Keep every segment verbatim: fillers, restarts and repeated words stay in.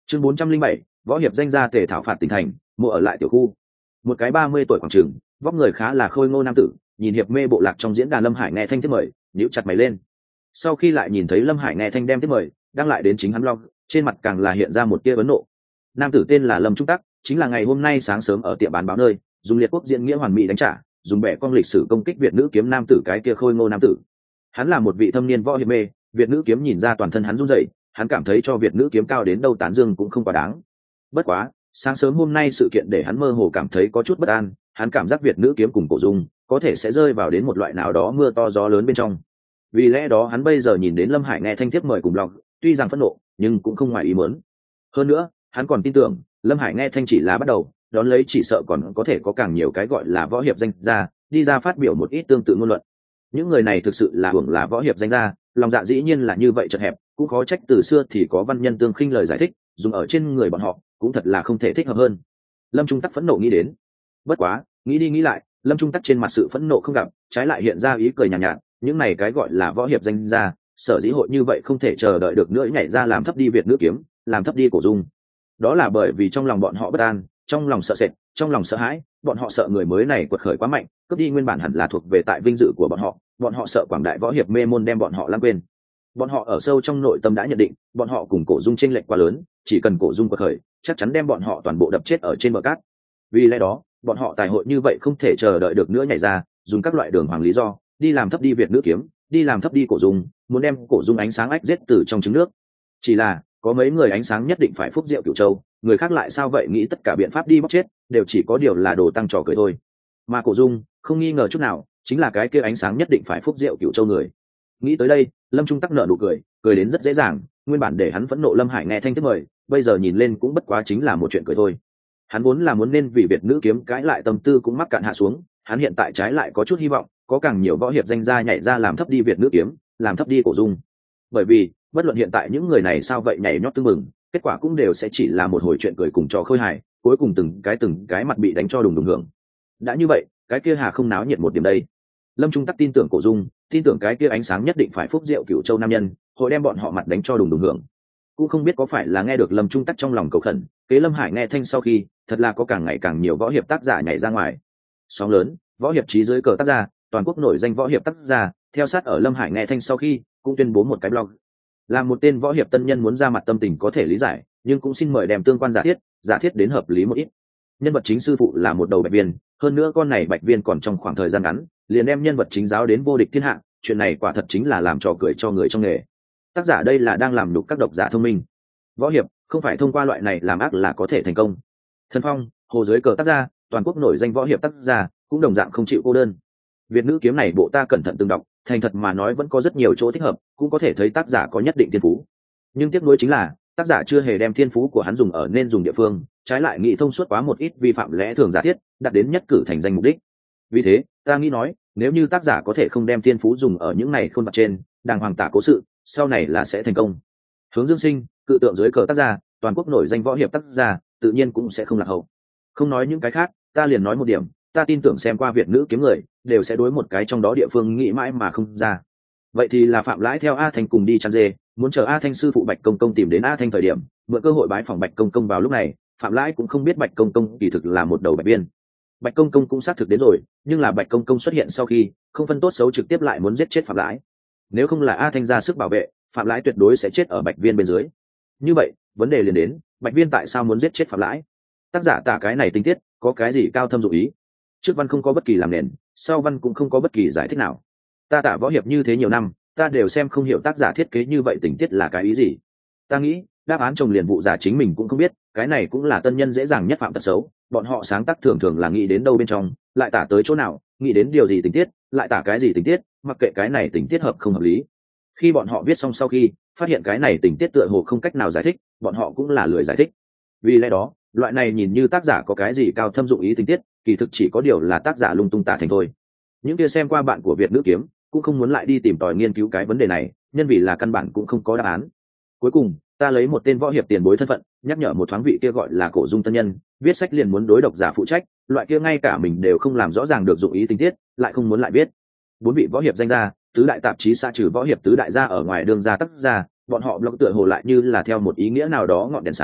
Chương bốn trăm linh bảy, võ hiệp danh gia Tề Thảo phạt tỉnh thành, mua ở lại tiểu khu. Một cái ba mươi tuổi khoảng chừng, vóc người khá là khôi ngô nam tử, nhìn hiệp mê bộ lạc trong diễn đàn Lâm Hải nghe thanh tiếp mời, nhíu chặt mày lên. Sau khi lại nhìn thấy Lâm Hải nghe thanh đem tiếp mời, đăng lại đến chính hắn blog, trên mặt càng là hiện ra một tia vấn nộ. Nam tử tên là Lâm Trung Tắc, chính là ngày hôm nay sáng sớm ở tiệm bán báo nơi, dùng liệt quốc diễn nghĩa hoàn mỹ đánh trả, dùng bẻ cong lịch sử công kích Việt nữ kiếm nam tử cái kia khôi ngô nam tử. Hắn là một vị thâm niên võ hiệp mê, Việt nữ kiếm nhìn ra toàn thân hắn run rẩy, hắn cảm thấy cho Việt nữ kiếm cao đến đâu tán dương cũng không quá đáng. Bất quá, sáng sớm hôm nay sự kiện để hắn mơ hồ cảm thấy có chút bất an, hắn cảm giác Việt nữ kiếm cùng Cổ Dung có thể sẽ rơi vào đến một loại nào đó mưa to gió lớn bên trong. Vì lẽ đó hắn bây giờ nhìn đến Lâm Hải nghe thanh thiếp mời cùng blog, tuy rằng phẫn nộ, nhưng cũng không ngoài ý muốn. Hơn nữa, hắn còn tin tưởng, Lâm Hải nghe thanh chỉ là bắt đầu, đón lấy chỉ sợ còn có thể có càng nhiều cái gọi là võ hiệp danh gia đi ra phát biểu một ít tương tự ngôn luận. Những người này thực sự là hưởng là võ hiệp danh gia, lòng dạ dĩ nhiên là như vậy chật hẹp, cũng khó trách từ xưa thì có văn nhân tương khinh lời giải thích, dùng ở trên người bọn họ cũng thật là không thể thích hợp hơn. Lâm Trung Tắc phẫn nộ nghĩ đến. Bất quá, nghĩ đi nghĩ lại, Lâm Trung Tắc trên mặt sự phẫn nộ không gặp, trái lại hiện ra ý cười nhàn nhạt, nhạt, những này cái gọi là võ hiệp danh gia, sở dĩ hội như vậy không thể chờ đợi được nữa nhảy ra làm thấp đi Việt nữ kiếm, làm thấp đi Cổ Dung. Đó là bởi vì trong lòng bọn họ bất an, trong lòng sợ sệt, trong lòng sợ hãi, bọn họ sợ người mới này quật khởi quá mạnh, cướp đi nguyên bản hẳn là thuộc về tại vinh dự của bọn họ, bọn họ sợ quảng đại võ hiệp mê môn đem bọn họ lãng quên. Bọn họ ở sâu trong nội tâm đã nhận định, bọn họ cùng Cổ Dung chênh lệch quá lớn, chỉ cần Cổ Dung quật khởi, chắc chắn đem bọn họ toàn bộ đập chết ở trên bờ cát. Vì lẽ đó, bọn họ tài hội như vậy không thể chờ đợi được nữa nhảy ra, dùng các loại đường hoàng lý do, đi làm thấp đi Việt nữ kiếm, đi làm thấp đi Cổ Dung, muốn đem Cổ Dung ánh sáng ách giết từ trong trứng nước. Chỉ là, có mấy người ánh sáng nhất định phải phúc diệu Cửu Châu, người khác lại sao vậy nghĩ tất cả biện pháp đi bóc chết, đều chỉ có điều là đồ tăng trò cười thôi. Mà Cổ Dung, không nghi ngờ chút nào, chính là cái kia ánh sáng nhất định phải phúc diệu Cửu Châu người. Nghĩ tới đây, Lâm Trung Tắc nở nụ cười, cười đến rất dễ dàng, nguyên bản để hắn phẫn nộ Lâm Hải nghe thanh tiếp mời, bây giờ nhìn lên cũng bất quá chính là một chuyện cười thôi. Hắn vốn là muốn nên vì Việt nữ kiếm cãi lại tâm tư cũng mắc cạn hạ xuống, hắn hiện tại trái lại có chút hy vọng, có càng nhiều võ hiệp danh gia nhảy ra làm thấp đi Việt nữ kiếm, làm thấp đi Cổ Dung. Bởi vì, bất luận hiện tại những người này sao vậy nhảy nhót tưng mừng, kết quả cũng đều sẽ chỉ là một hồi chuyện cười cùng trò khơi hài, cuối cùng từng cái từng cái mặt bị đánh cho đùng đùng hưởng. Đã như vậy, cái kia hà không náo nhiệt một điểm đây. Lâm Trung Tắc tin tưởng Cổ Dung, tin tưởng cái kia ánh sáng nhất định phải phúc diệu Cửu Châu nam nhân, hội đem bọn họ mặt đánh cho đùng đùng hưởng. Cũng không biết có phải là nghe được Lâm Trung Tắc trong lòng cầu khẩn, kế Lâm Hải nghe thanh sau khi, thật là có càng ngày càng nhiều võ hiệp tác giả nhảy ra ngoài. Sóng lớn, võ hiệp chí dưới cờ tác giả, toàn quốc nổi danh võ hiệp tác giả, theo sát ở Lâm Hải nghe thanh sau khi, cũng tuyên bố một cái blog. Là một tên võ hiệp tân nhân muốn ra mặt tâm tình có thể lý giải, nhưng cũng xin mời đem tương quan giả thiết, giả thiết đến hợp lý một ít. Nhân vật chính sư phụ là một đầu bạch viên, hơn nữa con này bạch viên còn trong khoảng thời gian ngắn, liền đem nhân vật chính giáo đến vô địch thiên hạ, chuyện này quả thật chính là làm trò cười cho người trong nghề. Tác giả đây là đang làm nhục các độc giả thông minh. Võ hiệp không phải thông qua loại này làm ác là có thể thành công. Thần Phong, hồ dưới cờ tác gia, toàn quốc nổi danh võ hiệp tác gia, cũng đồng dạng không chịu cô đơn. Việt nữ kiếm này bộ ta cẩn thận từng đọc, thành thật mà nói vẫn có rất nhiều chỗ thích hợp, cũng có thể thấy tác giả có nhất định thiên phú. Nhưng tiếc nuối chính là, tác giả chưa hề đem thiên phú của hắn dùng ở nên dùng địa phương, trái lại nghĩ thông suốt quá một ít vi phạm lẽ thường giả thiết, đặt đến nhất cử thành danh mục đích. Vì thế, ta nghĩ nói, nếu như tác giả có thể không đem thiên phú dùng ở những này khôn vặt trên, đàng hoàng tả cố sự, sau này là sẽ thành công. Hướng Dương Sinh, cự tượng dưới cờ tác gia, toàn quốc nổi danh võ hiệp tác gia, tự nhiên cũng sẽ không lạc hậu. Không nói những cái khác, ta liền nói một điểm, ta tin tưởng xem qua Việt nữ kiếm người, đều sẽ đối một cái trong đó địa phương nghĩ mãi mà không ra. Vậy thì là Phạm Lãi theo A Thanh cùng đi chăn dê, muốn chờ A Thanh sư phụ Bạch Công Công tìm đến A Thanh thời điểm, mượn cơ hội bái phỏng Bạch Công Công vào lúc này, Phạm Lãi cũng không biết Bạch Công Công kỳ thực là một đầu bạch biên. Bạch Công Công cũng xác thực đến rồi, nhưng là Bạch Công Công xuất hiện sau khi, không phân tốt xấu trực tiếp lại muốn giết chết Phạm Lãi. Nếu không là A Thanh ra sức bảo vệ, Phạm Lãi tuyệt đối sẽ chết ở Bạch Viên bên dưới. Như vậy, vấn đề liền đến, Bạch Viên tại sao muốn giết chết Phạm Lãi? Tác giả tả cái này tinh tiết, có cái gì cao thâm dụng ý? Trước văn không có bất kỳ làm nền, sau văn cũng không có bất kỳ giải thích nào. Ta tả võ hiệp như thế nhiều năm, ta đều xem không hiểu tác giả thiết kế như vậy tình tiết là cái ý gì. Ta nghĩ, đáp án chồng liền vụ giả chính mình cũng không biết, cái này cũng là tân nhân dễ dàng nhất phạm tật xấu. Bọn họ sáng tác thường thường là nghĩ đến đâu bên trong, lại tả tới chỗ nào, nghĩ đến điều gì tình tiết, lại tả cái gì tình tiết, mặc kệ cái này tình tiết hợp không hợp lý. Khi bọn họ viết xong sau khi, phát hiện cái này tình tiết tựa hồ không cách nào giải thích, bọn họ cũng là lười giải thích. Vì lẽ đó, loại này nhìn như tác giả có cái gì cao thâm dụng ý tình tiết, kỳ thực chỉ có điều là tác giả lung tung tả thành thôi. Những kia xem qua bạn của Việt nữ kiếm, cũng không muốn lại đi tìm tòi nghiên cứu cái vấn đề này, nhân vì là căn bản cũng không có đáp án. Cuối cùng, ta lấy một tên võ hiệp tiền bối thân phận, nhắc nhở một thoáng vị kia gọi là Cổ Dung tân nhân, viết sách liền muốn đối độc giả phụ trách, loại kia ngay cả mình đều không làm rõ ràng được dụng ý tình tiết, lại không muốn lại biết. Bốn vị võ hiệp danh gia, tứ đại tạp chí xa trừ võ hiệp tứ đại gia ở ngoài đường ra tác gia, bọn họ blog tựa hồ lại như là theo một ý nghĩa nào đó ngọn đèn sáng,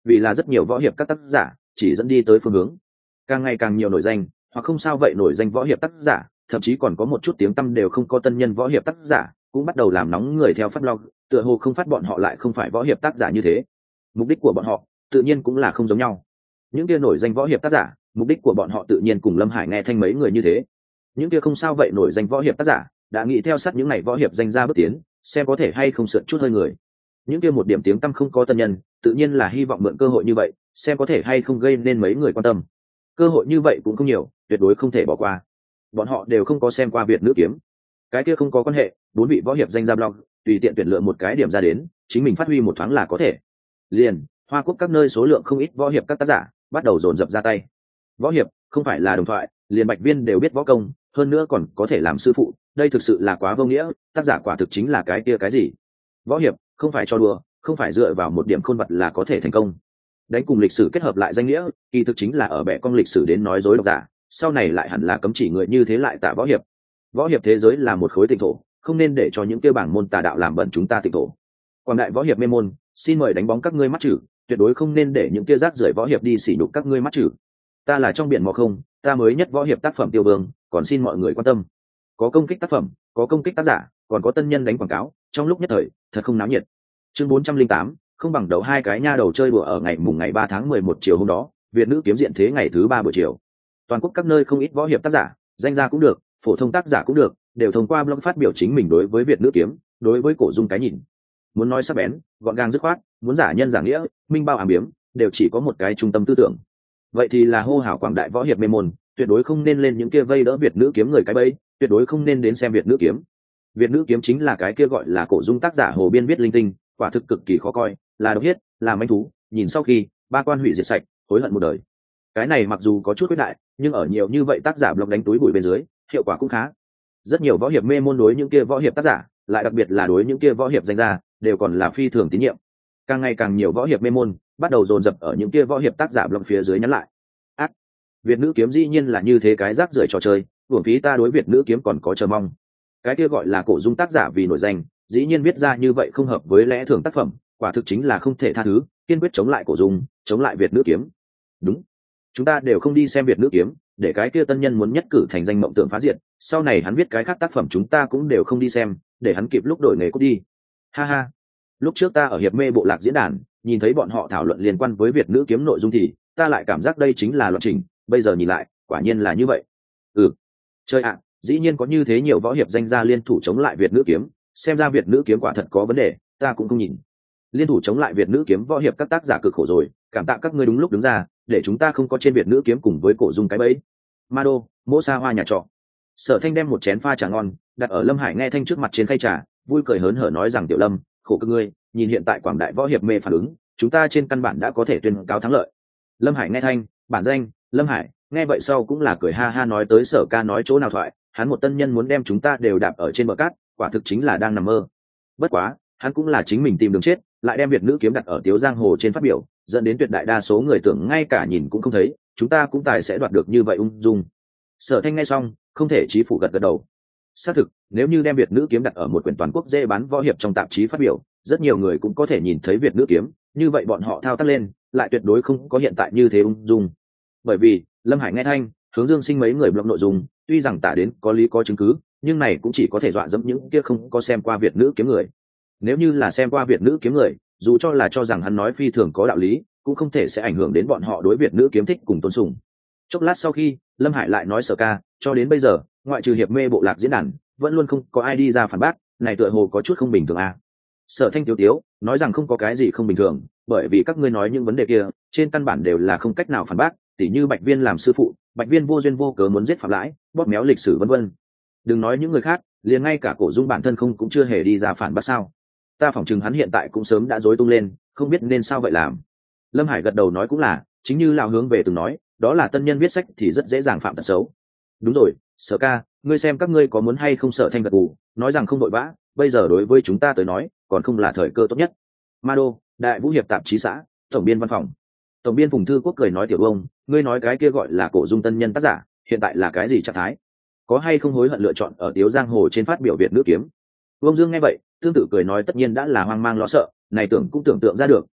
vì là rất nhiều võ hiệp các tác giả chỉ dẫn đi tới phương hướng. Càng ngày càng nhiều nổi danh hoặc không sao vậy nổi danh võ hiệp tác giả, thậm chí còn có một chút tiếng tăm đều không có tân nhân võ hiệp tác giả cũng bắt đầu làm nóng người theo phát blog, tựa hồ không phát bọn họ lại không phải võ hiệp tác giả như thế. Mục đích của bọn họ tự nhiên cũng là không giống nhau. Những kia nổi danh võ hiệp tác giả, mục đích của bọn họ tự nhiên cùng Lâm Hải nghe thanh mấy người như thế. Những kia không sao vậy nổi danh võ hiệp tác giả đã nghĩ theo sát những ngày võ hiệp danh ra bước tiến, xem có thể hay không sượt chút hơi người. Những kia một điểm tiếng tăm không có tân nhân, tự nhiên là hy vọng mượn cơ hội như vậy, xem có thể hay không gây nên mấy người quan tâm. Cơ hội như vậy cũng không nhiều, tuyệt đối không thể bỏ qua. Bọn họ đều không có xem qua Việt nữ kiếm, cái kia không có quan hệ, bốn vị võ hiệp danh ra blog, tùy tiện tuyển lựa một cái điểm ra đến, chính mình phát huy một thoáng là có thể. Liền, Hoa Quốc các nơi số lượng không ít võ hiệp các tác giả bắt đầu dồn dập ra tay. Võ hiệp không phải là đồng thoại, liền Bạch Viên đều biết võ công, hơn nữa còn có thể làm sư phụ, đây thực sự là quá vô nghĩa, tác giả quả thực chính là cái kia cái gì. Võ hiệp không phải cho đùa, không phải dựa vào một điểm khôn vật là có thể thành công. Đánh cùng lịch sử kết hợp lại danh nghĩa, kỳ thực chính là ở bẻ cong lịch sử đến nói dối độc giả, sau này lại hẳn là cấm chỉ người như thế lại tạ võ hiệp. Võ hiệp thế giới là một khối tịnh thổ, không nên để cho những kia bảng môn tà đạo làm bẩn chúng ta tịnh thổ. Quảng đại võ hiệp mê môn, xin mời đánh bóng các ngươi mắt chữ, tuyệt đối không nên để những kia rác rưởi võ hiệp đi sỉ nhục các ngươi mắt chữ. Ta là trong biển mò không, ta mới nhất võ hiệp tác phẩm tiêu vương, còn xin mọi người quan tâm. Có công kích tác phẩm, có công kích tác giả, còn có tân nhân đánh quảng cáo, trong lúc nhất thời thật không náo nhiệt. Chương bốn trăm linh tám, không bằng đầu hai cái nha đầu chơi đùa. Ở ngày mùng ngày ba tháng mười một chiều hôm đó, Việt nữ kiếm diện thế ngày thứ ba buổi chiều. Toàn quốc các nơi không ít võ hiệp tác giả, danh gia cũng được, phổ thông tác giả cũng được, đều thông qua blog phát biểu chính mình đối với Việt nữ kiếm, đối với cổ dung cái nhìn. Muốn nói sắc bén, gọn gàng dứt khoát, muốn giả nhân giả nghĩa, minh bao ám biếm, đều chỉ có một cái trung tâm tư tưởng. Vậy thì là hô hào quảng đại võ hiệp mê môn, tuyệt đối không nên lên những kia vây đỡ Việt nữ kiếm người cái bẫy, tuyệt đối không nên đến xem Việt nữ kiếm. Việt nữ kiếm chính là cái kia gọi là cổ dung tác giả Hồ Biên viết linh tinh, quả thực cực kỳ khó coi, là độc hiết, là manh thú, nhìn sau khi ba quan hủy diệt sạch, hối hận một đời. Cái này mặc dù có chút quyết đại, nhưng ở nhiều như vậy tác giả blog đánh túi bụi bên dưới, hiệu quả cũng khá. Rất nhiều võ hiệp mê môn đối những kia võ hiệp tác giả, lại đặc biệt là đối những kia võ hiệp danh gia, đều còn là phi thường tín nhiệm. Càng ngày càng nhiều võ hiệp mê môn bắt đầu dồn dập ở những kia võ hiệp tác giả blog phía dưới nhắn lại. Ác, Việt nữ kiếm dĩ nhiên là như thế cái rác rưởi trò chơi, uổng phí ta đối Việt nữ kiếm còn có chờ mong. Cái kia gọi là cổ dung tác giả vì nổi danh, dĩ nhiên viết ra như vậy không hợp với lẽ thường tác phẩm, quả thực chính là không thể tha thứ, kiên quyết chống lại cổ dung, chống lại Việt nữ kiếm. Đúng, chúng ta đều không đi xem Việt nữ kiếm, để cái kia tân nhân muốn nhất cử thành danh mộng tưởng phá diệt, sau này hắn viết cái khác tác phẩm chúng ta cũng đều không đi xem, để hắn kịp lúc đổi nghề cút đi. Ha ha, lúc trước ta ở hiệp mê bộ lạc diễn đàn nhìn thấy bọn họ thảo luận liên quan với Việt nữ kiếm nội dung thì ta lại cảm giác đây chính là loạn trình, bây giờ nhìn lại quả nhiên là như vậy. Ừ, chơi ạ, dĩ nhiên có như thế nhiều võ hiệp danh gia liên thủ chống lại Việt nữ kiếm, xem ra Việt nữ kiếm quả thật có vấn đề, ta cũng không nhìn. Liên thủ chống lại Việt nữ kiếm võ hiệp các tác giả cực khổ rồi, cảm tạ các ngươi đúng lúc đứng ra, để chúng ta không có trên Việt nữ kiếm cùng với cổ dung cái bẫy. Mado, mỗ xa hoa nhà trọ. Sở Thanh đem một chén pha trà ngon đặt ở Lâm Hải nghe thanh trước mặt trên khay trà, vui cười hớn hở nói rằng Tiểu Lâm, khổ cực ngươi, nhìn hiện tại quảng đại võ hiệp mê phản ứng, chúng ta trên căn bản đã có thể tuyên cáo thắng lợi. Lâm Hải nghe thanh, bản danh Lâm Hải, nghe vậy sau cũng là cười ha ha nói tới Sở ca nói chỗ nào thoại, hắn một tân nhân muốn đem chúng ta đều đạp ở trên bờ cát, quả thực chính là đang nằm mơ. Bất quá, hắn cũng là chính mình tìm đường chết, lại đem Việt nữ kiếm đặt ở Tiếu Giang Hồ trên phát biểu, dẫn đến tuyệt đại đa số người tưởng ngay cả nhìn cũng không thấy, chúng ta cũng tài sẽ đoạt được như vậy ung dung. Sở Thanh nghe xong, không thể chí phủ gật gật đầu. Xác thực, nếu như đem Việt nữ kiếm đặt ở một quyển toàn quốc dễ bán võ hiệp trong tạp chí phát biểu, rất nhiều người cũng có thể nhìn thấy Việt nữ kiếm, như vậy bọn họ thao tác lên, lại tuyệt đối không có hiện tại như thế ung dung. Bởi vì, Lâm Hải nghe thanh, Hướng Dương Sinh mấy người blog nội dung, tuy rằng tả đến có lý có chứng cứ, nhưng này cũng chỉ có thể dọa dẫm những kia không có xem qua Việt nữ kiếm người. Nếu như là xem qua Việt nữ kiếm người, dù cho là cho rằng hắn nói phi thường có đạo lý, cũng không thể sẽ ảnh hưởng đến bọn họ đối Việt nữ kiếm thích cùng tôn sùng. Chốc lát sau khi, Lâm Hải lại nói Sở ca, cho đến bây giờ, ngoại trừ hiệp mê bộ lạc diễn đàn, vẫn luôn không có ai đi ra phản bác, này tựa hồ có chút không bình thường à. Sở Thanh tiếu tiếu nói rằng không có cái gì không bình thường, bởi vì các ngươi nói những vấn đề kia trên căn bản đều là không cách nào phản bác, tỉ như Bạch Viên làm sư phụ, Bạch Viên vô duyên vô cớ muốn giết Phạm Lãi, bóp méo lịch sử vân vân. Đừng nói những người khác, liền ngay cả cổ dung bản thân không cũng chưa hề đi ra phản bác sao? Ta phỏng chừng hắn hiện tại cũng sớm đã rối tung lên, không biết nên sao vậy làm. Lâm Hải gật đầu nói cũng là, chính như lão hướng về từng nói, đó là tân nhân viết sách thì rất dễ dàng phạm tật xấu. Đúng rồi, Sở ca, ngươi xem các ngươi có muốn hay không. Sở Thanh gật gù, nói rằng không vội vã, bây giờ đối với chúng ta tới nói, còn không là thời cơ tốt nhất. Mado, Đại Vũ hiệp tạp chí xã, tổng biên văn phòng. Tổng biên Phùng Thư Quốc cười nói Tiểu ông, ngươi nói cái kia gọi là cổ dung tân nhân tác giả, hiện tại là cái gì trạng thái? Có hay không hối hận lựa chọn ở Tiếu Giang Hồ trên phát biểu Việt nữ kiếm? Vương Dương nghe vậy, tương tự cười nói tất nhiên đã là hoang mang lo sợ, này tưởng cũng tưởng tượng ra được,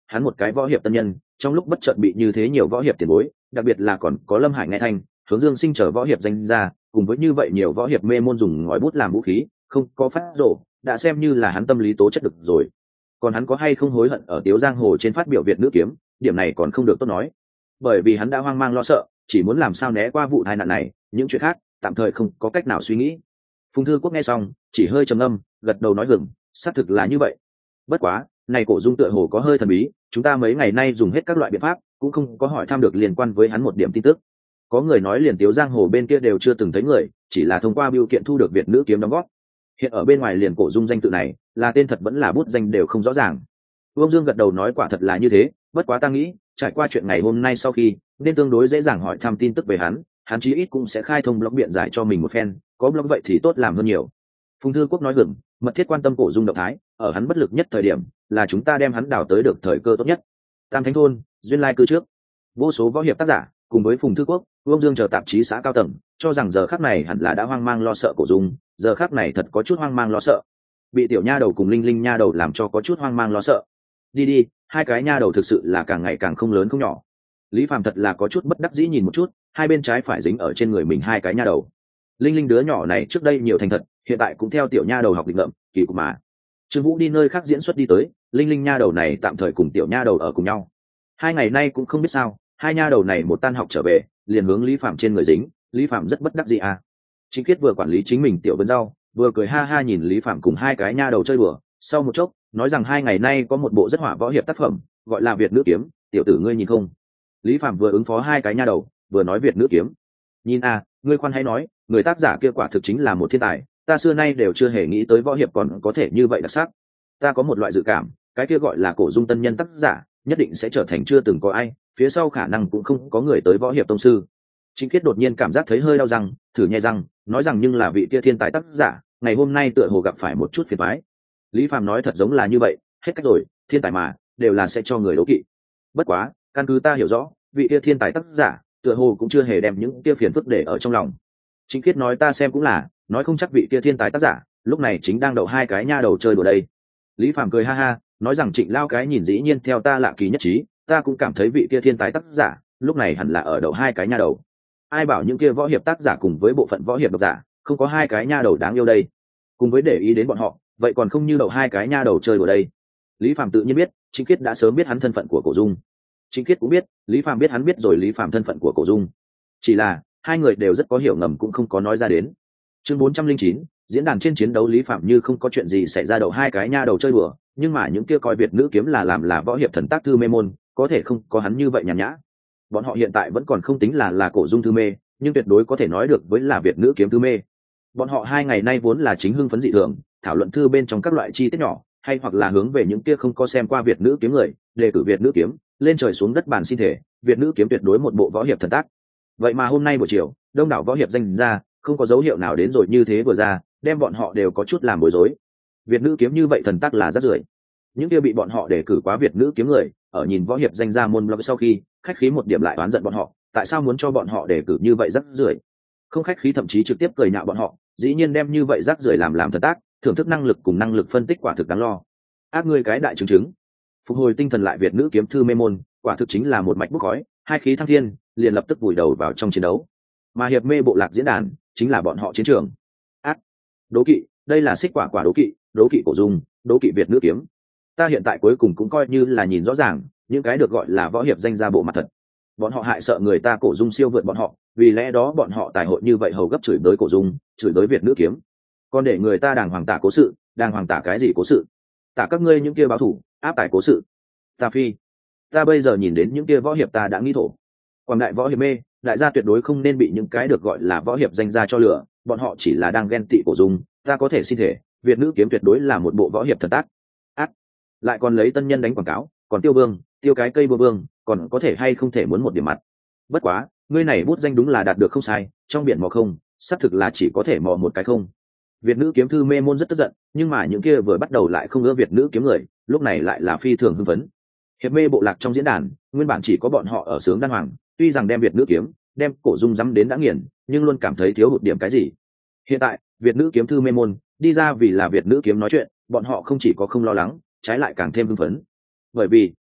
hắn một cái võ hiệp tân nhân trong lúc bất chợt bị như thế nhiều võ hiệp tiền bối, đặc biệt là còn có Lâm Hải Nghe Thanh, Hướng Dương Sinh trở võ hiệp danh ra, cùng với như vậy nhiều võ hiệp mê môn dùng ngòi bút làm vũ khí, không có phát rổ, đã xem như là hắn tâm lý tố chất được rồi. Còn hắn có hay không hối hận ở Tiếu Giang Hồ trên phát biểu Việt nữ kiếm, điểm này còn không được tốt nói. Bởi vì hắn đã hoang mang lo sợ, chỉ muốn làm sao né qua vụ tai nạn này, những chuyện khác tạm thời không có cách nào suy nghĩ. Phùng Thư Quốc nghe xong, chỉ hơi trầm ngâm, gật đầu nói gừng, xác thực là như vậy. Bất quá, này Cổ Dung tựa hồ có hơi thần bí, chúng ta mấy ngày nay dùng hết các loại biện pháp, cũng không có hỏi thăm được liên quan với hắn một điểm tin tức. Có người nói liền Tiếu Giang Hồ bên kia đều chưa từng thấy người, chỉ là thông qua bưu kiện thu được Việt nữ kiếm đóng góp. Hiện ở bên ngoài liền Cổ Dung danh tự này, là tên thật vẫn là bút danh đều không rõ ràng. Vương Dương gật đầu nói quả thật là như thế, bất quá ta nghĩ, trải qua chuyện ngày hôm nay sau khi, nên tương đối dễ dàng hỏi thăm tin tức về hắn, hắn chí ít cũng sẽ khai thông blog biện giải cho mình một phen, có blog vậy thì tốt làm hơn nhiều. Phùng Thư Quốc nói gừng, mật thiết quan tâm Cổ Dung động thái, ở hắn bất lực nhất thời điểm, là chúng ta đem hắn đào tới được thời cơ tốt nhất. Tam Thánh thôn, duyên lai cư trước, vô số võ hiệp tác giả cùng với Phùng Thư Quốc, Vương Dương chờ tạp chí xã cao tầng, cho rằng giờ khắc này hẳn là đã hoang mang lo sợ Cổ Dung, giờ khắc này thật có chút hoang mang lo sợ. Bị tiểu nha đầu cùng Linh Linh nha đầu làm cho có chút hoang mang lo sợ. Đi đi, hai cái nha đầu thực sự là càng ngày càng không lớn không nhỏ. Lý Phàm thật là có chút bất đắc dĩ nhìn một chút, hai bên trái phải dính ở trên người mình hai cái nha đầu. Linh Linh đứa nhỏ này trước đây nhiều thành thật, hiện tại cũng theo tiểu nha đầu học lịch ngợm, kỳ cục mà. Trương Vũ đi nơi khác diễn xuất đi tới, Linh Linh nha đầu này tạm thời cùng tiểu nha đầu ở cùng nhau. Hai ngày nay cũng không biết sao, hai nha đầu này một tan học trở về, liền hướng Lý Phàm trên người dính, Lý Phàm rất bất đắc dĩ à. Chính Kiết vừa quản lý chính mình tiểu vân rau, vừa cười ha ha nhìn Lý Phàm cùng hai cái nha đầu chơi đùa, sau một chốc, nói rằng hai ngày nay có một bộ rất hỏa võ hiệp tác phẩm, gọi là Việt nữ kiếm, tiểu tử ngươi nhìn không? Lý Phàm vừa ứng phó hai cái nha đầu, vừa nói Việt nữ kiếm. Nhìn à, ngươi khoan hãy nói, người tác giả kia quả thực chính là một thiên tài, ta xưa nay đều chưa hề nghĩ tới võ hiệp còn có thể như vậy đặc sắc. Ta có một loại dự cảm, cái kia gọi là Cổ Dung tân nhân tác giả, nhất định sẽ trở thành chưa từng có ai, phía sau khả năng cũng không có người tới võ hiệp tông sư. Chính Kiết đột nhiên cảm giác thấy hơi đau răng, thử nhai răng, nói rằng nhưng là vị kia thiên tài tác giả, ngày hôm nay tựa hồ gặp phải một chút phiền toái. Lý Phàm nói thật giống là như vậy, hết cách rồi, thiên tài mà, đều là sẽ cho người đố kỵ. Bất quá, căn cứ ta hiểu rõ, vị kia thiên tài tác giả, tựa hồ cũng chưa hề đem những kia phiền phức để ở trong lòng. Chính Kiết nói ta xem cũng là, nói không chắc vị kia thiên tài tác giả, lúc này chính đang đậu hai cái nha đầu chơi đùa đây. Lý Phàm cười ha ha, nói rằng Trịnh Lao cái nhìn dĩ nhiên theo ta lạ kỳ nhất trí, ta cũng cảm thấy vị kia thiên tài tác giả, lúc này hẳn là ở đậu hai cái nha đầu. Ai bảo những kia võ hiệp tác giả cùng với bộ phận võ hiệp độc giả, không có hai cái nha đầu đáng yêu đây. Cùng với để ý đến bọn họ, vậy còn không như đậu hai cái nha đầu chơi đùa đây. Lý Phàm tự nhiên biết, Chính Kiết đã sớm biết hắn thân phận của Cổ Dung. Chính Kiết cũng biết, Lý Phàm biết hắn biết rồi Lý Phàm thân phận của Cổ Dung. Chỉ là, hai người đều rất có hiểu ngầm cũng không có nói ra đến. Chương bốn trăm linh chín, diễn đàn trên chiến đấu Lý Phàm như không có chuyện gì xảy ra đậu hai cái nha đầu chơi đùa, nhưng mà những kia coi Việt nữ kiếm là làm là võ hiệp thần tác thư mê môn, có thể không có hắn như vậy nhàn nhã. Bọn họ hiện tại vẫn còn không tính là là Cổ Dung thư mê, nhưng tuyệt đối có thể nói được với là Việt nữ kiếm thư mê. Bọn họ hai ngày nay vốn là chính hưng phấn dị thường, thảo luận thư bên trong các loại chi tiết nhỏ, hay hoặc là hướng về những kia không có xem qua Việt nữ kiếm người, đề cử Việt nữ kiếm, lên trời xuống đất bàn xin thể, Việt nữ kiếm tuyệt đối một bộ võ hiệp thần tác. Vậy mà hôm nay buổi chiều, đông đảo võ hiệp danh ra, không có dấu hiệu nào đến rồi như thế vừa ra, đem bọn họ đều có chút làm bối rối. Việt nữ kiếm như vậy thần tác là rất rưởi. Những kia bị bọn họ đề cử quá Việt nữ kiếm người, ở nhìn võ hiệp danh ra môn blog sau khi, khách khí một điểm lại oán giận bọn họ, tại sao muốn cho bọn họ đề cử như vậy rất rưởi. Không khách khí thậm chí trực tiếp cười nhạo bọn họ, dĩ nhiên đem như vậy rác rưởi làm làm thần tác, thưởng thức năng lực cùng năng lực phân tích quả thực đáng lo. Ác ngươi cái đại chứng chứng. Phục hồi tinh thần lại Việt nữ kiếm thư mê môn, quả thực chính là một mạch bốc khói, hai khí thăng thiên, liền lập tức vùi đầu vào trong chiến đấu. Mà hiệp mê bộ lạc diễn đàn, chính là bọn họ chiến trường. Ác, đố kỵ, đây là xích quả quả đố kỵ, đố kỵ Cổ Dung, đố kỵ Việt nữ kiếm. Ta hiện tại cuối cùng cũng coi như là nhìn rõ ràng, những cái được gọi là võ hiệp danh ra bộ mặt thật. Bọn họ hại sợ người ta Cổ Dung siêu vượt bọn họ, vì lẽ đó bọn họ tài hội như vậy hầu gấp chửi bới Cổ Dung, chửi bới Việt nữ kiếm. Còn để người ta đàng hoàng tả cố sự, đàng hoàng tả cái gì cố sự? Tả các ngươi những kia báo thủ, áp tải cố sự. Ta phi, ta bây giờ nhìn đến những kia võ hiệp ta đã nghĩ thổ. Quảng đại võ hiệp mê, đại gia tuyệt đối không nên bị những cái được gọi là võ hiệp danh ra cho lửa, bọn họ chỉ là đang ghen tị Cổ Dung, ta có thể xin thể, Việt nữ kiếm tuyệt đối là một bộ võ hiệp thần tác. Ác, lại còn lấy tân nhân đánh quảng cáo, còn tiêu vương, tiêu cái cây bơ vương, còn có thể hay không thể muốn một điểm mặt. Bất quá, ngươi này bút danh đúng là đạt được không sai, trong biển mò không, xác thực là chỉ có thể mò một cái không. Việt nữ kiếm thư mê môn rất tức giận, nhưng mà những kia vừa bắt đầu lại không ưa Việt nữ kiếm người, lúc này lại là phi thường hưng phấn. Hiệp mê bộ lạc trong diễn đàn, nguyên bản chỉ có bọn họ ở sướng đan hoàng, tuy rằng đem Việt nữ kiếm, đem Cổ Dung dám đến đã nghiền, nhưng luôn cảm thấy thiếu hụt điểm cái gì. Hiện tại, Việt nữ kiếm thư mê môn, đi ra vì là Việt nữ kiếm nói chuyện, bọn họ không chỉ có không lo lắng, trái lại càng thêm hưng phấn. Bởi vì,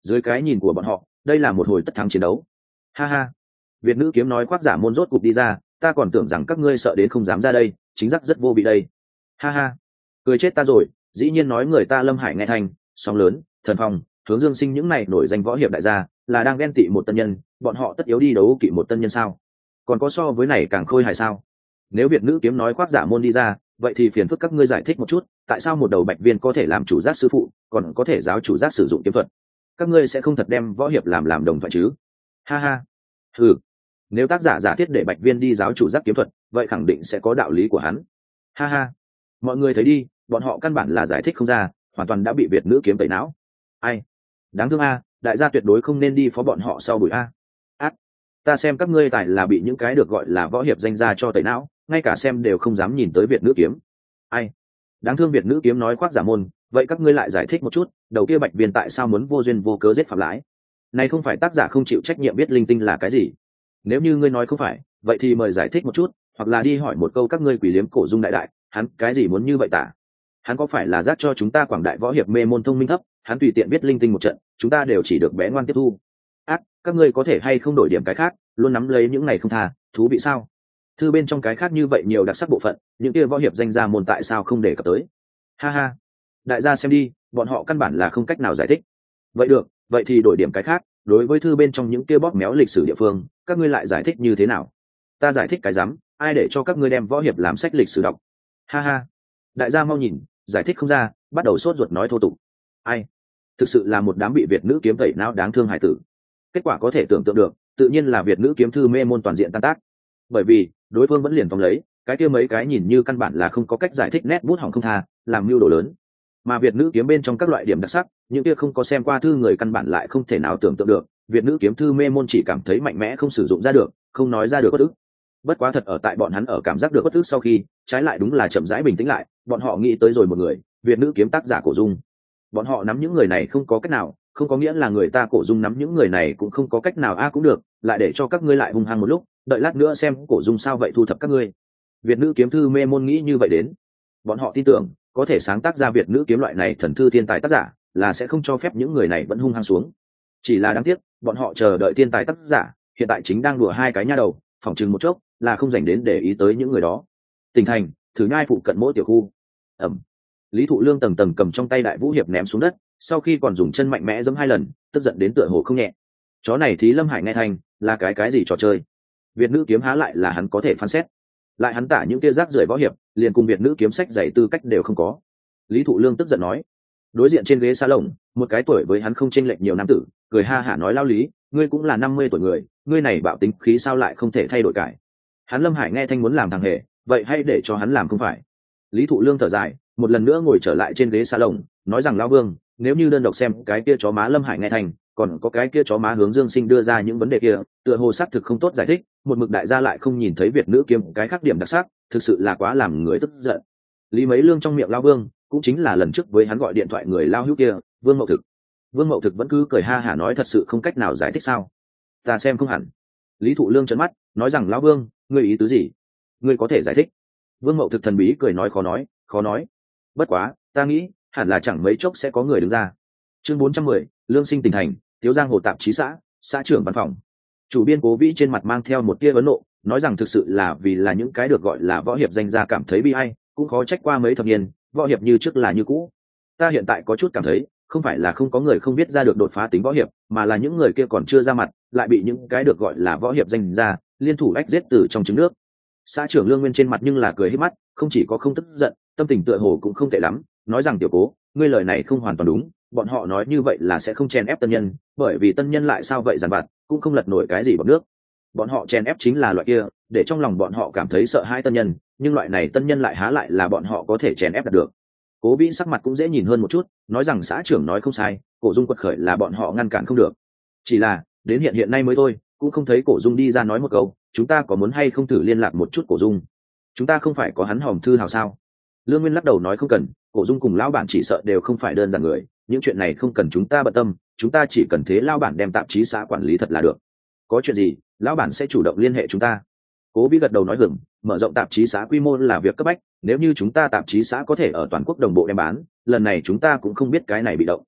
Dưới cái nhìn của bọn họ, đây là một hồi tất thắng chiến đấu. Ha ha, Việt nữ kiếm nói khoác giả môn rốt cục đi ra, ta còn tưởng rằng các ngươi sợ đến không dám ra đây, chính xác rất vô vị đây. Ha ha, cười chết ta rồi, dĩ nhiên nói người ta Lâm Hải nghe thành, sóng lớn, Thần Phong, Hướng Dương Sinh những này nổi danh võ hiệp đại gia, là đang ghen tị một tân nhân, bọn họ tất yếu đi đấu kỵ một tân nhân sao? Còn có so với này càng khôi hài sao? Nếu Việt nữ kiếm nói khoác giả môn đi ra, vậy thì phiền phức các ngươi giải thích một chút, tại sao một đầu bạch viên có thể làm chủ giác sư phụ, còn có thể giáo chủ giác sử dụng kiếm thuật? Các ngươi sẽ không thật đem võ hiệp làm làm đồng thoại chứ? Ha ha. Ừ, nếu tác giả giả thiết để bạch viên đi giáo chủ giác kiếm thuật, vậy khẳng định sẽ có đạo lý của hắn. Ha ha, mọi người thấy đi, bọn họ căn bản là giải thích không ra, hoàn toàn đã bị Việt nữ kiếm tẩy não. Ai, đáng thương a, đại gia tuyệt đối không nên đi phó bọn họ sau buổi a. Ác, ta xem các ngươi tại là bị những cái được gọi là võ hiệp danh gia cho tẩy não, ngay cả xem đều không dám nhìn tới Việt nữ kiếm. Ai, đáng thương Việt nữ kiếm nói khoác giả môn, vậy các ngươi lại giải thích một chút, đầu kia bạch viên tại sao muốn vô duyên vô cớ giết phạm lãi? Này không phải tác giả không chịu trách nhiệm biết linh tinh là cái gì? Nếu như ngươi nói không phải, vậy thì mời giải thích một chút, hoặc là đi hỏi một câu các ngươi quỷ liếm cổ dung đại đại, hắn cái gì muốn như vậy tả? Hắn có phải là giác cho chúng ta quảng đại võ hiệp mê môn thông minh thấp, hắn tùy tiện biết linh tinh một trận, chúng ta đều chỉ được bé ngoan tiếp thu? Ác, các ngươi có thể hay không đổi điểm cái khác, luôn nắm lấy những này không tha, thú vị sao? Thư bên trong cái khác như vậy nhiều đặc sắc bộ phận, những kia võ hiệp danh gia môn tại sao không để cập tới? Ha ha, đại gia xem đi, bọn họ căn bản là không cách nào giải thích. Vậy được, vậy thì đổi điểm cái khác, đối với thư bên trong những kia bóp méo lịch sử địa phương, các ngươi lại giải thích như thế nào? Ta giải thích cái rắm, ai để cho các ngươi đem võ hiệp làm sách lịch sử đọc? Ha ha, đại gia mau nhìn, giải thích không ra, bắt đầu sốt ruột nói thô tục. Ai, thực sự là một đám bị Việt nữ kiếm tẩy não đáng thương hải tử. Kết quả có thể tưởng tượng được, tự nhiên là Việt nữ kiếm thư mê môn toàn diện tan tác. Bởi vì đối phương vẫn liền tóm lấy cái kia mấy cái nhìn như căn bản là không có cách giải thích nét bút hỏng không tha, làm mưu đồ lớn. Mà Việt nữ kiếm bên trong các loại điểm đặc sắc, những kia không có xem qua thư người căn bản lại không thể nào tưởng tượng được, Việt nữ kiếm thư mê môn chỉ cảm thấy mạnh mẽ không sử dụng ra được, không nói ra được bất ức. Bất quá thật ở tại bọn hắn ở cảm giác được bất ức sau khi, trái lại đúng là chậm rãi bình tĩnh lại, bọn họ nghĩ tới rồi một người, Việt nữ kiếm tác giả Cổ Dung. Bọn họ nắm những người này không có cách nào, không có nghĩa là người ta Cổ Dung nắm những người này cũng không có cách nào a à, cũng được, lại để cho các ngươi lại hung hăng một lúc, đợi lát nữa xem Cổ Dung sao vậy thu thập các ngươi. Việt nữ kiếm thư mê môn nghĩ như vậy đến. Bọn họ tin tưởng, có thể sáng tác ra Việt nữ kiếm loại này thần thư thiên tài tác giả, là sẽ không cho phép những người này vẫn hung hăng xuống. Chỉ là đáng tiếc, bọn họ chờ đợi thiên tài tác giả, hiện tại chính đang đùa hai cái nha đầu, phỏng chừng một chốc, là không dành đến để ý tới những người đó. Tỉnh thành, thử nhai phụ cận mỗi tiểu khu. Ẩm. Lý Thụ Lương tầng tầng cầm trong tay đại vũ hiệp ném xuống đất, sau khi còn dùng chân mạnh mẽ giẫm hai lần, tức giận đến tựa hồ không nhẹ. Chó này thí Lâm Hải nghe thành, là cái cái gì trò chơi? Việt nữ kiếm há lại là hắn có thể phán xét. Lại hắn tả những kia rác rưởi võ hiệp, liền cùng Việt nữ kiếm sách dạy tư cách đều không có. Lý Thụ Lương tức giận nói. Đối diện trên ghế salon, một cái tuổi với hắn không chênh lệch nhiều nam tử, cười ha hả nói lao Lý, ngươi cũng là năm mươi tuổi người, ngươi này bạo tính khí sao lại không thể thay đổi cải? Hắn Lâm Hải nghe thanh muốn làm thằng hề, vậy hay để cho hắn làm không phải? Lý Thụ Lương thở dài, một lần nữa ngồi trở lại trên ghế salon, nói rằng lão Vương, nếu như đơn độc xem cái kia chó má Lâm Hải nghe thanh, còn có cái kia chó má Hướng Dương Sinh đưa ra những vấn đề kia, tựa hồ xác thực không tốt giải thích, một mực đại gia lại không nhìn thấy Việt nữ kiếm cái khác điểm đặc sắc, thực sự là quá làm người tức giận. Lý Mấy Lương trong miệng lão Vương, cũng chính là lần trước với hắn gọi điện thoại người lao hữu kia, Vương Mậu Thực. Vương Mậu Thực vẫn cứ cười ha hả nói thật sự không cách nào giải thích sao? Ta xem không hẳn. Lý Thụ Lương trợn mắt, nói rằng lão Vương, ngươi ý tứ gì? Ngươi có thể giải thích? Vương Mậu Thực thần bí cười nói khó nói, khó nói. Bất quá, ta nghĩ, hẳn là chẳng mấy chốc sẽ có người đứng ra. Chương bốn trăm mười, Lương Sinh tỉnh thành, Tiếu Giang Hồ tạp chí xã, xã trưởng văn phòng. Chủ biên Cố Vĩ trên mặt mang theo một tia vấn nộ, nói rằng thực sự là vì là những cái được gọi là võ hiệp danh gia cảm thấy bi ai, cũng khó trách qua mấy thập niên, võ hiệp như trước là như cũ. Ta hiện tại có chút cảm thấy, không phải là không có người không biết ra được đột phá tính võ hiệp, mà là những người kia còn chưa ra mặt, lại bị những cái được gọi là võ hiệp danh gia liên thủ ách giết từ trong trứng nước. Xã trưởng Lương Nguyên trên mặt nhưng là cười hết mắt, không chỉ có không tức giận, tâm tình tựa hồ cũng không tệ lắm, nói rằng tiểu Cố, ngươi lời này không hoàn toàn đúng, bọn họ nói như vậy là sẽ không chèn ép tân nhân, bởi vì tân nhân lại sao vậy giàn vặt, cũng không lật nổi cái gì bằng nước. Bọn họ chèn ép chính là loại kia, để trong lòng bọn họ cảm thấy sợ hãi tân nhân, nhưng loại này tân nhân lại há lại là bọn họ có thể chèn ép được. Cố Vĩ sắc mặt cũng dễ nhìn hơn một chút, nói rằng xã trưởng nói không sai, Cổ Dung quật khởi là bọn họ ngăn cản không được. Chỉ là, đến hiện hiện nay mới thôi, cũng không thấy Cổ Dung đi ra nói một câu, chúng ta có muốn hay không thử liên lạc một chút Cổ Dung? Chúng ta không phải có hắn hòm thư hào sao? Lương Nguyên lắc đầu nói không cần, Cổ Dung cùng lão bản chỉ sợ đều không phải đơn giản người, những chuyện này không cần chúng ta bận tâm, chúng ta chỉ cần thế lão bản đem tạp chí xã quản lý thật là được. Có chuyện gì, lão bản sẽ chủ động liên hệ chúng ta. Cố Vĩ gật đầu nói hưởng, mở rộng tạp chí xã quy mô là việc cấp bách, nếu như chúng ta tạp chí xã có thể ở toàn quốc đồng bộ đem bán, lần này chúng ta cũng không biết cái này bị động.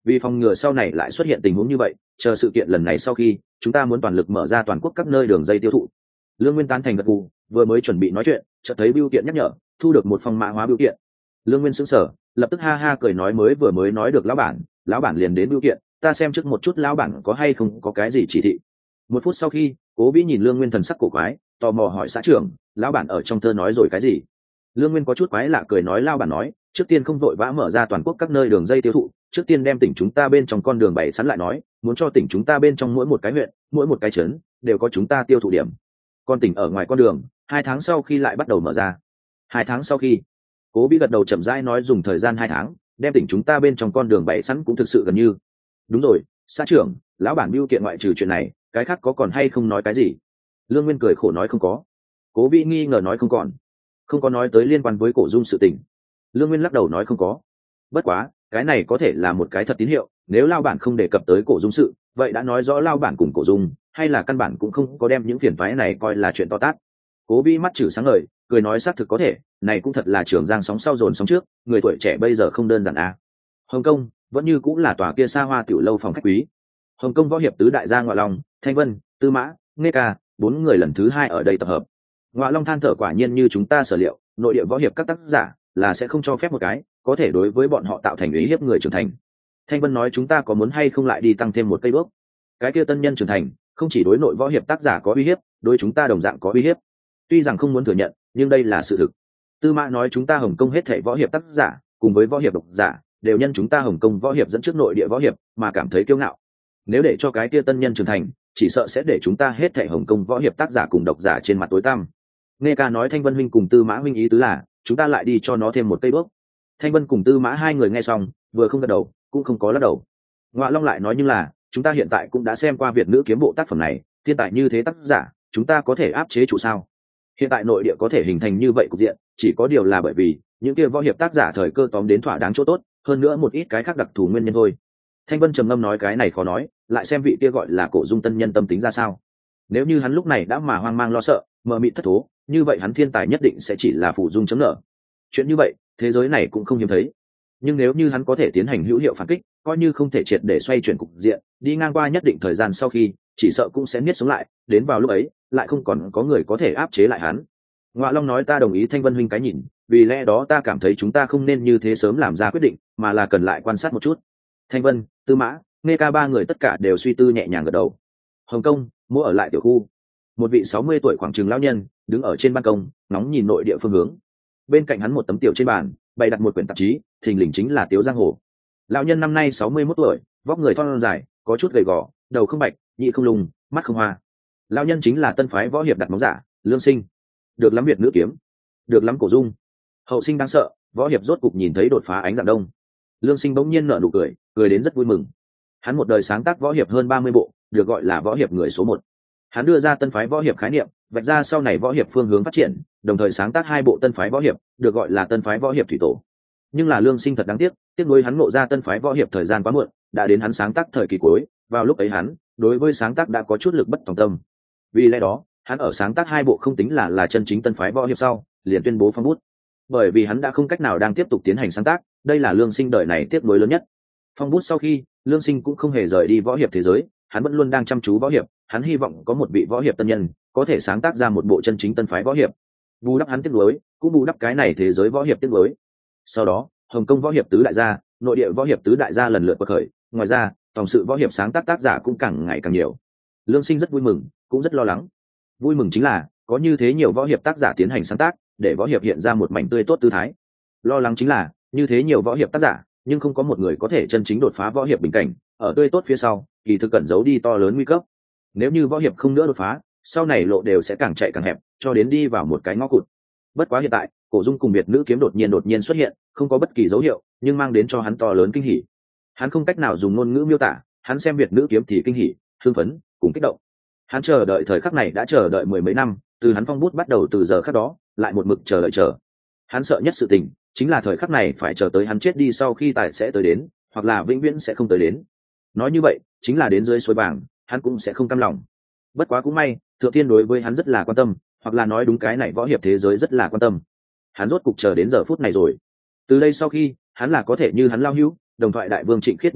vì phòng ngừa sau này lại xuất hiện tình huống như vậy, chờ sự kiện lần này sau khi, chúng ta muốn toàn lực mở ra toàn quốc các nơi đường dây tiêu thụ. Lương Nguyên tán thành gật gù, vừa mới chuẩn bị nói chuyện, chợt thấy bưu kiện nhắc nhở, thu được một phong mã hóa bưu kiện. Lương Nguyên sững sờ, lập tức ha ha cười nói mới vừa mới nói được lão bản, lão bản liền đến bưu kiện, ta xem trước một chút lão bản có hay không có cái gì chỉ thị. Một phút sau khi, Cố Vĩ nhìn Lương Nguyên thần sắc cổ quái, tò mò hỏi xã trưởng, lão bản ở trong thơ nói rồi cái gì? Lương Nguyên có chút quái lạ cười nói lão bản nói, trước tiên không vội vã mở ra toàn quốc các nơi đường dây tiêu thụ, trước tiên đem tỉnh chúng ta bên trong con đường bày sẵn lại nói, muốn cho tỉnh chúng ta bên trong mỗi một cái huyện, mỗi một cái trấn đều có chúng ta tiêu thụ điểm. Con tỉnh ở ngoài con đường, hai tháng sau khi lại bắt đầu mở ra. Hai tháng sau khi, Cố Vĩ gật đầu chậm rãi nói dùng thời gian hai tháng, đem tỉnh chúng ta bên trong con đường bày sẵn cũng thực sự gần như. Đúng rồi, xã trưởng, lão bản bưu kiện ngoại trừ chuyện này, cái khác có còn hay không nói cái gì? Lương Nguyên cười khổ nói không có. Cố Vĩ nghi ngờ nói không còn. Không có nói tới liên quan với Cổ Dung sự tình. Lương Nguyên lắc đầu nói không có. Bất quá, cái này có thể là một cái thật tín hiệu, nếu lao bản không đề cập tới Cổ Dung sự, vậy đã nói rõ lao bản cùng Cổ Dung, hay là căn bản cũng không có đem những phiền toái này coi là chuyện to tát. Cố Vĩ mắt chử sáng ngời, cười nói xác thực có thể, này cũng thật là Trường Giang sóng sau dồn sóng trước, người tuổi trẻ bây giờ không đơn giản à. Hồng Kông vẫn như cũng là tòa kia xa hoa tiểu lâu phòng khách quý. Hồng Kông võ hiệp tứ đại gia Ngọa Long, Thanh Vân, Tư Mã, Nghê Ca, bốn người lần thứ hai ở đây tập hợp. Ngọa Long than thở quả nhiên như chúng ta sở liệu, nội địa võ hiệp các tác giả là sẽ không cho phép một cái có thể đối với bọn họ tạo thành ý hiếp người trưởng thành. Thanh Vân nói chúng ta có muốn hay không lại đi tăng thêm một cây bước. Cái kia tân nhân trưởng thành, không chỉ đối nội võ hiệp tác giả có uy hiếp, đối chúng ta đồng dạng có uy hiếp. Tuy rằng không muốn thừa nhận, nhưng đây là sự thực. Tư Mã nói chúng ta Hồng Kông hết thảy võ hiệp tác giả, cùng với võ hiệp độc giả, đều nhân chúng ta Hồng Kông võ hiệp dẫn trước nội địa võ hiệp mà cảm thấy kiêu ngạo. Nếu để cho cái kia tân nhân trưởng thành, chỉ sợ sẽ để chúng ta hết thảy Hồng Kông võ hiệp tác giả cùng độc giả trên mặt tối tăm. Nghe Ca nói Thanh Vân huynh cùng Tư Mã huynh ý tứ là, chúng ta lại đi cho nó thêm một cây bước. Thanh Vân cùng Tư Mã hai người nghe xong, vừa không gật đầu, cũng không có lắc đầu. Ngọa Long lại nói nhưng là, chúng ta hiện tại cũng đã xem qua Việt nữ kiếm bộ tác phẩm này, thiên tài như thế tác giả, chúng ta có thể áp chế chủ sao? Hiện tại nội địa có thể hình thành như vậy cục diện, chỉ có điều là bởi vì những kia võ hiệp tác giả thời cơ tóm đến thỏa đáng chỗ tốt, hơn nữa một ít cái khác đặc thù nguyên nhân thôi. Thanh Vân trầm ngâm nói cái này khó nói, lại xem vị kia gọi là Cổ Dung tân nhân tâm tính ra sao. Nếu như hắn lúc này đã mà hoang mang lo sợ, mờ mịt thất thố, như vậy hắn thiên tài nhất định sẽ chỉ là phụ dung chấm nợ. Chuyện như vậy, thế giới này cũng không hiếm thấy. Nhưng nếu như hắn có thể tiến hành hữu hiệu phản kích, coi như không thể triệt để xoay chuyển cục diện, đi ngang qua nhất định thời gian sau khi, chỉ sợ cũng sẽ niết sống lại, đến vào lúc ấy, lại không còn có người có thể áp chế lại hắn. Ngọa Long nói ta đồng ý Thanh Vân huynh cái nhìn, vì lẽ đó ta cảm thấy chúng ta không nên như thế sớm làm ra quyết định, mà là cần lại quan sát một chút. Thanh Vân, Tư Mã, Nghe Ca ba người tất cả đều suy tư nhẹ nhàng gật đầu. Hồng Kông, mua ở lại tiểu khu. Một vị sáu mươi tuổi khoảng chừng lão nhân, đứng ở trên ban công, nóng nhìn nội địa phương hướng. Bên cạnh hắn một tấm tiểu trên bàn, bày đặt một quyển tạp chí, thình lình chính là Tiếu Giang Hồ. Lão nhân năm nay sáu mươi mốt tuổi, vóc người thon dài, có chút gầy gò, đầu không bạch, nhị không lùng, mắt không hoa. Lão nhân chính là tân phái võ hiệp đặt móng giả, Lương Sinh. Được lắm Việt nữ kiếm, được lắm Cổ Dung. Hậu sinh đáng sợ, võ hiệp rốt cục nhìn thấy đột phá ánh dạng đông. Lương Sinh bỗng nhiên nở nụ cười, cười đến rất vui mừng. Hắn một đời sáng tác võ hiệp hơn ba mươi bộ, được gọi là võ hiệp người số một. Hắn đưa ra tân phái võ hiệp khái niệm, vạch ra sau này võ hiệp phương hướng phát triển, đồng thời sáng tác hai bộ tân phái võ hiệp, được gọi là tân phái võ hiệp thủy tổ. Nhưng là Lương Sinh thật đáng tiếc, tiếc nuối hắn ngộ ra tân phái võ hiệp thời gian quá muộn, đã đến hắn sáng tác thời kỳ cuối, vào lúc ấy hắn, đối với sáng tác đã có chút lực bất tòng tâm. Vì lẽ đó, hắn ở sáng tác hai bộ không tính là là chân chính tân phái võ hiệp sau, liền tuyên bố phong bút. Bởi vì hắn đã không cách nào đang tiếp tục tiến hành sáng tác, đây là Lương Sinh đời này tiếc nuối lớn nhất. Phong bút sau khi, Lương Sinh cũng không hề rời đi võ hiệp thế giới, hắn vẫn luôn đang chăm chú võ hiệp, hắn hy vọng có một vị võ hiệp tân nhân có thể sáng tác ra một bộ chân chính tân phái võ hiệp, bù đắp hắn tiếc nuối, cũng bù đắp cái này thế giới võ hiệp tiếc nuối. Sau đó, Hồng Kông võ hiệp tứ đại gia, nội địa võ hiệp tứ đại gia lần lượt quật khởi, ngoài ra, tổng sự võ hiệp sáng tác tác giả cũng càng ngày càng nhiều. Lương Sinh rất vui mừng, cũng rất lo lắng. Vui mừng chính là có như thế nhiều võ hiệp tác giả tiến hành sáng tác, để võ hiệp hiện ra một mảnh tươi tốt tư thái. Lo lắng chính là như thế nhiều võ hiệp tác giả, nhưng không có một người có thể chân chính đột phá võ hiệp bình cảnh, ở tươi tốt phía sau, kỳ thực cẩn giấu đi to lớn nguy cấp. Nếu như võ hiệp không nữa đột phá, sau này lộ đều sẽ càng chạy càng hẹp, cho đến đi vào một cái ngõ cụt. Bất quá hiện tại, Cổ Dung cùng Việt nữ kiếm đột nhiên đột nhiên xuất hiện, không có bất kỳ dấu hiệu, nhưng mang đến cho hắn to lớn kinh hỉ. Hắn không cách nào dùng ngôn ngữ miêu tả, hắn xem Việt nữ kiếm thì kinh hỉ, hưng phấn, cùng kích động. Hắn chờ đợi thời khắc này đã chờ đợi mười mấy năm, từ hắn phong bút bắt đầu từ giờ khắc đó, lại một mực chờ đợi chờ. Hắn sợ nhất sự tình, chính là thời khắc này phải chờ tới hắn chết đi sau khi tài sẽ tới đến, hoặc là vĩnh viễn sẽ không tới đến. Nói như vậy, chính là đến dưới suối vàng, hắn cũng sẽ không cam lòng. Bất quá cũng may, Thượng Thiên đối với hắn rất là quan tâm, hoặc là nói đúng cái này võ hiệp thế giới rất là quan tâm. Hắn rốt cục chờ đến giờ phút này rồi. Từ đây sau khi, hắn là có thể như hắn lao hữu, đồng thoại đại vương Trịnh Khiết như thế,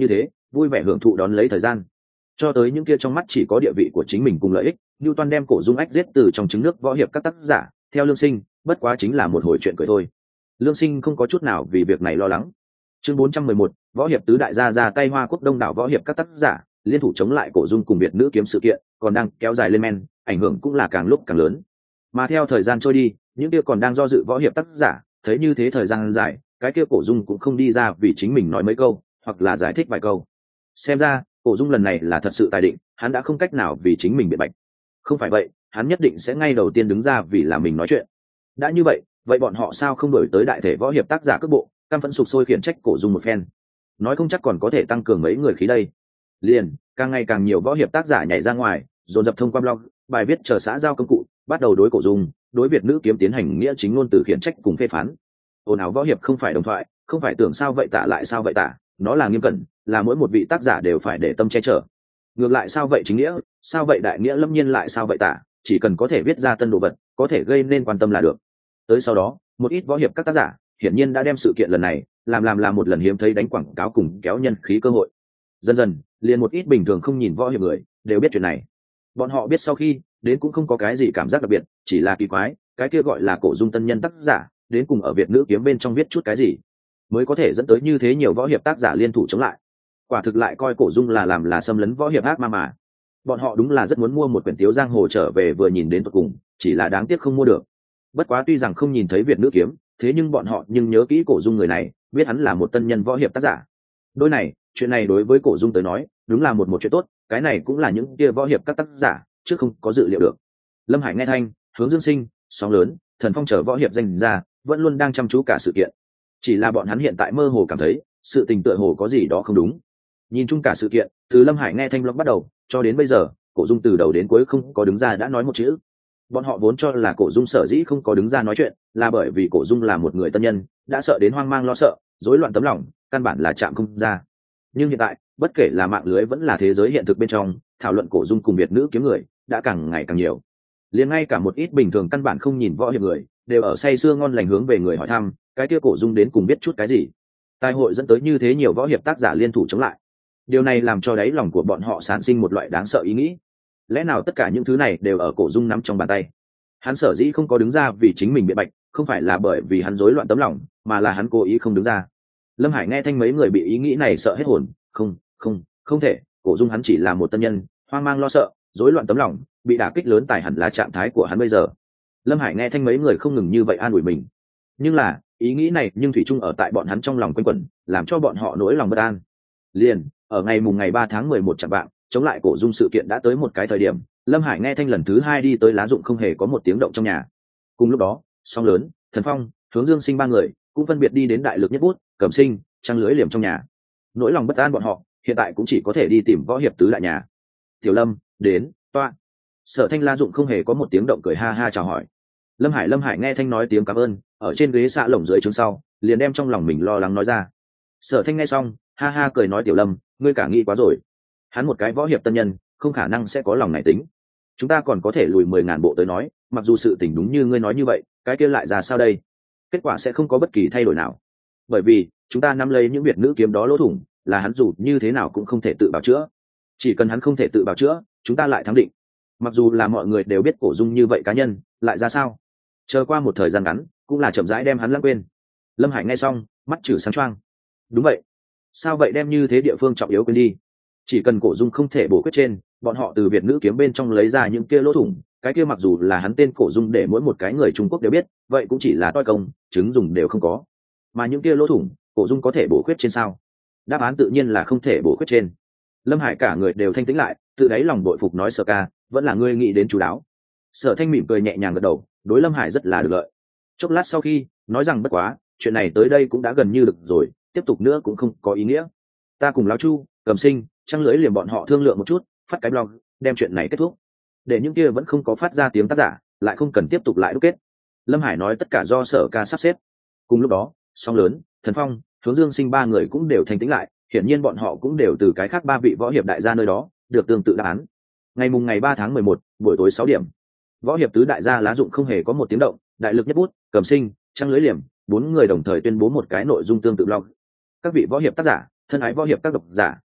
vui vẻ hưởng thụ đón lấy thời gian. Cho tới những kia trong mắt chỉ có địa vị của chính mình cùng lợi ích, Newton đem cổ dung ách giết từ trong trứng nước võ hiệp các tác giả, theo Lương Sinh, bất quá chính là một hồi chuyện cười thôi. Lương Sinh không có chút nào vì việc này lo lắng. Chương bốn trăm mười một, võ hiệp tứ đại gia ra tay Hoa Quốc đông đảo võ hiệp các tác giả, liên thủ chống lại cổ dung cùng Việt nữ kiếm sự kiện, còn đang kéo dài lên men, ảnh hưởng cũng là càng lúc càng lớn. Mà theo thời gian trôi đi, những kia còn đang do dự võ hiệp tác giả, thấy như thế thời gian dài, cái kia cổ dung cũng không đi ra vì chính mình nói mấy câu, hoặc là giải thích vài câu. Xem ra, cổ dung lần này là thật sự tài định, hắn đã không cách nào vì chính mình biện bạch. Không phải vậy, hắn nhất định sẽ ngay đầu tiên đứng ra vì là mình nói chuyện. Đã như vậy, vậy bọn họ sao không đổi tới đại thể võ hiệp tác giả cấp bộ, căm phẫn sục sôi khiển trách cổ dung một phen. Nói không chắc còn có thể tăng cường mấy người khí đây. Liền, càng ngày càng nhiều võ hiệp tác giả nhảy ra ngoài, dồn dập thông qua blog, bài viết chờ xã giao công cụ, bắt đầu đối cổ dung, đối Việt nữ kiếm tiến hành nghĩa chính ngôn từ khiển trách cùng phê phán. Ồn ào võ hiệp không phải đồng thoại, không phải tưởng sao vậy tả lại sao vậy tả, nó là nghiêm cẩn, là mỗi một vị tác giả đều phải để tâm che chở. Ngược lại sao vậy chính nghĩa, sao vậy đại nghĩa lâm nhiên lại sao vậy tả, chỉ cần có thể viết ra tân đồ vật, có thể gây nên quan tâm là được. Tới sau đó, một ít võ hiệp các tác giả, hiển nhiên đã đem sự kiện lần này làm làm làm một lần hiếm thấy đánh quảng cáo cùng kéo nhân khí cơ hội. Dần dần, liền một ít bình thường không nhìn võ hiệp người đều biết chuyện này. Bọn họ biết sau khi đến cũng không có cái gì cảm giác đặc biệt, chỉ là kỳ quái, cái kia gọi là cổ dung tân nhân tác giả, đến cùng ở Việt nữ kiếm bên trong viết chút cái gì, mới có thể dẫn tới như thế nhiều võ hiệp tác giả liên thủ chống lại. Quả thực lại coi cổ dung là làm là xâm lấn võ hiệp ác ma mà. Bọn họ đúng là rất muốn mua một quyển Tiếu Giang Hồ trở về vừa nhìn đến tận cùng, chỉ là đáng tiếc không mua được. Bất quá tuy rằng không nhìn thấy Việt nữ kiếm, thế nhưng bọn họ nhưng nhớ kỹ cổ dung người này, biết hắn là một tân nhân võ hiệp tác giả. Đôi này, chuyện này đối với cổ dung tới nói, đúng là một một chuyện tốt, cái này cũng là những kia võ hiệp các tác giả chứ không có dự liệu được. Lâm Hải nghe thanh, Hướng Dương Sinh, Sóng Lớn, Thần Phong chờ võ hiệp danh ra, vẫn luôn đang chăm chú cả sự kiện. Chỉ là bọn hắn hiện tại mơ hồ cảm thấy, sự tình tựa hồ có gì đó không đúng. Nhìn chung cả sự kiện, từ Lâm Hải nghe thanh blog bắt đầu, cho đến bây giờ, cổ dung từ đầu đến cuối không có đứng ra đã nói một chữ. Bọn họ vốn cho là cổ dung sở dĩ không có đứng ra nói chuyện, là bởi vì cổ dung là một người tân nhân, đã sợ đến hoang mang lo sợ, rối loạn tấm lòng, căn bản là chạm không ra. Nhưng hiện tại, bất kể là mạng lưới vẫn là thế giới hiện thực bên trong, thảo luận cổ dung cùng Việt nữ kiếm người đã càng ngày càng nhiều. Liền ngay cả một ít bình thường căn bản không nhìn võ hiệp người, đều ở say sưa ngon lành hướng về người hỏi thăm, cái kia cổ dung đến cùng biết chút cái gì. Tai hội dẫn tới như thế nhiều võ hiệp tác giả liên thủ chống lại. Điều này làm cho đáy lòng của bọn họ sản sinh một loại đáng sợ ý nghĩ. Lẽ nào tất cả những thứ này đều ở cổ dung nắm trong bàn tay? Hắn sở dĩ không có đứng ra vì chính mình biện bạch, không phải là bởi vì hắn rối loạn tấm lòng, mà là hắn cố ý không đứng ra. Lâm Hải nghe thanh mấy người bị ý nghĩ này sợ hết hồn, không, không, không thể, cổ dung hắn chỉ là một tân nhân, hoang mang lo sợ, rối loạn tấm lòng, bị đả kích lớn tài hẳn là trạng thái của hắn bây giờ. Lâm Hải nghe thanh mấy người không ngừng như vậy an ủi mình. Nhưng là, ý nghĩ này nhưng thủy chung ở tại bọn hắn trong lòng quanh quẩn, làm cho bọn họ nỗi lòng bất an. Liền, ở ngày mùng ngày ba tháng mười một chẳng bạn, chống lại cổ dung sự kiện đã tới một cái thời điểm, Lâm Hải nghe thanh lần thứ hai đi tới lá dụng không hề có một tiếng động trong nhà. Cùng lúc đó, Sóng Lớn, Thần Phong, Hướng Dương Sinh ba người cũng phân biệt đi đến đại lực nhất bút, Cẩm Sinh, Trăng Lưới liềm trong nhà. Nỗi lòng bất an bọn họ hiện tại cũng chỉ có thể đi tìm võ hiệp tứ đại nhà. Tiểu Lâm đến toa. Sở Thanh La dụng không hề có một tiếng động cười ha ha chào hỏi. Lâm Hải Lâm Hải nghe thanh nói tiếng cảm ơn, ở trên ghế xạ lồng dưới trướng sau, liền đem trong lòng mình lo lắng nói ra. Sở Thanh nghe xong, ha ha cười nói Tiểu Lâm, ngươi cả nghĩ quá rồi. Hắn một cái võ hiệp tân nhân, không khả năng sẽ có lòng này tính. Chúng ta còn có thể lùi mười ngàn bộ tới nói, mặc dù sự tình đúng như ngươi nói như vậy, cái kia lại ra sao đây? Kết quả sẽ không có bất kỳ thay đổi nào. Bởi vì, chúng ta nắm lấy những Việt nữ kiếm đó lỗ thủng, là hắn dù như thế nào cũng không thể tự bào chữa. Chỉ cần hắn không thể tự bào chữa, chúng ta lại thắng định. Mặc dù là mọi người đều biết cổ dung như vậy cá nhân, lại ra sao? Chờ qua một thời gian ngắn, cũng là chậm rãi đem hắn lãng quên. Lâm Hải nghe xong, mắt chử sáng choang. Đúng vậy. Sao vậy đem như thế địa phương trọng yếu quên đi? Chỉ cần cổ dung không thể bổ khuyết trên, bọn họ từ Việt nữ kiếm bên trong lấy ra những kia lỗ thủng, cái kia mặc dù là hắn tên cổ dung để mỗi một cái người Trung Quốc đều biết, vậy cũng chỉ là toi công, chứng dùng đều không có. Mà những kia lỗ thủng, cổ dung có thể bổ khuyết trên sao? Đáp án tự nhiên là không thể bổ khuyết trên. Lâm Hải cả người đều thanh tĩnh lại, tự đáy lòng bội phục nói Sở ca, vẫn là ngươi nghĩ đến chú đáo. Sở Thanh mỉm cười nhẹ nhàng gật đầu, đối Lâm Hải rất là được lợi. Chốc lát sau khi nói rằng bất quá, chuyện này tới đây cũng đã gần như được rồi, tiếp tục nữa cũng không có ý nghĩa. Ta cùng Lão Chu, Cẩm Sinh, Trăng Lưới liềm bọn họ thương lượng một chút, phát cái blog, đem chuyện này kết thúc. Để những kia vẫn không có phát ra tiếng tác giả, lại không cần tiếp tục lại đúc kết. Lâm Hải nói tất cả do Sở ca sắp xếp. Cùng lúc đó, Sóng Lớn, Thần Phong, Hướng Dương Sinh ba người cũng đều thanh tĩnh lại, hiển nhiên bọn họ cũng đều từ cái khác ba vị võ hiệp đại gia nơi đó được tương tự đáp án. Ngày mùng ngày ba tháng mười một, buổi tối sáu điểm, võ hiệp tứ đại gia lá dụng không hề có một tiếng động, đại lực nhất bút, Cẩm Sinh, Trăng Lưới liềm, bốn người đồng thời tuyên bố một cái nội dung tương tự blog. Các vị võ hiệp tác giả, thân ái võ hiệp các độc giả,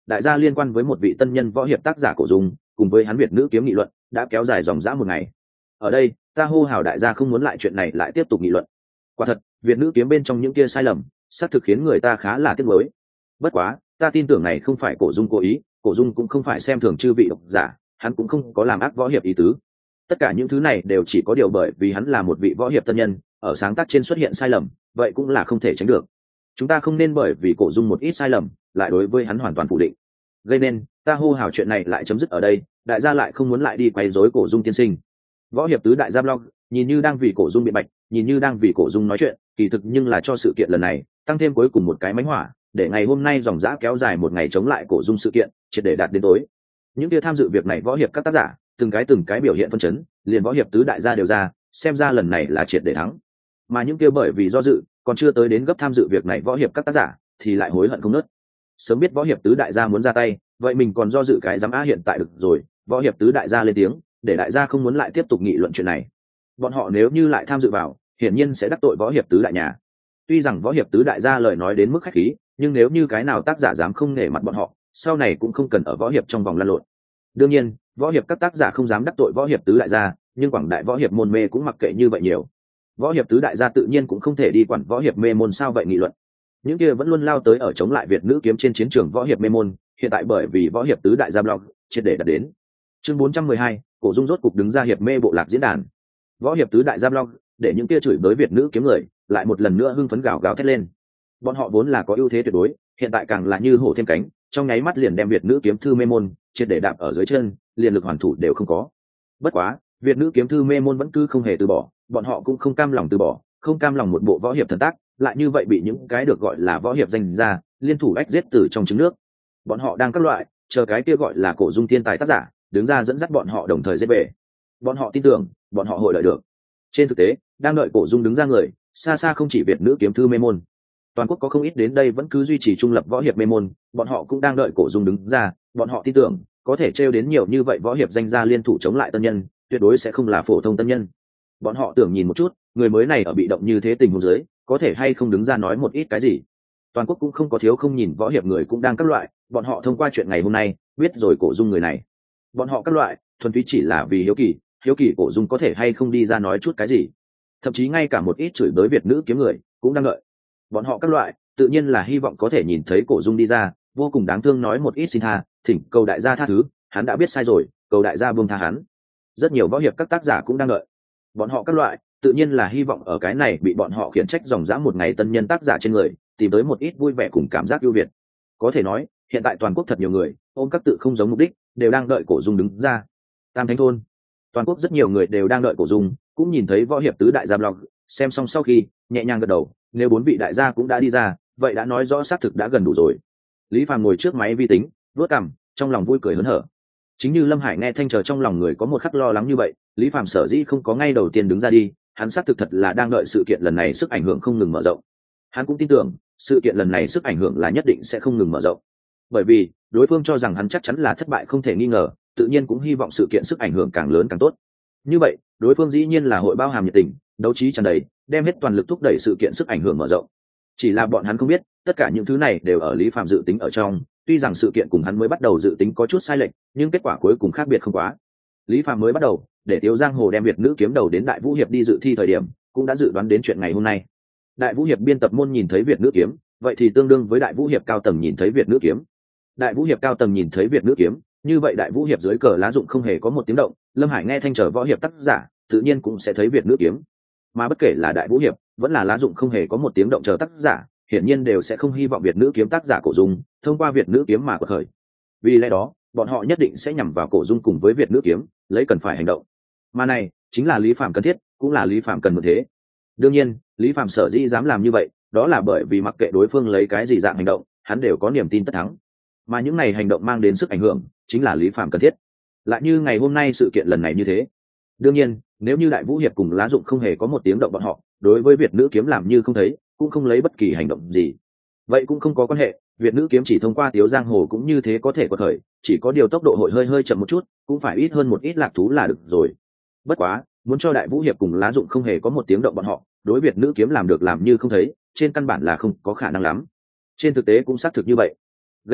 đại gia liên quan với một vị tân nhân võ hiệp tác giả cổ dung cùng với hắn Việt nữ kiếm nghị luận đã kéo dài dòng dã một ngày. Ở đây ta hô hào đại gia không muốn lại chuyện này lại tiếp tục nghị luận. Quả thật Việt nữ kiếm bên trong những kia sai lầm xác thực khiến người ta khá là tiếc nuối. Bất quá ta tin tưởng này không phải cổ dung cố ý, cổ dung cũng không phải xem thường chư vị độc giả, hắn cũng không có làm ác võ hiệp ý tứ. Tất cả những thứ này đều chỉ có điều bởi vì hắn là một vị võ hiệp tân nhân, ở sáng tác trên xuất hiện sai lầm, vậy cũng là không thể tránh được. Chúng ta không nên bởi vì cổ dung một ít sai lầm lại đối với hắn hoàn toàn phủ định. Gây nên ta hô hào chuyện này lại chấm dứt ở đây, đại gia lại không muốn lại đi quấy rối cổ dung tiên sinh. Võ hiệp tứ đại gia blog nhìn như đang vì cổ dung biện bạch, nhìn như đang vì cổ dung nói chuyện, kỳ thực nhưng là cho sự kiện lần này tăng thêm cuối cùng một cái mánh hỏa, để ngày hôm nay dòng dã kéo dài một ngày chống lại cổ dung sự kiện triệt để đạt đến tối. Những kia tham dự việc này võ hiệp các tác giả từng cái từng cái biểu hiện phân chấn, liền võ hiệp tứ đại gia đều ra, xem ra lần này là triệt để thắng. Mà những kia bởi vì do dự còn chưa tới đến gấp tham dự việc này võ hiệp các tác giả thì lại hối hận không nớt. Sớm biết võ hiệp tứ đại gia muốn ra tay, vậy mình còn do dự cái dám á hiện tại được rồi. Võ hiệp tứ đại gia lên tiếng, để đại gia không muốn lại tiếp tục nghị luận chuyện này. Bọn họ nếu như lại tham dự vào, hiển nhiên sẽ đắc tội võ hiệp tứ đại nhà. Tuy rằng võ hiệp tứ đại gia lời nói đến mức khách khí, nhưng nếu như cái nào tác giả dám không nể mặt bọn họ, sau này cũng không cần ở võ hiệp trong vòng lăn lộn. Đương nhiên võ hiệp các tác giả không dám đắc tội võ hiệp tứ đại gia, nhưng quảng đại võ hiệp môn mê cũng mặc kệ như vậy nhiều. Võ hiệp tứ đại gia tự nhiên cũng không thể đi quản võ hiệp mê môn sao vậy nghị luận. Những kia vẫn luôn lao tới ở chống lại Việt nữ kiếm trên chiến trường võ hiệp mê môn, hiện tại bởi vì võ hiệp tứ đại gia blog triệt để đạt đến. Chương bốn trăm mười hai, cổ dung rốt cục đứng ra hiệp mê bộ lạc diễn đàn. Võ hiệp tứ đại gia blog để những kia chửi bới Việt nữ kiếm người lại một lần nữa hưng phấn gào gào thét lên. Bọn họ vốn là có ưu thế tuyệt đối, hiện tại càng là như hổ thêm cánh, trong nháy mắt liền đem Việt nữ kiếm thư mê môn triệt để đạp ở dưới chân, liền lực hoàn thủ đều không có. Bất quá Việt nữ kiếm thư mê môn vẫn cứ không hề từ bỏ, bọn họ cũng không cam lòng từ bỏ, không cam lòng một bộ võ hiệp thần tác lại như vậy bị những cái được gọi là võ hiệp danh ra liên thủ ách giết từ trong trứng nước. Bọn họ đang các loại chờ cái kia gọi là cổ dung thiên tài tác giả đứng ra dẫn dắt bọn họ đồng thời giết về. Bọn họ tin tưởng bọn họ hội đợi được. Trên thực tế đang đợi cổ dung đứng ra người xa xa không chỉ Việt nữ kiếm thư mê môn, toàn quốc có không ít đến đây vẫn cứ duy trì trung lập võ hiệp mê môn, bọn họ cũng đang đợi cổ dung đứng ra. Bọn họ tin tưởng có thể trêu đến nhiều như vậy võ hiệp danh gia liên thủ chống lại tân nhân, tuyệt đối sẽ không là phổ thông tân nhân. Bọn họ tưởng nhìn một chút người mới này ở bị động như thế tình huống dưới có thể hay không đứng ra nói một ít cái gì. Toàn quốc cũng không có thiếu không nhìn võ hiệp người cũng đang các loại, bọn họ thông qua chuyện ngày hôm nay biết rồi cổ dung người này. Bọn họ các loại thuần túy chỉ là vì hiếu kỳ, hiếu kỳ cổ dung có thể hay không đi ra nói chút cái gì. Thậm chí ngay cả một ít chửi bới Việt nữ kiếm người cũng đang đợi. Bọn họ các loại tự nhiên là hy vọng có thể nhìn thấy cổ dung đi ra vô cùng đáng thương nói một ít xin tha, thỉnh cầu đại gia tha thứ, hắn đã biết sai rồi, cầu đại gia buông tha hắn. Rất nhiều võ hiệp các tác giả cũng đang đợi. Bọn họ các loại tự nhiên là hy vọng ở cái này bị bọn họ khiển trách dòng dã một ngày tân nhân tác giả trên người tìm tới một ít vui vẻ cùng cảm giác ưu việt. Có thể nói hiện tại toàn quốc thật nhiều người ôm các tự không giống mục đích đều đang đợi cổ dung đứng ra. Tam Thánh thôn toàn quốc rất nhiều người đều đang đợi cổ dung, cũng nhìn thấy võ hiệp tứ đại gia blog, xem xong sau khi nhẹ nhàng gật đầu, nếu bốn vị đại gia cũng đã đi ra vậy đã nói rõ xác thực đã gần đủ rồi. Lý Phàm ngồi trước máy vi tính vuốt cằm trong lòng vui cười hớn hở. Chính như Lâm Hải nghe thanh chờ trong lòng người có một khắc lo lắng như vậy, Lý Phàm sở dĩ không có ngay đầu tiên đứng ra đi, hắn xác thực thật là đang đợi sự kiện lần này sức ảnh hưởng không ngừng mở rộng. Hắn cũng tin tưởng sự kiện lần này sức ảnh hưởng là nhất định sẽ không ngừng mở rộng, bởi vì đối phương cho rằng hắn chắc chắn là thất bại không thể nghi ngờ, tự nhiên cũng hy vọng sự kiện sức ảnh hưởng càng lớn càng tốt. Như vậy đối phương dĩ nhiên là hội bao hàm nhiệt tình, đấu trí tràn đầy, đem hết toàn lực thúc đẩy sự kiện sức ảnh hưởng mở rộng. Chỉ là bọn hắn không biết tất cả những thứ này đều ở Lý Phàm dự tính ở trong. Tuy rằng sự kiện cùng hắn mới bắt đầu dự tính có chút sai lệch, nhưng kết quả cuối cùng khác biệt không quá. Lý Phàm mới bắt đầu để Tiếu Giang Hồ đem Việt nữ kiếm đầu đến Đại Vũ hiệp đi dự thi thời điểm, cũng đã dự đoán đến chuyện ngày hôm nay. Đại Vũ hiệp biên tập môn nhìn thấy Việt nữ kiếm, vậy thì tương đương với Đại Vũ hiệp cao tầng nhìn thấy Việt nữ kiếm. Đại Vũ hiệp cao tầng nhìn thấy Việt nữ kiếm, như vậy Đại Vũ hiệp dưới cờ lá dụng không hề có một tiếng động, Lâm Hải nghe thanh trở võ hiệp tác giả, tự nhiên cũng sẽ thấy Việt nữ kiếm. Mà bất kể là Đại Vũ hiệp, vẫn là lá dụng không hề có một tiếng động chờ tác giả, hiển nhiên đều sẽ không hy vọng Việt nữ kiếm tác giả cổ dung thông qua Việt nữ kiếm mà quật khởi. Vì lẽ đó bọn họ nhất định sẽ nhằm vào cổ dung cùng với Việt nữ kiếm lấy cần phải hành động, mà này chính là Lý Phàm cần thiết, cũng là Lý Phàm cần một thế. Đương nhiên Lý Phàm sở dĩ dám làm như vậy, đó là bởi vì mặc kệ đối phương lấy cái gì dạng hành động, hắn đều có niềm tin tất thắng, mà những này hành động mang đến sức ảnh hưởng chính là Lý Phàm cần thiết. Lại như ngày hôm nay sự kiện lần này như thế. Đương nhiên nếu như Đại Vũ hiệp cùng lá dụng không hề có một tiếng động, bọn họ đối với Việt nữ kiếm làm như không thấy, cũng không lấy bất kỳ hành động gì, vậy cũng không có quan hệ. Việt nữ kiếm chỉ thông qua Tiếu Giang Hồ cũng như thế có thể quật khởi, chỉ có điều tốc độ hội hơi hơi chậm một chút, cũng phải ít hơn một ít lạc thú là được rồi. Bất quá muốn cho Đại Vũ hiệp cùng lá dụng không hề có một tiếng động bọn họ đối Việt nữ kiếm làm được làm như không thấy, trên căn bản là không có khả năng lắm. Trên thực tế cũng xác thực như vậy. Gây nên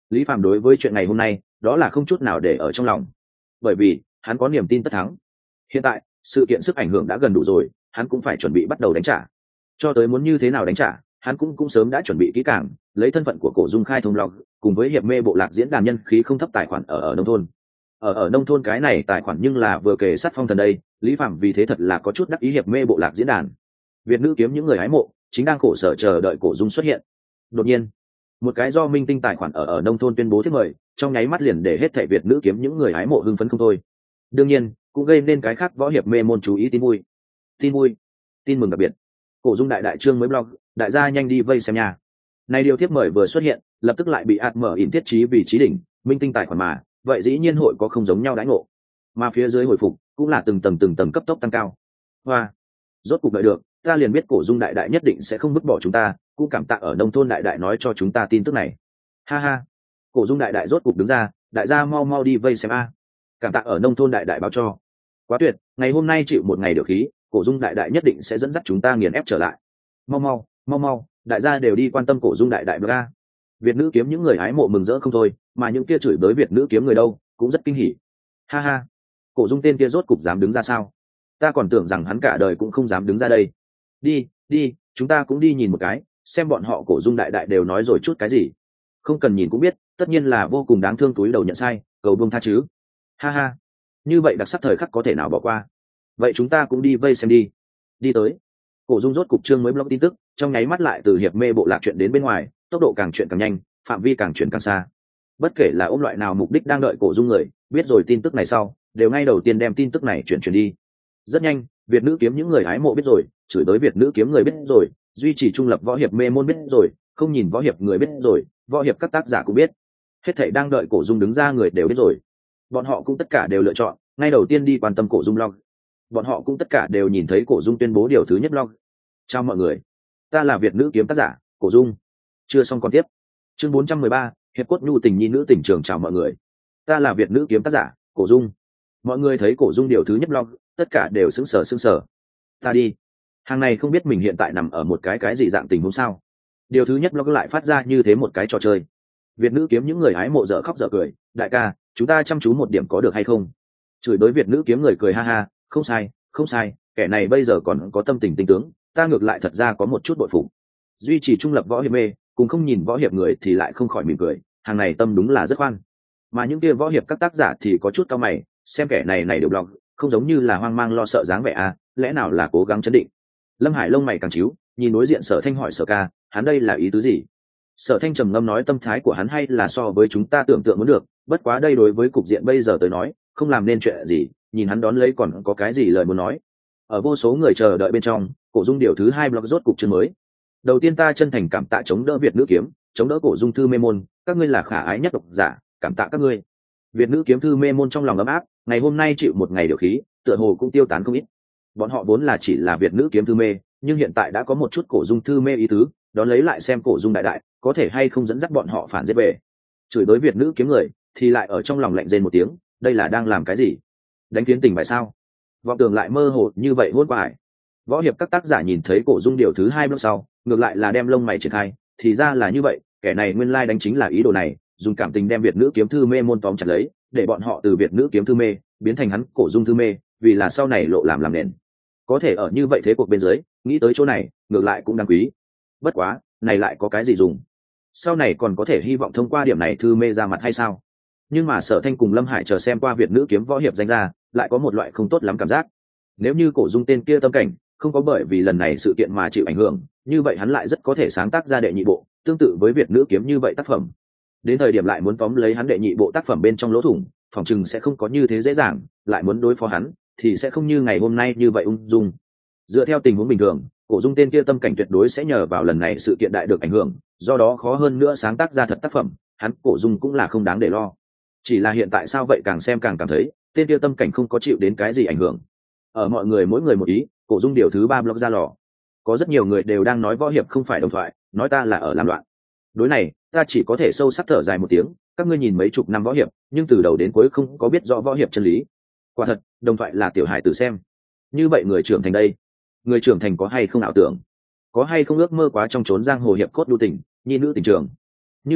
Lý Phàm đối với chuyện ngày hôm nay đó là không chút nào để ở trong lòng, bởi vì hắn có niềm tin tất thắng. Hiện tại sự kiện sức ảnh hưởng đã gần đủ rồi, hắn cũng phải chuẩn bị bắt đầu đánh trả. Cho tới muốn như thế nào đánh trả, hắn cũng cũng sớm đã chuẩn bị kỹ càng, lấy thân phận của Cổ Dung khai thông log, cùng với hiệp mê bộ lạc diễn đàn nhân khí không thấp tài khoản ở ở nông thôn. Ở ở nông thôn cái này tài khoản nhưng là vừa kể sát phong thần đây, Lý Phàm vì thế thật là có chút đắc ý hiệp mê bộ lạc diễn đàn. Việt nữ kiếm những người hái mộ chính đang khổ sở chờ đợi Cổ Dung xuất hiện. Đột nhiên, một cái do minh tinh tài khoản ở ở nông thôn tuyên bố thiết mời, trong nháy mắt liền để hết thảy Việt nữ kiếm những người hái mộ hưng phấn không thôi. Đương nhiên, cũng gây nên cái khác võ hiệp mê môn chú ý tin vui. Tin vui, tin mừng đặc biệt. Cổ Dung đại đại trương mới blog, đại gia nhanh đi vây xem nha. Này điều thiếp mời vừa xuất hiện, lập tức lại bị ạt mở ỉn thiết trí vì trí đỉnh, minh tinh tài khoản mà, vậy dĩ nhiên hội có không giống nhau đãi ngộ. Mà phía dưới hồi phục cũng là từng tầng từng tầng cấp tốc tăng cao. Hoa, rốt cục đợi được, ta liền biết Cổ Dung đại đại nhất định sẽ không vứt bỏ chúng ta, cũng cảm tạ ở nông thôn đại đại nói cho chúng ta tin tức này. Ha ha, Cổ Dung đại đại rốt cục đứng ra, đại gia mau mau đi vây xem a. Cảm tạ ở nông thôn đại đại báo cho. Quá tuyệt, ngày hôm nay chịu một ngày điều khí, Cổ Dung đại đại nhất định sẽ dẫn dắt chúng ta nghiền ép trở lại. Mau mau, mau mau, đại gia đều đi quan tâm Cổ Dung đại đại bra. Việt nữ kiếm những người hái mộ mừng rỡ không thôi, mà những kia chửi bới Việt nữ kiếm người đâu cũng rất kinh hỉ. Ha ha, Cổ Dung tên kia rốt cục dám đứng ra sao? Ta còn tưởng rằng hắn cả đời cũng không dám đứng ra đây. Đi, đi, chúng ta cũng đi nhìn một cái, xem bọn họ Cổ Dung đại đại đều nói rồi chút cái gì. Không cần nhìn cũng biết, tất nhiên là vô cùng đáng thương, túi đầu nhận sai, cầu buông tha chứ. Ha ha, như vậy đặc sắc thời khắc có thể nào bỏ qua. Vậy chúng ta cũng đi vây xem đi. Đi tới. Cổ Dung rốt cục chương mới blog tin tức, trong nháy mắt lại từ hiệp mê bộ lạc chuyện đến bên ngoài, tốc độ càng chuyện càng nhanh, phạm vi càng chuyển càng xa. Bất kể là ôm loại nào mục đích đang đợi Cổ Dung người, biết rồi tin tức này sau, đều ngay đầu tiên đem tin tức này chuyển chuyển đi. Rất nhanh, Việt nữ kiếm những người hái mộ biết rồi, chửi tới Việt nữ kiếm người biết rồi, duy trì trung lập võ hiệp mê môn biết rồi, không nhìn võ hiệp người biết rồi, võ hiệp các tác giả cũng biết. Hết thảy đang đợi Cổ Dung đứng ra người đều biết rồi. Bọn họ cũng tất cả đều lựa chọn ngay đầu tiên đi quan tâm Cổ Dung blog. Bọn họ cũng tất cả đều nhìn thấy Cổ Dung tuyên bố điều thứ nhất blog. Chào mọi người, ta là Việt nữ kiếm tác giả Cổ Dung. Chưa xong còn tiếp. Chương bốn trăm mười ba, hiệp cốt nhu tình nhi nữ tình trường. Chào mọi người, ta là Việt nữ kiếm tác giả Cổ Dung. Mọi người thấy Cổ Dung điều thứ nhất blog, tất cả đều sững sờ sững sờ. Ta đi, hàng này không biết mình hiện tại nằm ở một cái cái gì dạng tình huống sao? Điều thứ nhất blog lại phát ra như thế một cái trò chơi. Việt nữ kiếm những người hái mộ dở khóc dở cười, đại ca, chúng ta chăm chú một điểm có được hay không? Chửi đối Việt nữ kiếm người cười ha ha, không sai, không sai, kẻ này bây giờ còn có tâm tình tinh tướng, ta ngược lại thật ra có một chút bội phục. Duy trì trung lập võ hiệp mê, cùng không nhìn võ hiệp người thì lại không khỏi mỉm cười, hàng này tâm đúng là rất khoan. Mà những kia võ hiệp các tác giả thì có chút cao mày, xem kẻ này này đều blog, không giống như là hoang mang lo sợ dáng vẻ à, lẽ nào là cố gắng chấn định. Lâm Hải lông mày càng chíu, nhìn đối diện Sở Thanh hỏi Sở ca, hắn đây là ý tứ gì? Sở Thanh trầm ngâm nói tâm thái của hắn hay là so với chúng ta tưởng tượng muốn được, bất quá đây đối với cục diện bây giờ tới nói, không làm nên chuyện gì, nhìn hắn đón lấy còn có cái gì lời muốn nói. Ở vô số người chờ đợi bên trong, Cổ Dung điều thứ hai blog rốt cục chương mới. Đầu tiên ta chân thành cảm tạ chống đỡ Việt nữ kiếm, chống đỡ Cổ Dung thư mê môn, các ngươi là khả ái nhất độc giả, cảm tạ các ngươi. Việt nữ kiếm thư mê môn trong lòng ấm áp, ngày hôm nay chịu một ngày điều khí, tựa hồ cũng tiêu tán không ít. Bọn họ vốn là chỉ là Việt nữ kiếm thư mê, nhưng hiện tại đã có một chút Cổ Dung thư mê ý tứ, đón lấy lại xem Cổ Dung đại đại có thể hay không dẫn dắt bọn họ phản giết về. Chửi đối Việt nữ kiếm người thì lại ở trong lòng lạnh rên một tiếng, đây là đang làm cái gì? Đánh phiến tình bài sao? Vọng tưởng lại mơ hồ như vậy hốt quải. Võ hiệp các tác giả nhìn thấy Cổ Dung điều thứ hai bước sau, ngược lại là đem lông mày triển khai, thì ra là như vậy, kẻ này nguyên lai đánh chính là ý đồ này, dùng cảm tình đem Việt nữ kiếm thư mê môn tóm chặt lấy, để bọn họ từ Việt nữ kiếm thư mê biến thành hắn Cổ Dung thư mê, vì là sau này lộ làm làm nền. Có thể ở như vậy thế cuộc bên dưới, nghĩ tới chỗ này, ngược lại cũng đáng quý. Bất quá, này lại có cái gì dùng? Sau này còn có thể hy vọng thông qua điểm này thư mê ra mặt hay sao? Nhưng mà Sở Thanh cùng Lâm Hải chờ xem qua Việt nữ kiếm võ hiệp danh ra, lại có một loại không tốt lắm cảm giác. Nếu như Cổ Dung tên kia tâm cảnh không có bởi vì lần này sự kiện mà chịu ảnh hưởng, như vậy hắn lại rất có thể sáng tác ra đệ nhị bộ, tương tự với Việt nữ kiếm như vậy tác phẩm. Đến thời điểm lại muốn tóm lấy hắn đệ nhị bộ tác phẩm bên trong lỗ thủng, phòng chừng sẽ không có như thế dễ dàng, lại muốn đối phó hắn thì sẽ không như ngày hôm nay như vậy ung dung. Dựa theo tình huống bình thường, Cổ Dung tên kia tâm cảnh tuyệt đối sẽ nhờ vào lần này sự kiện đại được ảnh hưởng, do đó khó hơn nữa sáng tác ra thật tác phẩm, hắn Cổ Dung cũng là không đáng để lo. Chỉ là hiện tại sao vậy, càng xem càng cảm thấy tên kia tâm cảnh không có chịu đến cái gì ảnh hưởng. Ở mọi người mỗi người một ý, Cổ Dung điều thứ ba blog ra lò. Có rất nhiều người đều đang nói võ hiệp không phải đồng thoại, nói ta là ở làm loạn. Đối này, ta chỉ có thể sâu sắc thở dài một tiếng, các ngươi nhìn mấy chục năm võ hiệp, nhưng từ đầu đến cuối không có biết rõ võ hiệp chân lý. Quả thật, đồng thoại là tiểu hài tử xem. Như vậy người trưởng thành đây, người trưởng thành có hay không ảo tưởng, có hay không ước mơ quá trong chốn giang hồ hiệp cốt đu tình, nhi nữ tình trường. Như vậy,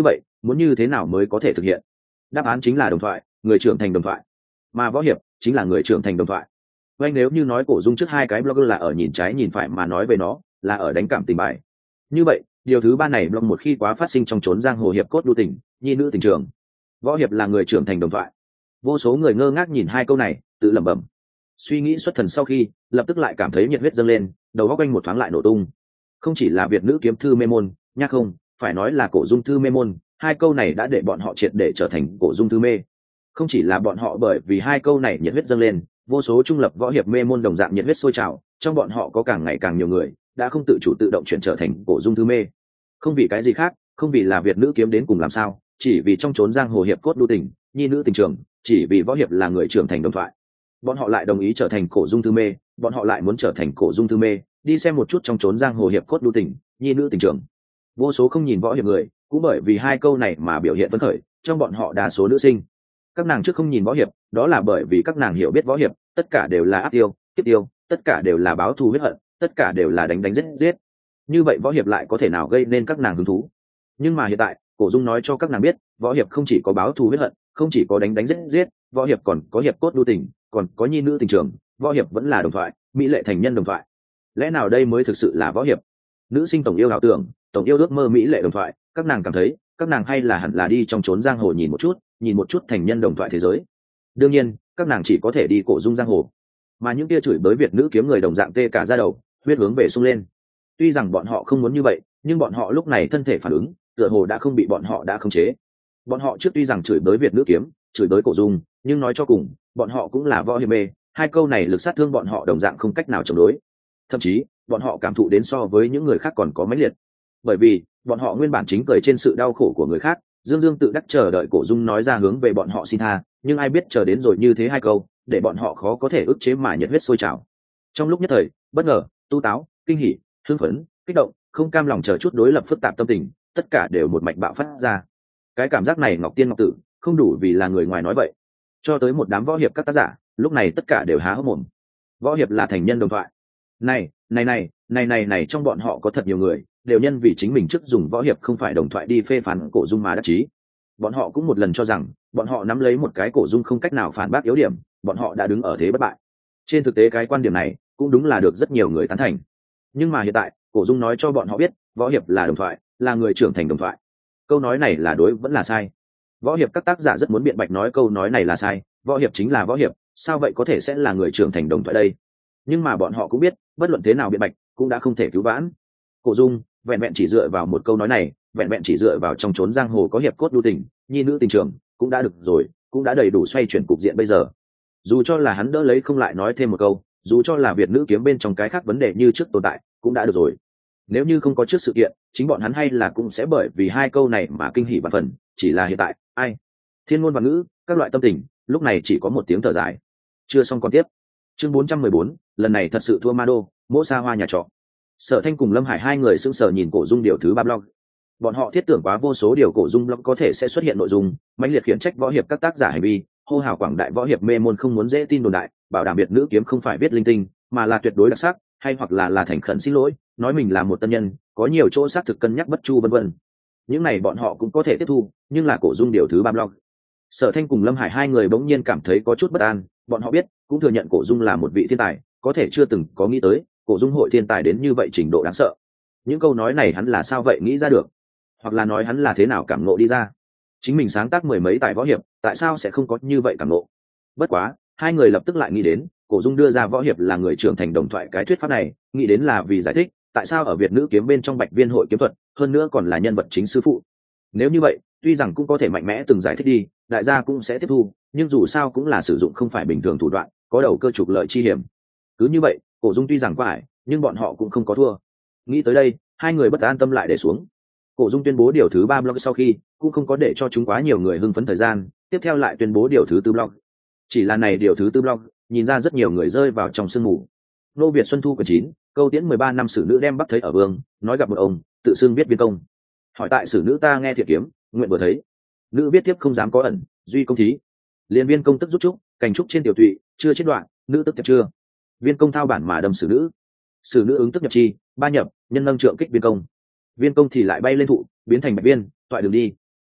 muốn như thế nào mới có thể thực hiện? Đáp án chính là đồng thoại, người trưởng thành đồng thoại, mà võ hiệp chính là người trưởng thành đồng thoại. Vậy nếu như nói Cổ Dung trước hai cái blogger là ở nhìn trái nhìn phải mà nói về nó là ở đánh cảm tình bài, như vậy điều thứ ba này blog một khi quá phát sinh trong chốn giang hồ hiệp cốt đu tình, nhi nữ tình trường. Võ hiệp là người trưởng thành đồng thoại. Vô số người ngơ ngác nhìn hai câu này, tự lẩm bẩm. Suy nghĩ xuất thần sau khi, lập tức lại cảm thấy nhiệt huyết dâng lên, đầu óc quanh một thoáng lại nổ tung. Không chỉ là Việt nữ kiếm thư mê môn, nhắc không, phải nói là Cổ Dung thư mê môn, hai câu này đã để bọn họ triệt để trở thành Cổ Dung thư mê. Không chỉ là bọn họ, bởi vì hai câu này nhiệt huyết dâng lên, vô số trung lập võ hiệp mê môn đồng dạng nhiệt huyết sôi trào, trong bọn họ có càng ngày càng nhiều người đã không tự chủ tự động chuyển trở thành Cổ Dung thư mê. Không vì cái gì khác, không vì là Việt nữ kiếm đến cùng làm sao, chỉ vì trong chốn giang hồ hiệp cốt đu tình, nhi nữ tình trường, chỉ vì võ hiệp là người trưởng thành đồng thoại. Bọn họ lại đồng ý trở thành Cổ Dung thư mê, bọn họ lại muốn trở thành Cổ Dung thư mê, đi xem một chút trong chốn giang hồ hiệp cốt đu tình, nhi nữ tình trường. Vô số không nhìn võ hiệp người cũng bởi vì hai câu này mà biểu hiện phấn khởi, trong bọn họ đa số nữ sinh. Các nàng trước không nhìn võ hiệp, đó là bởi vì các nàng hiểu biết võ hiệp tất cả đều là ác tiêu, tiếp tiêu, tất cả đều là báo thù huyết hận, tất cả đều là đánh đánh giết giết. Như vậy võ hiệp lại có thể nào gây nên các nàng hứng thú? Nhưng mà hiện tại, Cổ Dung nói cho các nàng biết, võ hiệp không chỉ có báo thù huyết hận, không chỉ có đánh đánh giết giết, võ hiệp còn có hiệp cốt đu tình, còn có nhi nữ tình trường, võ hiệp vẫn là đồng thoại, mỹ lệ thành nhân đồng thoại. Lẽ nào đây mới thực sự là võ hiệp? Nữ sinh tổng yêu ảo tưởng, tổng yêu ước mơ mỹ lệ đồng thoại, các nàng cảm thấy, các nàng hay là hẳn là đi trong chốn giang hồ nhìn một chút, nhìn một chút thành nhân đồng thoại thế giới. Đương nhiên, các nàng chỉ có thể đi Cổ Dung giang hồ, mà những kia chửi bới Việt nữ kiếm người đồng dạng tê cả da đầu, huyết hướng về sung lên. Tuy rằng bọn họ không muốn như vậy, nhưng bọn họ lúc này thân thể phản ứng, tựa hồ đã không bị bọn họ đã khống chế. Bọn họ trước tuy rằng chửi bới Việt nữ kiếm, chửi bới Cổ Dung, nhưng nói cho cùng, bọn họ cũng là võ hiệp mê, hai câu này lực sát thương bọn họ đồng dạng không cách nào chống đối. Thậm chí, bọn họ cảm thụ đến so với những người khác còn có mãnh liệt. Bởi vì, bọn họ nguyên bản chính cười trên sự đau khổ của người khác, dương dương tự đắc chờ đợi Cổ Dung nói ra hướng về bọn họ xin tha, nhưng ai biết chờ đến rồi như thế hai câu, để bọn họ khó có thể ức chế mà nhiệt huyết sôi trào. Trong lúc nhất thời, bất ngờ, tu táo, kinh hỉ, hưng phấn, kích động, không cam lòng chờ chút đối lập phức tạp tâm tình, tất cả đều một mạch bạo phát ra. Cái cảm giác này Ngọc Tiên Ngọc Tử không đủ vì là người ngoài nói vậy. Cho tới một đám võ hiệp các tác giả, lúc này tất cả đều há hốc mồm. Võ hiệp là thành nhân đồng thoại. Này, này này, này này này trong bọn họ có thật nhiều người, đều nhân vì chính mình trước dùng võ hiệp không phải đồng thoại đi phê phán Cổ Dung mà đắc chí. Bọn họ cũng một lần cho rằng, bọn họ nắm lấy một cái Cổ Dung không cách nào phản bác yếu điểm, bọn họ đã đứng ở thế bất bại. Trên thực tế cái quan điểm này cũng đúng là được rất nhiều người tán thành. Nhưng mà hiện tại, Cổ Dung nói cho bọn họ biết, võ hiệp là đồng thoại, là người trưởng thành đồng thoại. Câu nói này là đối vẫn là sai? Võ hiệp các tác giả rất muốn biện bạch nói câu nói này là sai, võ hiệp chính là võ hiệp, sao vậy có thể sẽ là người trưởng thành đồng thoại đây? Nhưng mà bọn họ cũng biết, bất luận thế nào biện bạch cũng đã không thể cứu vãn. Cổ Dung vẹn vẹn chỉ dựa vào một câu nói này, vẹn vẹn chỉ dựa vào trong chốn giang hồ có hiệp cốt đu tình, nhi nữ tình trường, cũng đã được rồi, cũng đã đầy đủ xoay chuyển cục diện bây giờ. Dù cho là hắn đỡ lấy không lại nói thêm một câu, dù cho là Việt nữ kiếm bên trong cái khác vấn đề như trước tồn tại, cũng đã được rồi. Nếu như không có trước sự kiện, chính bọn hắn hay là cũng sẽ bởi vì hai câu này mà kinh hỉ vạn phần, chỉ là hiện tại, ai? Thiên ngôn và ngữ, các loại tâm tình, lúc này chỉ có một tiếng thở dài. Chưa xong còn tiếp. Chương bốn trăm mười bốn, lần này thật sự thua ma đô, mỗ xa hoa nhà trọ. Sở Thanh cùng Lâm Hải hai người sững sờ nhìn Cổ Dung điều thứ ba blog. Bọn họ thiết tưởng quá vô số điều Cổ Dung blog có thể sẽ xuất hiện nội dung, mãnh liệt khiển trách võ hiệp các tác giả hành vi, hô hào quảng đại võ hiệp mê môn không muốn dễ tin đồn đại, bảo đảm Việt nữ kiếm không phải viết linh tinh, mà là tuyệt đối đặc sắc, hay hoặc là là thành khẩn xin lỗi, nói mình là một tân nhân, có nhiều chỗ xác thực cân nhắc bất chu vân vân. Những này bọn họ cũng có thể tiếp thu, nhưng là Cổ Dung điều thứ ba blog. Sở Thanh cùng Lâm Hải hai người bỗng nhiên cảm thấy có chút bất an, bọn họ biết, cũng thừa nhận Cổ Dung là một vị thiên tài, có thể chưa từng có nghĩ tới, Cổ Dung hội thiên tài đến như vậy trình độ đáng sợ. Những câu nói này hắn là sao vậy nghĩ ra được, hoặc là nói hắn là thế nào cảm ngộ đi ra? Chính mình sáng tác mười mấy tài võ hiệp, tại sao sẽ không có như vậy cảm ngộ? Bất quá, hai người lập tức lại nghĩ đến, Cổ Dung đưa ra võ hiệp là người trưởng thành đồng thoại cái thuyết pháp này, nghĩ đến là vì giải thích tại sao ở Việt nữ kiếm bên trong Bạch Viên hội kiếm thuật, hơn nữa còn là nhân vật chính sư phụ. Nếu như vậy, tuy rằng cũng có thể mạnh mẽ từng giải thích đi, đại gia cũng sẽ tiếp thu, nhưng dù sao cũng là sử dụng không phải bình thường thủ đoạn, có đầu cơ trục lợi chi hiểm. Cứ như vậy, Cổ Dung tuy rằng quá ải, nhưng bọn họ cũng không có thua. Nghĩ tới đây, hai người bất an tâm lại để xuống. Cổ Dung tuyên bố điều thứ ba blog sau khi, cũng không có để cho chúng quá nhiều người hưng phấn thời gian, tiếp theo lại tuyên bố điều thứ tư blog. Chỉ là này điều thứ tư blog, nhìn ra rất nhiều người rơi vào trong sương mù. Nô Việt Xuân Thu quyển chín, câu tiễn mười ba năm sử nữ đem Bắc thấy ở vương, nói gặp một ông, tự xưng viết viên công. Hỏi tại sử nữ ta nghe thiệt kiếm, nguyện vừa thấy. Nữ viết tiếp không dám có ẩn, duy công thí. Liên viên công tức rút trúc, cành trúc trên tiểu tụy, chưa chết đoạn, nữ tức nhập chưa. Viên công thao bản mà đâm sử nữ. Sử nữ ứng tức nhập chi, ba nhập, nhân nâng trượng kích viên công. Viên công thì lại bay lên thụ, biến thành bạch viên, toại đường đi.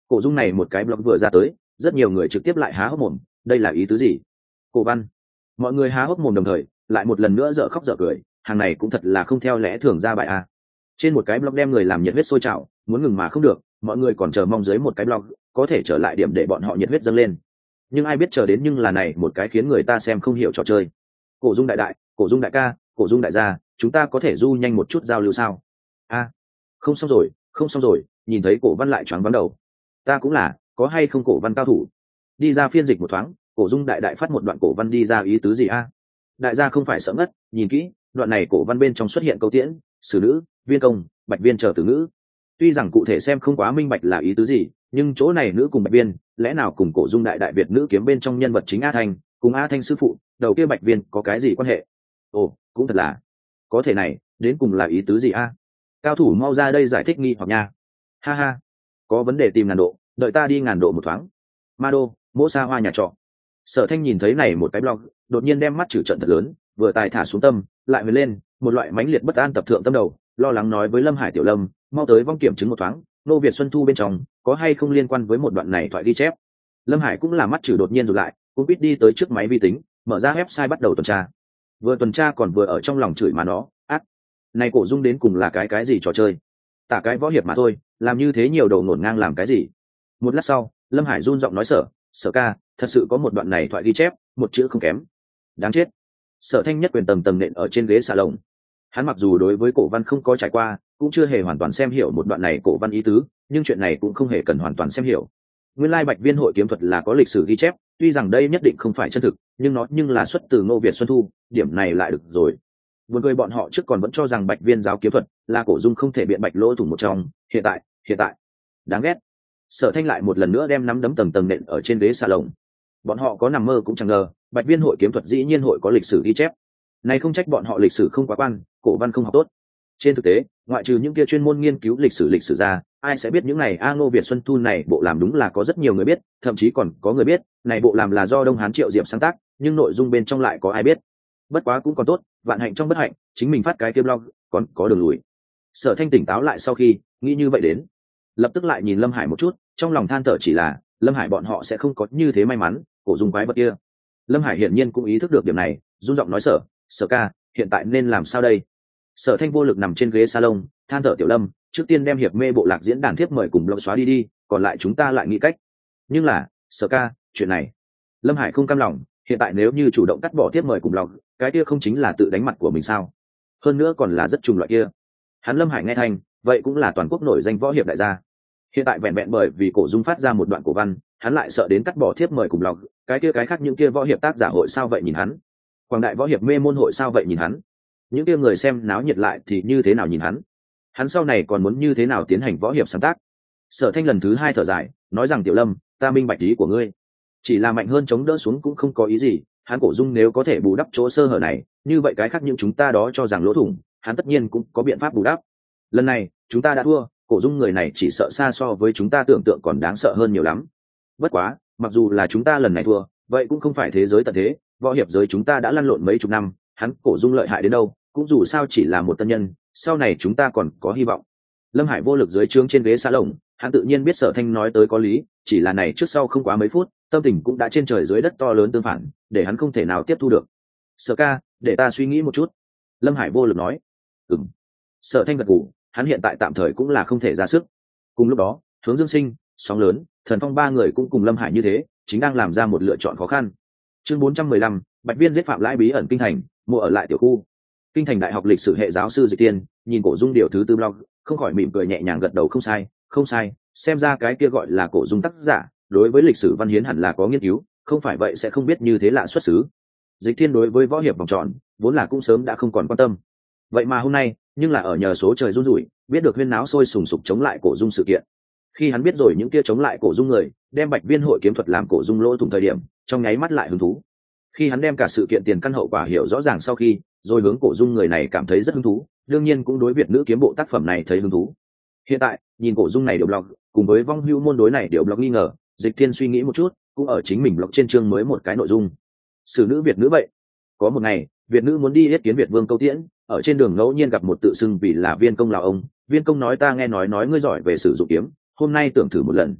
Cổ dung này một cái blog vừa ra tới, rất nhiều người trực tiếp lại há hốc mồm, đây là ý tứ gì? Cổ văn. Mọi người há hốc mồm đồng thời, lại một lần nữa dở khóc dở cười, hàng này cũng thật là không theo lẽ thường ra bài a. Trên một cái blog đem người làm nhiệt huyết sôi trào, muốn ngừng mà không được, mọi người còn chờ mong dưới một cái blog có thể trở lại điểm để bọn họ nhiệt huyết dâng lên. Nhưng ai biết chờ đến nhưng là này một cái khiến người ta xem không hiểu trò chơi. Cổ dung đại đại, cổ dung đại ca, cổ dung đại gia, chúng ta có thể du nhanh một chút giao lưu sao? A, không xong rồi, không xong rồi, nhìn thấy cổ văn lại choáng váng đầu. Ta cũng là, có hay không cổ văn cao thủ? Đi ra phiên dịch một thoáng, cổ dung đại đại phát một đoạn cổ văn đi ra ý tứ gì a? Đại gia không phải sợ ngất, nhìn kỹ, đoạn này cổ văn bên trong xuất hiện câu tiễn, sử nữ, viên công, bạch viên chờ từ ngữ. Tuy rằng cụ thể xem không quá minh bạch là ý tứ gì, nhưng chỗ này nữ cùng bạch viên, lẽ nào cùng cổ dung đại đại việt nữ kiếm bên trong nhân vật chính A Thanh, cùng A Thanh sư phụ, đầu kia bạch viên có cái gì quan hệ? Ồ, cũng thật là, có thể này, đến cùng là ý tứ gì a? Cao thủ mau ra đây giải thích nghi hoặc nha. Ha ha, có vấn đề tìm ngàn độ, đợi ta đi ngàn độ một thoáng. Ma đô, mỗ xa hoa nhà trọ. Sở Thanh nhìn thấy này một cái blog, đột nhiên đem mắt trừ trận thật lớn, vừa tài thả xuống tâm, lại mới lên, một loại mãnh liệt bất an tập thượng tâm đầu, lo lắng nói với Lâm Hải Tiểu Lâm, mau tới vong kiểm chứng một thoáng, nô Việt Xuân Thu bên trong có hay không liên quan với một đoạn này thoại ghi chép. Lâm Hải cũng là mắt trừ đột nhiên rụt lại, cũng biết đi tới trước máy vi tính, mở ra website bắt đầu tuần tra. Vừa tuần tra còn vừa ở trong lòng chửi mà nó, ác, này cổ dung đến cùng là cái cái gì trò chơi? Tả cái võ hiệp mà thôi, làm như thế nhiều đầu ngổn ngang làm cái gì? Một lát sau, Lâm Hải run giọng nói Sở, Sở ca, thật sự có một đoạn này thoại ghi chép, một chữ không kém. Đáng chết. Sở Thanh nhất quyền tầng tầng nện ở trên ghế salon. Hắn mặc dù đối với cổ văn không có trải qua, cũng chưa hề hoàn toàn xem hiểu một đoạn này cổ văn ý tứ, nhưng chuyện này cũng không hề cần hoàn toàn xem hiểu. Nguyên lai Bạch Viên hội kiếm thuật là có lịch sử ghi chép, tuy rằng đây nhất định không phải chân thực, nhưng nó nhưng là xuất từ Ngô Việt Xuân Thu, điểm này lại được rồi. Buồn cười bọn họ trước còn vẫn cho rằng Bạch Viên giáo kiếm thuật là cổ dung không thể biện bạch lỗ thủng một trong, hiện tại, hiện tại, đáng ghét. Sở Thanh lại một lần nữa đem nắm đấm tầng tầng nện ở trên ghế salon. Bọn họ có nằm mơ cũng chẳng ngờ, Bạch Viên hội kiếm thuật dĩ nhiên hội có lịch sử ghi chép. Này không trách bọn họ lịch sử không quá quan, cổ văn không học tốt. Trên thực tế, ngoại trừ những kia chuyên môn nghiên cứu lịch sử lịch sử ra, ai sẽ biết những này A Ngô Việt Xuân Thu này bộ làm đúng là có rất nhiều người biết, thậm chí còn có người biết, này bộ làm là do Đông Hán Triệu Diệp sáng tác, nhưng nội dung bên trong lại có ai biết. Bất quá cũng còn tốt, vạn hạnh trong bất hạnh, chính mình phát cái kia blog, còn có đường lùi. Sở Thanh tỉnh táo lại sau khi nghĩ như vậy đến, lập tức lại nhìn Lâm Hải một chút, trong lòng than thở chỉ là, Lâm Hải bọn họ sẽ không có như thế may mắn, cổ dung quái vật kia. Lâm Hải hiển nhiên cũng ý thức được điểm này, run giọng nói Sở, Sở ca, hiện tại nên làm sao đây? Sở Thanh vô lực nằm trên ghế salon, than thở Tiểu Lâm, trước tiên đem hiệp mê bộ lạc diễn đàn thiếp mời cùng blog xóa đi đi, còn lại chúng ta lại nghĩ cách. Nhưng là, Sở ca, chuyện này, Lâm Hải không cam lòng, hiện tại nếu như chủ động cắt bỏ thiếp mời cùng blog, cái kia không chính là tự đánh mặt của mình sao? Hơn nữa còn là rất trùng loại kia. Hắn Lâm Hải nghe thành, vậy cũng là toàn quốc nổi danh võ hiệp đại gia. Hiện tại vẹn vẹn bởi vì cổ dung phát ra một đoạn cổ văn, hắn lại sợ đến cắt bỏ thiếp mời cùng blog, cái kia cái khác những kia võ hiệp tác giả hội sao vậy nhìn hắn? Quảng đại võ hiệp mê môn hội sao vậy nhìn hắn? Những kia người xem náo nhiệt lại thì như thế nào nhìn hắn? Hắn sau này còn muốn như thế nào tiến hành võ hiệp sáng tác? Sở Thanh lần thứ hai thở dài, nói rằng Tiểu Lâm, ta minh bạch ý của ngươi, chỉ là mạnh hơn chống đỡ xuống cũng không có ý gì. Hắn cổ dung nếu có thể bù đắp chỗ sơ hở này, như vậy cái khác những chúng ta đó cho rằng lỗ thủng, hắn tất nhiên cũng có biện pháp bù đắp. Lần này chúng ta đã thua, cổ dung người này chỉ sợ xa so với chúng ta tưởng tượng còn đáng sợ hơn nhiều lắm. Bất quá, mặc dù là chúng ta lần này thua, vậy cũng không phải thế giới tận thế, võ hiệp giới chúng ta đã lăn lộn mấy chục năm, hắn cổ dung lợi hại đến đâu, cũng dù sao chỉ là một tân nhân, sau này chúng ta còn có hy vọng. Lâm Hải vô lực dưới trướng trên ghế xa lồng, hắn tự nhiên biết Sở Thanh nói tới có lý, chỉ là này trước sau không quá mấy phút, tâm tình cũng đã trên trời dưới đất to lớn tương phản, để hắn không thể nào tiếp thu được. Sở ca, để ta suy nghĩ một chút. Lâm Hải vô lực nói. Ừm. Sở Thanh gật gù, hắn hiện tại tạm thời cũng là không thể ra sức. Cùng lúc đó, Hướng Dương Sinh, Sóng Lớn, Thần Phong ba người cũng cùng Lâm Hải như thế, chính đang làm ra một lựa chọn khó khăn. Chương bốn trăm mười lăm, Bạch Viên giết Phạm Lãi bí ẩn kinh thành, mua ở lại tiểu khu. Kinh thành đại học lịch sử hệ giáo sư Dịch Tiên, nhìn cổ dung điều thứ tư blog, không khỏi mỉm cười nhẹ nhàng gật đầu không sai, không sai, xem ra cái kia gọi là cổ dung tác giả, đối với lịch sử văn hiến hẳn là có nghiên cứu, không phải vậy sẽ không biết như thế lạ xuất xứ. Dịch Thiên đối với võ hiệp vòng tròn, vốn là cũng sớm đã không còn quan tâm. Vậy mà hôm nay, nhưng là ở nhờ số trời run rủi, biết được huyên náo sôi sùng sục chống lại cổ dung sự kiện. Khi hắn biết rồi những kia chống lại cổ dung người, đem Bạch Viên hội kiếm thuật làm cổ dung lỗ thủng thời điểm, trong nháy mắt lại hứng thú. Khi hắn đem cả sự kiện tiền căn hậu quả hiểu rõ ràng sau khi, rồi hướng cổ dung người này cảm thấy rất hứng thú, đương nhiên cũng đối Việt nữ kiếm bộ tác phẩm này thấy hứng thú. Hiện tại, nhìn cổ dung này điều blog, cùng với vong hưu môn đối này điều blog nghi ngờ, Dịch Thiên suy nghĩ một chút, cũng ở chính mình blog trên chương mới một cái nội dung. Sử nữ Việt nữ vậy. Có một ngày, Việt nữ muốn đi yết kiến Việt vương Câu Tiễn, ở trên đường ngẫu nhiên gặp một tự xưng vì là Viên công lão ông, Viên công nói ta nghe nói nói ngươi giỏi về sử dụng kiếm, hôm nay tưởng thử một lần.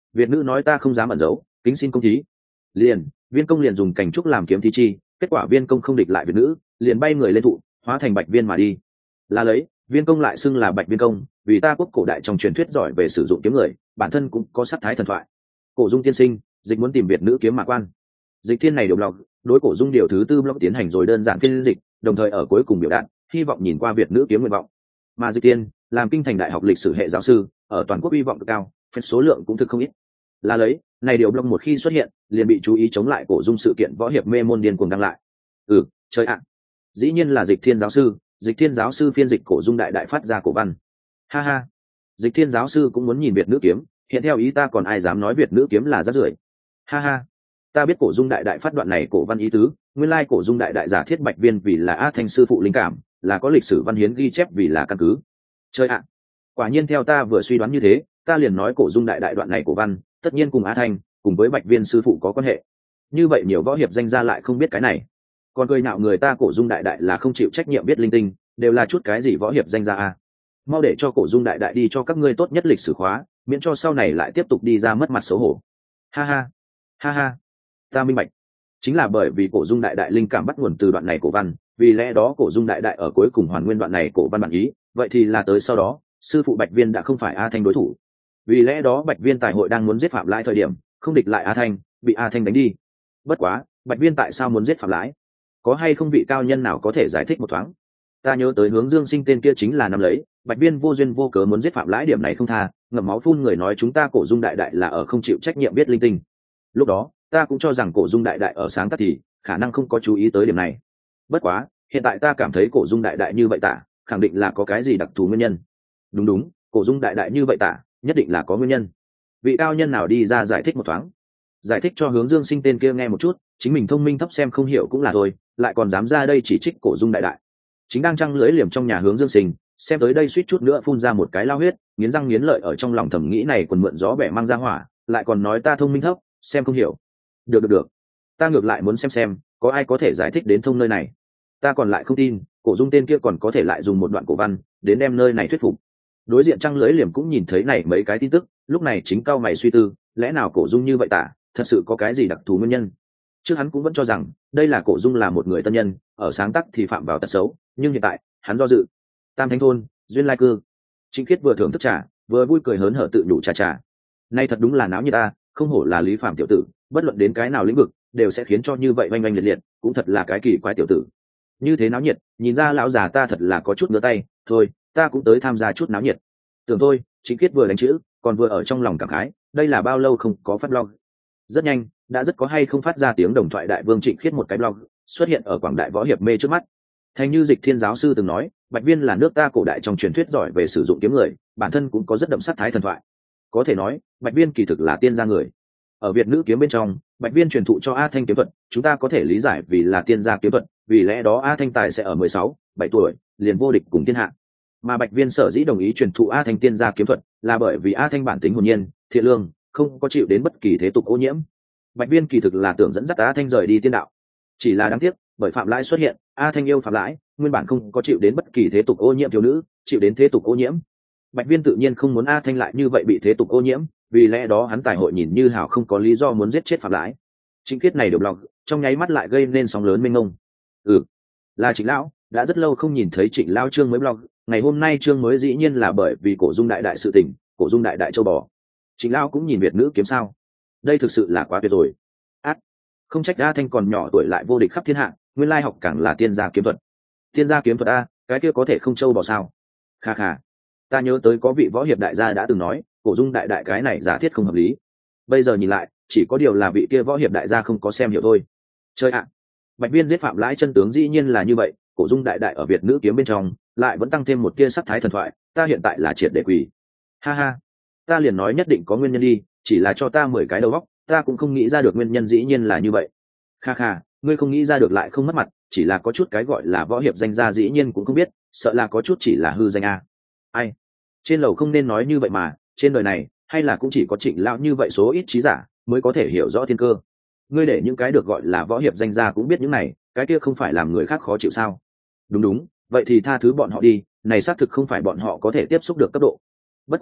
Việt nữ nói ta không dám ẩn giấu, kính xin công thí. Liền viên công liền dùng cành trúc làm kiếm thí chi, kết quả viên công không địch lại Việt nữ, liền bay người lên thụ, hóa thành bạch viên mà đi. Là lấy viên công lại xưng là bạch viên công, vì ta quốc cổ đại trong truyền thuyết giỏi về sử dụng kiếm người, bản thân cũng có sắc thái thần thoại. Cổ dung tiên sinh dịch muốn tìm Việt nữ kiếm mà quan. Dịch thiên này điều blog đối cổ dung điều thứ tư blog tiến hành rồi đơn giản phiên dịch, đồng thời ở cuối cùng biểu đạt hy vọng nhìn qua Việt nữ kiếm nguyện vọng. Mà dịch thiên làm kinh thành đại học lịch sử hệ giáo sư, ở toàn quốc uy vọng cực cao, phép số lượng cũng thực không ít. Là lấy này điều blog một khi xuất hiện liền bị chú ý chống lại cổ dung sự kiện võ hiệp mê môn điên cuồng đăng lại. Ừ trời ạ, dĩ nhiên là dịch thiên giáo sư. Dịch thiên giáo sư phiên dịch cổ dung đại đại phát ra cổ văn. Ha ha, dịch thiên giáo sư cũng muốn nhìn Việt nữ kiếm, hiện theo ý ta còn ai dám nói Việt nữ kiếm là rác rưởi. Ha ha, ta biết cổ dung đại đại phát đoạn này cổ văn ý tứ, nguyên lai cổ dung đại đại giả thiết bạch viên vì là A Thanh sư phụ linh cảm, là có lịch sử văn hiến ghi chép vì là căn cứ. Chơi ạ, quả nhiên theo ta vừa suy đoán như thế, ta liền nói cổ dung đại đại đoạn này cổ văn tất nhiên cùng A Thanh cùng với bạch viên sư phụ có quan hệ. Như vậy nhiều võ hiệp danh gia lại không biết cái này, còn cười nhạo người ta cổ dung đại đại là không chịu trách nhiệm biết linh tinh, đều là chút cái gì võ hiệp danh gia a. Mau để cho cổ dung đại đại đi cho các ngươi tốt nhất lịch sử khóa, miễn cho sau này lại tiếp tục đi ra mất mặt xấu hổ. Ha ha, ha ha, ta minh bạch, chính là bởi vì cổ dung đại đại linh cảm bắt nguồn từ đoạn này cổ văn, vì lẽ đó cổ dung đại đại ở cuối cùng hoàn nguyên đoạn này cổ văn bản ý, vậy thì là tới sau đó sư phụ bạch viên đã không phải A Thanh đối thủ, vì lẽ đó bạch viên tài hội đang muốn giết phạm lãi thời điểm không địch lại A Thanh, bị A Thanh đánh đi. Bất quá bạch viên tại sao muốn giết phạm lãi, có hay không vị cao nhân nào có thể giải thích một thoáng? Ta nhớ tới Hướng Dương Sinh tên kia chính là năm lấy bạch viên vô duyên vô cớ muốn giết phạm lãi điểm này không tha, ngậm máu phun người nói chúng ta cổ dung đại đại là ở không chịu trách nhiệm biết linh tinh. Lúc đó ta cũng cho rằng cổ dung đại đại ở sáng tác thì khả năng không có chú ý tới điểm này. Bất quá hiện tại ta cảm thấy cổ dung đại đại như vậy tả khẳng định là có cái gì đặc thù nguyên nhân. Đúng đúng, cổ dung đại đại như vậy tả nhất định là có nguyên nhân. Vị cao nhân nào đi ra giải thích một thoáng, giải thích cho Hướng Dương Sinh tên kia nghe một chút, chính mình thông minh thấp xem không hiểu cũng là thôi, lại còn dám ra đây chỉ trích cổ dung đại đại. Chính đang trăng lưỡi liềm trong nhà Hướng Dương Sinh xem tới đây suýt chút nữa phun ra một cái lao huyết, nghiến răng nghiến lợi ở trong lòng thầm nghĩ này quần mượn gió bẻ mang ra hỏa, lại còn nói ta thông minh thấp xem không hiểu. Được được được, ta ngược lại muốn xem xem có ai có thể giải thích đến thông nơi này. Ta còn lại không tin cổ dung tên kia còn có thể lại dùng một đoạn cổ văn đến đem nơi này thuyết phục. Đối diện trăng lưỡi liềm cũng nhìn thấy này mấy cái tin tức, lúc này chính cao mày suy tư, lẽ nào cổ dung như vậy tả thật sự có cái gì đặc thù nguyên nhân. Trước hắn cũng vẫn cho rằng đây là cổ dung là một người tân nhân, ở sáng tác thì phạm vào tật xấu, nhưng hiện tại hắn do dự. Tam Thánh thôn duyên lai cư, Trịnh Khiết vừa thưởng thức trà vừa vui cười hớn hở tự nhủ trà trà. Nay thật đúng là náo như ta, không hổ là Lý Phạm tiểu tử, bất luận đến cái nào lĩnh vực đều sẽ khiến cho như vậy oanh oanh liệt liệt, cũng thật là cái kỳ quái tiểu tử. Như thế náo nhiệt, nhìn ra lão già ta thật là có chút ngứa tay, thôi ta cũng tới tham gia chút náo nhiệt. Tưởng thôi, Trịnh Khiết vừa đánh chữ còn vừa ở trong lòng cảm khái, đây là bao lâu không có phát blog. Rất nhanh đã rất có hay không phát ra tiếng đồng thoại đại vương Trịnh Khiết một cái blog xuất hiện ở quảng đại võ hiệp mê trước mắt. Thành như Dịch Thiên giáo sư từng nói, bạch viên là nước ta cổ đại trong truyền thuyết giỏi về sử dụng kiếm người, bản thân cũng có rất đậm sắc thái thần thoại. Có thể nói bạch viên kỳ thực là tiên gia người. Ở Việt nữ kiếm bên trong, bạch viên truyền thụ cho A Thanh kiếm thuật, chúng ta có thể lý giải vì là tiên gia kiếm thuật, vì lẽ đó A Thanh tài sẽ ở mười sáu, bảy tuổi liền vô địch cùng thiên hạ. Mà bạch viên sở dĩ đồng ý truyền thụ A Thanh tiên gia kiếm thuật là bởi vì A Thanh bản tính hồn nhiên thiện lương, không có chịu đến bất kỳ thế tục ô nhiễm. Bạch viên kỳ thực là tưởng dẫn dắt A Thanh rời đi tiên đạo, chỉ là đáng tiếc bởi phạm lãi xuất hiện, A Thanh yêu phạm lãi, nguyên bản không có chịu đến bất kỳ thế tục ô nhiễm thiếu nữ, chịu đến thế tục ô nhiễm. Bạch viên tự nhiên không muốn A Thanh lại như vậy bị thế tục ô nhiễm, vì lẽ đó hắn tài hội nhìn như hảo không có lý do muốn giết chết phạm lãi. Trịnh Khiết này được blog trong nháy mắt lại gây nên sóng lớn mênh mông. Ừ, là Trịnh lão, đã rất lâu không nhìn thấy Trịnh lão chương mới blog, ngày hôm nay chương mới dĩ nhiên là bởi vì cổ dung đại đại sự tình, cổ dung đại đại châu bò. Trịnh lão cũng nhìn Việt nữ kiếm sao? Đây thực sự là quá tuyệt rồi. Ác, không trách A Thanh còn nhỏ tuổi lại vô địch khắp thiên hạ, nguyên lai học càng là tiên gia kiếm thuật. Tiên gia kiếm thuật a, cái kia có thể không châu bò sao? Kha kha, ta nhớ tới có vị võ hiệp đại gia đã từng nói cổ dung đại đại cái này giả thiết không hợp lý, bây giờ nhìn lại chỉ có điều là vị kia võ hiệp đại gia không có xem hiểu thôi. Chơi ạ, bạch viên giết phạm lãi chân tướng dĩ nhiên là như vậy, cổ dung đại đại ở Việt nữ kiếm bên trong lại vẫn tăng thêm một tia sắc thái thần thoại, ta hiện tại là triệt để quỷ. Ha ha, ta liền nói nhất định có nguyên nhân đi, chỉ là cho ta mười cái đầu óc, ta cũng không nghĩ ra được nguyên nhân dĩ nhiên là như vậy. Kha kha, ngươi không nghĩ ra được lại không mất mặt, chỉ là có chút cái gọi là võ hiệp danh gia dĩ nhiên cũng không biết, sợ là có chút chỉ là hư danh a. Ai, trên lầu không nên nói như vậy mà, trên đời này hay là cũng chỉ có Trịnh lão như vậy số ít trí giả mới có thể hiểu rõ thiên cơ. Ngươi để những cái được gọi là võ hiệp danh gia cũng biết những này, cái kia không phải làm người khác khó chịu sao? Đúng đúng, vậy thì tha thứ bọn họ đi, này xác thực không phải bọn họ có thể tiếp xúc được cấp độ. Bất quá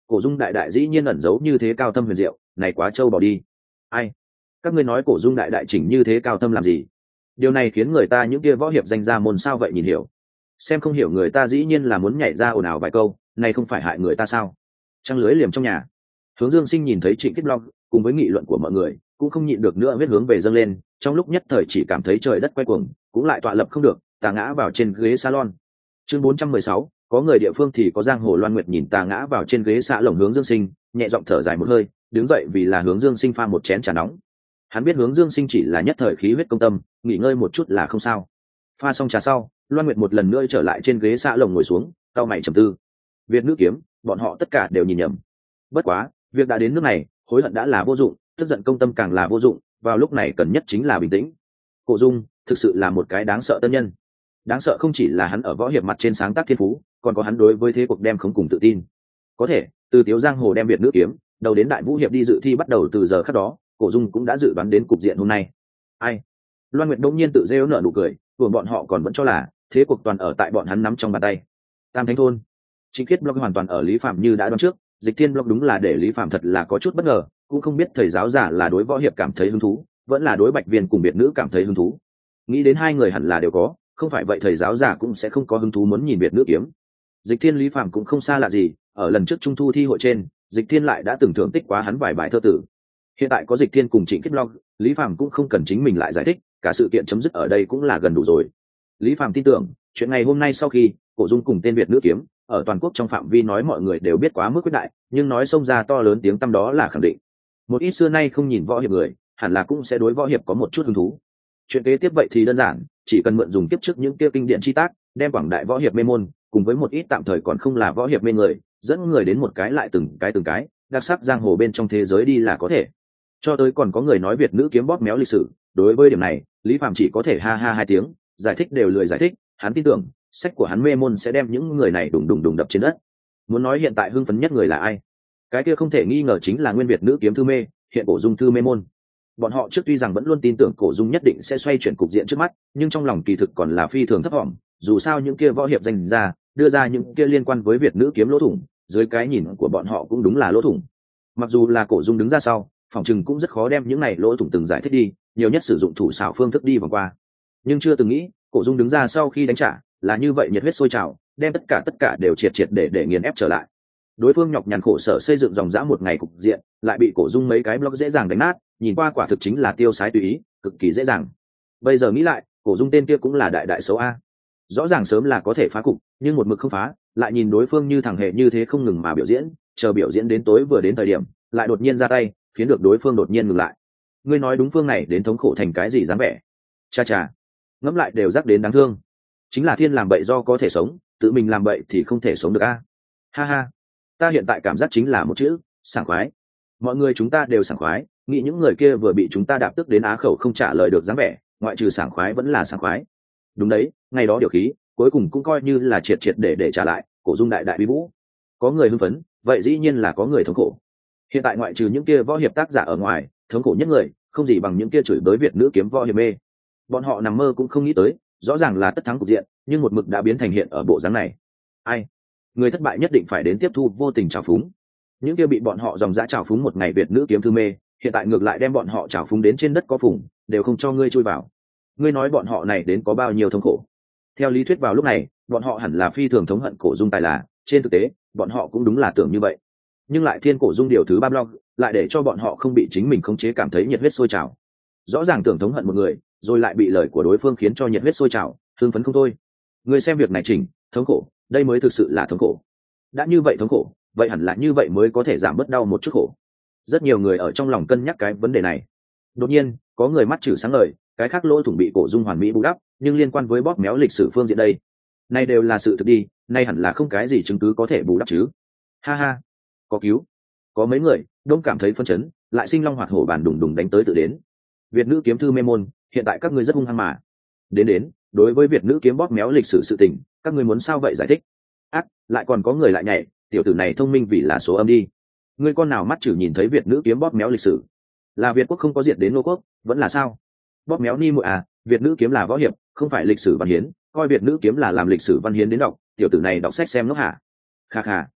cổ dung đại đại dĩ nhiên ẩn giấu như thế cao thâm huyền diệu, này quá trâu bỏ đi. Ai? Các ngươi nói cổ dung đại đại chỉnh như thế cao thâm làm gì? Điều này khiến người ta những kia võ hiệp danh gia môn sao vậy nhìn hiểu. Xem không hiểu người ta dĩ nhiên là muốn nhảy ra ồn ào vài câu, này không phải hại người ta sao? Trăng lưới liềm trong nhà. Hướng Dương Sinh nhìn thấy Trịnh Kiếp Long cùng với nghị luận của mọi người, cũng không nhịn được nữa huyết hướng về dâng lên, trong lúc nhất thời chỉ cảm thấy trời đất quay cuồng, cũng lại tọa lập không được, tà ngã vào trên ghế salon. Chương bốn trăm mười sáu, có người địa phương thì có giang hồ. Loan Nguyệt nhìn tà ngã vào trên ghế xạ lồng Hướng Dương Sinh, nhẹ giọng thở dài một hơi, đứng dậy vì là Hướng Dương Sinh pha một chén trà nóng. Hắn biết Hướng Dương Sinh chỉ là nhất thời khí huyết công tâm, nghỉ ngơi một chút là không sao. Pha xong trà sau, Loan Nguyệt một lần nữa trở lại trên ghế xạ lồng ngồi xuống, cau mày trầm tư. Việt nữ kiếm, bọn họ tất cả đều nhìn nhầm. Bất quá, việc đã đến nước này, hối hận đã là vô dụng, tức giận công tâm càng là vô dụng, vào lúc này cần nhất chính là bình tĩnh. Cổ Dung thực sự là một cái đáng sợ tân nhân. Đáng sợ không chỉ là hắn ở võ hiệp mặt trên sáng tác thiên phú, còn có hắn đối với thế cuộc đem không cùng tự tin. Có thể từ Tiếu Giang Hồ đem Việt nữ kiếm đầu đến Đại Vũ hiệp đi dự thi bắt đầu từ giờ khắc đó, Cổ Dung cũng đã dự đoán đến cục diện hôm nay. Ai? Loan Nguyệt đông nhiên tự rêu nở nụ cười, của bọn họ còn vẫn cho là thế cuộc toàn ở tại bọn hắn nắm trong bàn tay. Tam Thánh thôn, Chính Khiết blog hoàn toàn ở Lý Phạm như đã đoán trước, Dịch Thiên blog đúng là để Lý Phạm thật là có chút bất ngờ, cũng không biết thầy giáo giả là đối võ hiệp cảm thấy hứng thú, vẫn là đối Bạch Viên cùng Việt nữ cảm thấy hứng thú. Nghĩ đến hai người hẳn là đều có, không phải vậy thầy giáo giả cũng sẽ không có hứng thú muốn nhìn Việt nữ kiếm. Dịch Thiên Lý Phạm cũng không xa lạ gì, ở lần trước trung thu thi hội trên, Dịch Thiên lại đã từng thưởng tích quá hắn vài bài thơ tử. Hiện tại có Dịch Thiên cùng Trịnh Kết Long, Lý Phạm cũng không cần chính mình lại giải thích, cả sự kiện chấm dứt ở đây cũng là gần đủ rồi. Lý Phạm tin tưởng, chuyện ngày hôm nay sau khi Cổ Dung cùng tên Việt nữ kiếm ở toàn quốc trong phạm vi nói mọi người đều biết quá mức quyết đại, nhưng nói xông ra to lớn tiếng tăm đó là khẳng định. Một ít xưa nay không nhìn võ hiệp người, hẳn là cũng sẽ đối võ hiệp có một chút hứng thú. Chuyện kế tiếp vậy thì đơn giản, chỉ cần mượn dùng kiếp trước những kia kinh điển chi tác, đem quảng đại võ hiệp mê môn, cùng với một ít tạm thời còn không là võ hiệp mê người, dẫn người đến một cái lại từng cái từng cái, đặc sắc giang hồ bên trong thế giới đi là có thể. Cho tới còn có người nói Việt nữ kiếm bóp méo lịch sử, đối với điểm này, Lý Phạm chỉ có thể ha ha hai tiếng, giải thích đều lười giải thích, hắn tin tưởng, sách của hắn mê môn sẽ đem những người này đùng đùng đùng đập trên đất. Muốn nói hiện tại hưng phấn nhất người là ai? Cái kia không thể nghi ngờ chính là nguyên Việt nữ kiếm thư mê, hiện Cổ Dung thư mê môn. Bọn họ trước tuy rằng vẫn luôn tin tưởng Cổ Dung nhất định sẽ xoay chuyển cục diện trước mắt, nhưng trong lòng kỳ thực còn là phi thường thấp vọng, dù sao những kia võ hiệp danh ra, đưa ra những kia liên quan với Việt nữ kiếm lỗ thủng, dưới cái nhìn của bọn họ cũng đúng là lỗ thủng. Mặc dù là Cổ Dung đứng ra sau, phòng chừng cũng rất khó đem những này lỗ thủng từng giải thích đi, nhiều nhất sử dụng thủ xảo phương thức đi vòng qua. Nhưng chưa từng nghĩ, Cổ Dung đứng ra sau khi đánh trả, là như vậy nhiệt huyết sôi trào, đem tất cả tất cả đều triệt triệt để để nghiền ép trở lại. Đối phương nhọc nhằn khổ sở xây dựng dòng dã một ngày cục diện, lại bị Cổ Dung mấy cái block dễ dàng đánh nát, nhìn qua quả thực chính là tiêu sái tùy ý, cực kỳ dễ dàng. Bây giờ nghĩ lại, Cổ Dung tên kia cũng là đại đại xấu a. Rõ ràng sớm là có thể phá cục, nhưng một mực không phá, lại nhìn đối phương như thằng hề như thế không ngừng mà biểu diễn, chờ biểu diễn đến tối vừa đến thời điểm, lại đột nhiên ra tay, khiến được đối phương đột nhiên ngừng lại. Ngươi nói đúng phương này đến thống khổ thành cái gì dáng vẻ? Cha cha, ngẫm lại đều rắc đến đáng thương. Chính là thiên làm bậy do có thể sống, tự mình làm bậy thì không thể sống được a. Ha ha, ta hiện tại cảm giác chính là một chữ, sảng khoái. Mọi người chúng ta đều sảng khoái, nghĩ những người kia vừa bị chúng ta đạp tức đến á khẩu không trả lời được dáng vẻ, ngoại trừ sảng khoái vẫn là sảng khoái. Đúng đấy, ngày đó điều khí, cuối cùng cũng coi như là triệt triệt để để trả lại, Cổ Dung đại đại bí vũ. Có người hưng phấn, vậy dĩ nhiên là có người thống khổ. Hiện tại ngoại trừ những kia võ hiệp tác giả ở ngoài, thống khổ nhất người, không gì bằng những kia chửi bới Việt nữ kiếm võ hiệp mê. Bọn họ nằm mơ cũng không nghĩ tới, rõ ràng là tất thắng cục diện, nhưng một mực đã biến thành hiện ở bộ dáng này. Ai? Người thất bại nhất định phải đến tiếp thu vô tình trào phúng. Những kia bị bọn họ dòng dã trào phúng một ngày Việt nữ kiếm thư mê, hiện tại ngược lại đem bọn họ trào phúng đến trên đất có phùng, đều không cho ngươi chui vào. Ngươi nói bọn họ này đến có bao nhiêu thống khổ? Theo lý thuyết vào lúc này, bọn họ hẳn là phi thường thống hận Cổ Dung tài là, trên thực tế, bọn họ cũng đúng là tưởng như vậy. Nhưng lại thiên Cổ Dung điều thứ ba blog, lại để cho bọn họ không bị chính mình khống chế cảm thấy nhiệt huyết sôi trào. Rõ ràng tưởng thống hận một người, rồi lại bị lời của đối phương khiến cho nhiệt huyết sôi trào, hưng phấn không thôi. Ngươi xem việc này chỉnh, thống khổ, đây mới thực sự là thống khổ. Đã như vậy thống khổ, vậy hẳn là như vậy mới có thể giảm bớt đau một chút khổ. Rất nhiều người ở trong lòng cân nhắc cái vấn đề này. Đột nhiên, có người mắt chữ sáng ngời, cái khác lỗ thủng bị Cổ Dung hoàn mỹ bù đắp, nhưng liên quan với bóp méo lịch sử phương diện đây, này đều là sự thực đi, nay hẳn là không cái gì chứng cứ có thể bù đắp chứ. Ha ha, có cứu. Có mấy người đông cảm thấy phân chấn, lại sinh long hoạt hổ bàn đùng đùng đánh tới tự đến. Việt nữ kiếm thư mê môn, hiện tại các ngươi rất hung hăng mà. Đến đến, đối với Việt nữ kiếm bóp méo lịch sử sự tình, các ngươi muốn sao vậy giải thích? Ác, lại còn có người lại nhảy, tiểu tử này thông minh vì là số âm đi. Ngươi con nào mắt chử nhìn thấy Việt nữ kiếm bóp méo lịch sử? Là Việt quốc không có diệt đến nô quốc, vẫn là sao? Bóp méo ni muội à, Việt nữ kiếm là võ hiệp, không phải lịch sử văn hiến, coi Việt nữ kiếm là làm lịch sử văn hiến đến đọc, tiểu tử này đọc sách xem ngốc hả? Kha kha.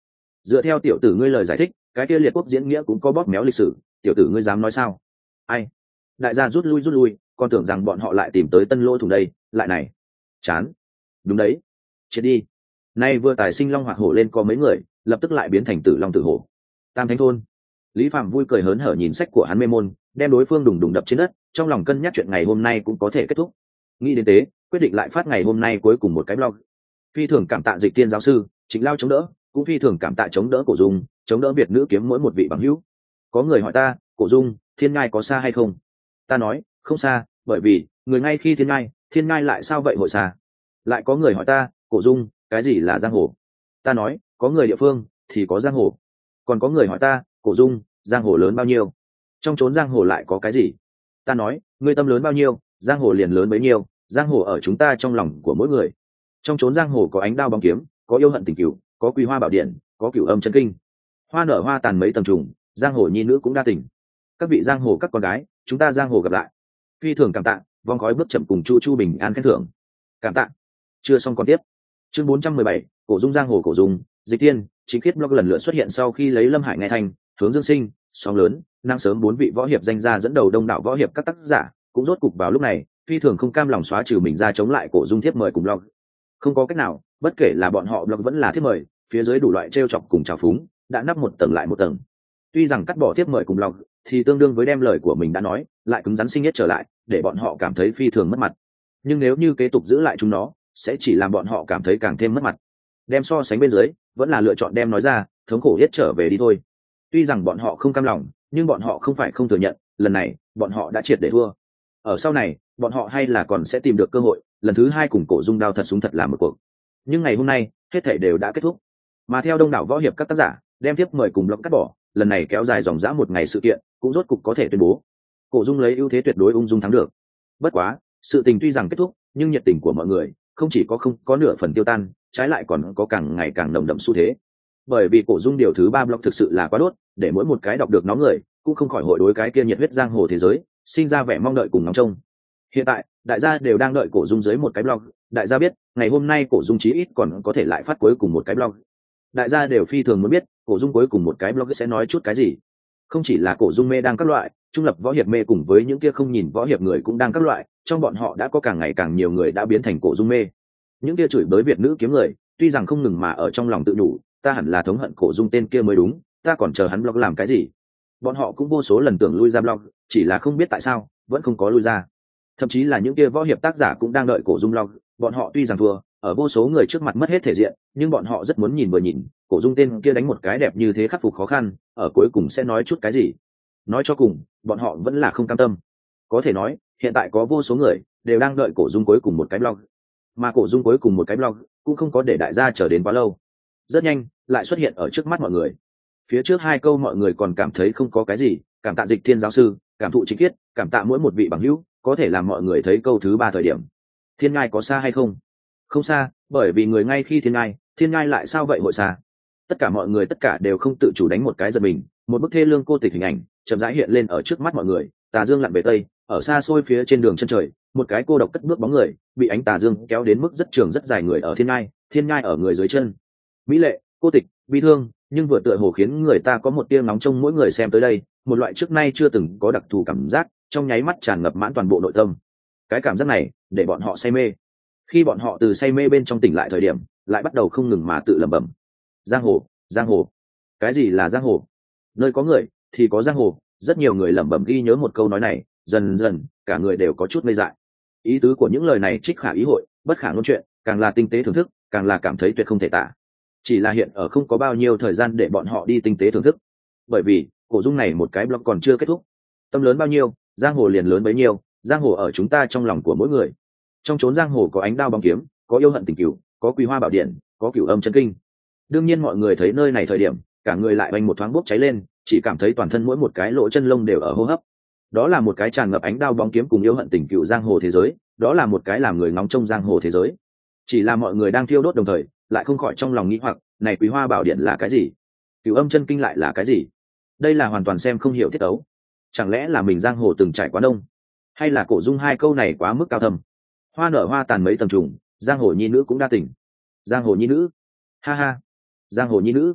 dựa theo tiểu tử ngươi lời giải thích, cái kia liệt quốc diễn nghĩa cũng có bóp méo lịch sử, tiểu tử ngươi dám nói sao? Ai? Đại gia rút lui rút lui, còn tưởng rằng bọn họ lại tìm tới tân lỗ thủng đây, lại này. Chán. Đúng đấy. Chết đi. Nay vừa tài sinh long hoạt hổ lên có mấy người, lập tức lại biến thành tử long tử hổ. Tam Thánh thôn. Lý Phạm vui cười hớn hở nhìn sách của hắn mê môn, đem đối phương đùng đùng đập trên đất, trong lòng cân nhắc chuyện ngày hôm nay cũng có thể kết thúc. Nghĩ đến thế, quyết định lại phát ngày hôm nay cuối cùng một cái blog. Phi thường cảm tạ Dịch Tiên giáo sư, Trịnh Lao chống đỡ, cũng phi thường cảm tạ chống đỡ Cổ Dung, chống đỡ Việt nữ kiếm mỗi một vị bằng hữu. Có người hỏi ta, Cổ Dung, Thiên Ngai có xa hay không? Ta nói, không xa, bởi vì người ngay khi Thiên Ngai, Thiên Ngai lại sao vậy hội xa? Lại có người hỏi ta, Cổ Dung, cái gì là giang hồ? Ta nói, có người địa phương thì có giang hồ. Còn có người hỏi ta, Cổ Dung, giang hồ lớn bao nhiêu? Trong chốn giang hồ lại có cái gì? Ta nói, ngươi tâm lớn bao nhiêu, giang hồ liền lớn bấy nhiêu, giang hồ ở chúng ta trong lòng của mỗi người. Trong chốn giang hồ có ánh đao bóng kiếm, có yêu hận tình cửu, có quý hoa bảo điện, có cửu âm chân kinh. Hoa nở hoa tàn mấy tầng trùng, giang hồ nhi nữ cũng đa tình. Các vị giang hồ các con gái, chúng ta giang hồ gặp lại. Phi thường cảm tạ, vong khói bước chậm cùng chu chu bình an khen thưởng. Cảm tạ. Chưa xong còn tiếp. Chương bốn trăm mười bảy, Cổ Dung giang hồ Cổ Dung, Dịch Tiên, Chính Khiết blog lần lượt xuất hiện sau khi lấy Lâm Hải nghe thành, Hướng Dương Sinh, Sóng Lớn, năng sớm bốn vị võ hiệp danh gia dẫn đầu đông đảo võ hiệp các tác giả, cũng rốt cục vào lúc này, phi thường không cam lòng xóa trừ mình ra chống lại Cổ Dung thiếp mời cùng blog. Không có cách nào, bất kể là bọn họ blog vẫn là thiếp mời, phía dưới đủ loại trêu chọc cùng trào phúng, đã nắp một tầng lại một tầng. Tuy rằng cắt bỏ thiếp mời cùng blog, thì tương đương với đem lời của mình đã nói, lại cứng rắn sinh nhất trở lại, để bọn họ cảm thấy phi thường mất mặt. Nhưng nếu như kế tục giữ lại chúng nó, sẽ chỉ làm bọn họ cảm thấy càng thêm mất mặt. Đem so sánh bên dưới, vẫn là lựa chọn đem nói ra, thống khổ hết trở về đi thôi. Tuy rằng bọn họ không cam lòng, nhưng bọn họ không phải không thừa nhận, lần này, bọn họ đã triệt để thua. Ở sau này, bọn họ hay là còn sẽ tìm được cơ hội, lần thứ hai cùng Cổ Dung đao thật súng thật làm một cuộc. Nhưng ngày hôm nay, hết thảy đều đã kết thúc. Mà theo đông đảo võ hiệp các tác giả, đem tiếp mời cùng blog cắt bỏ, lần này kéo dài dòng dã một ngày sự kiện, cũng rốt cục có thể tuyên bố. Cổ Dung lấy ưu thế tuyệt đối ung dung thắng được. Bất quá, sự tình tuy rằng kết thúc, nhưng nhiệt tình của mọi người không chỉ có không có nửa phần tiêu tan, trái lại còn có càng ngày càng nồng đậm xu thế. Bởi vì Cổ Dung điều thứ ba blog thực sự là quá đốt, để mỗi một cái đọc được nó người cũng không khỏi hội đối cái kia nhiệt huyết giang hồ thế giới sinh ra vẻ mong đợi cùng ngóng trông. Hiện tại, đại gia đều đang đợi Cổ Dung dưới một cái blog, đại gia biết, ngày hôm nay Cổ Dung chí ít còn có thể lại phát cuối cùng một cái blog. Đại gia đều phi thường muốn biết, Cổ Dung cuối cùng một cái blog sẽ nói chút cái gì. Không chỉ là Cổ Dung mê đang các loại, trung lập võ hiệp mê cùng với những kia không nhìn võ hiệp người cũng đang các loại, trong bọn họ đã có càng ngày càng nhiều người đã biến thành Cổ Dung mê. Những kia chửi bới Việt nữ kiếm người, tuy rằng không ngừng mà ở trong lòng tự nhủ, ta hẳn là thống hận Cổ Dung tên kia mới đúng, ta còn chờ hắn blog làm cái gì. Bọn họ cũng vô số lần tưởng lui ra blog, chỉ là không biết tại sao vẫn không có lui ra. Thậm chí là những kia võ hiệp tác giả cũng đang đợi Cổ Dung blog, bọn họ tuy rằng thua, ở vô số người trước mặt mất hết thể diện, nhưng bọn họ rất muốn nhìn vừa nhìn, Cổ Dung tên kia đánh một cái đẹp như thế khắc phục khó khăn, ở cuối cùng sẽ nói chút cái gì. Nói cho cùng, bọn họ vẫn là không cam tâm. Có thể nói, hiện tại có vô số người đều đang đợi Cổ Dung cuối cùng một cái blog, mà Cổ Dung cuối cùng một cái blog cũng không có để đại gia chờ đến quá lâu. Rất nhanh, lại xuất hiện ở trước mắt mọi người. Phía trước hai câu mọi người còn cảm thấy không có cái gì, cảm tạ Dịch Thiên giáo sư, cảm thụ Chính Khiết, cảm tạ mỗi một vị bằng hữu, có thể làm mọi người thấy câu thứ ba thời điểm. Thiên Ngai có xa hay không? Không xa, bởi vì người ngay khi Thiên Ngai, Thiên Ngai lại sao vậy hội xa? Tất cả mọi người tất cả đều không tự chủ đánh một cái giật mình, một bức thê lương cô tịch hình ảnh chậm rãi hiện lên ở trước mắt mọi người. Tà dương lặn về tây, ở xa xôi phía trên đường chân trời, một cái cô độc cất bước bóng người, bị ánh tà dương kéo đến mức rất trường rất dài người ở Thiên Ngai, Thiên Ngai ở người dưới chân. Mỹ lệ, cô tịch, bi thương, nhưng vừa tựa hồ khiến người ta có một tia nóng trong mỗi người xem tới đây, một loại trước nay chưa từng có đặc thù cảm giác, trong nháy mắt tràn ngập mãn toàn bộ nội tâm. Cái cảm giác này, để bọn họ say mê. Khi bọn họ từ say mê bên trong tỉnh lại thời điểm, lại bắt đầu không ngừng mà tự lẩm bẩm. Giang hồ, giang hồ. Cái gì là giang hồ? Nơi có người, thì có giang hồ. Rất nhiều người lẩm bẩm ghi nhớ một câu nói này, dần dần, cả người đều có chút ngây dại. Ý tứ của những lời này trích khả ý hội, bất khả ngôn chuyện, càng là tinh tế thưởng thức, càng là cảm thấy tuyệt không thể tả. Chỉ là hiện ở không có bao nhiêu thời gian để bọn họ đi tinh tế thưởng thức. Bởi vì, Cổ Dung này một cái blog còn chưa kết thúc. Tâm lớn bao nhiêu, giang hồ liền lớn bấy nhiêu, giang hồ ở chúng ta trong lòng của mỗi người. Trong chốn giang hồ có ánh đao bóng kiếm, có yêu hận tình cửu, có quý hoa bảo điện, có cửu âm chân kinh. Đương nhiên mọi người thấy nơi này thời điểm, cả người lại oanh một thoáng bốc cháy lên, chỉ cảm thấy toàn thân mỗi một cái lỗ chân lông đều ở hô hấp. Đó là một cái tràn ngập ánh đao bóng kiếm cùng yêu hận tình cửu giang hồ thế giới, đó là một cái làm người ngóng trông giang hồ thế giới. Chỉ là mọi người đang thiêu đốt đồng thời, lại không khỏi trong lòng nghĩ hoặc, này quý hoa bảo điện là cái gì? Cửu âm chân kinh lại là cái gì? Đây là hoàn toàn xem không hiểu thiết tấu. Chẳng lẽ là mình giang hồ từng trải quá đông, hay là Cổ Dung hai câu này quá mức cao thâm? Hoa nở hoa tàn mấy tầng trùng, giang hồ nhi nữ cũng đa tình. Giang hồ nhi nữ, ha ha, giang hồ nhi nữ.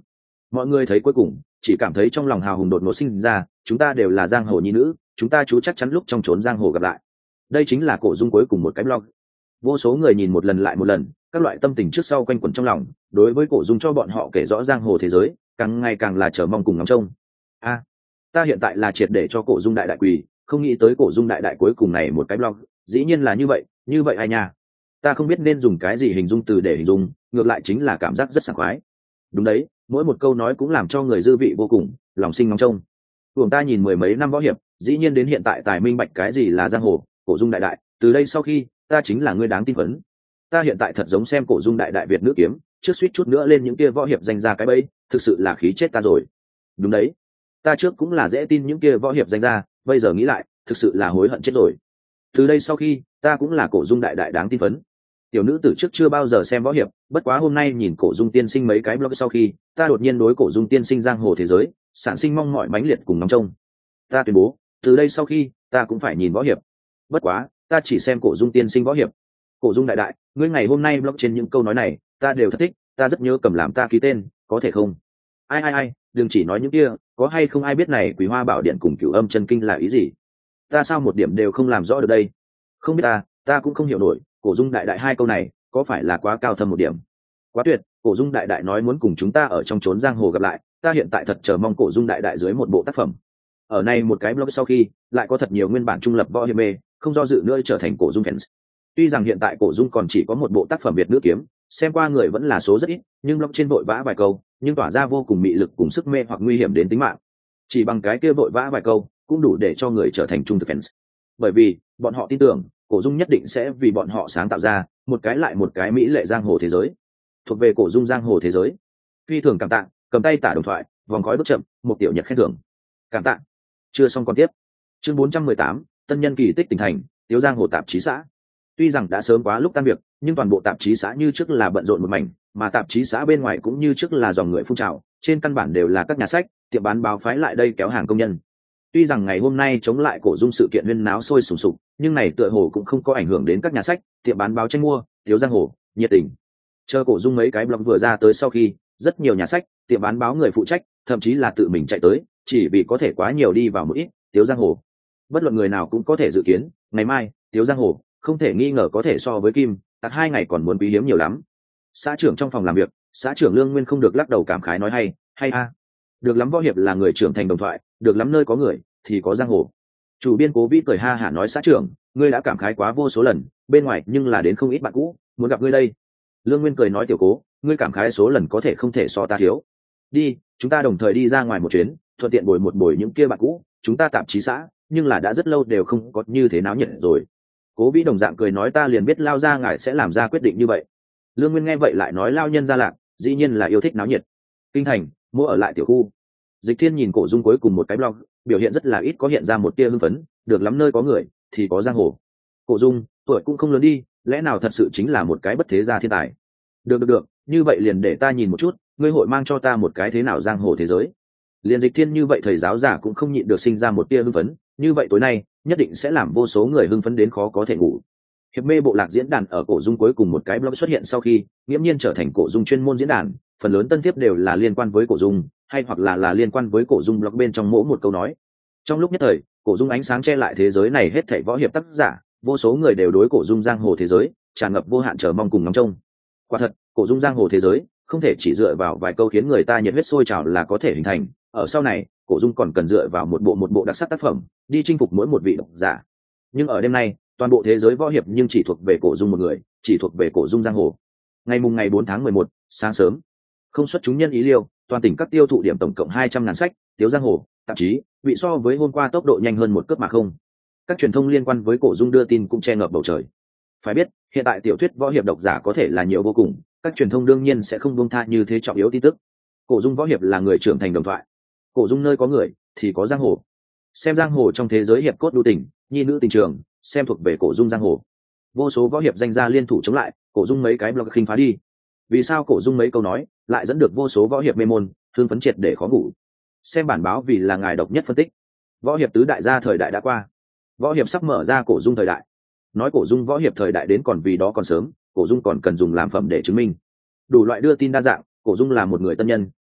Mọi người thấy cuối cùng chỉ cảm thấy trong lòng hào hùng đột ngột sinh ra, chúng ta đều là giang hồ nhi nữ, chúng ta chú chắc chắn lúc trong trốn giang hồ gặp lại. Đây chính là Cổ Dung cuối cùng một cái blog. Vô số người nhìn một lần lại một lần, các loại tâm tình trước sau quanh quẩn trong lòng, đối với Cổ Dung cho bọn họ kể rõ giang hồ thế giới, càng ngày càng là chờ mong cùng ngóng trông. A, ta hiện tại là triệt để cho Cổ Dung đại đại quỳ, không nghĩ tới Cổ Dung đại đại cuối cùng này một cái blog, dĩ nhiên là như vậy, như vậy ai nha. Ta không biết nên dùng cái gì hình dung từ để hình dung, ngược lại chính là cảm giác rất sảng khoái. Đúng đấy, mỗi một câu nói cũng làm cho người dư vị vô cùng, lòng sinh ngóng trông. Cùng ta nhìn mười mấy năm võ hiệp, dĩ nhiên đến hiện tại tài minh bạch cái gì là giang hồ. Cổ Dung đại đại, từ đây sau khi ta chính là người đáng tin phấn. Ta hiện tại thật giống xem Cổ Dung đại đại Việt nữ kiếm, trước suýt chút nữa lên những kia võ hiệp danh ra cái bẫy, thực sự là khí chết ta rồi. Đúng đấy, ta trước cũng là dễ tin những kia võ hiệp danh ra, bây giờ nghĩ lại thực sự là hối hận chết rồi. Từ đây sau khi ta cũng là Cổ Dung đại đại đáng tin phấn. Tiểu nữ từ trước chưa bao giờ xem võ hiệp, bất quá hôm nay nhìn Cổ Dung tiên sinh mấy cái blog sau khi ta đột nhiên đối Cổ Dung tiên sinh giang hồ thế giới sản sinh mong mỏi mãnh liệt cùng ngóng trông. Ta tuyên bố từ đây sau khi ta cũng phải nhìn võ hiệp, bất quá ta chỉ xem Cổ Dung tiên sinh võ hiệp. Cổ Dung đại đại, ngươi ngày hôm nay blog trên những câu nói này ta đều thật thích, ta rất nhớ cầm làm ta ký tên, có thể không? Ai ai ai, đừng chỉ nói những kia, có hay không ai biết này Quý Hoa Bảo Điện cùng Cửu Âm Chân Kinh là ý gì? Ta sao một điểm đều không làm rõ được đây? Không biết ta, ta cũng không hiểu nổi. Cổ Dung đại đại hai câu này có phải là quá cao thâm một điểm? Quá tuyệt. Cổ Dung đại đại nói muốn cùng chúng ta ở trong chốn giang hồ gặp lại, ta hiện tại thật chờ mong Cổ Dung đại đại dưới một bộ tác phẩm. Ở này một cái blog sau khi lại có thật nhiều nguyên bản trung lập võ hiệp mê không do dự nữa trở thành Cổ Dung fans. Tuy rằng hiện tại Cổ Dung còn chỉ có một bộ tác phẩm Việt nữ kiếm, xem qua người vẫn là số rất ít, nhưng blog trên vội vã vài câu nhưng tỏa ra vô cùng mị lực cùng sức mê hoặc nguy hiểm đến tính mạng. Chỉ bằng cái kia vội vã vài câu cũng đủ để cho người trở thành trung thực fans, bởi vì bọn họ tin tưởng Cổ Dung nhất định sẽ vì bọn họ sáng tạo ra một cái lại một cái mỹ lệ giang hồ thế giới, thuộc về Cổ Dung giang hồ thế giới. Phi thường cảm tạ, cầm tay tả đồng thoại, vòng khói bước chậm, một tiểu nhật khen thưởng. Cảm tạ. Chưa xong còn tiếp. Chương bốn trăm mười tám, tân nhân kỳ tích tỉnh thành, Tiếu giang hồ tạp chí xã. Tuy rằng đã sớm quá lúc tan việc, nhưng toàn bộ tạp chí xã như trước là bận rộn một mảnh, mà tạp chí xã bên ngoài cũng như trước là dòng người phun trào, trên căn bản đều là các nhà sách, tiệm bán báo phái lại đây kéo hàng công nhân. Tuy rằng ngày hôm nay chống lại Cổ Dung sự kiện huyên náo sôi sùng sục, nhưng này tựa hồ cũng không có ảnh hưởng đến các nhà sách, tiệm bán báo tranh mua, Tiếu giang hồ nhiệt tình. Chờ Cổ Dung mấy cái blog vừa ra tới sau khi, rất nhiều nhà sách, tiệm bán báo người phụ trách, thậm chí là tự mình chạy tới, chỉ vì có thể quá nhiều đi vào một ít Tiếu giang hồ. Bất luận người nào cũng có thể dự kiến, ngày mai Tiếu giang hồ không thể nghi ngờ có thể so với Kim Tặc hai ngày còn muốn quý hiếm nhiều lắm. Xã trưởng trong phòng làm việc, xã trưởng Lương Nguyên không được lắc đầu cảm khái nói hay, hay a. Được lắm, võ hiệp là người trưởng thành đồng thoại, được lắm, nơi có người thì có giang hồ. Chủ biên Cố Vĩ cười ha hả nói, xã trưởng, ngươi đã cảm khái quá vô số lần, bên ngoài nhưng là đến không ít bạn cũ muốn gặp ngươi đây. Lương Nguyên cười nói, tiểu Cố, ngươi cảm khái số lần có thể không thể so ta thiếu. Đi, chúng ta đồng thời đi ra ngoài một chuyến, thuận tiện bồi một bồi những kia bạn cũ, chúng ta tạp chí xã nhưng là đã rất lâu đều không có như thế náo nhiệt rồi. Cố Vĩ đồng dạng cười nói, ta liền biết Lao gia ngài sẽ làm ra quyết định như vậy. Lương Nguyên nghe vậy lại nói, Lao nhân gia lạc dĩ nhiên là yêu thích náo nhiệt. Kinh thành mua ở lại tiểu khu. Dịch Thiên nhìn Cổ Dung cuối cùng một cái blog, biểu hiện rất là ít có hiện ra một tia hưng phấn, được lắm, nơi có người thì có giang hồ. Cổ Dung tuổi cũng không lớn đi, lẽ nào thật sự chính là một cái bất thế gia thiên tài? Được được được, như vậy liền để ta nhìn một chút, ngươi hội mang cho ta một cái thế nào giang hồ thế giới. Liền Dịch Thiên như vậy thầy giáo giả cũng không nhịn được sinh ra một tia hưng phấn, như vậy tối nay nhất định sẽ làm vô số người hưng phấn đến khó có thể ngủ. Hiệp mê bộ lạc diễn đàn ở Cổ Dung cuối cùng một cái blog xuất hiện sau khi, nghiễm nhiên trở thành Cổ Dung chuyên môn diễn đàn, phần lớn tân tiếp đều là liên quan với Cổ Dung, hay hoặc là là liên quan với Cổ Dung blog bên trong mỗi một câu nói. Trong lúc nhất thời, Cổ Dung ánh sáng che lại thế giới này hết thảy võ hiệp tác giả, vô số người đều đối Cổ Dung giang hồ thế giới tràn ngập vô hạn chờ mong cùng ngóng trông. Quả thật, Cổ Dung giang hồ thế giới không thể chỉ dựa vào vài câu khiến người ta nhiệt huyết sôi trào là có thể hình thành, ở sau này, Cổ Dung còn cần dựa vào một bộ một bộ đặc sắc tác phẩm, đi chinh phục mỗi một vị độc giả. Nhưng ở đêm nay, toàn bộ thế giới võ hiệp nhưng chỉ thuộc về Cổ Dung một người, chỉ thuộc về Cổ Dung giang hồ. Ngày mùng ngày bốn tháng mười một, sáng sớm, không xuất chúng nhân ý liêu, toàn tỉnh các tiêu thụ điểm tổng cộng hai trăm ngàn sách, Tiếu giang hồ tạp chí bị so với hôm qua tốc độ nhanh hơn một cước mà không. Các truyền thông liên quan với Cổ Dung đưa tin cũng che ngập bầu trời. Phải biết, hiện tại tiểu thuyết võ hiệp độc giả có thể là nhiều vô cùng, các truyền thông đương nhiên sẽ không buông tha như thế trọng yếu tin tức. Cổ Dung võ hiệp là người trưởng thành đồng thoại. Cổ Dung nơi có người thì có giang hồ. Xem giang hồ trong thế giới hiệp cốt đu tình, nhi nữ tình trường, xem thuộc về Cổ Dung giang hồ. Vô số võ hiệp danh gia liên thủ chống lại, Cổ Dung mấy cái blog khinh phá đi. Vì sao Cổ Dung mấy câu nói lại dẫn được vô số võ hiệp mê môn, thương phấn triệt để khó ngủ. Xem bản báo vì là ngài độc nhất phân tích. Võ hiệp tứ đại gia thời đại đã qua. Võ hiệp sắp mở ra Cổ Dung thời đại. Nói Cổ Dung võ hiệp thời đại đến còn vì đó còn sớm, Cổ Dung còn cần dùng làm phẩm để chứng minh. Đủ loại đưa tin đa dạng, Cổ Dung là một người tân nhân,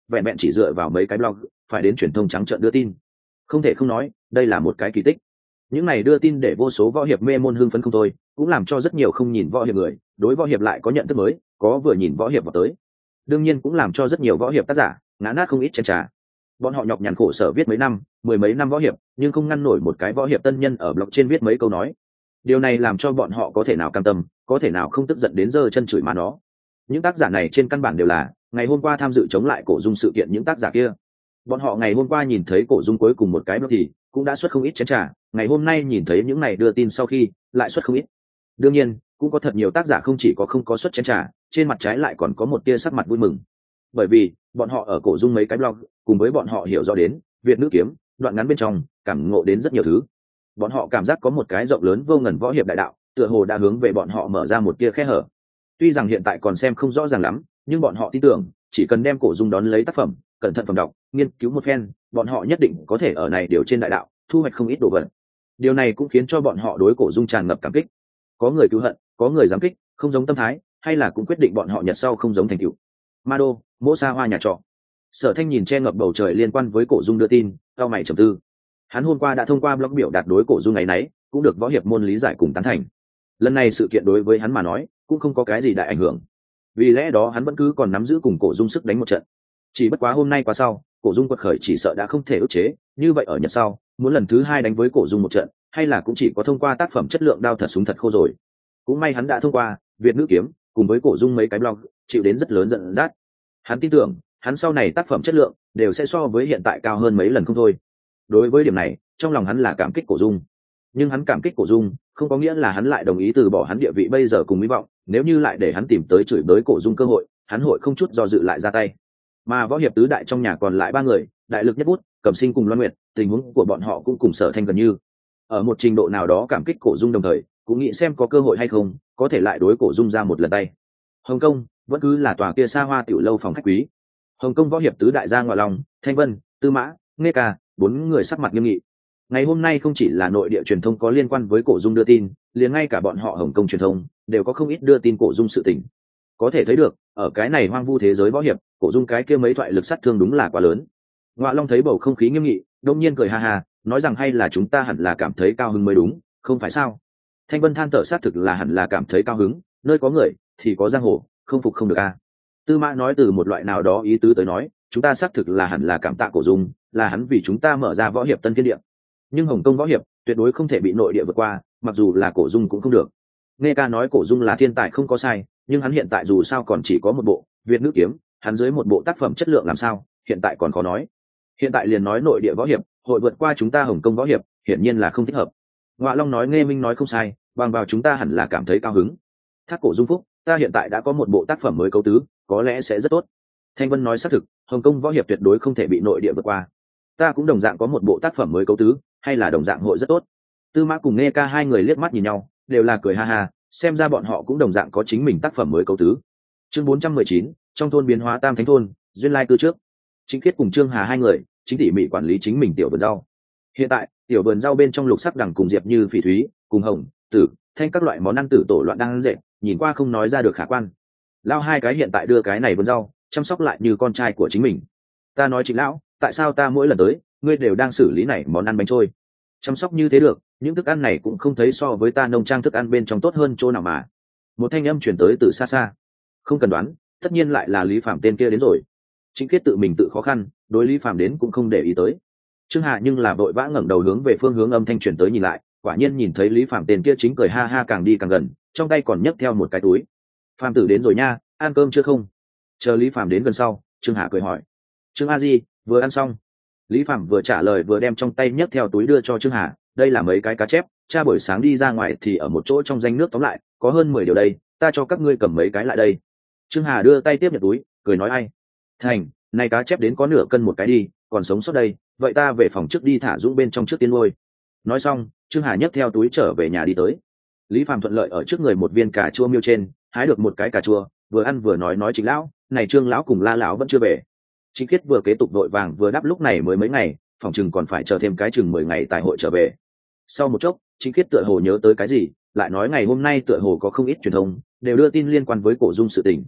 vẹn vẹn chỉ dựa vào mấy cái blog phải đến truyền thông trắng trợn đưa tin. Không thể không nói đây là một cái kỳ tích. Những này đưa tin để vô số võ hiệp mê môn hưng phấn không thôi, cũng làm cho rất nhiều không nhìn võ hiệp người đối võ hiệp lại có nhận thức mới, có vừa nhìn võ hiệp vào tới. Đương nhiên cũng làm cho rất nhiều võ hiệp tác giả ngã nát không ít chén trà. Bọn họ nhọc nhằn khổ sở viết mấy năm mười mấy năm võ hiệp, nhưng không ngăn nổi một cái võ hiệp tân nhân ở blog trên viết mấy câu nói. Điều này làm cho bọn họ có thể nào cam tâm, có thể nào không tức giận đến giơ chân chửi má nó. Những tác giả này trên căn bản đều là ngày hôm qua tham dự chống lại Cổ Dung sự kiện những tác giả kia. Bọn họ ngày hôm qua nhìn thấy Cổ Dung cuối cùng một cái blog thì cũng đã xuất không ít chén trà, ngày hôm nay nhìn thấy những này đưa tin sau khi lại xuất không ít. Đương nhiên cũng có thật nhiều tác giả không chỉ có không có xuất chén trà, trên mặt trái lại còn có một tia sắc mặt vui mừng, bởi vì bọn họ ở Cổ Dung mấy cái blog cùng với bọn họ hiểu rõ đến Việt nữ kiếm đoạn ngắn bên trong cảm ngộ đến rất nhiều thứ. Bọn họ cảm giác có một cái rộng lớn vô ngần võ hiệp đại đạo tựa hồ đã hướng về bọn họ mở ra một tia khe hở. Tuy rằng hiện tại còn xem không rõ ràng lắm, nhưng bọn họ tin tưởng chỉ cần đem Cổ Dung đón lấy tác phẩm, cẩn thận phẩm đọc, nghiên cứu một phen, bọn họ nhất định có thể ở này điều trên đại đạo thu hoạch không ít đồ vật. Điều này cũng khiến cho bọn họ đối Cổ Dung tràn ngập cảm kích. Có người cứu hận, có người giám kích, không giống tâm thái, hay là cũng quyết định bọn họ nhật sau không giống thành tựu. Ma Đô, Mỗ Sa Hoa nhà trọ. Sở Thanh nhìn che ngập bầu trời liên quan với Cổ Dung đưa tin, cao mày trầm tư. Hắn hôm qua đã thông qua blog biểu đạt đối Cổ Dung ngày nấy, cũng được võ hiệp môn lý giải cùng tán thành. Lần này sự kiện đối với hắn mà nói, cũng không có cái gì đại ảnh hưởng. Vì lẽ đó hắn vẫn cứ còn nắm giữ cùng Cổ Dung sức đánh một trận. Chỉ bất quá hôm nay qua sau, Cổ Dung quật khởi chỉ sợ đã không thể ức chế, như vậy ở nhật sau, muốn lần thứ hai đánh với Cổ Dung một trận, hay là cũng chỉ có thông qua tác phẩm chất lượng đao thật súng thật khô rồi. Cũng may hắn đã thông qua Việt nữ kiếm cùng với Cổ Dung mấy cái blog, chịu đến rất lớn giận dắt. Hắn tin tưởng, hắn sau này tác phẩm chất lượng đều sẽ so với hiện tại cao hơn mấy lần không thôi. Đối với điểm này, trong lòng hắn là cảm kích Cổ Dung. Nhưng hắn cảm kích Cổ Dung, không có nghĩa là hắn lại đồng ý từ bỏ hắn địa vị bây giờ cùng hy vọng, nếu như lại để hắn tìm tới chửi bới Cổ Dung cơ hội, hắn hội không chút do dự lại ra tay. Mà võ hiệp tứ đại trong nhà còn lại ba người, đại lực nhất bút, Cẩm Sinh cùng Loan Nguyệt, tình huống của bọn họ cũng cùng Sở Thanh gần như. Ở một trình độ nào đó cảm kích Cổ Dung đồng thời, cũng nghĩ xem có cơ hội hay không, có thể lại đối Cổ Dung ra một lần tay. Hồng Kông vẫn cứ là tòa kia xa hoa tiểu lâu phòng khách quý. Hồng Kông võ hiệp tứ đại gia Ngoại Long, Thanh Vân, Tư Mã, Nghe Ca, bốn người sắc mặt nghiêm nghị. Ngày hôm nay không chỉ là nội địa truyền thông có liên quan với Cổ Dung đưa tin, liền ngay cả bọn họ Hồng Kông truyền thông đều có không ít đưa tin Cổ Dung sự tình. Có thể thấy được, ở cái này hoang vu thế giới võ hiệp, Cổ Dung cái kia mấy thoại lực sát thương đúng là quá lớn. Ngoại Long thấy bầu không khí nghiêm nghị, đông nhiên cười ha ha, nói rằng hay là chúng ta hẳn là cảm thấy cao hứng mới đúng, không phải sao? Thanh Vân than thở xác thực là hẳn là cảm thấy cao hứng, nơi có người thì có giang hồ, không phục không được a. À. Tư Mã nói từ một loại nào đó ý tứ tới nói, chúng ta xác thực là hẳn là cảm tạ Cổ Dung, là hắn vì chúng ta mở ra võ hiệp tân thiên địa. Nhưng Hồng Kông võ hiệp tuyệt đối không thể bị nội địa vượt qua, mặc dù là Cổ Dung cũng không được. Nghe Ca nói Cổ Dung là thiên tài không có sai, nhưng hắn hiện tại dù sao còn chỉ có một bộ Việt nữ kiếm, hắn dưới một bộ tác phẩm chất lượng làm sao, hiện tại còn khó nói. Hiện tại liền nói nội địa võ hiệp hội vượt qua chúng ta Hồng Kông võ hiệp, hiển nhiên là không thích hợp. Ngoại Long nói Nghe Minh nói không sai, bằng vào chúng ta hẳn là cảm thấy cao hứng. Thác Cổ Dung phúc, ta hiện tại đã có một bộ tác phẩm mới cấu tứ, có lẽ sẽ rất tốt. Thanh Vân nói xác thực, Hồng Kông võ hiệp tuyệt đối không thể bị nội địa vượt qua. Ta cũng đồng dạng có một bộ tác phẩm mới cấu tứ, hay là đồng dạng hội rất tốt. Tư Mã cùng Nghe Ca hai người liếc mắt nhìn nhau, đều là cười ha ha, xem ra bọn họ cũng đồng dạng có chính mình tác phẩm mới cấu tứ. Chương bốn trăm mười chín, trong thôn biến hóa Tam Thánh thôn, duyên lai cư trước. Chính Khiết cùng Trương Hà hai người, chính tỉ mỉ quản lý chính mình tiểu vườn rau. Hiện tại, tiểu vườn rau bên trong Lục Sắc Đằng cùng Diệp Như Phỉ Thúy, cùng Hồng, Tử, Thanh các loại món ăn tử tổ loạn đang ăn dệt, nhìn qua không nói ra được khả quan. Lão hai cái hiện tại đưa cái này vườn rau, chăm sóc lại như con trai của chính mình. Ta nói Trịnh lão, tại sao ta mỗi lần tới, ngươi đều đang xử lý này món ăn bánh trôi? Chăm sóc như thế được, những thức ăn này cũng không thấy so với ta nông trang thức ăn bên trong tốt hơn chỗ nào mà. Một thanh âm truyền tới từ xa xa. Không cần đoán, tất nhiên lại là Lý Phạm tên kia đến rồi. Chính Khiết tự mình tự khó khăn, đối Lý Phạm đến cũng không để ý tới. Trương Hà nhưng là vội vã ngẩng đầu hướng về phương hướng âm thanh truyền tới nhìn lại, quả nhiên nhìn thấy Lý Phạm tên kia chính cười ha ha càng đi càng gần, trong tay còn nhấc theo một cái túi. Phạm tử đến rồi nha, ăn cơm chưa không? Chờ Lý Phạm đến gần sau, Trương Hà cười hỏi. Trương A Di vừa ăn xong. Lý Phạm vừa trả lời vừa đem trong tay nhấc theo túi đưa cho Trương Hà, đây là mấy cái cá chép, cha buổi sáng đi ra ngoài thì ở một chỗ trong danh nước tóm lại, có hơn mười điều đây, ta cho các ngươi cầm mấy cái lại đây. Trương Hà đưa tay tiếp nhận túi, cười nói ai? Thành, này cá chép đến có nửa cân một cái đi, còn sống sót đây, vậy ta về phòng trước đi thả Dũng bên trong trước tiên nuôi. Nói xong, Trương Hà nhấc theo túi trở về nhà đi tới. Lý Phạm thuận lợi ở trước người một viên cà chua miêu trên, hái được một cái cà chua, vừa ăn vừa nói nói Trịnh lão, này Trương lão cùng La lão vẫn chưa về. Chính Khiết vừa kế tục vội vàng vừa đáp lúc này mới mấy ngày, phòng chừng còn phải chờ thêm cái chừng mười ngày tại hội trở về. Sau một chốc, Chính Khiết tựa hồ nhớ tới cái gì, lại nói ngày hôm nay tựa hồ có không ít truyền thông đều đưa tin liên quan với Cổ Dung sự tình.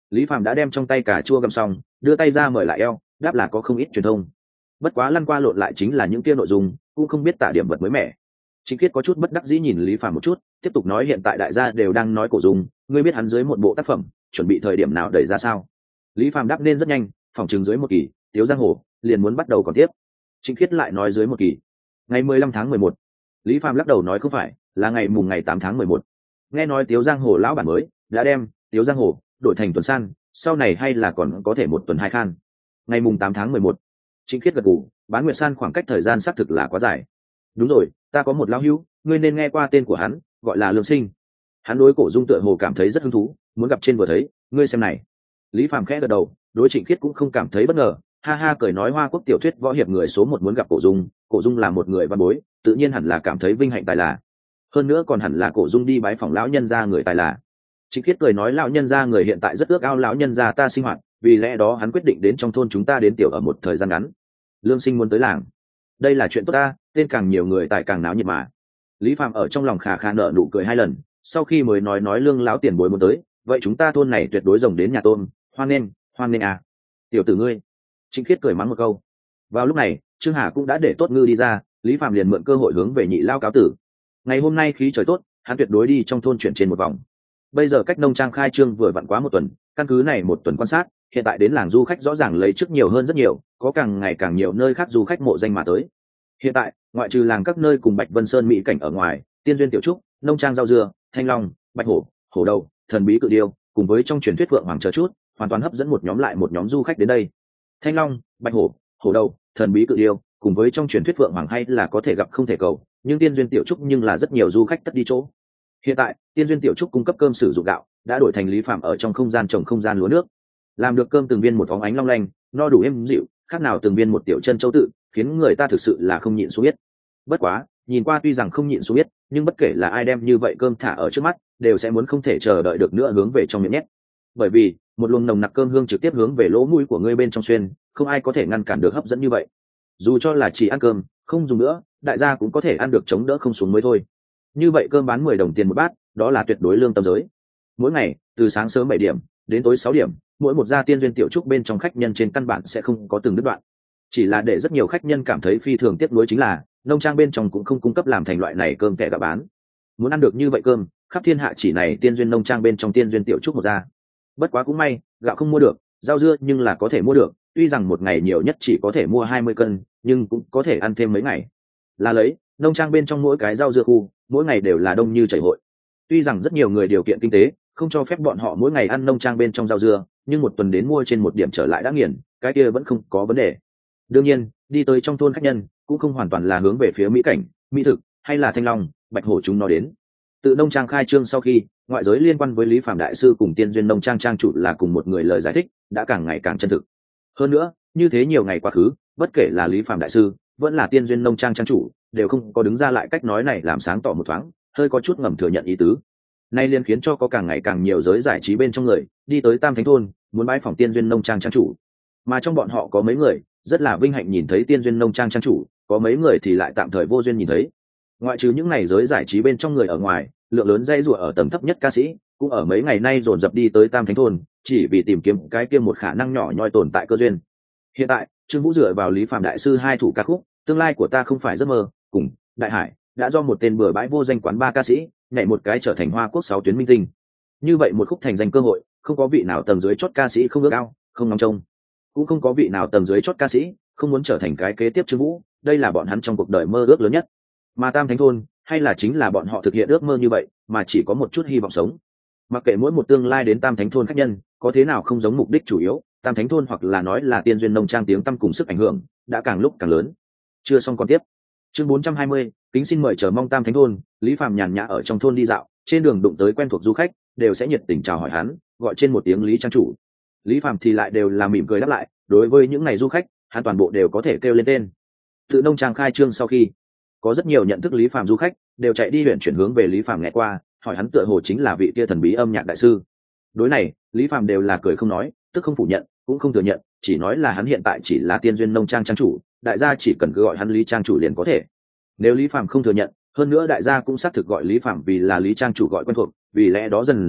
Lý Phàm đã đem trong tay cà chua gặm xong, đưa tay ra mời lại eo, đáp là có không ít truyền thông. Bất quá lăn qua lộn lại chính là những kia nội dung, cũng không biết tả điểm vật mới mẻ. Trịnh Kiết có chút bất đắc dĩ nhìn Lý Phàm một chút, tiếp tục nói hiện tại đại gia đều đang nói Cổ Dung, ngươi biết hắn dưới một bộ tác phẩm, chuẩn bị thời điểm nào đẩy ra sao? Lý Phàm đáp nên rất nhanh, phòng trường dưới một kỳ, Tiếu Giang Hồ liền muốn bắt đầu còn tiếp. Trịnh Kiết lại nói dưới một kỳ, ngày mười lăm tháng mười một. Lý Phàm lắc đầu nói không phải, là ngày mùng ngày tám tháng mười một. Nghe nói Tiếu Giang Hồ lão bản mới đã đem Tiếu Giang Hồ đổi thành tuần san, sau này hay là còn có thể một tuần hai khan. Ngày mùng tám tháng mười một. Trịnh Kiết gật gù, bán nguyệt san khoảng cách thời gian xác thực là quá dài. Đúng rồi, ta có một lão hữu, ngươi nên nghe qua tên của hắn, gọi là Lương Sinh. Hắn đối Cổ Dung tựa hồ cảm thấy rất hứng thú, muốn gặp trên vừa thấy, ngươi xem này. Lý Phàm khẽ gật đầu, đối Trịnh Kiết cũng không cảm thấy bất ngờ, ha ha cười nói Hoa Quốc tiểu thuyết võ hiệp người số một muốn gặp Cổ Dung, Cổ Dung là một người văn bối, tự nhiên hẳn là cảm thấy vinh hạnh tài là. Hơn nữa còn hẳn là Cổ Dung đi bái phỏng lão nhân gia người tài là. Trịnh Kiết cười nói lão nhân gia người hiện tại rất ước ao lão nhân gia ta sinh hoạt, vì lẽ đó hắn quyết định đến trong thôn chúng ta đến tiểu ở một thời gian ngắn. Lương Sinh muốn tới làng, đây là chuyện tốt ta, tên càng nhiều người tại càng náo nhiệt mà. Lý Phạm ở trong lòng khà khà nở nụ cười hai lần, sau khi mới nói nói Lương lão tiền bối muốn tới, vậy chúng ta thôn này tuyệt đối rồng đến nhà tôm, hoan nghênh, hoan nghênh à. Tiểu tử ngươi. Trịnh Kiết cười mắng một câu. Vào lúc này, Trương Hà cũng đã để Tốt Ngư đi ra, Lý Phạm liền mượn cơ hội hướng về Nhị lao cáo tử. Ngày hôm nay khí trời tốt, hắn tuyệt đối đi trong thôn chuyển trên một vòng. Bây giờ cách nông trang khai trương vừa vặn quá một tuần, căn cứ này một tuần quan sát, hiện tại đến làng du khách rõ ràng lấy trước nhiều hơn rất nhiều, có càng ngày càng nhiều nơi khác du khách mộ danh mà tới. Hiện tại, ngoại trừ làng các nơi cùng Bạch Vân Sơn mỹ cảnh ở ngoài, Tiên duyên tiểu trúc, nông trang rau dưa, thanh long, bạch hổ, hổ đầu, thần bí cự điêu, cùng với trong truyền thuyết phượng hoàng chờ chút, hoàn toàn hấp dẫn một nhóm lại một nhóm du khách đến đây. Thanh long, bạch hổ, hổ đầu, thần bí cự điêu, cùng với trong truyền thuyết phượng hoàng hay là có thể gặp không thể cầu, nhưng Tiên duyên tiểu trúc nhưng là rất nhiều du khách tất đi chỗ. Hiện tại, Tiên duyên tiểu trúc cung cấp cơm sử dụng gạo, đã đổi thành Lý Phạm ở trong không gian trồng không gian lúa nước. Làm được cơm từng viên một óng ánh long lanh, no đủ êm dịu, khác nào từng viên một tiểu chân châu tự, khiến người ta thực sự là không nhịn xuống biết. Bất quá, nhìn qua tuy rằng không nhịn xuống biết, nhưng bất kể là ai đem như vậy cơm thả ở trước mắt, đều sẽ muốn không thể chờ đợi được nữa hướng về trong miệng nhét. Bởi vì, một luồng nồng nặc cơm hương trực tiếp hướng về lỗ mũi của ngươi bên trong xuyên, không ai có thể ngăn cản được hấp dẫn như vậy. Dù cho là chỉ ăn cơm, không dùng nữa, đại gia cũng có thể ăn được chống đỡ không xuống mới thôi. Như vậy cơm bán mười đồng tiền một bát, đó là tuyệt đối lương tâm giới. Mỗi ngày, từ sáng sớm bảy điểm đến tối sáu điểm, mỗi một gia Tiên duyên tiểu trúc bên trong khách nhân trên căn bản sẽ không có từng đứt đoạn. Chỉ là để rất nhiều khách nhân cảm thấy phi thường tiếc nuối chính là, nông trang bên trong cũng không cung cấp làm thành loại này cơm kẻ gạo bán. Muốn ăn được như vậy cơm, khắp thiên hạ chỉ này Tiên duyên nông trang bên trong Tiên duyên tiểu trúc một gia. Bất quá cũng may, gạo không mua được, rau dưa nhưng là có thể mua được, tuy rằng một ngày nhiều nhất chỉ có thể mua hai mươi cân, nhưng cũng có thể ăn thêm mấy ngày. Là lấy, nông trang bên trong mỗi cái rau dưa khu, mỗi ngày đều là đông như chảy hội. Tuy rằng rất nhiều người điều kiện kinh tế không cho phép bọn họ mỗi ngày ăn nông trang bên trong rau dưa, nhưng một tuần đến mua trên một điểm trở lại đã nghiền, cái kia vẫn không có vấn đề. Đương nhiên, đi tới trong thôn khách nhân cũng không hoàn toàn là hướng về phía mỹ cảnh, mỹ thực hay là thanh long, bạch hổ chúng nó đến. Tự nông trang khai trương sau khi, ngoại giới liên quan với Lý Phạm đại sư cùng Tiên duyên nông trang trang chủ là cùng một người lời giải thích, đã càng ngày càng chân thực. Hơn nữa, như thế nhiều ngày quá khứ, bất kể là Lý Phạm đại sư, vẫn là Tiên duyên nông trang trang chủ, đều không có đứng ra lại cách nói này làm sáng tỏ một thoáng, hơi có chút ngầm thừa nhận ý tứ. Nay liên khiến cho có càng ngày càng nhiều giới giải trí bên trong người đi tới Tam Thánh thôn, muốn bái phỏng Tiên duyên nông trang trang chủ. Mà trong bọn họ có mấy người rất là vinh hạnh nhìn thấy Tiên duyên nông trang trang chủ, có mấy người thì lại tạm thời vô duyên nhìn thấy. Ngoại trừ những này giới giải trí bên trong người ở ngoài, lượng lớn dây rùa ở tầng thấp nhất ca sĩ cũng ở mấy ngày nay dồn dập đi tới Tam Thánh thôn, chỉ vì tìm kiếm cái kia một khả năng nhỏ nhoi tồn tại cơ duyên. Hiện tại, Trương Vũ dựa vào Lý Phạm đại sư hai thủ ca khúc Tương lai của ta không phải giấc mơ cùng Đại Hải, đã do một tên bừa bãi vô danh quán ba ca sĩ nhảy một cái trở thành Hoa Quốc sáu tuyến minh tinh. Như vậy một khúc thành danh cơ hội, không có vị nào tầng dưới chót ca sĩ không ước ao, không ngóng trông, cũng không có vị nào tầng dưới chót ca sĩ không muốn trở thành cái kế tiếp Trương Vũ, đây là bọn hắn trong cuộc đời mơ ước lớn nhất. Mà Tam Thánh thôn hay là chính là bọn họ thực hiện ước mơ như vậy, mà chỉ có một chút hy vọng sống. Mặc kệ mỗi một tương lai đến Tam Thánh thôn khách nhân có thế nào không giống mục đích chủ yếu, Tam Thánh thôn hoặc là nói là Tiên duyên nông trang tiếng tăm cùng sức ảnh hưởng đã càng lúc càng lớn. Chưa xong còn tiếp. Chương bốn trăm hai mươi, kính xin mời chờ mong Tam Thánh thôn. Lý Phạm nhàn nhã ở trong thôn đi dạo, trên đường đụng tới quen thuộc du khách, đều sẽ nhiệt tình chào hỏi hắn, gọi trên một tiếng Lý trang chủ. Lý Phạm thì lại đều là mỉm cười đáp lại, đối với những này du khách, hắn toàn bộ đều có thể kêu lên tên. Tự nông trang khai trương sau khi, có rất nhiều nhận thức Lý Phạm du khách đều chạy đi huyện chuyển hướng về Lý Phạm nghe qua, hỏi hắn tựa hồ chính là vị kia thần bí âm nhạc đại sư. Đối này, Lý Phạm đều là cười không nói, tức không phủ nhận, cũng không thừa nhận, chỉ nói là hắn hiện tại chỉ là Tiên duyên nông trang trang chủ, đại gia chỉ cần cứ gọi hắn Lý trang chủ liền có thể. Nếu Lý Phạm không thừa nhận, hơn nữa đại gia cũng xác thực gọi Lý Phạm vì là Lý trang chủ gọi quen thuộc, vì lẽ đó dần dần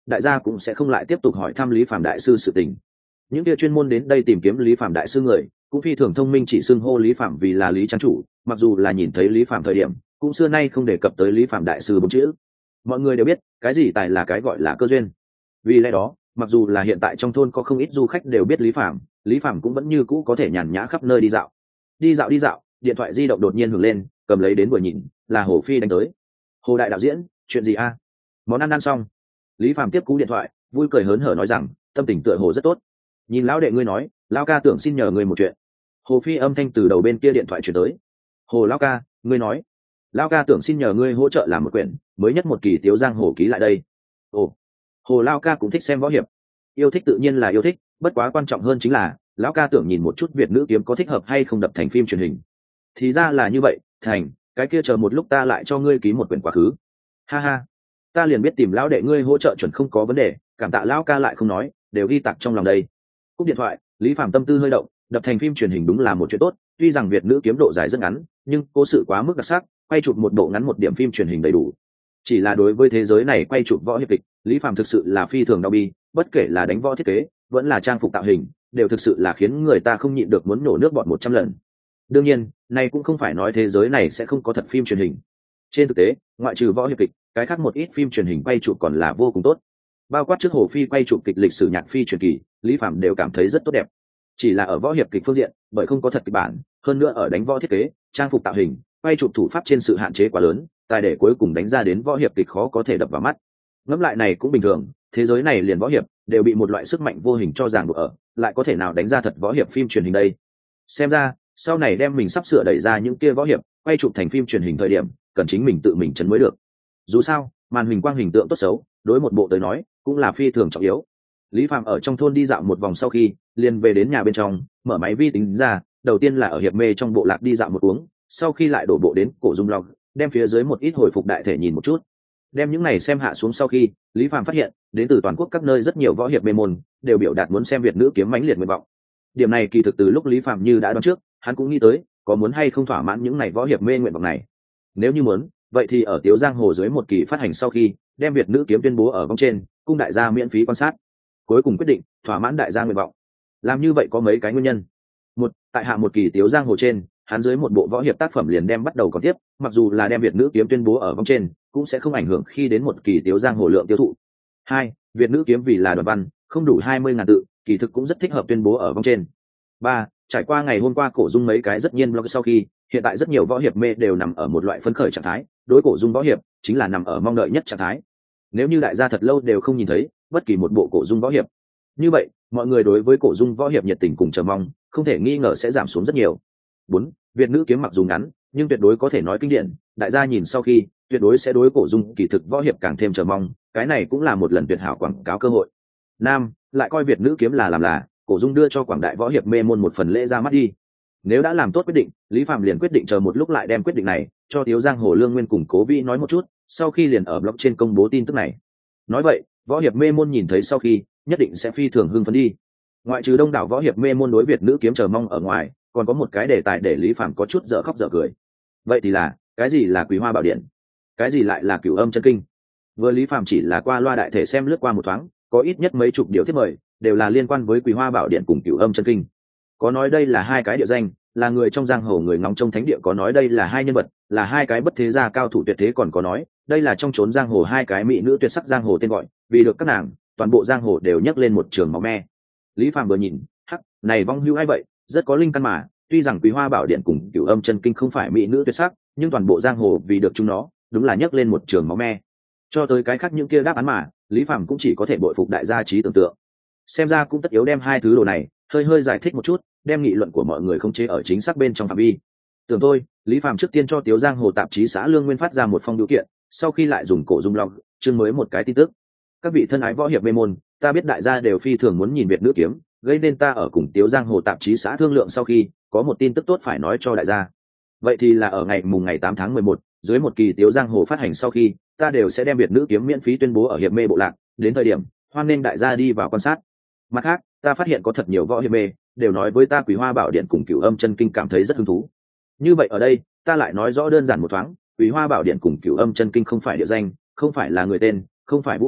đại gia cũng sẽ không lại tiếp tục hỏi thăm Lý Phàm đại sư sự tình. Những kia chuyên môn đến đây tìm kiếm Lý Phàm đại sư người cũng phi thường thông minh, chỉ xưng hô Lý Phàm vì là Lý Trang chủ, mặc dù là nhìn thấy Lý Phàm thời điểm cũng xưa nay không đề cập tới Lý Phàm đại sư bốn chữ. Mọi người đều biết cái gì tài là cái gọi là cơ duyên, vì lẽ đó mặc dù là hiện tại trong thôn có không ít du khách đều biết Lý Phàm, Lý Phàm cũng vẫn như cũ có thể nhàn nhã khắp nơi đi dạo. Đi dạo đi dạo, điện thoại di động đột nhiên hưởng lên, cầm lấy đến vừa nhìn, là Hồ Phi đánh tới. Hồ đại đạo diễn, chuyện gì a? Món ăn ăn xong, Lý Phàm tiếp cú điện thoại, vui cười hớn hở nói rằng tâm tình tựa hồ rất tốt. Nhìn lão đệ ngươi nói, lão ca tưởng xin nhờ ngươi một chuyện. Hồ Phi âm thanh từ đầu bên kia điện thoại chuyển tới. Hồ lão ca, ngươi nói. Lão ca tưởng xin nhờ ngươi hỗ trợ làm một quyển mới nhất một kỳ Tiếu Giang Hồ ký lại đây. Ồ, Hồ lão ca cũng thích xem võ hiệp. Yêu thích tự nhiên là yêu thích, bất quá quan trọng hơn chính là lão ca tưởng nhìn một chút Việt nữ kiếm có thích hợp hay không đập thành phim truyền hình. Thì ra là như vậy, thành, cái kia chờ một lúc ta lại cho ngươi ký một quyển quá khứ. Ha ha, ta liền biết tìm lão đệ ngươi hỗ trợ chuẩn không có vấn đề, cảm tạ lão ca lại không nói, đều ghi tạc trong lòng đây. Cúp điện thoại, Lý Phàm tâm tư hơi động, đập thành phim truyền hình đúng là một chuyện tốt, tuy rằng Việt nữ kiếm độ dài rất ngắn, nhưng cố sự quá mức đặc sắc, quay chụp một bộ ngắn một điểm phim truyền hình đầy đủ. Chỉ là đối với thế giới này quay chụp võ hiệp kịch, Lý Phàm thực sự là phi thường đau bi, bất kể là đánh võ thiết kế, vẫn là trang phục tạo hình, đều thực sự là khiến người ta không nhịn được muốn nổ nước bọt một trăm lần. Đương nhiên, này cũng không phải nói thế giới này sẽ không có thật phim truyền hình. Trên thực tế, ngoại trừ võ hiệp kịch, cái khác một ít phim truyền hình quay chụp còn là vô cùng tốt. Bao quát trước Hồ Phi quay chụp kịch lịch sử nhạc phi truyền kỳ, Lý Phàm đều cảm thấy rất tốt đẹp. Chỉ là ở võ hiệp kịch phương diện, bởi không có thật kịch bản, hơn nữa ở đánh võ thiết kế, trang phục tạo hình, quay chụp thủ pháp trên sự hạn chế quá lớn, tài để cuối cùng đánh ra đến võ hiệp kịch khó có thể đập vào mắt. Ngẫm lại này cũng bình thường, thế giới này liền võ hiệp đều bị một loại sức mạnh vô hình cho ràng buộc ở, lại có thể nào đánh ra thật võ hiệp phim truyền hình đây? Xem ra, sau này đem mình sắp sửa đẩy ra những kia võ hiệp, quay chụp thành phim truyền hình thời điểm, cần chính mình tự mình chấn mới được. Dù sao, màn hình quang hình tượng tốt xấu, đối một bộ tới nói, cũng là phi thường trọng yếu. Lý Phàm ở trong thôn đi dạo một vòng sau khi, liền về đến nhà bên trong, mở máy vi tính ra, đầu tiên là ở hiệp mê trong bộ lạc đi dạo một uống, sau khi lại đổ bộ đến cổ dung log, đem phía dưới một ít hồi phục đại thể nhìn một chút. Đem những này xem hạ xuống sau khi, Lý Phàm phát hiện, đến từ toàn quốc các nơi rất nhiều võ hiệp mê môn đều biểu đạt muốn xem Việt nữ kiếm mãnh liệt nguyện vọng. Điểm này kỳ thực từ lúc Lý Phàm như đã đoán trước, hắn cũng nghĩ tới, có muốn hay không thỏa mãn những này võ hiệp mê nguyện vọng này. Nếu như muốn, vậy thì ở Tiếu Giang Hồ dưới một kỳ phát hành sau khi, đem Việt nữ kiếm tuyên bố ở vòng trên, cung đại gia miễn phí quan sát. Cuối cùng quyết định thỏa mãn đại gia nguyện vọng. Làm như vậy có mấy cái nguyên nhân. Một, tại hạ một kỳ Tiếu Giang Hồ trên, hắn dưới một bộ võ hiệp tác phẩm liền đem bắt đầu còn tiếp, mặc dù là đem Việt nữ kiếm tuyên bố ở vòng trên, cũng sẽ không ảnh hưởng khi đến một kỳ Tiếu Giang Hồ lượng tiêu thụ. Hai, Việt nữ kiếm vì là đoạn văn, không đủ hai mươi ngàn tự, kỳ thực cũng rất thích hợp tuyên bố ở vòng trên. Ba, trải qua ngày hôm qua cổ dung mấy cái rất nhiên blog sau khi, hiện tại rất nhiều võ hiệp mê đều nằm ở một loại phấn khởi trạng thái, đối cổ dung võ hiệp chính là nằm ở mong đợi nhất trạng thái. Nếu như đại gia thật lâu đều không nhìn thấy bất kỳ một bộ cổ dung võ hiệp, như vậy mọi người đối với cổ dung võ hiệp nhiệt tình cùng chờ mong không thể nghi ngờ sẽ giảm xuống rất nhiều. Bốn, Việt nữ kiếm mặc dù ngắn nhưng tuyệt đối có thể nói kinh điển, đại gia nhìn sau khi tuyệt đối sẽ đối cổ dung kỳ thực võ hiệp càng thêm chờ mong, cái này cũng là một lần tuyệt hảo quảng cáo cơ hội. Năm, lại coi Việt nữ kiếm là làm là cổ dung đưa cho quảng đại võ hiệp mê môn một phần lễ ra mắt đi. Nếu đã làm tốt quyết định, Lý Phàm liền quyết định chờ một lúc lại đem quyết định này cho Tiếu Giang Hồ Lương Nguyên cùng Cố Vĩ nói một chút, sau khi liền ở blog trên công bố tin tức này. Nói vậy, võ hiệp mê môn nhìn thấy sau khi, nhất định sẽ phi thường hưng phấn đi. Ngoại trừ đông đảo võ hiệp mê môn đối Việt nữ kiếm chờ mong ở ngoài, còn có một cái đề tài để Lý Phàm có chút dở khóc dở cười. Vậy thì là, cái gì là Quý Hoa Bảo Điện? Cái gì lại là Cửu Âm Chân Kinh? Vừa Lý Phàm chỉ là qua loa đại thể xem lướt qua một thoáng, có ít nhất mấy chục điều thiết mời, đều là liên quan với Quý Hoa Bảo Điện cùng Cửu Âm Chân Kinh. Có nói đây là hai cái địa danh, là người trong giang hồ người ngóng trông thánh địa, có nói đây là hai nhân vật, là hai cái bất thế gia cao thủ tuyệt thế, còn có nói đây là trong chốn giang hồ hai cái mỹ nữ tuyệt sắc giang hồ tên gọi, vì được các nàng, toàn bộ giang hồ đều nhấc lên một trường máu me. Lý Phàm vừa nhìn, hắc, này vong hưu ai vậy, rất có linh căn mà, tuy rằng Quý Hoa Bảo Điện cùng Cửu Âm Chân Kinh không phải mỹ nữ tuyệt sắc, nhưng toàn bộ giang hồ vì được chúng nó, đúng là nhấc lên một trường máu me. Cho tới cái khác những kia đáp án mà, Lý Phàm cũng chỉ có thể bội phục đại gia trí tưởng tượng. Xem ra cũng tất yếu đem hai thứ đồ này hơi hơi giải thích một chút, đem nghị luận của mọi người không chế ở chính xác bên trong phạm vi. Tưởng tôi, Lý Phàm trước tiên cho Tiếu Giang Hồ tạp chí xã Lương Nguyên phát ra một phong biểu kiện, sau khi lại dùng cổ dung log chương mới một cái tin tức. Các vị thân ái võ hiệp mê môn, ta biết đại gia đều phi thường muốn nhìn Việt nữ kiếm, gây nên ta ở cùng Tiếu Giang Hồ tạp chí xã thương lượng sau khi có một tin tức tốt phải nói cho đại gia. Vậy thì là ở ngày mùng ngày tám tháng mười một, dưới một kỳ Tiếu Giang Hồ phát hành sau khi, ta đều sẽ đem Việt nữ kiếm miễn phí tuyên bố ở hiệp mê bộ lạc, đến thời điểm hoan nên đại gia đi vào quan sát. Mặt khác, ta phát hiện có thật nhiều võ hiệp mê đều nói với ta Quý Hoa Bảo Điện cùng Cửu Âm Chân Kinh cảm thấy rất hứng thú. Như vậy ở đây, ta lại nói rõ đơn giản một thoáng, Quý Hoa Bảo Điện cùng Cửu Âm Chân Kinh không phải địa danh, không phải là người tên, không phải vũ khí,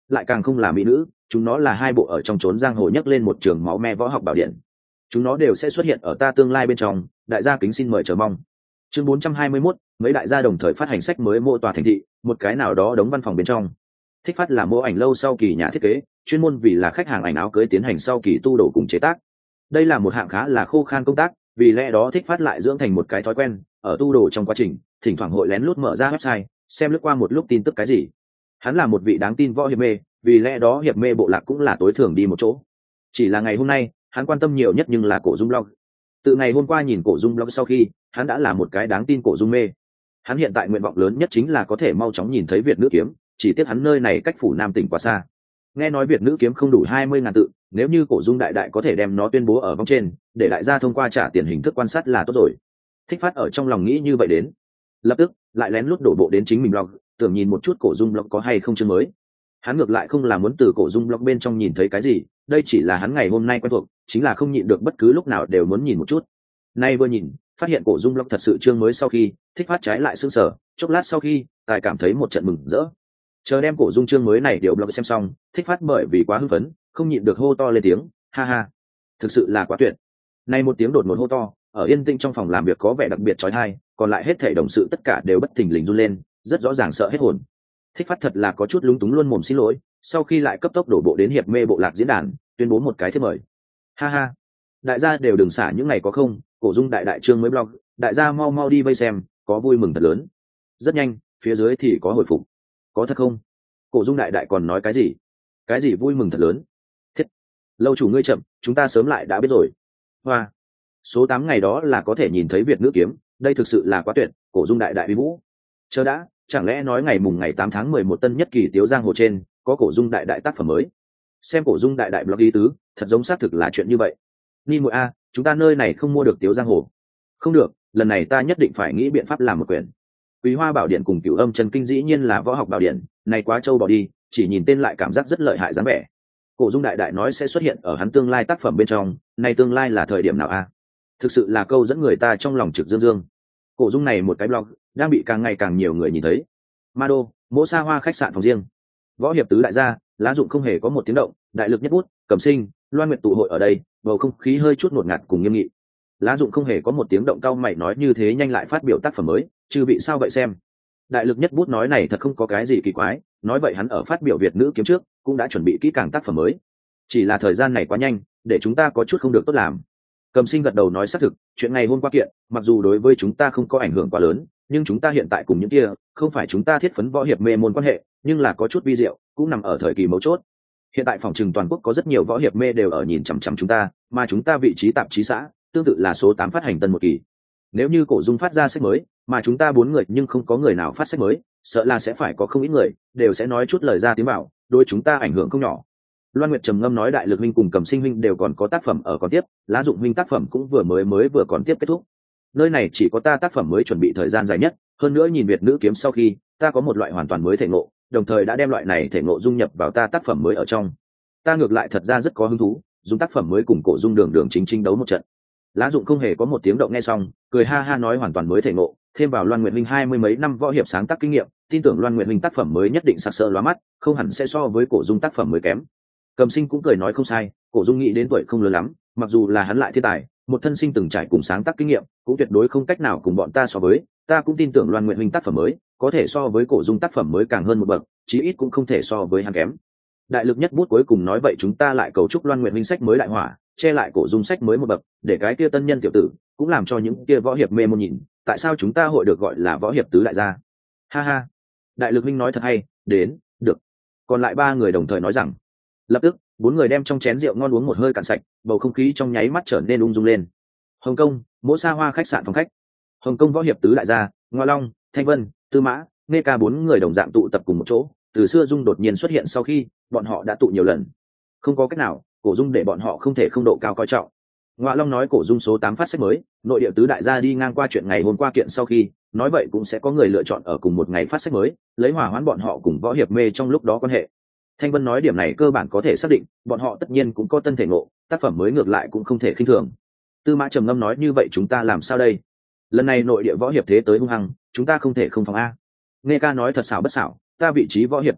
lại càng không là mỹ nữ, chúng nó là hai bộ ở trong trốn giang hồ nhấc lên một trường máu me võ học bảo điện. Chúng nó đều sẽ xuất hiện ở ta tương lai bên trong, đại gia kính xin mời chờ mong. Chương bốn trăm hai mươi mốt, mấy đại gia đồng thời phát hành sách mới mô tòa thành thị, một cái nào đó đóng văn phòng bên trong. Thích Phát là mô ảnh lâu sau kỳ nhà thiết kế, chuyên môn vì là khách hàng ảnh áo cưới tiến hành sau kỳ tu đổ cùng chế tác. Đây là một hạng khá là khô khan công tác, vì lẽ đó Thích Phát lại dưỡng thành một cái thói quen, ở tu đổ trong quá trình, thỉnh thoảng hội lén lút mở ra website, xem lướt qua một lúc tin tức cái gì. Hắn là một vị đáng tin võ hiệp mê, vì lẽ đó hiệp mê bộ lạc cũng là tối thường đi một chỗ. Chỉ là ngày hôm nay, hắn quan tâm nhiều nhất nhưng là cổ dung blog. Từ ngày hôm qua nhìn cổ dung blog sau khi, hắn đã là một cái đáng tin cổ dung mê. Hắn hiện tại nguyện vọng lớn nhất chính là có thể mau chóng nhìn thấy Việt nữ kiếm, chỉ tiếc hắn nơi này cách phủ Nam tỉnh quá xa. Nghe nói Việt nữ kiếm không đủ hai mươi ngàn tự, nếu như cổ dung đại đại có thể đem nó tuyên bố ở vòng trên, để đại gia thông qua trả tiền hình thức quan sát là tốt rồi. Thích Phát ở trong lòng nghĩ như vậy đến, lập tức lại lén lút đổ bộ đến chính mình blog, tưởng nhìn một chút cổ dung blog có hay không chương mới. Hắn ngược lại không là muốn từ cổ dung blog bên trong nhìn thấy cái gì, đây chỉ là hắn ngày hôm nay quen thuộc, chính là không nhịn được bất cứ lúc nào đều muốn nhìn một chút. Nay vừa nhìn, phát hiện cổ dung blog thật sự chương mới sau khi, Thích Phát trái lại sững sờ, chốc lát sau khi, tài cảm thấy một trận mừng rỡ. Chờ đem cổ dung chương mới này điều blog xem xong, Thích Phát bởi vì quá hưng phấn, không nhịn được hô to lên tiếng, ha ha, thực sự là quá tuyệt. Nay một tiếng đột ngột hô to, ở yên tĩnh trong phòng làm việc có vẻ đặc biệt chói tai, còn lại hết thảy đồng sự tất cả đều bất thình lình run lên, rất rõ ràng sợ hết hồn. Thích Phát thật là có chút lúng túng luôn mồm xin lỗi, sau khi lại cấp tốc đổ bộ đến hiệp mê bộ lạc diễn đàn, tuyên bố một cái thiệp mời. Ha ha, đại gia đều đừng xả những ngày có không, cổ dung đại đại chương mới blog, đại gia mau mau đi vây xem, có vui mừng thật lớn. Rất nhanh, phía dưới thì có hồi phục. Có thật không? Cổ dung đại đại còn nói cái gì? Cái gì vui mừng thật lớn? Thiết, lâu chủ ngươi chậm, chúng ta sớm lại đã biết rồi. Hoa, số tám ngày đó là có thể nhìn thấy Việt nữ kiếm, đây thực sự là quá tuyệt, cổ dung đại đại uy vũ. Chờ đã, chẳng lẽ nói ngày mùng ngày tám tháng mười một tân nhất kỳ tiếu giang hồ trên có cổ dung đại đại tác phẩm mới? Xem cổ dung đại đại blog ý tứ, thật giống xác thực là chuyện như vậy. Ni muội a, chúng ta nơi này không mua được tiếu giang hồ. Không được, lần này ta nhất định phải nghĩ biện pháp làm một quyển. Quý Hoa Bảo Điện cùng Cửu Âm Chân Kinh dĩ nhiên là võ học bảo điện, này quá trâu bỏ đi, chỉ nhìn tên lại cảm giác rất lợi hại dáng vẻ. Cổ dung đại đại nói sẽ xuất hiện ở hắn tương lai tác phẩm bên trong, này tương lai là thời điểm nào a? Thực sự là câu dẫn người ta trong lòng trực dương dương. Cổ dung này một cái blog đang bị càng ngày càng nhiều người nhìn thấy. Ma Đô, Mỗ Sa Hoa khách sạn phòng riêng. Võ hiệp tứ đại gia, Lá Dụng không hề có một tiếng động, đại lực nhất bút, Cẩm Sinh, Loan Nguyệt tụ hội ở đây, bầu không khí hơi chút ngột ngạt cùng nghiêm nghị. Lá Dụng không hề có một tiếng động, cao mày nói như thế nhanh lại phát biểu tác phẩm mới, chư vị sao vậy xem. Đại lực nhất bút nói này thật không có cái gì kỳ quái, nói vậy hắn ở phát biểu Việt nữ kiếm trước cũng đã chuẩn bị kỹ càng tác phẩm mới, chỉ là thời gian này quá nhanh, để chúng ta có chút không được tốt làm. Cẩm Sinh gật đầu nói xác thực, chuyện ngày hôm qua kiện, mặc dù đối với chúng ta không có ảnh hưởng quá lớn, nhưng chúng ta hiện tại cùng những kia, không phải chúng ta thiết phấn võ hiệp mê môn quan hệ, nhưng là có chút vi diệu, cũng nằm ở thời kỳ mấu chốt. Hiện tại phòng trừng toàn quốc có rất nhiều võ hiệp mê đều ở nhìn chằm chằm chúng ta, mà chúng ta vị trí tạp chí xã, tương tự là số tám phát hành tân một kỳ. Nếu như cổ dung phát ra sách mới, mà chúng ta bốn người nhưng không có người nào phát sách mới, sợ là sẽ phải có không ít người đều sẽ nói chút lời ra tiếng bảo, đối chúng ta ảnh hưởng không nhỏ. Loan Nguyệt trầm ngâm nói đại lực huynh cùng Cẩm Sinh huynh đều còn có tác phẩm ở còn tiếp, Lá Dụng huynh tác phẩm cũng vừa mới mới vừa còn tiếp kết thúc. Nơi này chỉ có ta tác phẩm mới chuẩn bị thời gian dài nhất, hơn nữa nhìn Việt nữ kiếm sau khi, ta có một loại hoàn toàn mới thể ngộ, đồng thời đã đem loại này thể ngộ dung nhập vào ta tác phẩm mới ở trong. Ta ngược lại thật ra rất có hứng thú, dùng tác phẩm mới cùng cổ dung đường đường chính chính đấu một trận. Lá Dụng không hề có một tiếng động nghe xong, cười ha ha nói hoàn toàn mới thể ngộ, thêm vào Loan Nguyệt huynh hai mươi mấy năm võ hiệp sáng tác kinh nghiệm, tin tưởng Loan Nguyệt huynh tác phẩm mới nhất định sặc sỡ lóa mắt, không hẳn sẽ so với cổ dung tác phẩm mới kém. Cẩm Sinh cũng cười nói không sai, cổ dung nghĩ đến tuổi không lớn lắm, mặc dù là hắn lại thiên tài, một thân sinh từng trải cùng sáng tác kinh nghiệm, cũng tuyệt đối không cách nào cùng bọn ta so với, ta cũng tin tưởng Loan Nguyệt huynh tác phẩm mới có thể so với cổ dung tác phẩm mới càng hơn một bậc, chí ít cũng không thể so với hắn kém. Đại lực nhất bút cuối cùng nói vậy chúng ta lại cầu chúc Loan Nguyệt huynh sách mới đại hỏa, che lại cổ dung sách mới một bậc, để cái kia tân nhân tiểu tử cũng làm cho những kia võ hiệp mê môn nhìn, tại sao chúng ta hội được gọi là võ hiệp tứ đại gia. Ha ha, đại lực huynh nói thật hay, đến, được. Còn lại ba người đồng thời nói rằng. Lập tức, bốn người đem trong chén rượu ngon uống một hơi cạn sạch, bầu không khí trong nháy mắt trở nên ung dung lên. Hồng Kông, Mỗ Sa Hoa khách sạn phòng khách. Hồng Kông võ hiệp tứ đại gia, Ngoa Long, Thanh Vân, Tư Mã, Nghe Ca bốn người đồng dạng tụ tập cùng một chỗ, từ xưa dung đột nhiên xuất hiện sau khi, bọn họ đã tụ nhiều lần. Không có cách nào, cổ dung để bọn họ không thể không độ cao coi trọng. Ngoa Long nói cổ dung số tám phát sách mới, nội địa tứ đại gia đi ngang qua chuyện ngày hôm qua kiện sau khi, nói vậy cũng sẽ có người lựa chọn ở cùng một ngày phát sách mới, lấy hòa hoãn bọn họ cùng võ hiệp mê trong lúc đó quan hệ. Thanh Vân nói điểm này cơ bản có thể xác định, bọn họ tất nhiên cũng có tân thể ngộ, tác phẩm mới ngược lại cũng không thể khinh thường. Tư Mã trầm ngâm nói như vậy chúng ta làm sao đây? Lần này nội địa võ hiệp thế tới hung hăng, chúng ta không thể không phòng a. Nghe Ca nói thật xảo bất xảo, ta vị trí võ hiệp công báo,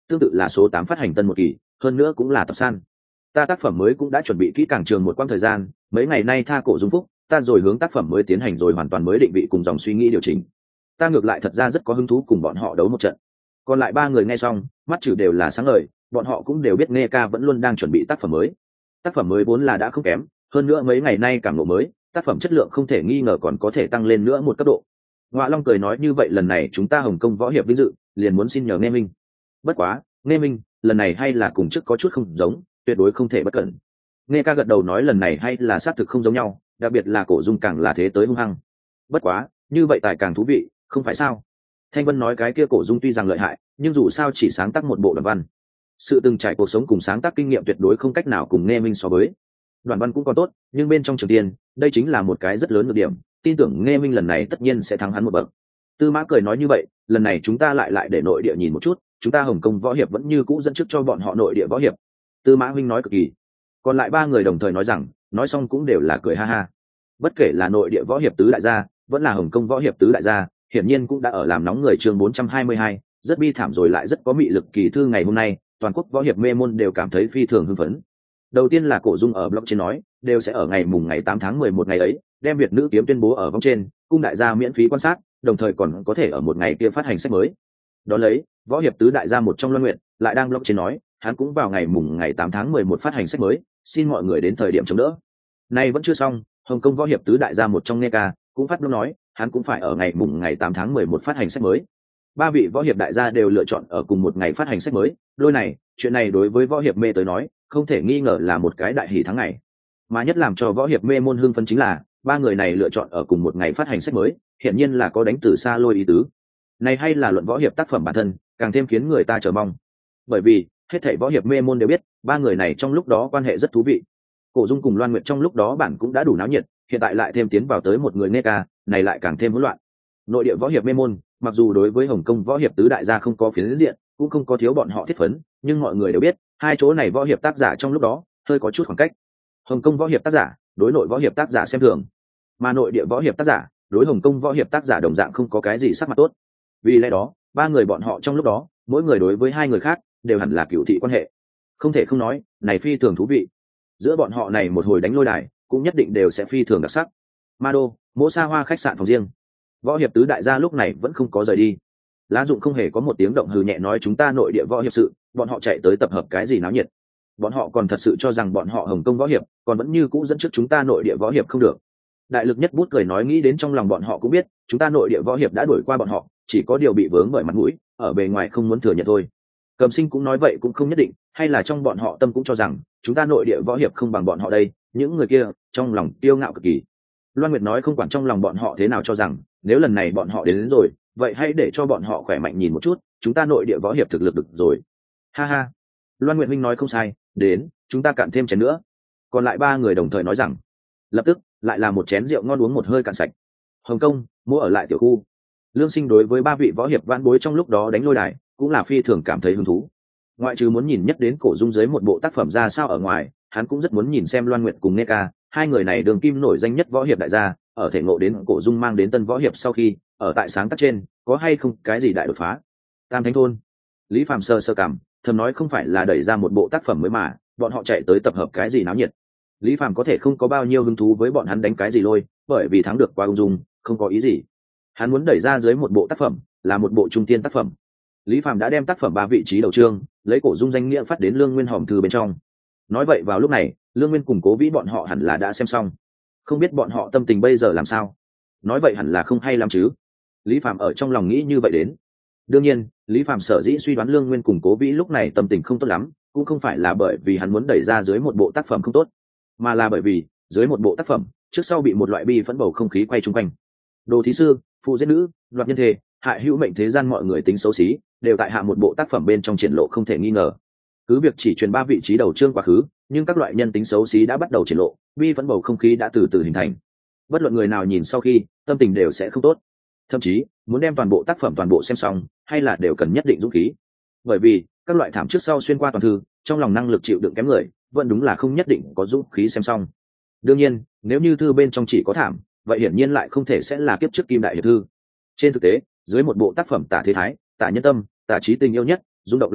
tương tự là số tám phát hành tân một kỳ, hơn nữa cũng là tập san. Ta tác phẩm mới cũng đã chuẩn bị kỹ càng trường một quãng thời gian, mấy ngày nay tha cổ dung phúc, ta rồi hướng tác phẩm mới tiến hành rồi hoàn toàn mới định vị cùng dòng suy nghĩ điều chỉnh. Ta ngược lại thật ra rất có hứng thú cùng bọn họ đấu một trận. Còn lại ba người nghe xong, mắt trừ đều là sáng ngời, bọn họ cũng đều biết Nghe Ca vẫn luôn đang chuẩn bị tác phẩm mới. Tác phẩm mới vốn là đã không kém, hơn nữa mấy ngày nay cảm ngộ mới, tác phẩm chất lượng không thể nghi ngờ còn có thể tăng lên nữa một cấp độ. Ngoạ Long cười nói, như vậy lần này chúng ta Hồng Kông võ hiệp vinh dự, liền muốn xin nhờ Nghe Minh. Bất quá, Nghe Minh, lần này hay là cùng trước có chút không giống, tuyệt đối không thể bất cẩn. Nghe Ca gật đầu nói lần này hay là xác thực không giống nhau, đặc biệt là cổ dung càng là thế tới hung hăng. Bất quá, như vậy tài càng thú vị, không phải sao? Thanh Vân nói cái kia cổ dung tuy rằng lợi hại, nhưng dù sao chỉ sáng tác một bộ đoạn văn. Sự từng trải cuộc sống cùng sáng tác kinh nghiệm tuyệt đối không cách nào cùng Nghe Minh so với. Đoạn văn cũng còn tốt, nhưng bên trong Trường Tiên, đây chính là một cái rất lớn nhược điểm, tin tưởng Nghe Minh lần này tất nhiên sẽ thắng hắn một bậc. Tư Mã cười nói như vậy, lần này chúng ta lại lại để nội địa nhìn một chút, chúng ta Hồng Kông võ hiệp vẫn như cũ dẫn trước cho bọn họ nội địa võ hiệp. Tư Mã huynh nói cực kỳ. Còn lại ba người đồng thời nói rằng, nói xong cũng đều là cười ha ha. Bất kể là nội địa võ hiệp tứ đại gia, vẫn là Hồng Kông võ hiệp tứ đại gia, hiển nhiên cũng đã ở làm nóng người. Chương bốn trăm hai mươi hai, rất bi thảm rồi lại rất có mị lực kỳ thư ngày hôm nay, toàn quốc võ hiệp mê môn đều cảm thấy phi thường hưng phấn. Đầu tiên là Cổ Dung ở blog trên nói, đều sẽ ở ngày mùng ngày tám tháng mười một ngày ấy, đem Việt nữ kiếm tuyên bố ở vòng trên, cung đại gia miễn phí quan sát, đồng thời còn có thể ở một ngày kia phát hành sách mới. Đó lấy, võ hiệp tứ đại gia một trong Loan Nguyện, lại đang blog trên nói, hắn cũng vào ngày mùng ngày tám tháng mười một phát hành sách mới, xin mọi người đến thời điểm chống đỡ. Nay vẫn chưa xong, Hồng Kông võ hiệp tứ đại gia một trong Nghe Ca cũng phát blog nói, hắn cũng phải ở ngày mùng ngày tám tháng mười một phát hành sách mới. Ba vị võ hiệp đại gia đều lựa chọn ở cùng một ngày phát hành sách mới, đôi này, chuyện này đối với võ hiệp mê tới nói, không thể nghi ngờ là một cái đại hỷ thắng ngày. Mà nhất làm cho võ hiệp mê môn hưng phấn chính là, ba người này lựa chọn ở cùng một ngày phát hành sách mới, hiển nhiên là có đánh từ xa lôi ý tứ. Này hay là luận võ hiệp tác phẩm bản thân, càng thêm khiến người ta chờ mong. Bởi vì, hết thảy võ hiệp mê môn đều biết, ba người này trong lúc đó quan hệ rất thú vị. Cổ Dung cùng Loan Nguyệt trong lúc đó bản cũng đã đủ náo nhiệt, hiện tại lại thêm tiến vào tới một người Nghe Ca, này lại càng thêm hỗn loạn. Nội địa võ hiệp mê môn, mặc dù đối với Hồng Kông võ hiệp tứ đại gia không có phiến diện, cũng không có thiếu bọn họ thiết phấn, nhưng mọi người đều biết, hai chỗ này võ hiệp tác giả trong lúc đó hơi có chút khoảng cách. Hồng Kông võ hiệp tác giả đối nội võ hiệp tác giả xem thường, mà nội địa võ hiệp tác giả đối Hồng Kông võ hiệp tác giả đồng dạng không có cái gì sắc mặt tốt. Vì lẽ đó, ba người bọn họ trong lúc đó, mỗi người đối với hai người khác đều hẳn là cựu thị quan hệ. Không thể không nói, này phi thường thú vị. Giữa bọn họ này một hồi đánh lôi đài, cũng nhất định đều sẽ phi thường đặc sắc. Ma Đô, Mỗ Sa Hoa khách sạn phòng riêng. Võ hiệp tứ đại gia lúc này vẫn không có rời đi. Lá Dụng không hề có một tiếng động hừ nhẹ nói chúng ta nội địa võ hiệp sự, bọn họ chạy tới tập hợp cái gì náo nhiệt. Bọn họ còn thật sự cho rằng bọn họ Hồng Kông võ hiệp, còn vẫn như cũ dẫn trước chúng ta nội địa võ hiệp không được. Đại lực nhất bút cười nói nghĩ đến trong lòng bọn họ cũng biết, chúng ta nội địa võ hiệp đã đuổi qua bọn họ, chỉ có điều bị vướng bởi mặt mũi, ở bề ngoài không muốn thừa nhận thôi. Cầm Sinh cũng nói vậy cũng không nhất định, hay là trong bọn họ tâm cũng cho rằng chúng ta nội địa võ hiệp không bằng bọn họ đây, những người kia trong lòng kiêu ngạo cực kỳ. Loan Nguyệt nói không quản trong lòng bọn họ thế nào cho rằng, nếu lần này bọn họ đến, đến rồi, vậy hãy để cho bọn họ khỏe mạnh nhìn một chút, chúng ta nội địa võ hiệp thực lực được rồi. Ha ha. Loan Nguyệt Minh nói không sai, đến, chúng ta cạn thêm chén nữa. Còn lại ba người đồng thời nói rằng, lập tức lại là một chén rượu ngon uống một hơi cạn sạch. Hồng Kông, mua ở lại tiểu khu. Lương Sinh đối với ba vị võ hiệp vãn bối trong lúc đó đánh lôi đài, cũng là phi thường cảm thấy hứng thú. Ngoại trừ muốn nhìn nhất đến Cổ Dung dưới một bộ tác phẩm ra sao ở ngoài, hắn cũng rất muốn nhìn xem Loan Nguyệt cùng Nghe Ca, hai người này đường kim nổi danh nhất võ hiệp đại gia, ở thể ngộ đến Cổ Dung mang đến tân võ hiệp sau khi, ở tại sáng tác trên, có hay không cái gì đại đột phá. Tam Thánh Thôn. Lý Phàm sơ sơ cảm, thầm nói không phải là đẩy ra một bộ tác phẩm mới mà, bọn họ chạy tới tập hợp cái gì náo nhiệt. Lý Phàm có thể không có bao nhiêu hứng thú với bọn hắn đánh cái gì lôi, bởi vì thắng được qua ung dung, không có ý gì. Hắn muốn đẩy ra dưới một bộ tác phẩm, là một bộ trung tiên tác phẩm. Lý Phàm đã đem tác phẩm ba vị trí đầu chương, lấy Cổ Dung danh nghĩa phát đến Lương Nguyên hòm thư bên trong. Nói vậy vào lúc này, Lương Nguyên cùng Cố Vĩ bọn họ hẳn là đã xem xong. Không biết bọn họ tâm tình bây giờ làm sao. Nói vậy hẳn là không hay lắm chứ. Lý Phàm ở trong lòng nghĩ như vậy đến. Đương nhiên, Lý Phàm sở dĩ suy đoán Lương Nguyên cùng Cố Vĩ lúc này tâm tình không tốt lắm, cũng không phải là bởi vì hắn muốn đẩy ra dưới một bộ tác phẩm không tốt, mà là bởi vì dưới một bộ tác phẩm trước sau bị một loại bi phẫn bầu không khí quay chung quanh. Đồ thí sư, phụ giết nữ, đoạt nhân thể, hại hữu mệnh thế gian mọi người tính xấu xí, đều tại hạ một bộ tác phẩm bên trong triển lộ không thể nghi ngờ. Cứ việc chỉ truyền ba vị trí đầu chương quá khứ, nhưng các loại nhân tính xấu xí đã bắt đầu triển lộ, bi phẫn bầu không khí đã từ từ hình thành. Bất luận người nào nhìn sau khi, tâm tình đều sẽ không tốt. Thậm chí, muốn đem toàn bộ tác phẩm toàn bộ xem xong, hay là đều cần nhất định dũng khí. Bởi vì, các loại thảm trước sau xuyên qua toàn thư, trong lòng năng lực chịu đựng kém người, vẫn đúng là không nhất định có dũng khí xem xong. Đương nhiên, nếu như thư bên trong chỉ có thảm, vậy hiển nhiên lại không thể sẽ là kiếp trước Kim Đại Hiệp thư. Trên thực tế, dưới một bộ tác phẩm tả thế thái, tả nhân tâm, tả trí tình yêu nhất, rung động lòng người,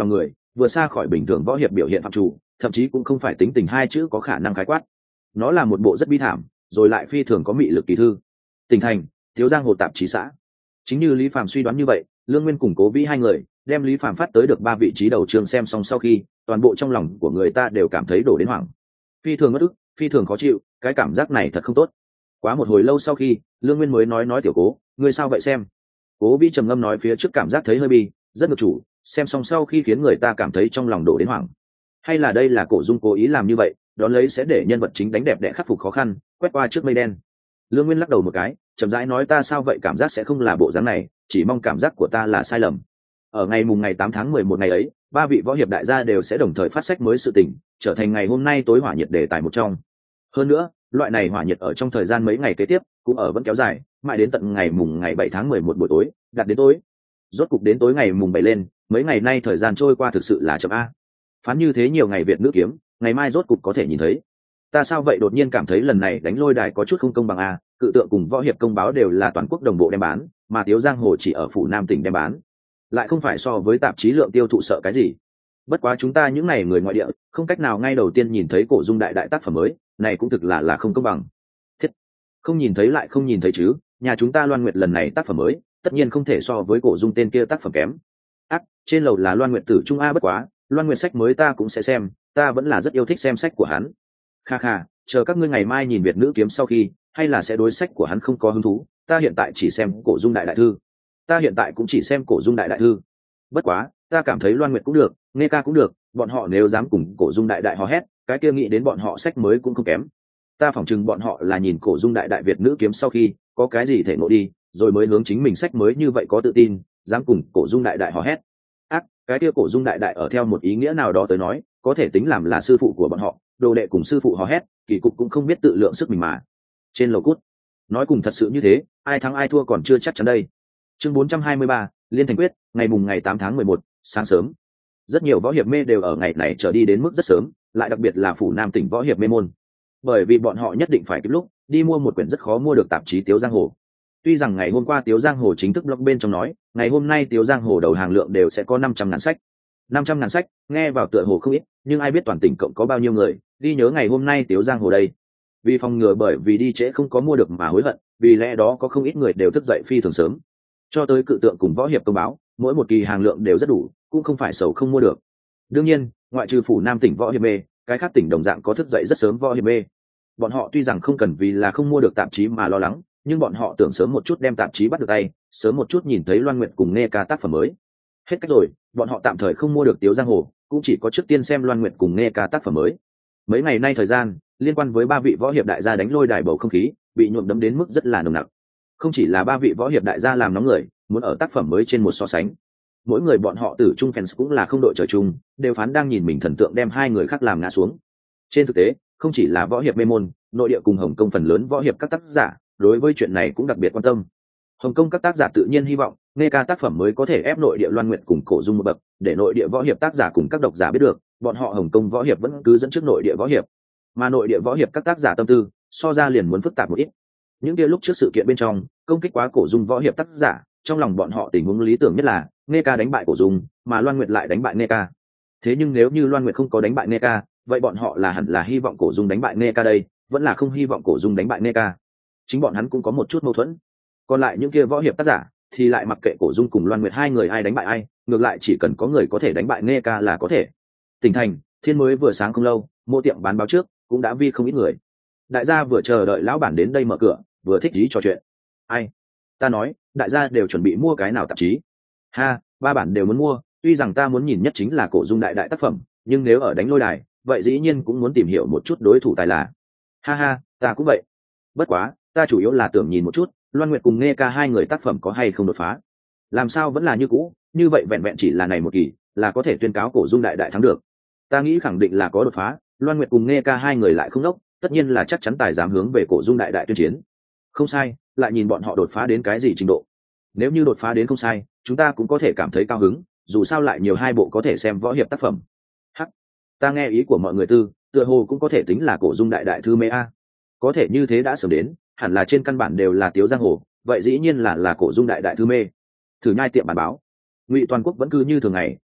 vừa xa khỏi bình thường võ hiệp biểu hiện phạm chủ, thậm chí cũng không phải tính tình hai chữ có khả năng khái quát. Nó là một bộ rất bi thảm rồi lại phi thường có mị lực kỳ thư. Tỉnh thành, Tiếu Giang Hồ tạp chí xã. Chính như Lý Phàm suy đoán như vậy, Lương Nguyên cùng Cố Vĩ hai người đem Lý Phàm phát tới được ba vị trí đầu chương xem xong sau khi, toàn bộ trong lòng của người ta đều cảm thấy đổ đến hoảng. Phi thường bất ức, phi thường khó chịu, cái cảm giác này thật không tốt. Quá một hồi lâu sau khi, Lương Nguyên mới nói nói tiểu Cố, ngươi sao vậy xem? Cố Vĩ trầm ngâm nói phía trước cảm giác thấy hơi bi, rất ngược chủ, xem xong sau khi khiến người ta cảm thấy trong lòng đổ đến hoảng. Hay là đây là Cổ Dung cố ý làm như vậy, đón lấy sẽ để nhân vật chính đánh đẹp đẽ khắc phục khó khăn, quét qua trước mây đen. Lương Nguyên lắc đầu một cái, chậm rãi nói ta sao vậy cảm giác sẽ không là bộ dáng này, chỉ mong cảm giác của ta là sai lầm. Ở ngày mùng ngày tám tháng mười một ngày ấy, ba vị võ hiệp đại gia đều sẽ đồng thời phát sách mới sự tình, trở thành ngày hôm nay tối hỏa nhiệt đề tài một trong. Hơn nữa, loại này hỏa nhiệt ở trong thời gian mấy ngày kế tiếp, cũng ở vẫn kéo dài, mãi đến tận ngày mùng ngày bảy tháng mười một buổi tối, đặt đến tối. Rốt cục đến tối ngày mùng bảy lên, mấy ngày nay thời gian trôi qua thực sự là chậm a. Phán như thế nhiều ngày Việt nữ kiếm, ngày mai rốt cục có thể nhìn thấy. Ta sao vậy đột nhiên cảm thấy lần này đánh lôi đài có chút không công bằng a, cự tượng cùng võ hiệp công báo đều là toàn quốc đồng bộ đem bán, mà Tiếu Giang Hồ chỉ ở phủ Nam tỉnh đem bán, lại không phải so với tạp chí lượng tiêu thụ sợ cái gì. Bất quá chúng ta những này người ngoại địa, không cách nào ngay đầu tiên nhìn thấy Cổ Dung đại đại tác phẩm mới, này cũng thực là là không công bằng. Thiết, không nhìn thấy lại không nhìn thấy chứ, nhà chúng ta Loan Nguyệt lần này tác phẩm mới, tất nhiên không thể so với Cổ Dung tên kia tác phẩm kém. Ác, trên lầu là Loan Nguyệt tử trung a bất quá, Loan Nguyệt sách mới ta cũng sẽ xem, ta vẫn là rất yêu thích xem sách của hắn. Kha kha, chờ các ngươi ngày mai nhìn Việt nữ kiếm sau khi, hay là sẽ đối sách của hắn không có hứng thú, ta hiện tại chỉ xem Cổ Dung đại đại thư. Ta hiện tại cũng chỉ xem Cổ Dung đại đại thư. Bất quá, ta cảm thấy Loan Nguyệt cũng được, Nghe Ca cũng được, bọn họ nếu dám cùng Cổ Dung đại đại hò hét, cái kia nghĩ đến bọn họ sách mới cũng không kém. Ta phỏng chừng bọn họ là nhìn Cổ Dung đại đại Việt nữ kiếm sau khi, có cái gì thể ngộ đi, rồi mới hướng chính mình sách mới như vậy có tự tin, dám cùng Cổ Dung đại đại hò hét. Ác, cái kia Cổ Dung đại đại ở theo một ý nghĩa nào đó tới nói, có thể tính làm là sư phụ của bọn họ, đồ đệ cùng sư phụ hò hét, kỳ cục cũng không biết tự lượng sức mình mà. Trên lầu cút, nói cùng thật sự như thế, ai thắng ai thua còn chưa chắc chắn đây. Chương bốn trăm hai mươi ba, Liên Thành Quyết, ngày mùng ngày tám tháng mười một, sáng sớm. Rất nhiều võ hiệp mê đều ở ngày này trở đi đến mức rất sớm, lại đặc biệt là phủ Nam tỉnh võ hiệp mê môn. Bởi vì bọn họ nhất định phải kịp lúc đi mua một quyển rất khó mua được tạp chí Tiếu Giang Hồ. Tuy rằng ngày hôm qua Tiếu Giang Hồ chính thức blog bên trong nói, ngày hôm nay Tiếu Giang Hồ đầu hàng lượng đều sẽ có năm trăm ngàn sách. năm trăm ngàn sách, nghe vào tựa hồ không ít, nhưng ai biết toàn tỉnh cộng có bao nhiêu người đi nhớ ngày hôm nay Tiếu Giang Hồ đây. Vì phòng ngừa bởi vì đi trễ không có mua được mà hối hận, vì lẽ đó có không ít người đều thức dậy phi thường sớm. Cho tới cự tượng cùng võ hiệp công báo, mỗi một kỳ hàng lượng đều rất đủ, cũng không phải sầu không mua được. Đương nhiên, ngoại trừ phủ Nam tỉnh võ hiệp mê, cái khác tỉnh đồng dạng có thức dậy rất sớm võ hiệp mê. Bọn họ tuy rằng không cần vì là không mua được tạp chí mà lo lắng, nhưng bọn họ tưởng sớm một chút đem tạp chí bắt được tay, sớm một chút nhìn thấy Loan Nguyệt cùng Nghe Ca tác phẩm mới. Hết cách rồi, bọn họ tạm thời không mua được Tiếu Giang Hồ, cũng chỉ có trước tiên xem Loan Nguyệt cùng Nghe Ca tác phẩm mới. Mấy ngày nay thời gian, liên quan với ba vị võ hiệp đại gia đánh lôi đài bầu không khí, bị nhuộm đẫm đến mức rất là nồng nặc. Không chỉ là ba vị võ hiệp đại gia làm nóng người, muốn ở tác phẩm mới trên một so sánh. Mỗi người bọn họ tử trung fans cũng là không đội trời chung, đều phán đang nhìn mình thần tượng đem hai người khác làm ngã xuống. Trên thực tế, không chỉ là võ hiệp mê môn, nội địa cùng Hồng Kông phần lớn võ hiệp các tác giả, đối với chuyện này cũng đặc biệt quan tâm. Hồng Kông các tác giả tự nhiên hy vọng, Nghe Ca tác phẩm mới có thể ép nội địa Loan Nguyệt cùng Cổ Dung một bậc, để nội địa võ hiệp tác giả cùng các độc giả biết được, bọn họ Hồng Kông võ hiệp vẫn cứ dẫn trước nội địa võ hiệp. Mà nội địa võ hiệp các tác giả tâm tư, so ra liền muốn phức tạp một ít. Những kia lúc trước sự kiện bên trong, công kích quá Cổ Dung võ hiệp tác giả, trong lòng bọn họ tình huống lý tưởng nhất là Nghe Ca đánh bại Cổ Dung, mà Loan Nguyệt lại đánh bại Nghe Ca. Thế nhưng nếu như Loan Nguyệt không có đánh bại Nghe Ca, vậy bọn họ là hẳn là hy vọng Cổ Dung đánh bại Nghe Ca đây, vẫn là không hy vọng Cổ Dung đánh bại Nghe Ca. Chính bọn hắn cũng có một chút mâu thuẫn. Còn lại những kia võ hiệp tác giả thì lại mặc kệ Cổ Dung cùng Loan Nguyệt hai người ai đánh bại ai, ngược lại chỉ cần có người có thể đánh bại Nghe Ca là có thể. Tỉnh thành, thiên mới vừa sáng không lâu, mô tiệm bán báo trước cũng đã vi không ít người. Đại gia vừa chờ đợi lão bản đến đây mở cửa, vừa thích ý trò chuyện. Ai? Ta nói, đại gia đều chuẩn bị mua cái nào tạp chí? Ha, ba bản đều muốn mua, tuy rằng ta muốn nhìn nhất chính là Cổ Dung đại đại tác phẩm, nhưng nếu ở đánh lôi đài, vậy dĩ nhiên cũng muốn tìm hiểu một chút đối thủ tài là. Ha ha, ta cũng vậy. Bất quá, ta chủ yếu là tưởng nhìn một chút, Loan Nguyệt cùng Nghe Ca hai người tác phẩm có hay không đột phá. Làm sao vẫn là như cũ, như vậy vẹn vẹn chỉ là này một kỳ, là có thể tuyên cáo Cổ Dung đại đại thắng được. Ta nghĩ khẳng định là có đột phá, Loan Nguyệt cùng Nghe Ca hai người lại không đốc, tất nhiên là chắc chắn tài dám hướng về Cổ Dung đại đại tuyên chiến. Không sai, lại nhìn bọn họ đột phá đến cái gì trình độ. Nếu như đột phá đến không sai, chúng ta cũng có thể cảm thấy cao hứng, dù sao lại nhiều hai bộ có thể xem võ hiệp tác phẩm. Hắc, ta nghe ý của mọi người tư, tựa hồ cũng có thể tính là Cổ Dung đại đại thư mê a. Có thể như thế đã sớm đến, hẳn là trên căn bản đều là Tiếu Giang Hồ, vậy dĩ nhiên là là Cổ Dung đại đại thư mê. Thử nhai tiệm bản báo, Ngụy Toàn Quốc vẫn cứ như thường ngày,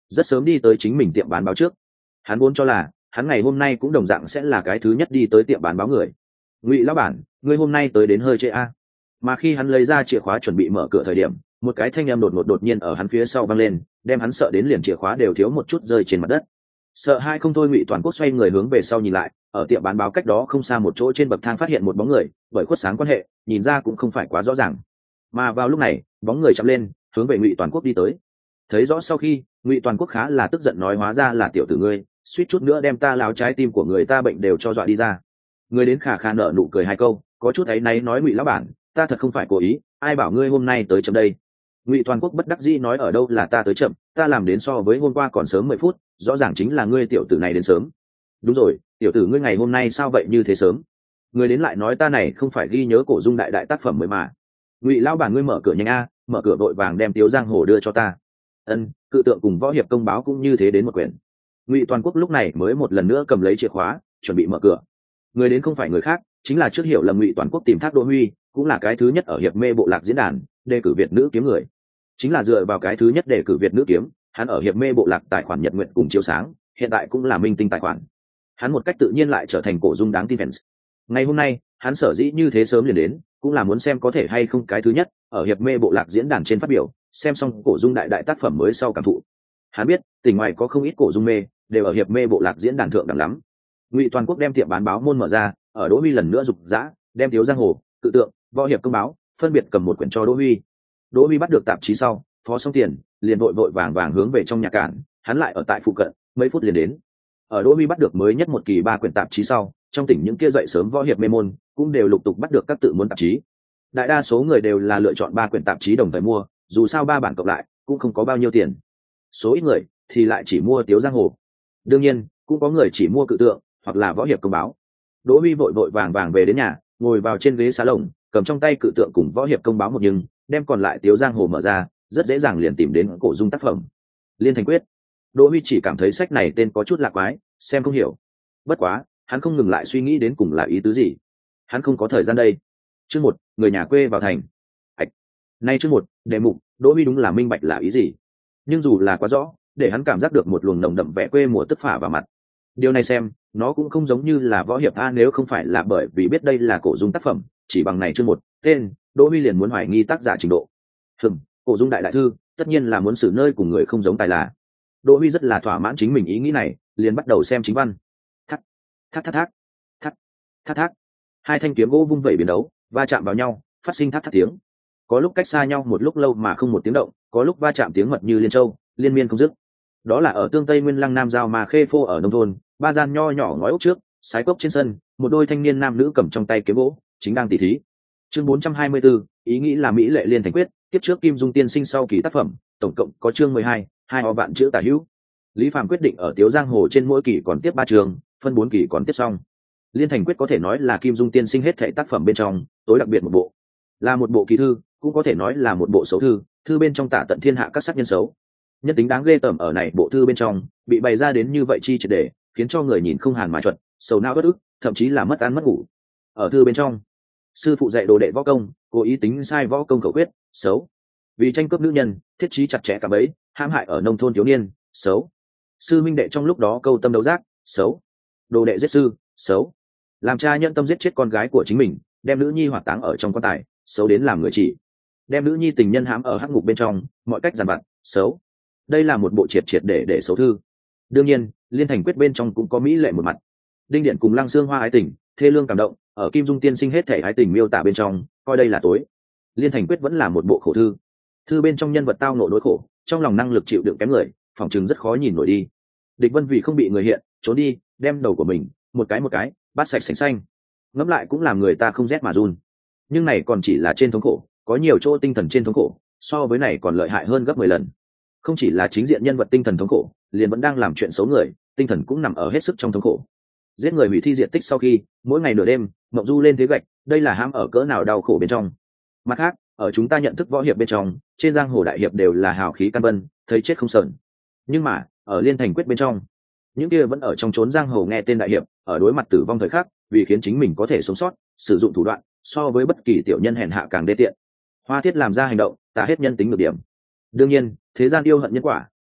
rất sớm đi tới chính mình tiệm bán báo trước. Hắn vốn cho là hắn ngày hôm nay cũng đồng dạng sẽ là cái thứ nhất đi tới tiệm bán báo người. Ngụy lão bản, ngươi hôm nay tới đến hơi trễ a. Mà khi hắn lấy ra chìa khóa chuẩn bị mở cửa thời điểm, một cái thanh âm đột ngột đột nhiên ở hắn phía sau vang lên, đem hắn sợ đến liền chìa khóa đều thiếu một chút rơi trên mặt đất. Sợ hai không thôi, Ngụy Toàn Quốc xoay người hướng về sau nhìn lại, ở tiệm bán báo cách đó không xa một chỗ trên bậc thang phát hiện một bóng người, bởi khuất sáng quan hệ, nhìn ra cũng không phải quá rõ ràng. Mà vào lúc này, bóng người chậm lên, hướng về Ngụy Toàn Quốc đi tới. Thấy rõ sau khi, Ngụy Toàn Quốc khá là tức giận nói, hóa ra là tiểu tử ngươi, suýt chút nữa đem ta láo trái tim của người ta bệnh đều cho dọa đi ra. Người đến khả khả nở nụ cười hai câu, có chút áy náy nói, Ngụy lão bản, ta thật không phải cố ý, ai bảo ngươi hôm nay tới chậm đây. Ngụy Toàn Quốc bất đắc dĩ nói, ở đâu là ta tới chậm, ta làm đến so với hôm qua còn sớm mười phút, rõ ràng chính là ngươi tiểu tử này đến sớm. Đúng rồi, tiểu tử ngươi ngày hôm nay sao vậy như thế sớm? Người đến lại nói, ta này không phải ghi nhớ cổ dung đại đại tác phẩm mới mà. Ngụy lão bản, ngươi mở cửa nhanh a, mở cửa vội vàng đem Tiếu Giang Hồ đưa cho ta. Ân, cự tượng cùng võ hiệp công báo cũng như thế đến một quyển. Ngụy Toàn Quốc lúc này mới một lần nữa cầm lấy chìa khóa, chuẩn bị mở cửa. Người đến không phải người khác, chính là trước hiểu lầm Ngụy Toàn Quốc tìm Thác Đỗ Huy, cũng là cái thứ nhất ở hiệp mê bộ lạc diễn đàn đề cử Việt nữ kiếm người. Chính là dựa vào cái thứ nhất đề cử Việt nữ kiếm, hắn ở hiệp mê bộ lạc tài khoản nhật nguyện cùng chiếu sáng, hiện tại cũng là minh tinh tài khoản. Hắn một cách tự nhiên lại trở thành cổ dung đáng tin fans. Ngày hôm nay, hắn sở dĩ như thế sớm liền đến, cũng là muốn xem có thể hay không cái thứ nhất ở hiệp mê bộ lạc diễn đàn trên phát biểu, xem xong cổ dung đại đại tác phẩm mới sau cảm thụ. Hắn biết, tỉnh ngoài có không ít cổ dung mê, đều ở hiệp mê bộ lạc diễn đàn thượng đẳng lắm. Ngụy Toàn Quốc đem tiệm bán báo môn mở ra, ở Đỗ Huy lần nữa dục dã, đem Tiếu Giang Hồ, Cự tượng, võ hiệp công báo, phân biệt cầm một quyển cho Đỗ Huy. Đỗ Huy bắt được tạp chí sau, phó xong tiền, liền vội vội vàng vàng hướng về trong nhà cản, hắn lại ở tại phụ cận, mấy phút liền đến. Ở Đỗ Huy bắt được mới nhất một kỳ ba quyển tạp chí sau, trong tỉnh những kia dậy sớm võ hiệp mê môn cũng đều lục tục bắt được các tự muốn tạp chí. Đại đa số người đều là lựa chọn ba quyển tạp chí đồng thời mua, dù sao ba bản cộng lại cũng không có bao nhiêu tiền. Số ít người thì lại chỉ mua Tiếu Giang Hồ. Đương nhiên, cũng có người chỉ mua Cự tượng hoặc là võ hiệp công báo. Đỗ Huy vội vội vàng vàng về đến nhà, ngồi vào trên ghế salon, cầm trong tay Cự tượng cùng võ hiệp công báo một nhưng, đem còn lại Tiếu Giang Hồ mở ra, rất dễ dàng liền tìm đến cổ dung tác phẩm Liên Thành Quyết. Đỗ Huy chỉ cảm thấy sách này tên có chút lạ quái, xem không hiểu. Bất quá, hắn không ngừng lại suy nghĩ đến cùng là ý tứ gì. Hắn không có thời gian đây. Chương một, người nhà quê vào thành. Ảch. Nay chương một, đề mục, Đỗ Huy đúng là minh bạch là ý gì. Nhưng dù là quá rõ, để hắn cảm giác được một luồng nồng đậm vẻ quê mùa tức phả vào mặt. Điều này xem, nó cũng không giống như là võ hiệp a, nếu không phải là bởi vì biết đây là cổ dung tác phẩm, chỉ bằng này chương một, tên, Đỗ Huy liền muốn hoài nghi tác giả trình độ. Hừm, cổ dung đại đại thư, tất nhiên là muốn xử nơi cùng người không giống tài là. Đỗ Huy rất là thỏa mãn chính mình ý nghĩ này, liền bắt đầu xem chính văn. Thắt, thắt thắt thắt, thắt, thắt thắt. Hai thanh kiếm gỗ vung vẩy biến đấu, va chạm vào nhau, phát sinh thắt thắt tiếng. Có lúc cách xa nhau một lúc lâu mà không một tiếng động, có lúc va chạm tiếng mật như liên châu, liên miên không dứt. Đó là ở tương tây Nguyên Lăng Nam giao mà khê phô ở nông thôn, ba gian nho nhỏ ngói ốc trước, sái cốc trên sân, một đôi thanh niên nam nữ cầm trong tay kiếm gỗ, chính đang tỉ thí. Chương bốn trăm hai mươi tư, ý nghĩ là mỹ lệ Liên Thành Quyết, tiếp trước Kim Dung tiên sinh sau kỳ tác phẩm, tổng cộng có chương mười hai, hai ho vạn chữ tả hữu. Lý Phàm quyết định ở Tiếu Giang Hồ trên mỗi kỳ còn tiếp ba chương, phân bốn kỳ còn tiếp xong. Liên Thành Quyết có thể nói là Kim Dung tiên sinh hết thảy tác phẩm bên trong tối đặc biệt một bộ, là một bộ kỳ thư, cũng có thể nói là một bộ xấu thư, thư bên trong tả tận thiên hạ các sát nhân xấu. Nhân tính đáng ghê tởm ở này bộ thư bên trong bị bày ra đến như vậy chi triệt để, khiến cho người nhìn không hàn mà chuẩn, sầu não bất ức, thậm chí là mất ăn mất ngủ. Ở thư bên trong, sư phụ dạy đồ đệ võ công, cố ý tính sai võ công khẩu quyết, xấu. Vì tranh cướp nữ nhân, thiết trí chặt chẽ cả bẫy, hãm hại ở nông thôn thiếu niên, xấu. Sư minh đệ trong lúc đó câu tâm đấu giác, xấu. Đồ đệ giết sư, xấu. Làm cha nhận tâm giết chết con gái của chính mình, đem nữ nhi hỏa táng ở trong quan tài, xấu đến làm người chỉ. Đem nữ nhi tình nhân hãm ở hắc ngục bên trong, mọi cách giàn vặt, xấu. Đây là một bộ triệt triệt để để xấu thư. Đương nhiên, Liên Thành Quyết bên trong cũng có mỹ lệ một mặt. Đinh Điện cùng Lăng Xương Hoa ái tình, thê lương cảm động, ở Kim Dung tiên sinh hết thể ái tình miêu tả bên trong, coi đây là tối. Liên Thành Quyết vẫn là một bộ khổ thư. Thư bên trong nhân vật tao nộ nỗi khổ, trong lòng năng lực chịu đựng kém người, phỏng chừng rất khó nhìn nổi đi. Địch Vân vì không bị người hiện, trốn đi, đem đầu của mình một cái một cái bắt sạch sành xanh. Ngẫm lại cũng làm người ta không rét mà run. Nhưng này còn chỉ là trên thống khổ, có nhiều chỗ tinh thần trên thống khổ, so với này còn lợi hại hơn gấp mười lần. Không chỉ là chính diện nhân vật tinh thần thống khổ, liền vẫn đang làm chuyện xấu người, tinh thần cũng nằm ở hết sức trong thống khổ. Giết người hủy thi diện tích sau khi, mỗi ngày nửa đêm, mộng du lên thế gạch, đây là hãm ở cỡ nào đau khổ bên trong. Mặt khác, ở chúng ta nhận thức võ hiệp bên trong, trên giang hồ đại hiệp đều là hào khí căn bân, thấy chết không sờn. Nhưng mà, ở Liên Thành Quyết bên trong, những kia vẫn ở trong chốn giang hồ nghe tên đại hiệp, ở đối mặt tử vong thời khắc, vì khiến chính mình có thể sống sót, sử dụng thủ đoạn, so với bất kỳ tiểu nhân hèn hạ càng đê tiện. Hoa thiết làm ra hành động, ta hết nhân tính nhược điểm. Đương nhiên, thế gian yêu hận nhân quả,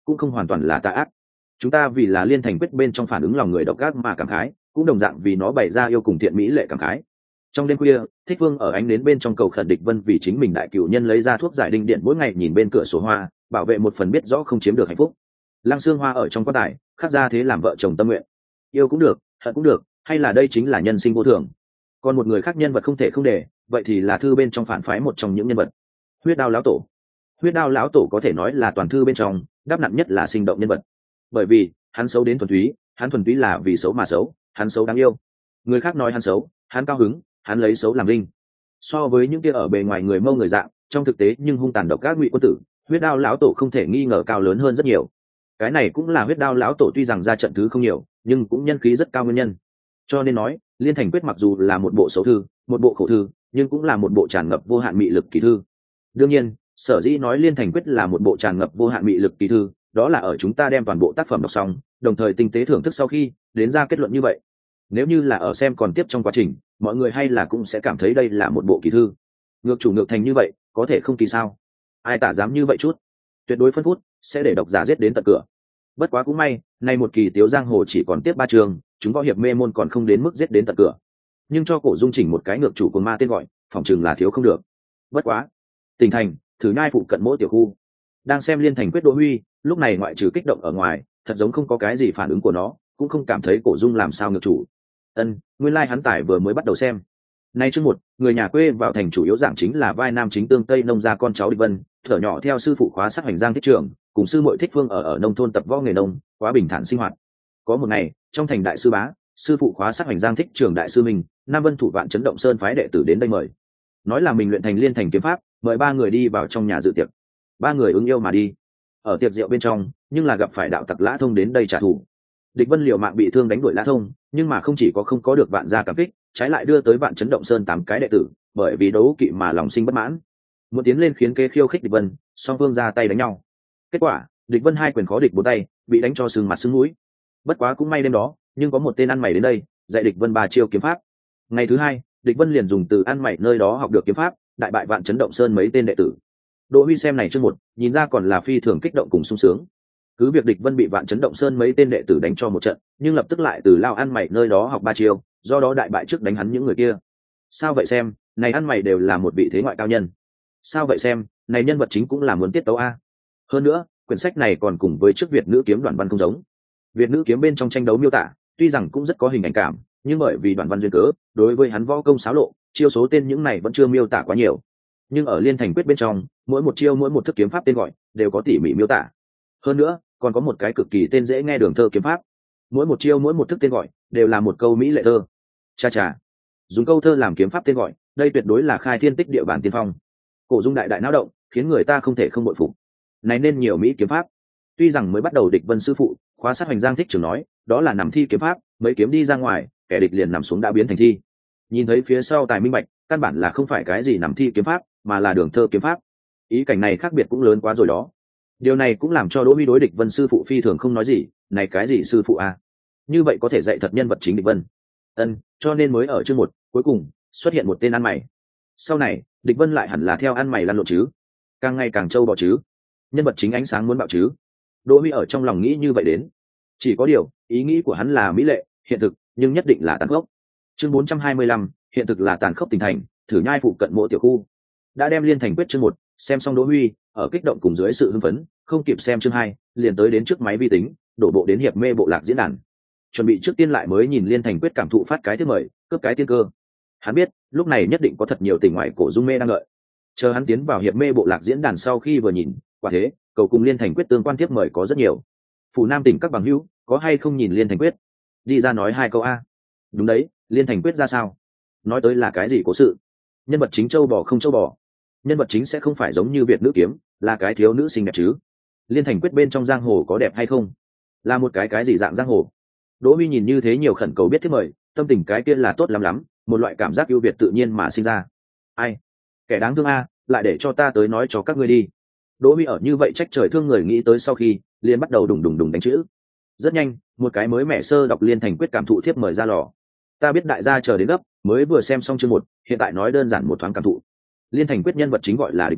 cũng không hoàn toàn là tà ác. Chúng ta vì là liên thành quyết bên trong phản ứng lòng người độc ác mà cảm khái, cũng đồng dạng vì nó bày ra yêu cùng thiện mỹ lệ cảm khái. Trong đêm khuya, Thích Vương ở ánh đến bên trong cầu khẩn Địch Vân vì chính mình đại cửu nhân lấy ra thuốc giải đinh điện, mỗi ngày nhìn bên cửa sổ hoa, bảo vệ một phần biết rõ không chiếm được hạnh phúc. Lăng Xương Hoa ở trong quan tài, khắc ra thế làm vợ chồng tâm nguyện. Yêu cũng được, hận cũng được, hay là đây chính là nhân sinh vô thường. Còn một người khác nhân vật không thể không để, vậy thì là thư bên trong phản phái một trong những nhân vật. Huyết Đao lão tổ. Huyết Đao lão tổ có thể nói là toàn thư bên trong đáp nặng nhất là sinh động nhân vật, bởi vì hắn xấu đến thuần túy, hắn thuần túy là vì xấu mà xấu, hắn xấu đáng yêu. Người khác nói hắn xấu, hắn cao hứng, hắn lấy xấu làm linh. So với những kia ở bề ngoài người Mông người dạng, trong thực tế nhưng hung tàn độc ác ngụy quân tử, Huyết Đao lão tổ không thể nghi ngờ cao lớn hơn rất nhiều. Cái này cũng là Huyết Đao lão tổ tuy rằng ra trận thứ không nhiều, nhưng cũng nhân khí rất cao nguyên nhân. Cho nên nói, Liên Thành Quyết mặc dù là một bộ xấu thư, một bộ khổ thư, nhưng cũng là một bộ tràn ngập vô hạn mị lực kỳ thư. Đương nhiên, sở dĩ nói Liên Thành Quyết là một bộ tràn ngập vô hạn mị lực kỳ thư, đó là ở chúng ta đem toàn bộ tác phẩm đọc xong, đồng thời tinh tế thưởng thức sau khi đến ra kết luận như vậy. Nếu như là ở xem còn tiếp trong quá trình, mọi người hay là cũng sẽ cảm thấy đây là một bộ kỳ thư. Ngược chủ ngược thành như vậy, có thể không kỳ sao? Ai tả dám như vậy chút? Tuyệt đối phân phút, sẽ để độc giả giết đến tận cửa. Bất quá cũng may, nay một kỳ Tiếu Giang Hồ chỉ còn tiếp ba trường, chúng võ hiệp mê môn còn không đến mức giết đến tận cửa. Nhưng cho Cổ Dung chỉnh một cái ngược chủ của ma tên gọi, phòng chừng là thiếu không được. Bất quá, tỉnh thành, thử nhai phụ cận mỗi tiểu khu. Đang xem Liên Thành Quyết Đỗ Huy, lúc này ngoại trừ kích động ở ngoài, thật giống không có cái gì phản ứng của nó, cũng không cảm thấy Cổ Dung làm sao ngược chủ. Ân, nguyên lai like hắn tải vừa mới bắt đầu xem. Nay chương một, người nhà quê vào thành chủ yếu dạng chính là vai nam chính tương tây nông gia con cháu Địch Vân, thở nhỏ theo sư phụ khóa sát hành giang thích trường, cùng sư muội Thích Phương ở ở nông thôn tập võ nghề nông, quá bình thản sinh hoạt. Có một ngày, trong thành đại sư bá, sư phụ khóa sát hành giang thích trường đại sư mình, Nam Vân thủ vạn chấn động sơn phái đệ tử đến đây mời. Nói là mình luyện thành liên thành kiếm pháp, mời ba người đi vào trong nhà dự tiệc. Ba người ứng yêu mà đi. Ở tiệc rượu bên trong, nhưng là gặp phải đạo tặc Lã Thông đến đây trả thù. Địch Vân liều mạng bị thương đánh đuổi Lã Thông, nhưng mà không chỉ có không có được vạn gia cảm kích, trái lại đưa tới vạn chấn động sơn tám cái đệ tử, bởi vì đấu kỵ mà lòng sinh bất mãn, muốn tiến lên khiến kế khiêu khích Địch Vân, song phương ra tay đánh nhau. Kết quả, Địch Vân hai quyền khó địch bốn tay, bị đánh cho sưng mặt sưng mũi. Bất quá cũng may đêm đó, nhưng có một tên ăn mày đến đây, dạy Địch Vân ba chiêu kiếm pháp. Ngày thứ hai, Địch Vân liền dùng từ ăn mày nơi đó học được kiếm pháp, đại bại vạn chấn động sơn mấy tên đệ tử. Đỗ Huy xem này chương một, nhìn ra còn là phi thường kích động cùng sung sướng. Cứ việc Địch Vân bị vạn chấn động sơn mấy tên đệ tử đánh cho một trận, nhưng lập tức lại từ lao ăn mày nơi đó học ba chiêu, do đó đại bại trước đánh hắn những người kia. Sao vậy xem, này ăn mày đều là một vị thế ngoại cao nhân. Sao vậy xem, này nhân vật chính cũng là muốn tiết tấu a. Hơn nữa, quyển sách này còn cùng với trước Việt nữ kiếm đoạn văn không giống. Việt nữ kiếm bên trong tranh đấu miêu tả, tuy rằng cũng rất có hình ảnh cảm, nhưng bởi vì đoạn văn duyên cớ, đối với hắn võ công xáo lộ, chiêu số tên những này vẫn chưa miêu tả quá nhiều. Nhưng ở Liên Thành Quyết bên trong, mỗi một chiêu mỗi một thức kiếm pháp tên gọi đều có tỉ mỉ miêu tả. Hơn nữa, còn có một cái cực kỳ tên dễ nghe đường thơ kiếm pháp. Mỗi một chiêu mỗi một thức tên gọi đều là một câu mỹ lệ thơ. Cha cha, dùng câu thơ làm kiếm pháp tên gọi, đây tuyệt đối là khai thiên tích địa bản tiên phong. Cổ Dung đại đại náo động, khiến người ta không thể không bội phục. Này nên nhiều mỹ kiếm pháp. Tuy rằng mới bắt đầu Địch Vân sư phụ khóa sát hành giang thích trường nói, đó là nằm thi kiếm pháp, mấy kiếm đi ra ngoài, kẻ địch liền nằm xuống đã biến thành thi. Nhìn thấy phía sau tài minh bạch, căn bản là không phải cái gì nằm thi kiếm pháp, mà là đường thơ kiếm pháp. Ý cảnh này khác biệt cũng lớn quá rồi đó. Điều này cũng làm cho Đỗ Huy đối Địch Vân sư phụ phi thường không nói gì, này cái gì sư phụ a? Như vậy có thể dạy thật nhân vật chính Địch Vân. Ân, cho nên mới ở chương một, cuối cùng xuất hiện một tên ăn mày. Sau này, Địch Vân lại hẳn là theo ăn mày lăn lộn chứ, càng ngày càng trâu bò chứ. Nhân vật chính ánh sáng muốn bạo chứ. Đỗ Huy ở trong lòng nghĩ như vậy đến. Chỉ có điều, ý nghĩ của hắn là mỹ lệ, hiện thực, nhưng nhất định là tàn khốc. Chương bốn trăm hai mươi lăm, hiện thực là tàn khốc tình thành, thử nhai phụ cận mộ tiểu khu. Đã đem Liên Thành Quyết chương một xem xong, Đỗ Huy ở kích động cùng dưới sự hưng phấn, không kịp xem chương hai, liền tới đến trước máy vi tính, đổ bộ đến hiệp mê bộ lạc diễn đàn. Chuẩn bị trước tiên lại mới nhìn Liên Thành Quyết cảm thụ phát cái thứ mời, cướp cái tiên cơ. Hắn biết, lúc này nhất định có thật nhiều tỉnh ngoại cổ Dung mê đang đợi. Chờ hắn tiến vào hiệp mê bộ lạc diễn đàn sau khi vừa nhìn, quả thế, cầu cùng Liên Thành Quyết tương quan tiếp mời có rất nhiều. Phủ Nam tỉnh các bằng hữu, có hay không nhìn Liên Thành Quyết? Đi ra nói hai câu a. Đúng đấy, Liên Thành Quyết ra sao? Nói tới là cái gì cố sự? Nhân vật chính châu bò không châu bò? Nhân vật chính sẽ không phải giống như Việt nữ kiếm, là cái thiếu nữ xinh đẹp chứ? Liên Thành Quyết bên trong giang hồ có đẹp hay không? Là một cái cái gì dạng giang hồ? Đỗ Huy nhìn như thế nhiều khẩn cầu biết thiết mời, tâm tình cái kia là tốt lắm lắm, một loại cảm giác ưu việt tự nhiên mà sinh ra. Ai? Kẻ đáng thương a, lại để cho ta tới nói cho các ngươi đi. Đỗ Huy ở như vậy trách trời thương người nghĩ tới sau khi, liền bắt đầu đùng đùng đùng đánh chữ. Rất nhanh, một cái mới mẻ sơ đọc Liên Thành Quyết cảm thụ thiếp mời ra lò. Ta biết đại gia chờ đến gấp, mới vừa xem xong chương một, hiện tại nói đơn giản một thoáng cảm thụ. Liên Thành Quyết nhân vật chính gọi là Địch Vân,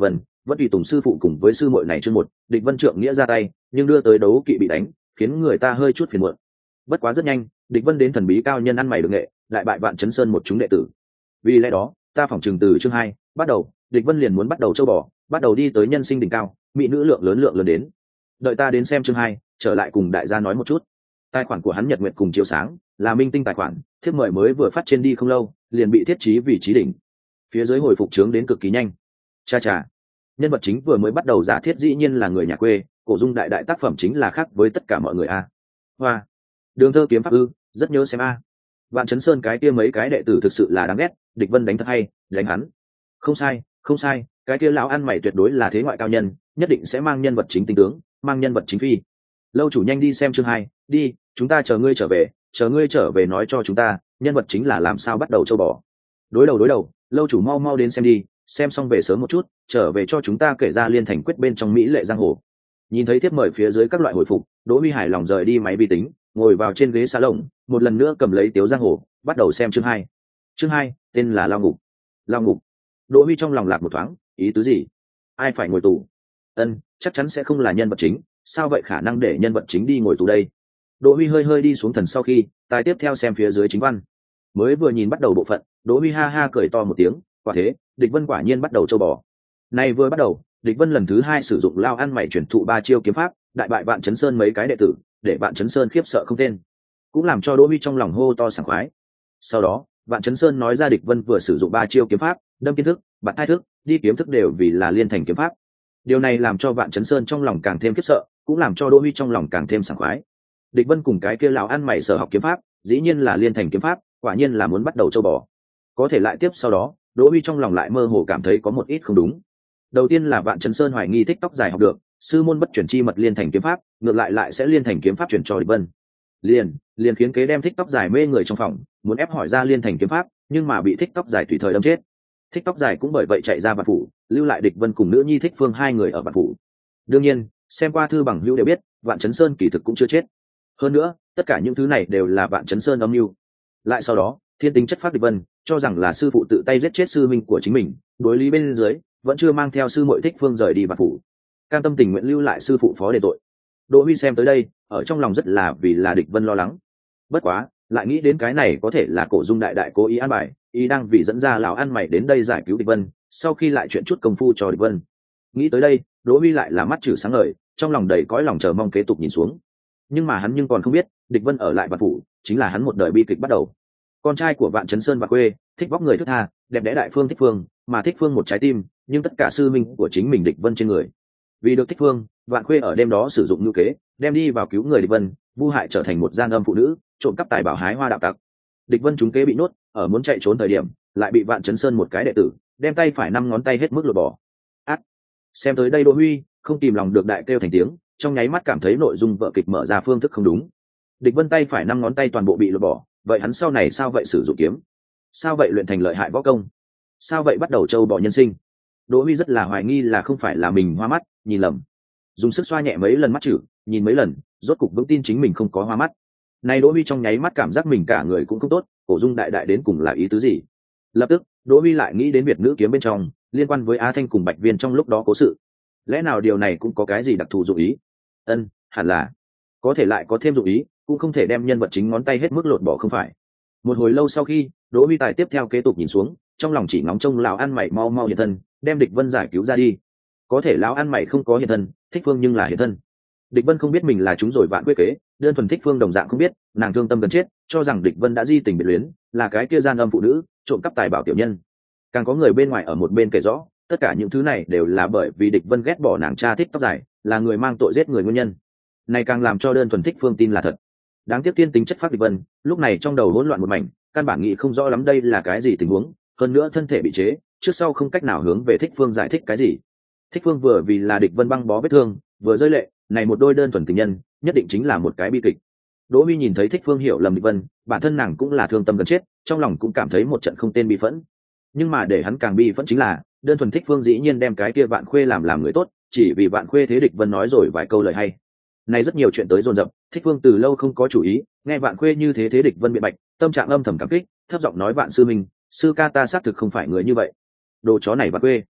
vẫn tùy tùng sư phụ cùng với sư muội này chương một địch vân trượng nghĩa ra tay, nhưng đưa tới đấu kỵ bị đánh, khiến người ta hơi chút phiền muộn. Bất quá rất nhanh, địch vân đến thần bí cao nhân ăn mày được nghệ, lại bại Vạn Chấn Sơn một chúng đệ tử. Vì lẽ đó, ta phỏng chừng từ chương hai bắt đầu, địch vân liền muốn bắt đầu châu bò, bắt đầu đi tới nhân sinh đỉnh cao, mỹ nữ lượng lớn lượng lớn đến. Đợi ta đến xem chương hai, trở lại cùng đại gia nói một chút. Tài khoản của hắn Nhật Nguyệt cùng chiếu sáng, là minh tinh tài khoản, thiếp mời mới vừa phát trên đi không lâu, liền bị thiết trí vị trí đỉnh. Phía dưới hồi phục trướng đến cực kỳ nhanh. Cha cha, nhân vật chính vừa mới bắt đầu giả thiết dĩ nhiên là người nhà quê, cổ dung đại đại tác phẩm chính là khác với tất cả mọi người a. Hoa, đường thơ kiếm pháp ư, rất nhớ xem a. Vạn Chấn Sơn cái kia mấy cái đệ tử thực sự là đáng ghét, địch vân đánh thật hay, đánh hắn. Không sai, không sai, cái kia lão ăn mày tuyệt đối là thế ngoại cao nhân, nhất định sẽ mang nhân vật chính tinh tướng, mang nhân vật chính phi. Lâu chủ nhanh đi xem chương hai, đi, chúng ta chờ ngươi trở về, chờ ngươi trở về nói cho chúng ta, nhân vật chính là làm sao bắt đầu châu bò. Đối đầu đối đầu, lâu chủ mau mau đến xem đi, xem xong về sớm một chút, trở về cho chúng ta kể ra liên thành quyết bên trong mỹ lệ giang hồ. Nhìn thấy tiếp mời phía dưới các loại hồi phục, Đỗ Huy hài lòng rời đi máy vi tính, ngồi vào trên ghế salon, một lần nữa cầm lấy tiếu giang hồ, bắt đầu xem chương hai. Chương hai, tên là Lao Ngục. Lao Ngục. Đỗ Huy trong lòng lạc một thoáng, ý tứ gì? Ai phải ngồi tù? Ân, chắc chắn sẽ không là nhân vật chính, sao vậy khả năng để nhân vật chính đi ngồi tù đây? Đỗ Huy hơi hơi đi xuống thần sau khi, tài tiếp theo xem phía dưới chính văn. Mới vừa nhìn bắt đầu bộ phận, Đỗ Huy ha ha cười to một tiếng, quả thế, địch vân quả nhiên bắt đầu châu bò. Này vừa bắt đầu, địch vân lần thứ hai sử dụng lao ăn mày chuyển thụ ba chiêu kiếm pháp, đại bại Vạn Chấn Sơn mấy cái đệ tử, để Vạn Chấn Sơn khiếp sợ không tên, cũng làm cho Đỗ Huy trong lòng hô to sảng khoái. Sau đó, Vạn Chấn Sơn nói ra địch vân vừa sử dụng ba chiêu kiếm pháp, đâm kiến thức, bạt hai thức, đi kiếm thức đều vì là liên thành kiếm pháp. Điều này làm cho Vạn Chấn Sơn trong lòng càng thêm khiếp sợ, cũng làm cho Đỗ Huy trong lòng càng thêm sảng khoái. Địch vân cùng cái kia lão ăn mày sở học kiếm pháp, dĩ nhiên là liên thành kiếm pháp, quả nhiên là muốn bắt đầu châu bò. Có thể lại tiếp sau đó, Đỗ Huy trong lòng lại mơ hồ cảm thấy có một ít không đúng. Đầu tiên là Vạn Chấn Sơn hoài nghi thích tóc dài học được, sư môn bất chuyển chi mật liên thành kiếm pháp, ngược lại lại sẽ liên thành kiếm pháp chuyển cho địch vân. Liền, liền khiến kế đem thích tóc dài mê người trong phòng, muốn ép hỏi ra liên thành kiếm pháp, nhưng mà bị thích tóc dài tùy thời đâm chết. Thích tóc dài cũng bởi vậy chạy ra Vạn phủ, lưu lại địch vân cùng nữ nhi Thích Phương hai người ở Vạn phủ. Đương nhiên, xem qua thư bằng hữu đều biết, Vạn Chấn Sơn kỳ thực cũng chưa chết. Hơn nữa, tất cả những thứ này đều là Vạn Chấn Sơn âm mưu. Lại sau đó, thiên tính chất phát địch vân, cho rằng là sư phụ tự tay giết chết sư minh của chính mình, đối lý bên dưới, vẫn chưa mang theo sư muội Thích Phương rời đi Vạn phủ, cam tâm tình nguyện lưu lại sư phụ phó đền tội. Đỗ Huy xem tới đây, ở trong lòng rất là vì là địch vân lo lắng. Bất quá, lại nghĩ đến cái này có thể là cổ dung đại đại cố ý an bài, ý đang vì dẫn ra lão ăn mày đến đây giải cứu địch vân, sau khi lại chuyện chút công phu cho địch vân. Nghĩ tới đây, Đỗ Huy lại là mắt trừ sáng ngời, trong lòng đầy cõi lòng chờ mong kế tục nhìn xuống. Nhưng mà hắn nhưng còn không biết, địch vân ở lại Vạn phủ, chính là hắn một đời bi kịch bắt đầu. Con trai của Vạn Chấn Sơn và quê, thích vóc người thức tha, đẹp đẽ đại phương Thích Phương, mà Thích Phương một trái tim, nhưng tất cả sư minh của chính mình địch vân trên người. Vì được Thích Phương, Vạn Khuê ở đêm đó sử dụng ngữ kế, đem đi vào cứu người địch vân, vu hại trở thành một gian âm phụ nữ, trộm cắp tài bảo hái hoa đạo tặc. Địch vân trúng kế bị nuốt, ở muốn chạy trốn thời điểm, lại bị Vạn Chấn Sơn một cái đệ tử, đem tay phải năm ngón tay hết mức lột bỏ. Ác. Xem tới đây Đỗ Huy không tìm lòng được đại kêu thành tiếng, trong nháy mắt cảm thấy nội dung vở kịch mở ra phương thức không đúng. Địch vân tay phải năm ngón tay toàn bộ bị lột bỏ, vậy hắn sau này sao vậy sử dụng kiếm? Sao vậy luyện thành lợi hại võ công? Sao vậy bắt đầu châu bò nhân sinh? Đỗ Huy rất là hoài nghi là không phải là mình hoa mắt, nhìn lầm. Dùng sức xoa nhẹ mấy lần mắt chữ, nhìn mấy lần, rốt cục vững tin chính mình không có hoa mắt. Này Đỗ Huy trong nháy mắt cảm giác mình cả người cũng không tốt, cổ dung đại đại đến cùng là ý tứ gì? Lập tức, Đỗ Huy lại nghĩ đến Việt nữ kiếm bên trong, liên quan với Á Thanh cùng Bạch Viên trong lúc đó cố sự. Lẽ nào điều này cũng có cái gì đặc thù dụng ý? Ân, hẳn là. Có thể lại có thêm dụng ý, cũng không thể đem nhân vật chính ngón tay hết mức lột bỏ không phải. Một hồi lâu sau khi, Đỗ Huy tài tiếp theo kế tục nhìn xuống, trong lòng chỉ ngóng trông lão ăn mày mau mau hiện thân, đem địch vân giải cứu ra đi. Có thể lão ăn mày không có hiện thân, Thích Phương nhưng là hiện thân. Địch vân không biết mình là chúng rồi Vạn quyết kế, đơn thuần Thích Phương đồng dạng không biết, nàng thương tâm gần chết, cho rằng địch vân đã di tình biệt luyến, là cái kia gian âm phụ nữ, trộm cắp tài bảo tiểu nhân. Càng có người bên ngoài ở một bên kể rõ, tất cả những thứ này đều là bởi vì địch vân ghét bỏ nàng cha thích tóc dài, là người mang tội giết người nguyên nhân. Này càng làm cho đơn thuần Thích Phương tin là thật. Đáng tiếc tiên tính chất phát địch vân, lúc này trong đầu hỗn loạn một mảnh, căn bản nghĩ không rõ lắm đây là cái gì tình huống, hơn nữa thân thể bị chế, trước sau không cách nào hướng về Thích Phương giải thích cái gì. Thích Phương vừa vì là địch vân băng bó vết thương, vừa rơi lệ, này một đôi đơn thuần tình nhân, nhất định chính là một cái bi kịch. Đỗ Huy nhìn thấy Thích Phương hiểu lầm địch vân, bản thân nàng cũng là thương tâm gần chết, trong lòng cũng cảm thấy một trận không tên bi phẫn. Nhưng mà để hắn càng bi phẫn chính là, đơn thuần Thích Phương dĩ nhiên đem cái kia Vạn Khuê làm làm người tốt, chỉ vì Vạn Khuê thế địch vân nói rồi vài câu lời hay. Này rất nhiều chuyện tới dồn dập, Thích Phương từ lâu không có chủ ý, nghe Vạn Khuê như thế thế địch vân biện bạch, tâm trạng âm thầm cảm kích, thấp giọng nói Vạn sư minh, sư ca ta xác thực không phải người như vậy. Đồ chó này Vạn Khuê,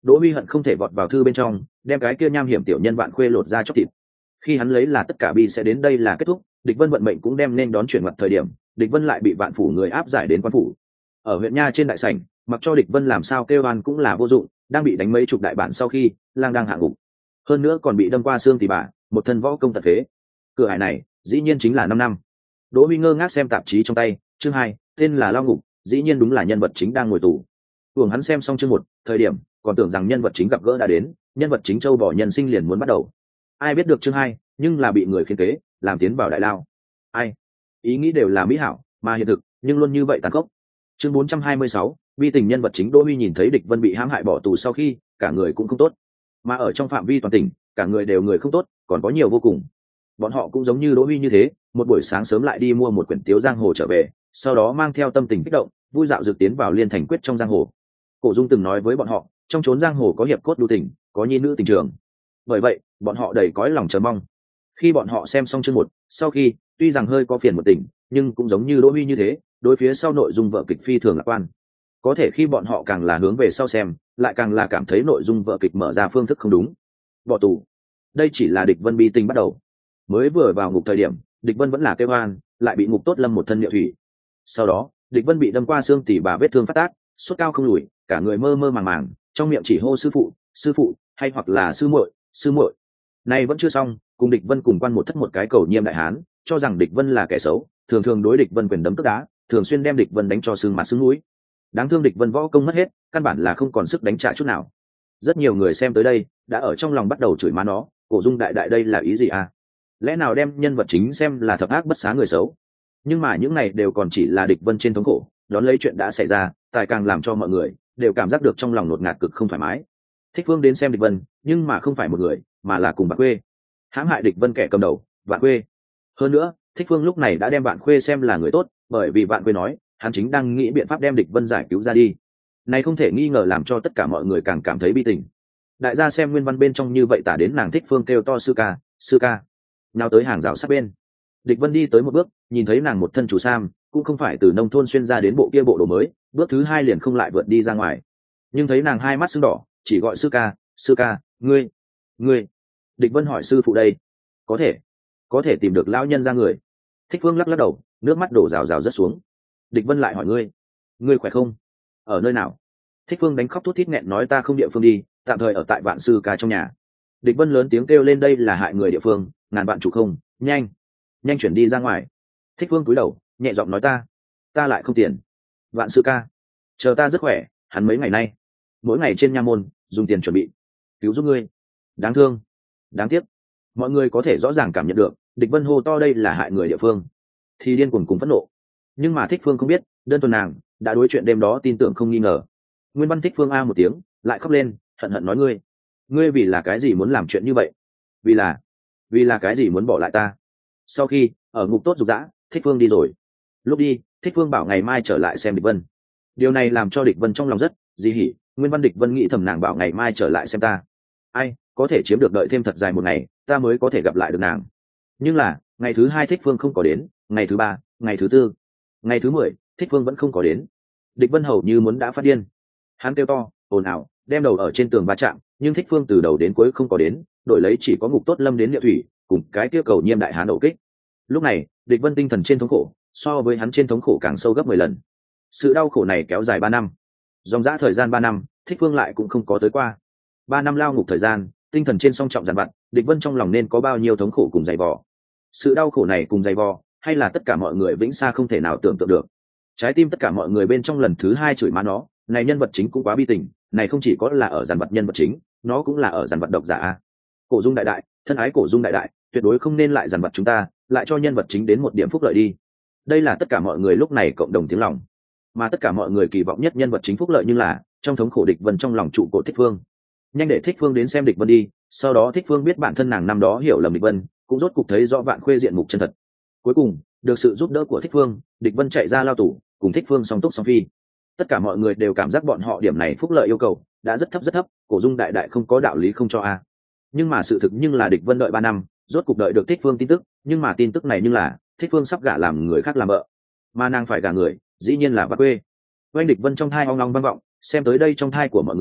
Đỗ Huy hận không thể vọt vào thư bên trong, đem cái kia nham hiểm tiểu nhân Vạn Khuê lột ra chóc thịt. Khi hắn lấy là tất cả bi sẽ đến đây là kết thúc, địch vân vận mệnh cũng đem nên đón chuyển mặt thời điểm, địch vân lại bị Vạn phủ người áp giải đến quan phủ. Ở huyện nha trên đại sảnh, mặc cho địch vân làm sao kêu oan cũng là vô dụng, đang bị đánh mấy chục đại bản sau khi lang đang hạ ngục, hơn nữa còn bị đâm qua xương tỉ bả, một thân võ công tật phế. Cửa hải này dĩ nhiên chính là năm năm. Đỗ Huy ngơ ngác xem tạp chí trong tay, chương hai, tên là Lao ngục, dĩ nhiên đúng là nhân vật chính đang ngồi tù. Thường hắn xem xong chương một, thời điểm còn tưởng rằng nhân vật chính gặp gỡ đã đến, nhân vật chính châu bỏ nhân sinh liền muốn bắt đầu. Ai biết được chương hai, nhưng là bị người khiến kế, làm tiến vào đại lao. Ai? Ý nghĩ đều là mỹ hảo, mà hiện thực nhưng luôn như vậy tàn khốc. Chương bốn trăm hai mươi sáu, bi tình nhân vật chính Đỗ Huy nhìn thấy địch vân bị hãm hại bỏ tù sau khi, cả người cũng không tốt. Mà ở trong phạm vi toàn tỉnh, cả người đều người không tốt, còn có nhiều vô cùng. Bọn họ cũng giống như Đỗ Huy như thế, một buổi sáng sớm lại đi mua một quyển Tiếu giang hồ trở về, sau đó mang theo tâm tình kích động, vui dạo dược tiến vào liên thành quyết trong giang hồ. Cổ Dung từng nói với bọn họ, trong chốn giang hồ có hiệp cốt đu tình, có nhi nữ tình trường. Bởi vậy, bọn họ đầy cõi lòng chờ mong. Khi bọn họ xem xong chương một, sau khi, tuy rằng hơi có phiền một tình, nhưng cũng giống như Đỗ Huy như thế, đối phía sau nội dung vở kịch phi thường lạc quan. Có thể khi bọn họ càng là hướng về sau xem, lại càng là cảm thấy nội dung vở kịch mở ra phương thức không đúng. Bỏ tù. Đây chỉ là địch vân bi tình bắt đầu. Mới vừa vào ngục thời điểm, địch vân vẫn là kêu oan, lại bị ngục tốt lâm một thân liệu thủy. Sau đó, địch vân bị đâm qua xương tỉ bà vết thương phát tác, sốt cao không lùi, cả người mơ mơ màng màng, trong miệng chỉ hô sư phụ, sư phụ, hay hoặc là sư muội, sư muội. Này vẫn chưa xong, cùng địch vân cùng quan một thất một cái cầu nhiêm đại hán, cho rằng địch vân là kẻ xấu, thường thường đối địch vân quyền đấm tức đá, thường xuyên đem địch vân đánh cho sưng mặt sưng mũi. Đáng thương địch vân võ công mất hết, căn bản là không còn sức đánh trả chút nào. Rất nhiều người xem tới đây, đã ở trong lòng bắt đầu chửi má nó, Cổ Dung đại đại đây là ý gì à? Lẽ nào đem nhân vật chính xem là thập ác bất xá người xấu? Nhưng mà những này đều còn chỉ là địch vân trên thống khổ, đón lấy chuyện đã xảy ra, tài càng làm cho mọi người đều cảm giác được trong lòng ngột ngạt cực không thoải mái. Thích Phương đến xem địch vân, nhưng mà không phải một người, mà là cùng Vạn Khuê. Hãm hại địch vân kẻ cầm đầu, Vạn Khuê. Hơn nữa, Thích Phương lúc này đã đem Vạn Khuê xem là người tốt, bởi vì Vạn Khuê nói, hắn chính đang nghĩ biện pháp đem địch vân giải cứu ra đi. Này không thể nghi ngờ làm cho tất cả mọi người càng cảm thấy bi tình. Đại gia xem nguyên văn bên trong như vậy tả đến nàng Thích Phương kêu to sư ca, sư ca. Nào tới hàng rào sát bên. Địch vân đi tới một bước, nhìn thấy nàng một thân chủ sam, cũng không phải từ nông thôn xuyên ra đến bộ kia bộ đồ mới, bước thứ hai liền không lại vượt đi ra ngoài. Nhưng thấy nàng hai mắt sưng đỏ, chỉ gọi sư ca, sư ca, ngươi, ngươi. Địch vân hỏi sư phụ đây, có thể, có thể tìm được lão nhân ra người. Thích Phương lắc lắc đầu, nước mắt đổ rào rào rớt xuống. Địch vân lại hỏi ngươi, ngươi khỏe không? Ở nơi nào? Thích Phương đánh khóc thút thít nghẹn nói ta không địa phương đi, tạm thời ở tại Vạn sư ca trong nhà. Địch vân lớn tiếng kêu lên đây là hại người địa phương, ngàn vạn chủ không, nhanh, nhanh chuyển đi ra ngoài. Thích Phương cúi đầu, nhẹ giọng nói ta, ta lại không tiền. Vạn sư ca, chờ ta rất khỏe, hắn mấy ngày nay, mỗi ngày trên nha môn, dùng tiền chuẩn bị, cứu giúp ngươi. Đáng thương, đáng tiếc. Mọi người có thể rõ ràng cảm nhận được, địch vân hô to đây là hại người địa phương, thì điên cuồng cùng phẫn nộ. Nhưng mà Thích Phương không biết, đơn thuần nàng đã đối chuyện đêm đó tin tưởng không nghi ngờ. Nguyên văn Thích Phương a một tiếng, lại khóc lên, hận hận nói ngươi, ngươi vì là cái gì muốn làm chuyện như vậy? Vì là, vì là cái gì muốn bỏ lại ta? Sau khi ở ngục tốt dục dã, Thích Phương đi rồi. Lúc đi, Thích Phương bảo ngày mai trở lại xem địch vân. Điều này làm cho địch vân trong lòng rất dị hỉ. Nguyên văn địch vân nghĩ thầm nàng bảo ngày mai trở lại xem ta, ai có thể chiếm được đợi thêm thật dài một ngày, ta mới có thể gặp lại được nàng. Nhưng là ngày thứ hai Thích Phương không có đến, ngày thứ ba, ngày thứ tư, ngày thứ mười, Thích Phương vẫn không có đến. Địch vân hầu như muốn đã phát điên, hắn kêu to ồn ào, đem đầu ở trên tường va chạm, nhưng Thích Phương từ đầu đến cuối không có đến, đổi lấy chỉ có ngục tốt lâm đến Liệu thủy cùng cái kia cầu nhiêm đại hán đổ kích. Lúc này địch vân tinh thần trên thống khổ so với hắn trên thống khổ càng sâu gấp mười lần. Sự đau khổ này kéo dài ba năm, dòng dã thời gian ba năm, Thích Phương lại cũng không có tới qua. Ba năm lao ngục thời gian, tinh thần trên song trọng dằn vặt, địch vân trong lòng nên có bao nhiêu thống khổ cùng dày vò. Sự đau khổ này cùng dày vò, hay là tất cả mọi người vĩnh xa không thể nào tưởng tượng được. Trái tim tất cả mọi người bên trong lần thứ hai chửi má nó, này nhân vật chính cũng quá bi tình, này không chỉ có là ở dằn vặt nhân vật chính, nó cũng là ở dằn vặt độc giả a. Cổ Dung đại đại, thân ái Cổ Dung đại đại, tuyệt đối không nên lại dằn vặt chúng ta, lại cho nhân vật chính đến một điểm phúc lợi đi. Đây là tất cả mọi người lúc này cộng đồng tiếng lòng, mà tất cả mọi người kỳ vọng nhất nhân vật chính phúc lợi nhưng là trong thống khổ địch vân trong lòng trụ cột Thích Phương. Nhanh để Thích Phương đến xem địch vân đi, sau đó Thích Phương biết bản thân nàng năm đó hiểu lầm địch vân, cũng rốt cục thấy rõ Vạn Khuê diện mục chân thật. Cuối cùng được sự giúp đỡ của Thích Phương, địch vân chạy ra lao tù, cùng Thích Phương song túc song phi. Tất cả mọi người đều cảm giác bọn họ điểm này phúc lợi yêu cầu đã rất thấp rất thấp, Cổ Dung đại đại không có đạo lý không cho a. Nhưng mà sự thực nhưng là địch vân đợi ba năm, rốt cục đợi được Thích Phương tin tức, nhưng mà tin tức này nhưng là Thích Phương sắp gả làm người khác làm vợ, mà nàng phải gả người, dĩ nhiên là Vạn Khuê. Oanh địch vân trong thai ong ong vang vọng, xem tới đây trong thai của mọi người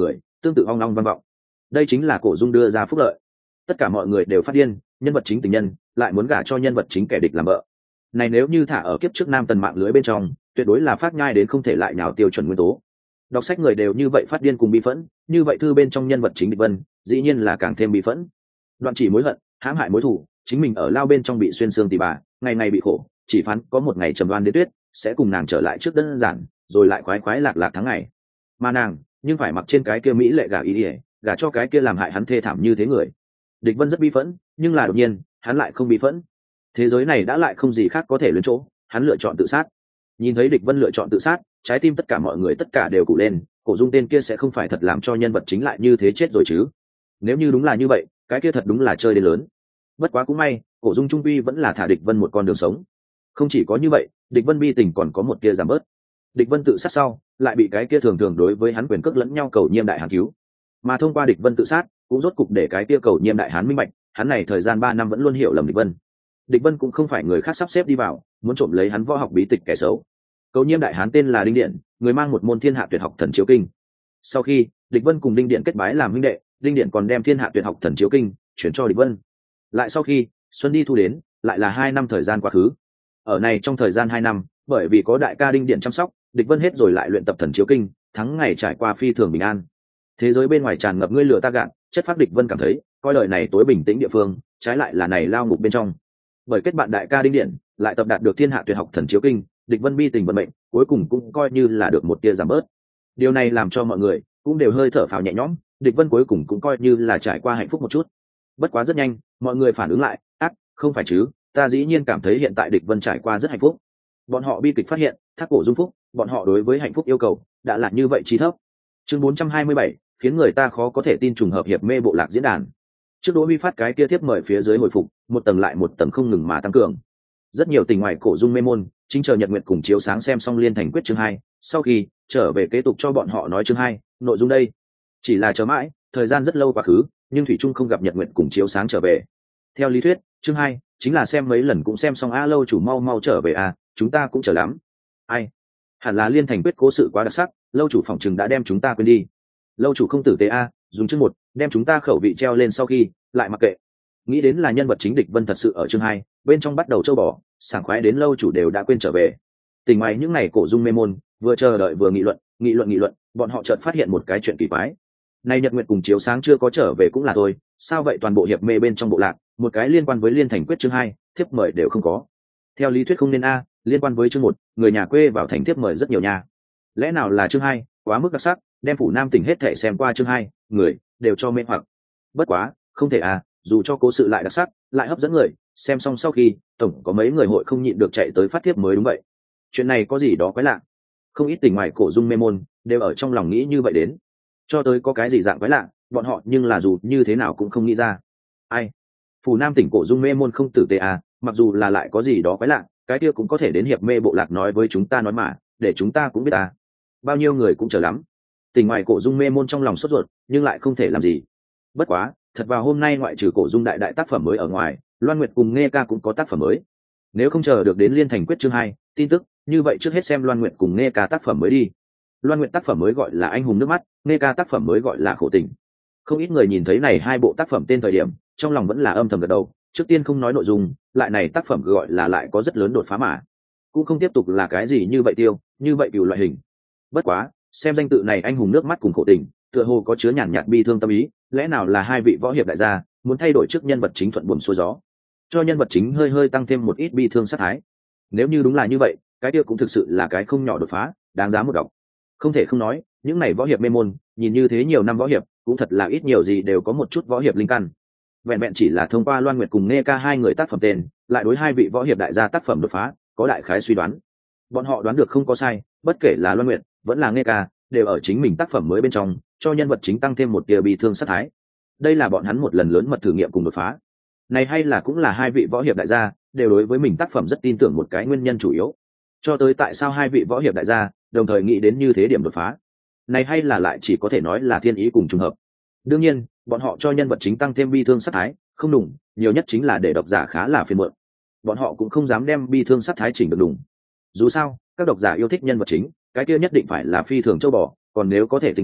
tương tự ong long vang vọng. Đây chính là cổ dung đưa ra phúc lợi. Tất cả mọi người đều phát điên, nhân vật chính tình nhân lại muốn gả cho nhân vật chính kẻ địch làm vợ. Này nếu như thả ở kiếp trước nam tần mạng lưới bên trong, tuyệt đối là phát nhai đến không thể lại nào tiêu chuẩn nguyên tố. Đọc sách người đều như vậy phát điên cùng bi phẫn, như vậy thư bên trong nhân vật chính địch vân dĩ nhiên là càng thêm bi phẫn. Đoạn chỉ mối hận, hãm hại mối thù, chính mình ở lao bên trong bị xuyên xương tỉ bà, ngày ngày bị khổ, chỉ phán có một ngày trầm đoan đến tuyết sẽ cùng nàng trở lại trước đơn giản, rồi lại khoái khoái lạc lạc tháng ngày. Mà nàng nhưng phải mặc trên cái kia mỹ lệ gả ý ỉa, gả cho cái kia làm hại hắn thê thảm như thế người. Địch vân rất bi phẫn, nhưng là đột nhiên hắn lại không bi phẫn. Thế giới này đã lại không gì khác có thể luyến chỗ, hắn lựa chọn tự sát. Nhìn thấy địch vân lựa chọn tự sát, trái tim tất cả mọi người tất cả đều cụ lên, cổ dung tên kia sẽ không phải thật làm cho nhân vật chính lại như thế chết rồi chứ? Nếu như đúng là như vậy, cái kia thật đúng là chơi đến lớn. Bất quá cũng may, cổ dung trung quy vẫn là thả địch vân một con đường sống. Không chỉ có như vậy, địch vân bi tình còn có một tia giảm bớt. Địch vân tự sát sau, lại bị cái kia thường thường đối với hắn quyền cước lẫn nhau cầu nhiêm đại hán cứu. Mà thông qua địch vân tự sát, cũng rốt cục để cái kia cầu nhiêm đại hán minh bạch, hắn này thời gian ba năm vẫn luôn hiểu lầm địch vân. Địch vân cũng không phải người khác sắp xếp đi vào, muốn trộm lấy hắn võ học bí tịch kẻ xấu. Cầu nhiêm đại hán tên là Đinh Điện, người mang một môn thiên hạ tuyệt học thần chiếu kinh. Sau khi địch vân cùng Đinh Điện kết bái làm huynh đệ, Đinh Điện còn đem thiên hạ tuyệt học thần chiếu kinh chuyển cho địch vân. Lại sau khi xuân đi thu đến, lại là hai năm thời gian quá khứ. Ở này trong thời gian hai năm, bởi vì có đại ca Đinh Điện chăm sóc, địch vân hết rồi lại luyện tập thần chiếu kinh, thắng ngày trải qua phi thường bình an. Thế giới bên ngoài tràn ngập ngươi lừa ta gạt, chất phác địch vân cảm thấy coi đời này tối bình tĩnh địa phương, trái lại là này lao ngục bên trong. Bởi kết bạn đại ca Đinh Điện, lại tập đạt được thiên hạ tuyệt học thần chiếu kinh, địch vân bi tình vận mệnh cuối cùng cũng coi như là được một tia giảm bớt. Điều này làm cho mọi người cũng đều hơi thở phào nhẹ nhõm, địch vân cuối cùng cũng coi như là trải qua hạnh phúc một chút. Bất quá rất nhanh, mọi người phản ứng lại, ác, không phải chứ, ta dĩ nhiên cảm thấy hiện tại địch vân trải qua rất hạnh phúc. Bọn họ bi kịch phát hiện, thác cổ dung phúc, bọn họ đối với hạnh phúc yêu cầu đã là như vậy chi thấp. Chương bốn trăm hai mươi bảy, khiến người ta khó có thể tin trùng hợp hiệp mê bộ lạc diễn đàn. Trước Đỗ Huy phát cái kia tiếp mời phía dưới hồi phục, một tầng lại một tầng không ngừng mà tăng cường. Rất nhiều tình ngoài cổ dung mê môn, chính chờ Nhật Nguyệt cùng chiếu sáng xem xong liên thành quyết chương hai, sau khi trở về kế tục cho bọn họ nói chương hai, nội dung đây. Chỉ là chờ mãi, thời gian rất lâu quá khứ, nhưng thủy trung không gặp Nhật Nguyệt cùng chiếu sáng trở về. Theo lý thuyết, chương hai chính là xem mấy lần cũng xem xong a lâu chủ mau mau trở về à, chúng ta cũng chờ lắm. Ai? Hẳn là liên thành quyết cố sự quá đặc sắc, lâu chủ phòng chừng đã đem chúng ta quên đi. Lâu chủ không tử tế a, dùng chương một đem chúng ta khẩu vị treo lên sau khi lại mặc kệ. Nghĩ đến là nhân vật chính địch vân thật sự ở chương hai, bên trong bắt đầu châu bò, sảng khoái đến lâu chủ đều đã quên trở về. Tình ngoài những ngày cổ dung mê môn, vừa chờ đợi vừa nghị luận, nghị luận nghị luận, bọn họ chợt phát hiện một cái chuyện kỳ quái. Nay Nhật Nguyệt cùng chiếu sáng chưa có trở về cũng là thôi, sao vậy toàn bộ hiệp mê bên trong bộ lạc, một cái liên quan với liên thành quyết chương hai, thiếp mời đều không có. Theo lý thuyết không nên a, liên quan với chương một, người nhà quê vào thành thiếp mời rất nhiều nha. Lẽ nào là chương hai, quá mức đặc sắc, đem phủ nam tỉnh hết thể xem qua chương hai, người đều cho mê hoặc. Bất quá, không thể à, dù cho cố sự lại đặc sắc, lại hấp dẫn người, xem xong sau khi, tổng có mấy người hội không nhịn được chạy tới phát thiếp mới đúng vậy. Chuyện này có gì đó quái lạ. Không ít tình ngoài cổ dung mê môn, đều ở trong lòng nghĩ như vậy đến. Cho tới có cái gì dạng quái lạ, bọn họ nhưng là dù như thế nào cũng không nghĩ ra. Ai? Phủ nam tỉnh cổ dung mê môn không tử tế à, mặc dù là lại có gì đó quái lạ, cái kia cũng có thể đến hiệp mê bộ lạc nói với chúng ta nói mà, để chúng ta cũng biết à. Bao nhiêu người cũng chờ lắm. Tình ngoài cổ dung mê môn trong lòng sốt ruột, nhưng lại không thể làm gì. Bất quá, thật vào hôm nay ngoại trừ cổ dung đại đại tác phẩm mới ở ngoài, Loan Nguyệt cùng Nghe Ca cũng có tác phẩm mới. Nếu không chờ được đến liên thành quyết chương hai, tin tức, như vậy trước hết xem Loan Nguyệt cùng Nghe Ca tác phẩm mới đi. Loan Nguyệt tác phẩm mới gọi là Anh hùng nước mắt, Nghe Ca tác phẩm mới gọi là Khổ tình. Không ít người nhìn thấy này hai bộ tác phẩm tên thời điểm, trong lòng vẫn là âm thầm gật đầu, trước tiên không nói nội dung, lại này tác phẩm gọi là lại có rất lớn đột phá mà. Cũng không tiếp tục là cái gì như vậy tiêu, như vậy cừu loại hình. Bất quá, xem danh tự này Anh hùng nước mắt cùng Khổ tình, tựa hồ có chứa nhàn nhạt bi thương tâm ý, lẽ nào là hai vị võ hiệp đại gia muốn thay đổi trước nhân vật chính thuận buồm xuôi gió, cho nhân vật chính hơi hơi tăng thêm một ít bi thương sát thái. Nếu như đúng là như vậy, cái kia cũng thực sự là cái không nhỏ đột phá, đáng giá một đọc. Không thể không nói, những này võ hiệp mê môn, nhìn như thế nhiều năm võ hiệp, cũng thật là ít nhiều gì đều có một chút võ hiệp linh căn. Vẹn vẹn chỉ là thông qua Loan Nguyệt cùng Nghe Ca hai người tác phẩm tên, lại đối hai vị võ hiệp đại gia tác phẩm đột phá, có đại khái suy đoán. Bọn họ đoán được không có sai, bất kể là Loan Nguyệt, vẫn là Nghe Ca, đều ở chính mình tác phẩm mới bên trong, cho nhân vật chính tăng thêm một tia bi thương sát thái. Đây là bọn hắn một lần lớn mật thử nghiệm cùng đột phá. Này hay là cũng là hai vị võ hiệp đại gia đều đối với mình tác phẩm rất tin tưởng một cái nguyên nhân chủ yếu. Cho tới tại sao hai vị võ hiệp đại gia đồng thời nghĩ đến như thế điểm đột phá. Này hay là lại chỉ có thể nói là thiên ý cùng trùng hợp. Đương nhiên, bọn họ cho nhân vật chính tăng thêm bi thương sát thái, không đủng, nhiều nhất chính là để độc giả khá là phiền muộn. Bọn họ cũng không dám đem bi thương sát thái chỉnh được đủng. Dù sao, các độc giả yêu thích nhân vật chính, cái kia nhất định phải là phi thường châu bò, còn nếu có thể tính tướng,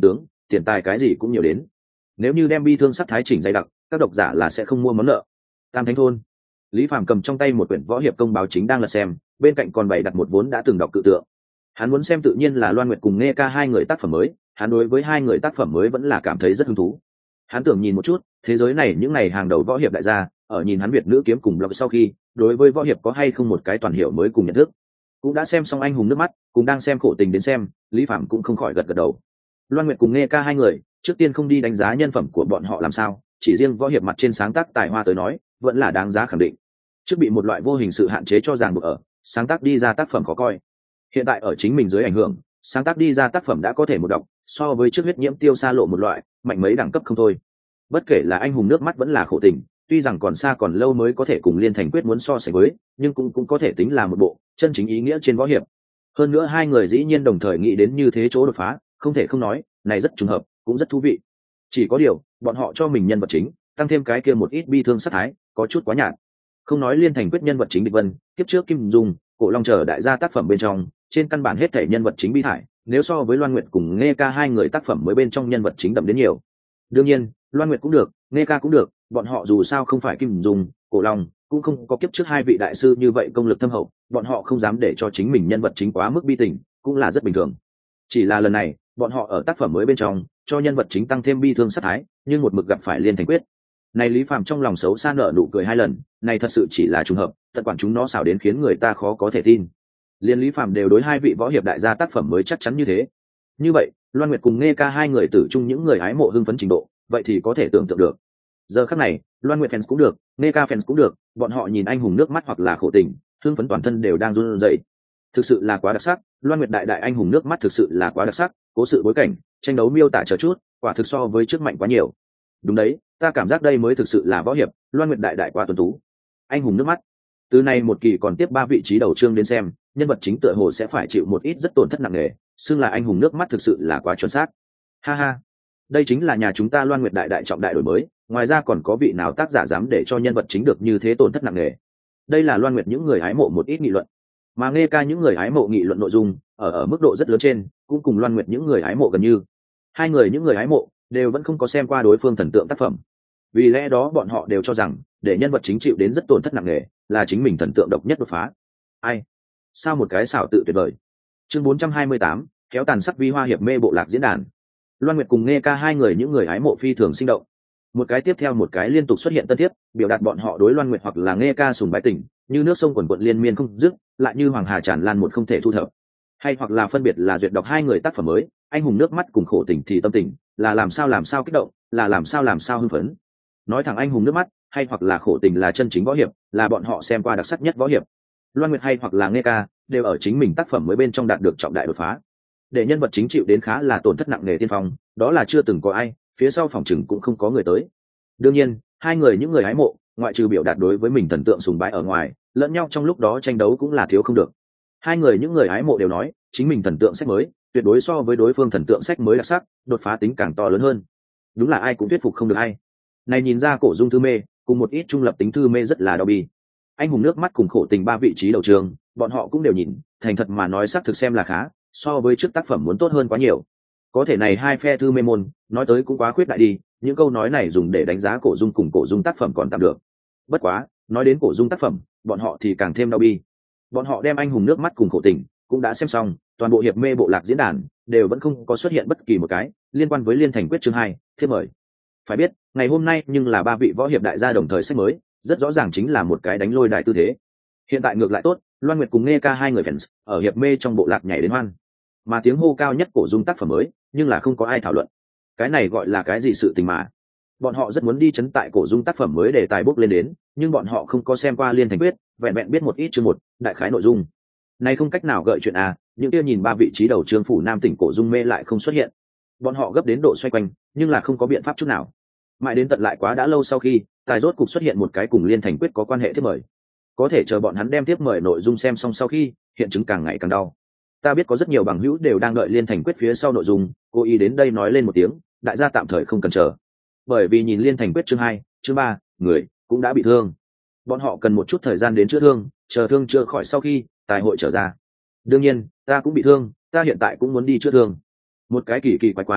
tiền tài cái gì cũng nhiều đến. Nếu như đem bi thương sắc thái chỉnh dày đặc, các độc giả là sẽ không mua món nợ. Tam Thánh thôn, Lý Phàm cầm trong tay một quyển võ hiệp công báo chính đang lật xem, bên cạnh còn bày đặt một vốn đã từng đọc cự tượng. Hắn muốn xem tự nhiên là Loan Nguyệt cùng Nghe Ca hai người tác phẩm mới, hắn đối với hai người tác phẩm mới vẫn là cảm thấy rất hứng thú. Hắn tưởng nhìn một chút, thế giới này những ngày hàng đầu võ hiệp đại gia, ở nhìn hắn Việt nữ kiếm cùng blog sau khi, đối với võ hiệp có hay không một cái toàn hiểu mới cùng nhận thức. Cũng đã xem xong Anh hùng nước mắt, cũng đang xem khổ tình đến xem, Lý Phàm cũng không khỏi gật gật đầu. Loan Nguyệt cùng Nghe Ca hai người, trước tiên không đi đánh giá nhân phẩm của bọn họ làm sao, chỉ riêng võ hiệp mặt trên sáng tác tài hoa tới nói, vẫn là đáng giá khẳng định. Trước bị một loại vô hình sự hạn chế cho ràng buộc ở, sáng tác đi ra tác phẩm khó coi. Hiện tại ở chính mình dưới ảnh hưởng, sáng tác đi ra tác phẩm đã có thể một đọc, so với trước huyết nhiễm tiêu xa lộ một loại, mạnh mấy đẳng cấp không thôi. Bất kể là Anh hùng nước mắt vẫn là khổ tình, tuy rằng còn xa còn lâu mới có thể cùng Liên Thành Quyết muốn so sánh với, nhưng cũng cũng có thể tính là một bộ chân chính ý nghĩa trên võ hiệp. Hơn nữa hai người dĩ nhiên đồng thời nghĩ đến như thế chỗ đột phá, không thể không nói, này rất trùng hợp, cũng rất thú vị. Chỉ có điều, bọn họ cho mình nhân vật chính, tăng thêm cái kia một ít bi thương sát thái, có chút quá nhạt. Không nói Liên Thành Quyết nhân vật chính Địch Vân, tiếp trước Kim Dung, Cổ Long chờ đại gia tác phẩm bên trong, trên căn bản hết thể nhân vật chính bi thải, nếu so với Loan Nguyệt cùng Nghe Ca hai người tác phẩm mới bên trong nhân vật chính đậm đến nhiều. Đương nhiên, Loan Nguyệt cũng được, Nghe Ca cũng được, bọn họ dù sao không phải Kim Dung, Cổ Long, cũng không có kiếp trước hai vị đại sư như vậy công lực thâm hậu, bọn họ không dám để cho chính mình nhân vật chính quá mức bi tình, cũng là rất bình thường. Chỉ là lần này, bọn họ ở tác phẩm mới bên trong, cho nhân vật chính tăng thêm bi thương sát thái, nhưng một mực gặp phải Liên Thành Quyết. Này Lý Phàm trong lòng xấu xa nở nụ cười hai lần, này thật sự chỉ là trùng hợp, tận quản chúng nó xảo đến khiến người ta khó có thể tin. Liên Lý Phàm đều đối hai vị võ hiệp đại gia tác phẩm mới chắc chắn như thế. Như vậy, Loan Nguyệt cùng Nghe Ca hai người tử chung những người hái mộ hưng phấn trình độ, vậy thì có thể tưởng tượng được. Giờ khắc này, Loan Nguyệt fans cũng được, Nghe Ca fans cũng được, bọn họ nhìn anh hùng nước mắt hoặc là khổ tình, hưng phấn toàn thân đều đang run rẩy. Thực sự là quá đặc sắc, Loan Nguyệt đại đại anh hùng nước mắt thực sự là quá đặc sắc, cố sự bối cảnh, tranh đấu miêu tả chờ chút, quả thực so với trước mạnh quá nhiều. Đúng đấy, ta cảm giác đây mới thực sự là võ hiệp, Loan Nguyệt đại đại quá tuấn tú. Anh hùng nước mắt. Từ nay một kỳ còn tiếp ba vị trí đầu chương đến xem, nhân vật chính tựa hồ sẽ phải chịu một ít rất tổn thất nặng nề, xưng là anh hùng nước mắt thực sự là quá chuẩn xác. Ha ha, đây chính là nhà chúng ta Loan Nguyệt đại đại trọng đại đổi mới, ngoài ra còn có vị nào tác giả dám để cho nhân vật chính được như thế tổn thất nặng nề. Đây là Loan Nguyệt những người hái mộ một ít nghị luận, mà Nghe Ca những người hái mộ nghị luận nội dung ở ở mức độ rất lớn trên, cũng cùng Loan Nguyệt những người hái mộ gần như. Hai người những người hái mộ đều vẫn không có xem qua đối phương thần tượng tác phẩm, vì lẽ đó bọn họ đều cho rằng để nhân vật chính chịu đến rất tổn thất nặng nề là chính mình thần tượng độc nhất đột phá. Ai, sao một cái xảo tự tuyệt vời. Chương bốn trăm hai mươi tám, kéo tàn sắc vi hoa hiệp mê bộ lạc diễn đàn. Loan Nguyệt cùng Nghe Ca hai người những người hái mộ phi thường sinh động, một cái tiếp theo một cái liên tục xuất hiện tân tiếp, biểu đạt bọn họ đối Loan Nguyệt hoặc là Nghe Ca sùng bái tình, như nước sông quần quận liên miên không dứt, lại như hoàng hà tràn lan một không thể thu thập. Hay hoặc là phân biệt là duyệt đọc hai người tác phẩm mới, anh hùng nước mắt cùng khổ tình thì tâm tình, là làm sao làm sao kích động, là làm sao làm sao hưng phấn. Nói thẳng anh hùng nước mắt, hay hoặc là khổ tình là chân chính võ hiệp, là bọn họ xem qua đặc sắc nhất võ hiệp. Loan Nguyệt hay hoặc là Nghe Ca đều ở chính mình tác phẩm mới bên trong đạt được trọng đại đột phá. Để nhân vật chính chịu đến khá là tổn thất nặng nề tiên phong, đó là chưa từng có ai, phía sau phòng chừng cũng không có người tới. Đương nhiên, hai người những người hái mộ, ngoại trừ biểu đạt đối với mình thần tượng sùng bái ở ngoài, lẫn nhau trong lúc đó tranh đấu cũng là thiếu không được. Hai người những người hái mộ đều nói, chính mình thần tượng sách mới, tuyệt đối so với đối phương thần tượng sách mới đặc sắc, đột phá tính càng to lớn hơn. Đúng là ai cũng thuyết phục không được ai. Này nhìn ra Cổ Dung thư mê, cùng một ít trung lập tính thư mê rất là đau bi. Anh hùng nước mắt cùng khổ tình ba vị trí đầu trường, bọn họ cũng đều nhìn, thành thật mà nói xác thực xem là khá, so với trước tác phẩm muốn tốt hơn quá nhiều. Có thể này hai phe thư mê môn, nói tới cũng quá khuyết đại đi, những câu nói này dùng để đánh giá Cổ Dung cùng Cổ Dung tác phẩm còn tạm được. Bất quá, nói đến Cổ Dung tác phẩm, bọn họ thì càng thêm đau bi. Bọn họ đem anh hùng nước mắt cùng khổ tình cũng đã xem xong, toàn bộ hiệp mê bộ lạc diễn đàn đều vẫn không có xuất hiện bất kỳ một cái liên quan với Liên Thành Quyết chương hai, thiếp mời. Phải biết, ngày hôm nay nhưng là ba vị võ hiệp đại gia đồng thời sách mới, rất rõ ràng chính là một cái đánh lôi đại tư thế. Hiện tại ngược lại tốt, Loan Nguyệt cùng Nghe Ca hai người fans ở hiệp mê trong bộ lạc nhảy đến hoan, mà tiếng hô cao nhất Cổ Dung tác phẩm mới, nhưng là không có ai thảo luận. Cái này gọi là cái gì sự tình mà? Bọn họ rất muốn đi chấn tại Cổ Dung tác phẩm mới để tài bốc lên đến, nhưng bọn họ không có xem qua Liên Thành Quyết, vẹn vẹn biết một ít chương một, đại khái nội dung. Này không cách nào gợi chuyện à, những kia nhìn ba vị trí đầu chương phủ nam tỉnh Cổ Dung mê lại không xuất hiện. Bọn họ gấp đến độ xoay quanh, nhưng là không có biện pháp chút nào. Mãi đến tận lại quá đã lâu sau khi, tài rốt cục xuất hiện một cái cùng Liên Thành Quyết có quan hệ thiếp mời. Có thể chờ bọn hắn đem tiếp mời nội dung xem xong sau khi, hiện chứng càng ngày càng đau. Ta biết có rất nhiều bằng hữu đều đang đợi Liên Thành Quyết phía sau nội dung, cố ý đến đây nói lên một tiếng, đại gia tạm thời không cần chờ. Bởi vì nhìn Liên Thành Quyết chương hai, chương ba, người cũng đã bị thương. Bọn họ cần một chút thời gian đến chữa thương, chờ thương chữa khỏi sau khi, tài hội trở ra. Đương nhiên, ta cũng bị thương, ta hiện tại cũng muốn đi chữa thương. Một cái kỳ kỳ quái quái,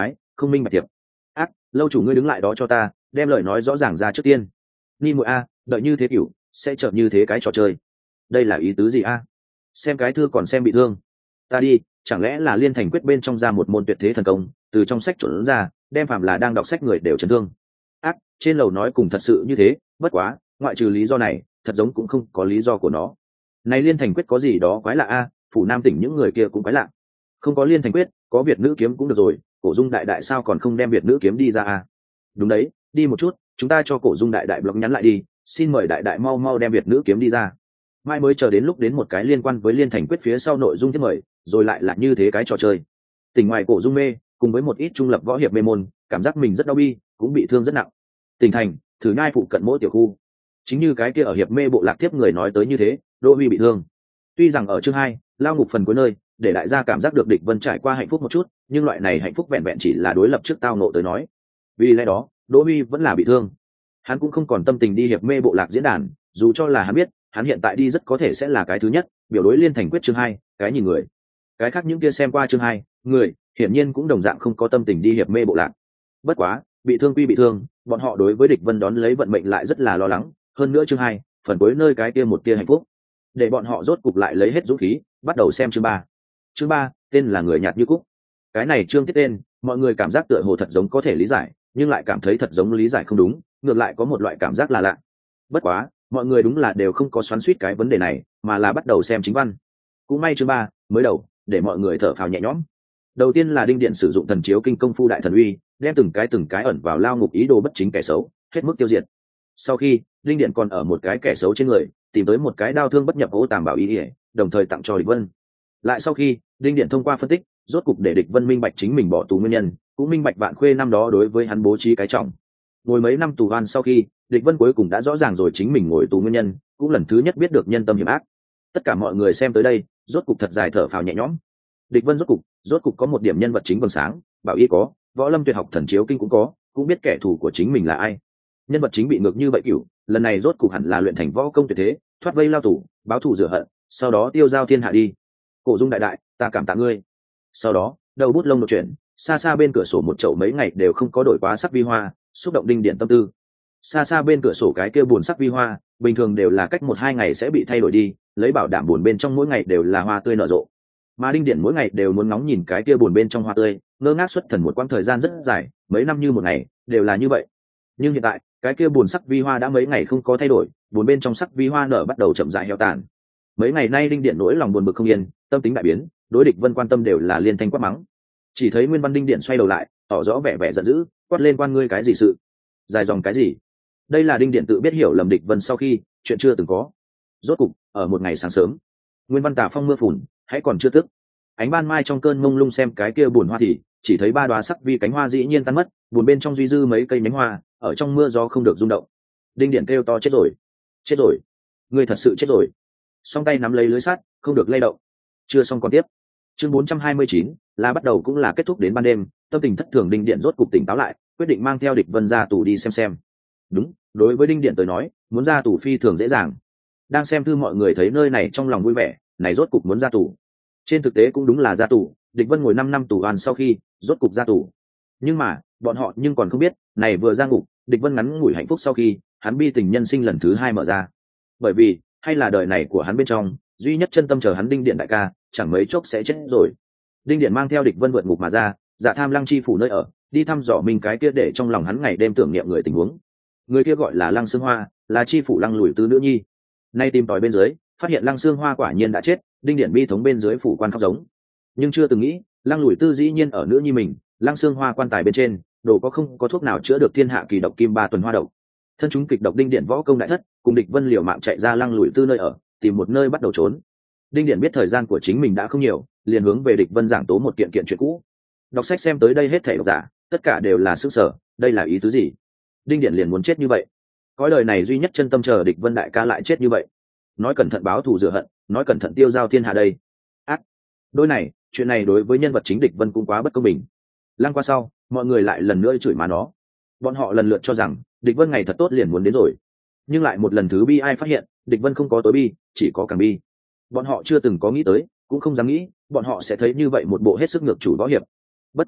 không minh bạch thiệp. Ác, lâu chủ ngươi đứng lại đó cho ta, đem lời nói rõ ràng ra trước tiên. Ni muội a, đợi như thế cửu sẽ chợt như thế cái trò chơi, đây là ý tứ gì a? Xem cái thư còn xem bị thương. Ta đi, chẳng lẽ là liên thành quyết bên trong ra một môn tuyệt thế thần công, từ trong sách trộn ra, đem phạm là đang đọc sách người đều chấn thương. Ác, trên lầu nói cùng thật sự như thế, bất quá, ngoại trừ lý do này, thật giống cũng không có lý do của nó. Này liên thành quyết có gì đó quái lạ a, phủ Nam tỉnh những người kia cũng quái lạ. Không có liên thành quyết, có Việt nữ kiếm cũng được rồi, Cổ Dung đại đại sao còn không đem Việt nữ kiếm đi ra a? Đúng đấy, đi một chút, chúng ta cho Cổ Dung đại đại blog nhắn lại đi, xin mời đại đại mau mau đem Việt nữ kiếm đi ra. Mai mới chờ đến lúc đến một cái liên quan với liên thành quyết phía sau nội dung thiết mời, rồi lại là như thế cái trò chơi. Tỉnh ngoài Cổ Dung mê, cùng với một ít trung lập võ hiệp mê môn, cảm giác mình rất đau bi, cũng bị thương rất nặng. Tỉnh thành, thử nhai phụ cận mỗi tiểu khu. Chính như cái kia ở hiệp mê bộ lạc tiếp người nói tới như thế, Đỗ Huy bị thương. Tuy rằng ở chương hai, lao ngục phần cuối nơi, để đại gia cảm giác được Địch Vân trải qua hạnh phúc một chút, nhưng loại này hạnh phúc vẹn vẹn chỉ là đối lập trước tao nộ tới nói. Vì lẽ đó, Đỗ Huy vẫn là bị thương. Hắn cũng không còn tâm tình đi hiệp mê bộ lạc diễn đàn, dù cho là hắn biết, hắn hiện tại đi rất có thể sẽ là cái thứ nhất, biểu đối liên thành quyết chương hai, cái nhìn người. Cái khác những kia xem qua chương hai, người, hiển nhiên cũng đồng dạng không có tâm tình đi hiệp mê bộ lạc. Bất quá, bị thương quy bị thương, bọn họ đối với Địch Vân đón lấy vận mệnh lại rất là lo lắng, hơn nữa chương hai, phần cuối nơi cái kia một tia hạnh phúc. Để bọn họ rốt cục lại lấy hết dũng khí, bắt đầu xem chương ba. Chương ba, tên là người nhạt như cúc. Cái này chương tiết tên, mọi người cảm giác tựa hồ thật giống có thể lý giải, nhưng lại cảm thấy thật giống lý giải không đúng, ngược lại có một loại cảm giác là lạ. Bất quá, mọi người đúng là đều không có xoắn xuýt cái vấn đề này, mà là bắt đầu xem chính văn. Cũng may chương ba mới đầu, để mọi người thở phào nhẹ nhõm. Đầu tiên là Đinh Điện sử dụng thần chiếu kinh công phu đại thần uy, đem từng cái từng cái ẩn vào lao ngục ý đồ bất chính kẻ xấu, hết mức tiêu diệt. Sau khi, Đinh Điện còn ở một cái kẻ xấu trên người, tìm tới một cái đao thương bất nhập ô tàm bảo ý, đồng thời tặng cho Địch Vân. Lại sau khi, Đinh Điện thông qua phân tích, rốt cục để Địch Vân minh bạch chính mình bỏ tù nguyên nhân, cũng minh bạch Vạn Khuê năm đó đối với hắn bố trí cái trọng. Ngồi mấy năm tù oan sau khi, Địch Vân cuối cùng đã rõ ràng rồi chính mình ngồi tù nguyên nhân, cũng lần thứ nhất biết được nhân tâm hiểm ác. Tất cả mọi người xem tới đây, rốt cục thật dài thở phào nhẹ nhõm. Địch Vân rốt cục, rốt cục có một điểm nhân vật chính vầng sáng, bảo y có, võ lâm tuyệt học thần chiếu kinh cũng có, cũng biết kẻ thù của chính mình là ai. Nhân vật chính bị ngược như vậy cửu, lần này rốt cục hẳn là luyện thành võ công tuyệt thế, thoát vây lao tù, báo thù rửa hận, sau đó tiêu giao thiên hạ đi. Cổ Dung đại đại, ta cảm tạ ngươi. Sau đó, đầu bút lông một chuyện, xa xa bên cửa sổ một chậu mấy ngày đều không có đổi quá sắc vi hoa, xúc động Đinh Điện tâm tư. Xa xa bên cửa sổ cái kia buồn sắc vi hoa, bình thường đều là cách một hai ngày sẽ bị thay đổi đi, lấy bảo đảm buồn bên trong mỗi ngày đều là hoa tươi nở rộ. Mà Đinh Điện mỗi ngày đều muốn ngóng nhìn cái kia buồn bên trong hoa tươi, ngơ ngác xuất thần một quãng thời gian rất dài, mấy năm như một ngày, đều là như vậy. Nhưng hiện tại, cái kia buồn sắc vi hoa đã mấy ngày không có thay đổi, buồn bên trong sắc vi hoa nở bắt đầu chậm rãi heo tàn. Mấy ngày nay Đinh Điện nỗi lòng buồn bực không yên, tâm tính đại biến, đối Địch Vân quan tâm đều là liên thanh quát mắng. Chỉ thấy Nguyên Văn Đinh Điện xoay đầu lại, tỏ rõ vẻ vẻ giận dữ, quát lên quan ngươi cái gì sự, dài dòng cái gì. Đây là Đinh Điện tự biết hiểu lầm Địch Vân sau khi chuyện chưa từng có. Rốt cục, ở một ngày sáng sớm, Nguyên Văn tà phong mưa phùn, hãy còn chưa tức. Ánh ban mai trong cơn mông lung xem cái kia buồn hoa thì chỉ thấy ba đóa sắc vi cánh hoa dĩ nhiên tan mất, buồn bên trong duy dư mấy cây nhánh hoa, ở trong mưa gió không được rung động. Đinh Điện kêu to chết rồi, chết rồi, ngươi thật sự chết rồi. Song tay nắm lấy lưới sắt, không được lay động. Chưa xong còn tiếp. Chương bốn trăm hai mươi chín là bắt đầu cũng là kết thúc đến ban đêm, tâm tình thất thường Đinh Điện rốt cục tỉnh táo lại, quyết định mang theo Địch Vân ra tù đi xem xem. Đúng, đối với Đinh Điện tới nói, muốn ra tù phi thường dễ dàng. Đang xem thư mọi người thấy nơi này trong lòng vui vẻ, này rốt cục muốn ra tù. Trên thực tế cũng đúng là ra tù, Địch Vân ngồi năm năm tù oan sau khi, rốt cục ra tù. Nhưng mà, bọn họ nhưng còn không biết, này vừa ra ngục, Địch Vân ngắn ngủi hạnh phúc sau khi, hắn bi tình nhân sinh lần thứ hai mở ra. Bởi vì, hay là đời này của hắn bên trong, duy nhất chân tâm chờ hắn Đinh Điện đại ca, chẳng mấy chốc sẽ chết rồi. Đinh Điện mang theo Địch Vân vượt ngục mà ra, Dạ Tham Lăng chi phủ nơi ở, đi thăm dò mình cái kia để trong lòng hắn ngày đêm tưởng niệm người tình huống. Người kia gọi là Lăng Sương Hoa, là chi phủ Lăng Lùi Tư nữ nhi. Nay tìm tòi bên dưới, phát hiện Lăng Sương Hoa quả nhiên đã chết, Đinh Điện bi thống bên dưới phủ quan khóc giống. Nhưng chưa từng nghĩ, Lăng Lùi Tư dĩ nhiên ở nữ nhi mình, Lăng Sương Hoa quan tài bên trên, đồ có không có thuốc nào chữa được thiên hạ kỳ độc kim ba tuần hoa độc. Thân chúng kịch độc Đinh Điện võ công đại thất, cùng Địch Vân liều mạng chạy ra Lăng Lùi Tư nơi ở, tìm một nơi bắt đầu trốn. Đinh Điện biết thời gian của chính mình đã không nhiều, liền hướng về Địch Vân giảng tố một kiện kiện chuyện cũ. Đọc sách xem tới đây hết thảy độc giả, tất cả đều là sức sở, đây là ý tứ gì? Đinh Điện liền muốn chết như vậy. Cõi đời này duy nhất chân tâm chờ Địch Vân đại ca lại chết như vậy. Nói cẩn thận báo thù rửa hận, nói cẩn thận tiêu giao thiên hạ đây. Ác. Đôi này, chuyện này đối với nhân vật chính Địch Vân cũng quá bất công bình. Lăng qua sau, mọi người lại lần nữa chửi má nó. Bọn họ lần lượt cho rằng, Địch Vân ngày thật tốt liền muốn đến rồi. Nhưng lại một lần thứ bi ai phát hiện, Địch Vân không có tối bi, chỉ có càng bi. Bọn họ chưa từng có nghĩ tới, cũng không dám nghĩ, bọn họ sẽ thấy như vậy một bộ hết sức ngược chủ võ hiệp. Bất quá,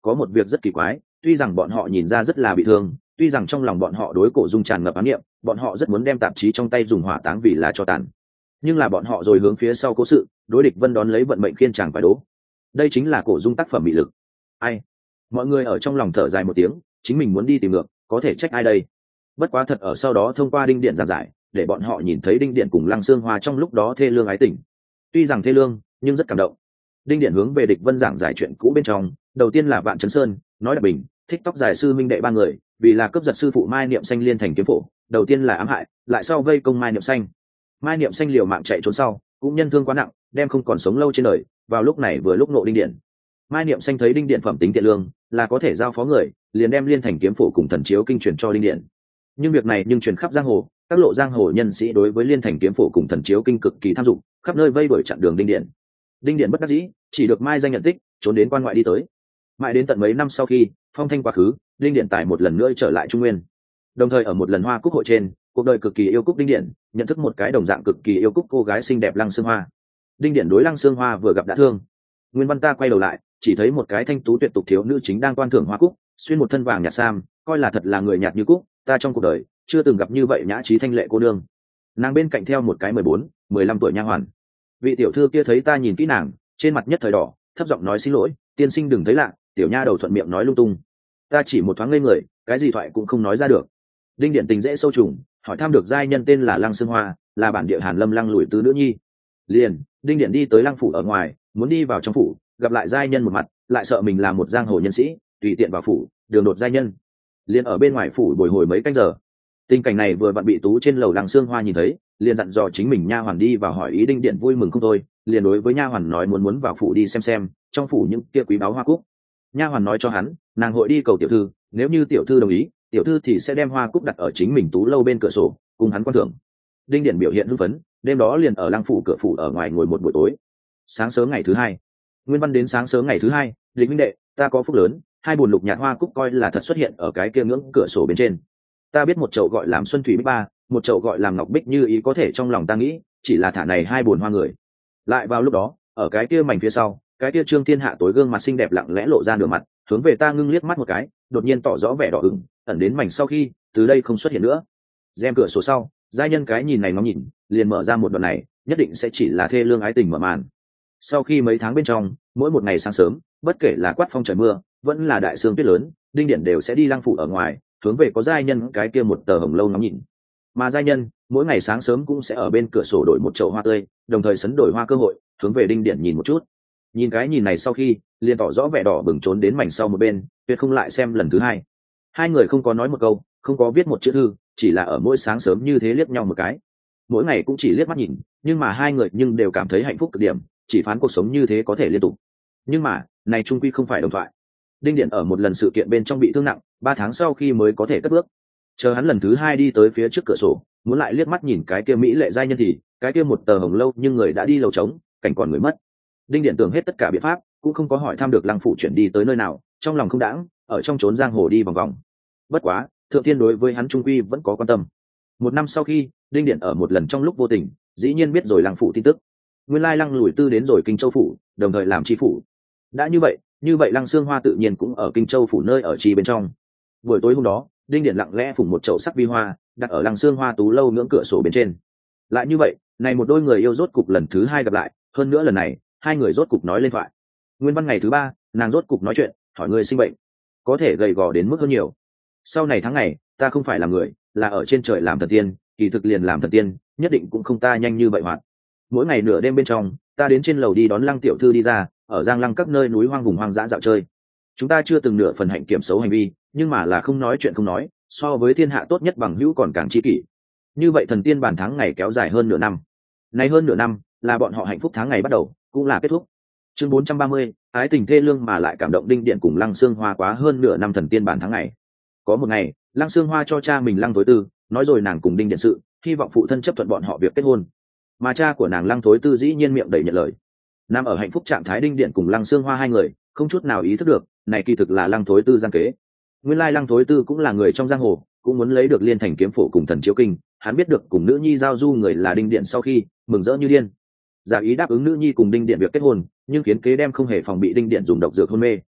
có một việc rất kỳ quái, tuy rằng bọn họ nhìn ra rất là bị thương, tuy rằng trong lòng bọn họ đối cổ dung tràn ngập ám niệm, bọn họ rất muốn đem tạp chí trong tay dùng hỏa táng vì là cho tàn, nhưng là bọn họ rồi hướng phía sau cố sự, đối địch vân đón lấy vận mệnh khiên chàng phải đố. Đây chính là cổ dung tác phẩm bị lực. Ai? Mọi người ở trong lòng thở dài một tiếng, chính mình muốn đi tìm ngược, có thể trách ai đây? Bất quá thật ở sau đó thông qua đinh điện giảng giải, để bọn họ nhìn thấy đinh điện cùng Lăng Xương Hoa trong lúc đó thê lương ái tình. Tuy rằng thê lương, nhưng rất cảm động. Đinh điện hướng về địch vân giảng giải chuyện cũ bên trong, đầu tiên là Vạn Chấn Sơn, nói đặc bình, thích tóc dài sư minh đệ ba người, vì là cướp giật sư phụ Mai Niệm Xanh liên thành kiếm phổ, đầu tiên là ám hại, lại sau vây công Mai Niệm Xanh. Mai Niệm Xanh liều mạng chạy trốn sau, cũng nhân thương quá nặng, đem không còn sống lâu trên đời, vào lúc này vừa lúc nộ đinh điện. Mai Niệm Xanh thấy đinh điện phẩm tính thiện lương, là có thể giao phó người, liền đem liên thành kiếm phổ cùng thần chiếu kinh truyền cho đinh điện. Nhưng việc này nhưng truyền khắp giang hồ, các lộ giang hồ nhân sĩ đối với liên thành kiếm phổ cùng thần chiếu kinh cực kỳ tham dụng, khắp nơi vây đuổi chặn đường đinh điện. Đinh điện bất đắc dĩ, chỉ được mai danh nhận tích, trốn đến quan ngoại đi tới. Mãi đến tận mấy năm sau khi phong thanh quá khứ, đinh điện tài một lần nữa trở lại trung nguyên. Đồng thời ở một lần hoa cúc hội trên, cuộc đời cực kỳ yêu cúc đinh điện nhận thức một cái đồng dạng cực kỳ yêu cúc cô gái xinh đẹp Lăng Xương Hoa. Đinh điện đối Lăng Xương Hoa vừa gặp đã thương. Nguyên văn ta quay đầu lại, chỉ thấy một cái thanh tú tuyệt tục thiếu nữ chính đang quan thưởng hoa cúc, xuyên một thân vàng nhạt sam, coi là thật là người nhạt như cúc, ta trong cuộc đời chưa từng gặp như vậy nhã trí thanh lệ cô nương. Nàng bên cạnh theo một cái mười bốn, mười lăm tuổi nha hoàn. Vị tiểu thư kia thấy ta nhìn kỹ nàng, trên mặt nhất thời đỏ, thấp giọng nói xin lỗi, tiên sinh đừng thấy lạ, tiểu nha đầu thuận miệng nói lung tung. Ta chỉ một thoáng ngây người, cái gì thoại cũng không nói ra được. Đinh điện tình dễ sâu trùng, hỏi thăm được giai nhân tên là Lăng Xương Hoa, là bản địa Hàn Lâm Lăng Lủi Tứ nữ nhi. Liền, đinh điện đi tới Lăng phủ ở ngoài, muốn đi vào trong phủ, gặp lại giai nhân một mặt, lại sợ mình là một giang hồ nhân sĩ, tùy tiện vào phủ, đường đột giai nhân. Liền ở bên ngoài phủ bồi hồi mấy canh giờ. Tình cảnh này vừa vặn bị tú trên lầu Lăng Xương Hoa nhìn thấy, liền dặn dò chính mình nha hoàn đi vào hỏi ý đinh điện vui mừng không thôi, liền đối với nha hoàn nói muốn muốn vào phủ đi xem xem, trong phủ những kia quý báu hoa cúc. Nha hoàn nói cho hắn, nàng hội đi cầu tiểu thư, nếu như tiểu thư đồng ý, tiểu thư thì sẽ đem hoa cúc đặt ở chính mình tú lâu bên cửa sổ, cùng hắn quan thưởng. Đinh điện biểu hiện hưng phấn, đêm đó liền ở Lăng phủ cửa phủ ở ngoài ngồi một buổi tối. Sáng sớm ngày thứ hai, nguyên văn đến sáng sớm ngày thứ hai, Lịch huynh đệ, ta có phúc lớn, hai buồn lục nhạt hoa cúc coi là thật xuất hiện ở cái kia ngưỡng cửa sổ bên trên. Ta biết một chậu gọi làm xuân thủy bích ba, một chậu gọi làm ngọc bích như ý, có thể trong lòng ta nghĩ chỉ là thả này hai buồn hoa người. Lại vào lúc đó, ở cái kia mảnh phía sau, cái kia Trương Thiên Hạ tối gương mặt xinh đẹp lặng lẽ lộ ra nửa mặt, hướng về ta ngưng liếc mắt một cái, đột nhiên tỏ rõ vẻ đỏ ửng, ẩn đến mảnh sau khi từ đây không xuất hiện nữa. Rèm cửa sổ sau, giai nhân cái nhìn này nó nhìn, liền mở ra một đoạn này, nhất định sẽ chỉ là thê lương ái tình mở màn. Sau khi mấy tháng bên trong, mỗi một ngày sáng sớm, bất kể là quát phong trời mưa, vẫn là đại sương tuyết lớn, đinh điện đều sẽ đi Lăng phủ ở ngoài, hướng về có giai nhân cái kia một tờ hồng lâu ngắm nhìn. Mà giai nhân mỗi ngày sáng sớm cũng sẽ ở bên cửa sổ đổi một chậu hoa tươi, đồng thời sấn đổi hoa cơ hội, hướng về đinh điện nhìn một chút. Nhìn cái nhìn này sau khi liền tỏ rõ vẻ đỏ bừng, trốn đến mảnh sau một bên, tuyệt không lại xem lần thứ hai. Hai người không có nói một câu, không có viết một chữ thư, chỉ là ở mỗi sáng sớm như thế liếc nhau một cái. Mỗi ngày cũng chỉ liếc mắt nhìn, nhưng mà hai người nhưng đều cảm thấy hạnh phúc cực điểm, chỉ phán cuộc sống như thế có thể liên tục. Nhưng mà này trung quy không phải đồng thoại. Đinh điện ở một lần sự kiện bên trong bị thương nặng, ba tháng sau khi mới có thể cất bước. Chờ hắn lần thứ hai đi tới phía trước cửa sổ, muốn lại liếc mắt nhìn cái kia mỹ lệ giai nhân thì cái kia một tờ hồng lâu nhưng người đã đi lầu trống, cảnh còn người mất. Đinh điện tưởng hết tất cả biện pháp, cũng không có hỏi thăm được Lăng phủ chuyển đi tới nơi nào, trong lòng không đãng, ở trong trốn giang hồ đi vòng vòng. Bất quá thượng thiên đối với hắn trung quy vẫn có quan tâm. Một năm sau khi đinh điện ở một lần trong lúc vô tình dĩ nhiên biết rồi Lăng phủ tin tức. Nguyên lai Lăng Lủi Tư đến rồi Kinh Châu phủ, đồng thời làm tri phủ. Đã như vậy, như vậy Lăng Xương Hoa tự nhiên cũng ở Kinh Châu phủ nơi ở chi bên trong. Buổi tối hôm đó, đinh điện lặng lẽ phủng một chậu sắc vi hoa đặt ở Lăng Xương Hoa tú lâu ngưỡng cửa sổ bên trên. Lại như vậy, này một đôi người yêu rốt cục lần thứ hai gặp lại, hơn nữa lần này hai người rốt cục nói lên thoại. Nguyên văn ngày thứ ba, nàng rốt cục nói chuyện, hỏi người sinh bệnh có thể gầy gò đến mức hơn nhiều. Sau này tháng ngày, ta không phải là người, là ở trên trời làm thần tiên, kỳ thực liền làm thần tiên, nhất định cũng không ta nhanh như vậy hoạt. Mỗi ngày nửa đêm bên trong, ta đến trên lầu đi đón Lăng tiểu thư đi ra, ở Giang Lăng các nơi núi hoang vùng hoang dã dạo chơi. Chúng ta chưa từng nửa phần hạnh kiểm xấu hành vi, nhưng mà là không nói chuyện không nói, so với thiên hạ tốt nhất bằng hữu còn càng chi kỷ. Như vậy thần tiên bản tháng ngày kéo dài hơn nửa năm. Nay hơn nửa năm là bọn họ hạnh phúc tháng ngày bắt đầu, cũng là kết thúc. Chương bốn trăm ba mươi, ái tình thê lương mà lại cảm động. Đinh điện cùng Lăng Xương Hoa quá hơn nửa năm thần tiên bản tháng ngày. Có một ngày, Lăng Xương Hoa cho cha mình Lăng Thối Tư nói rồi nàng cùng Đinh điện sự, hy vọng phụ thân chấp thuận bọn họ việc kết hôn. Mà cha của nàng Lăng Thối Tư dĩ nhiên miệng đầy nhận lời. Nằm ở hạnh phúc trạng thái Đinh điện cùng Lăng Xương Hoa hai người không chút nào ý thức được, này kỳ thực là Lăng Thối Tư gian kế. Nguyên lai Lăng Thối Tư cũng là người trong giang hồ, cũng muốn lấy được liên thành kiếm phổ cùng thần chiếu kinh. Hắn biết được cùng nữ nhi giao du người là Đinh điện sau khi mừng rỡ như điên, giả ý đáp ứng nữ nhi cùng Đinh điện việc kết hôn, nhưng khiến kế đem không hề phòng bị Đinh điện dùng độc dược hôn mê.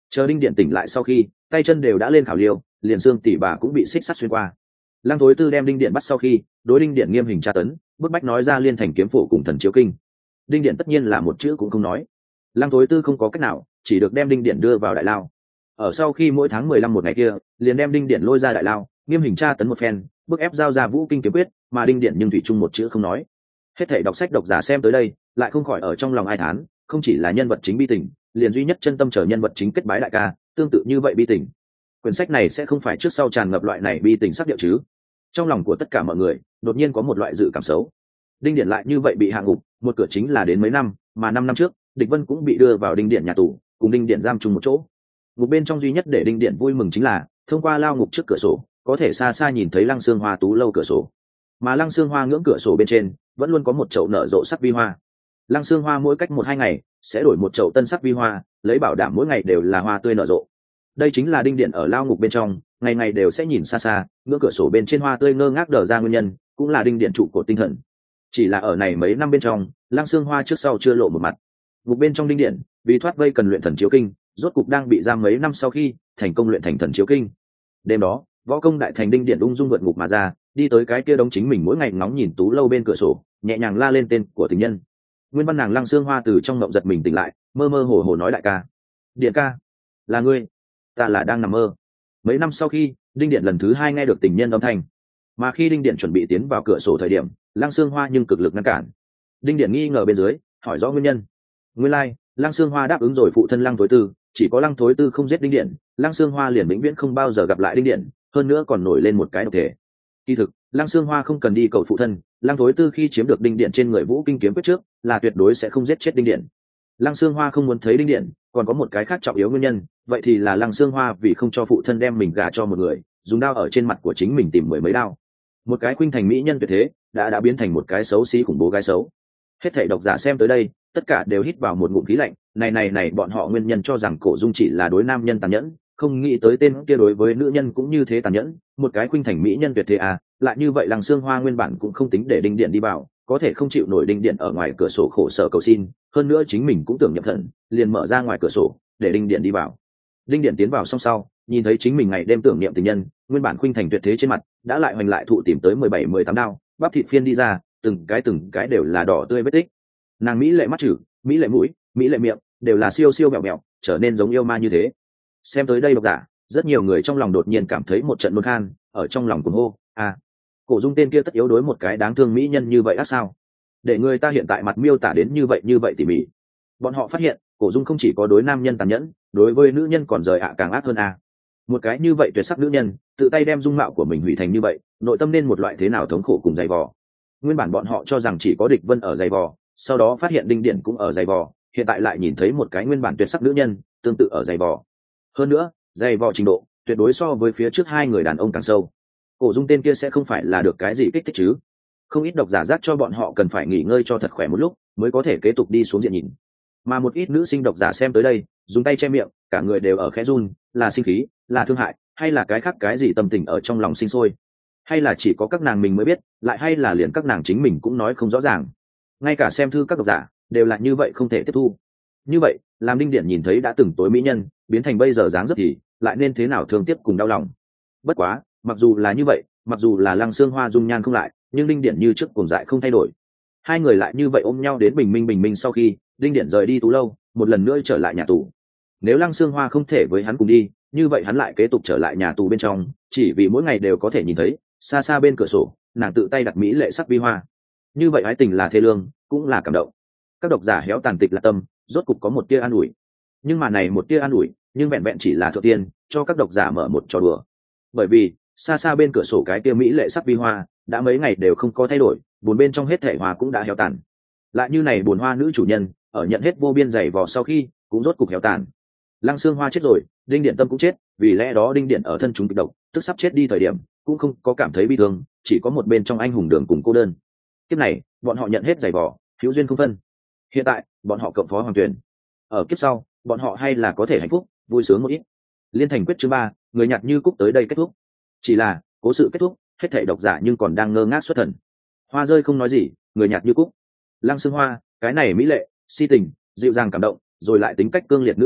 Chờ đinh điện tỉnh lại sau khi tay chân đều đã lên khảo liêu, liền xương tỉ bà cũng bị xích sắt xuyên qua. Lăng Thối Tư đem đinh điện bắt sau khi đối đinh điện nghiêm hình tra tấn, bức bách nói ra liên thành kiếm phổ cùng thần chiếu kinh. Đinh điện tất nhiên là một chữ cũng không nói. Lăng Thối Tư không có cách nào, chỉ được đem đinh điện đưa vào đại lao. Ở sau khi mỗi tháng mười lăm một ngày kia, liền đem đinh điện lôi ra đại lao, nghiêm hình tra tấn một phen, bức ép giao ra vũ kinh kiếm quyết, mà đinh điện nhưng thủy chung một chữ không nói. Hết thảy đọc sách độc giả xem tới đây, lại không khỏi ở trong lòng ai thán, không chỉ là nhân vật chính bi tình, liền duy nhất chân tâm trở nhân vật chính kết bái đại ca, tương tự như vậy bi tình. Quyển sách này sẽ không phải trước sau tràn ngập loại này bi tình sắc điệu chứ? Trong lòng của tất cả mọi người, đột nhiên có một loại dự cảm xấu. Đinh điện lại như vậy bị hạ ngục, một cửa chính là đến mấy năm, mà năm năm trước, Địch Vân cũng bị đưa vào đinh điện nhà tù, cùng đinh điện giam chung một chỗ. Ngục bên trong duy nhất để đinh điện vui mừng chính là thông qua lao ngục trước cửa sổ, có thể xa xa nhìn thấy Lăng Xương Hoa tú lâu cửa sổ. Mà Lăng Xương Hoa ngưỡng cửa sổ bên trên vẫn luôn có một chậu nở rộ sắc vi hoa. Lăng Xương Hoa mỗi cách một hai ngày sẽ đổi một chậu tân sắc vi hoa, lấy bảo đảm mỗi ngày đều là hoa tươi nở rộ. Đây chính là đinh điện ở lao ngục bên trong ngày ngày đều sẽ nhìn xa xa ngưỡng cửa sổ bên trên hoa tươi ngơ ngác đờ ra nguyên nhân, cũng là đinh điện trụ cột tinh thần. Chỉ là ở này mấy năm bên trong, Lăng Xương Hoa trước sau chưa lộ một mặt. Ngục bên trong đinh điện vì thoát vây cần luyện thần chiếu kinh, rốt cục đang bị giam mấy năm sau khi thành công luyện thành thần chiếu kinh. Đêm đó, võ công đại thành đinh điện ung dung vượt ngục mà ra, đi tới cái kia đống chính mình mỗi ngày ngóng nhìn tú lâu bên cửa sổ, nhẹ nhàng la lên tên của tình nhân. Nguyên văn nàng Lăng Xương Hoa từ trong mộng giật mình tỉnh lại, mơ mơ hồ hồ nói đại ca, điện ca, là ngươi, ta là đang nằm mơ. Mấy năm sau khi đinh điện lần thứ hai nghe được tình nhân âm thanh, mà khi đinh điện chuẩn bị tiến vào cửa sổ thời điểm, Lăng Xương Hoa nhưng cực lực ngăn cản. Đinh điện nghi ngờ bên dưới, hỏi rõ nguyên nhân. Nguyên lai, like, Lăng Xương Hoa đáp ứng rồi phụ thân Lăng Thối Tư, chỉ có Lăng Thối Tư không giết đinh điện, Lăng Xương Hoa liền vĩnh viễn không bao giờ gặp lại đinh điện, hơn nữa còn nổi lên một cái độc thể. Kỳ thực, Lăng Xương Hoa không cần đi cầu phụ thân, Lăng Thối Tư khi chiếm được đinh điện trên người vũ kinh kiếm quyết trước, là tuyệt đối sẽ không giết chết đinh điện. Lăng Xương Hoa không muốn thấy đinh điện, còn có một cái khác trọng yếu nguyên nhân, vậy thì là Lăng Xương Hoa vì không cho phụ thân đem mình gả cho một người, dùng đao ở trên mặt của chính mình tìm mười mấy đao. Một cái khuynh thành mỹ nhân tuyệt thế, đã đã biến thành một cái xấu xí khủng bố gái xấu. Hết thảy độc giả xem tới đây, tất cả đều hít vào một ngụm khí lạnh, này này này bọn họ nguyên nhân cho rằng Cổ Dung chỉ là đối nam nhân tàn nhẫn, không nghĩ tới tên kia đối với nữ nhân cũng như thế tàn nhẫn, một cái khuynh thành mỹ nhân tuyệt thế à, lại như vậy Lăng Xương Hoa nguyên bản cũng không tính để đinh điện đi vào, có thể không chịu nổi đinh điện ở ngoài cửa sổ khổ sở cầu xin, hơn nữa chính mình cũng tưởng nhập thần, liền mở ra ngoài cửa sổ để đinh điện đi vào. Đinh điện tiến vào xong sau, nhìn thấy chính mình ngày đêm tưởng niệm tình nhân, nguyên bản khuynh thành tuyệt thế trên mặt đã lại hoành lại thụ tìm tới mười bảy mười tám đao, bắp thịt phiên đi ra, từng cái từng cái đều là đỏ tươi vết tích. Nàng mỹ lệ mắt chữ, mỹ lệ mũi, mỹ lệ miệng, đều là siêu siêu mèo mèo, trở nên giống yêu ma như thế. Xem tới đây độc giả, rất nhiều người trong lòng đột nhiên cảm thấy một trận nôn khan, ở trong lòng cuồng hô, à, Cổ Dung tên kia tất yếu đối một cái đáng thương mỹ nhân như vậy ác sao? Để người ta hiện tại mặt miêu tả đến như vậy như vậy tỉ mỉ. Bọn họ phát hiện, Cổ Dung không chỉ có đối nam nhân tàn nhẫn, đối với nữ nhân còn rời ạ càng ác hơn à. Một cái như vậy tuyệt sắc nữ nhân, tự tay đem dung mạo của mình hủy thành như vậy, nội tâm nên một loại thế nào thống khổ cùng dày vò. Nguyên bản bọn họ cho rằng chỉ có Địch Vân ở dày vò, sau đó phát hiện đinh điện cũng ở dày vò, hiện tại lại nhìn thấy một cái nguyên bản tuyệt sắc nữ nhân tương tự ở dày vò. Hơn nữa, dày vò trình độ tuyệt đối so với phía trước hai người đàn ông càng sâu. Cổ Dung tên kia sẽ không phải là được cái gì kích thích chứ? Không ít độc giả giác cho bọn họ cần phải nghỉ ngơi cho thật khỏe một lúc mới có thể kế tục đi xuống diện nhìn. Mà một ít nữ sinh độc giả xem tới đây, dùng tay che miệng, cả người đều ở khẽ run, là sinh khí, là thương hại, hay là cái khác cái gì tâm tình ở trong lòng sinh sôi, hay là chỉ có các nàng mình mới biết, lại hay là liền các nàng chính mình cũng nói không rõ ràng. Ngay cả xem thư các độc giả đều là như vậy, không thể tiếp thu. Như vậy, làm đinh điện nhìn thấy đã từng tối mỹ nhân biến thành bây giờ dáng dấp thì lại nên thế nào thương tiếc cùng đau lòng. Bất quá, mặc dù là như vậy, mặc dù là Lăng Xương Hoa dung nhan không lại, nhưng đinh điện như trước cùng dại không thay đổi. Hai người lại như vậy ôm nhau đến bình minh bình minh sau khi đinh điện rời đi tú lâu, một lần nữa trở lại nhà tù. Nếu Lăng Xương Hoa không thể với hắn cùng đi, như vậy hắn lại kế tục trở lại nhà tù bên trong, chỉ vì mỗi ngày đều có thể nhìn thấy xa xa bên cửa sổ nàng tự tay đặt mỹ lệ sắc vi hoa. Như vậy ái tình là thê lương, cũng là cảm động. Các độc giả héo tàn tịch là tâm, rốt cục có một tia an ủi. Nhưng mà này một tia an ủi, nhưng vẹn vẹn chỉ là thượng tiên, cho các độc giả mở một trò đùa. Bởi vì xa xa bên cửa sổ cái tia mỹ lệ sắc vi hoa đã mấy ngày đều không có thay đổi, buồn bên trong hết thể hoa cũng đã héo tàn. Lại như này buồn hoa nữ chủ nhân ở nhận hết vô biên giày vò sau khi cũng rốt cục héo tàn. Lăng Xương Hoa chết rồi, đinh điện tâm cũng chết, vì lẽ đó đinh điện ở thân chúng kịch độc, tức sắp chết đi thời điểm cũng không có cảm thấy bi thương, chỉ có một bên trong anh hùng đường cùng cô đơn. Kiếp này bọn họ nhận hết giày vò, hữu duyên không phân. Hiện tại bọn họ cộng phó hoàng tuyển, ở kiếp sau bọn họ hay là có thể hạnh phúc vui sướng một ít. Liên thành quyết chương ba, người nhặt như cúc tới đây kết thúc. Chỉ là cố sự kết thúc, hết thảy độc giả nhưng còn đang ngơ ngác xuất thần. Hoa rơi không nói gì, người nhặt như cúc. Lăng Xương Hoa, cái này mỹ lệ, si tình, dịu dàng cảm động, rồi lại tính cách cương liệt nữ tử,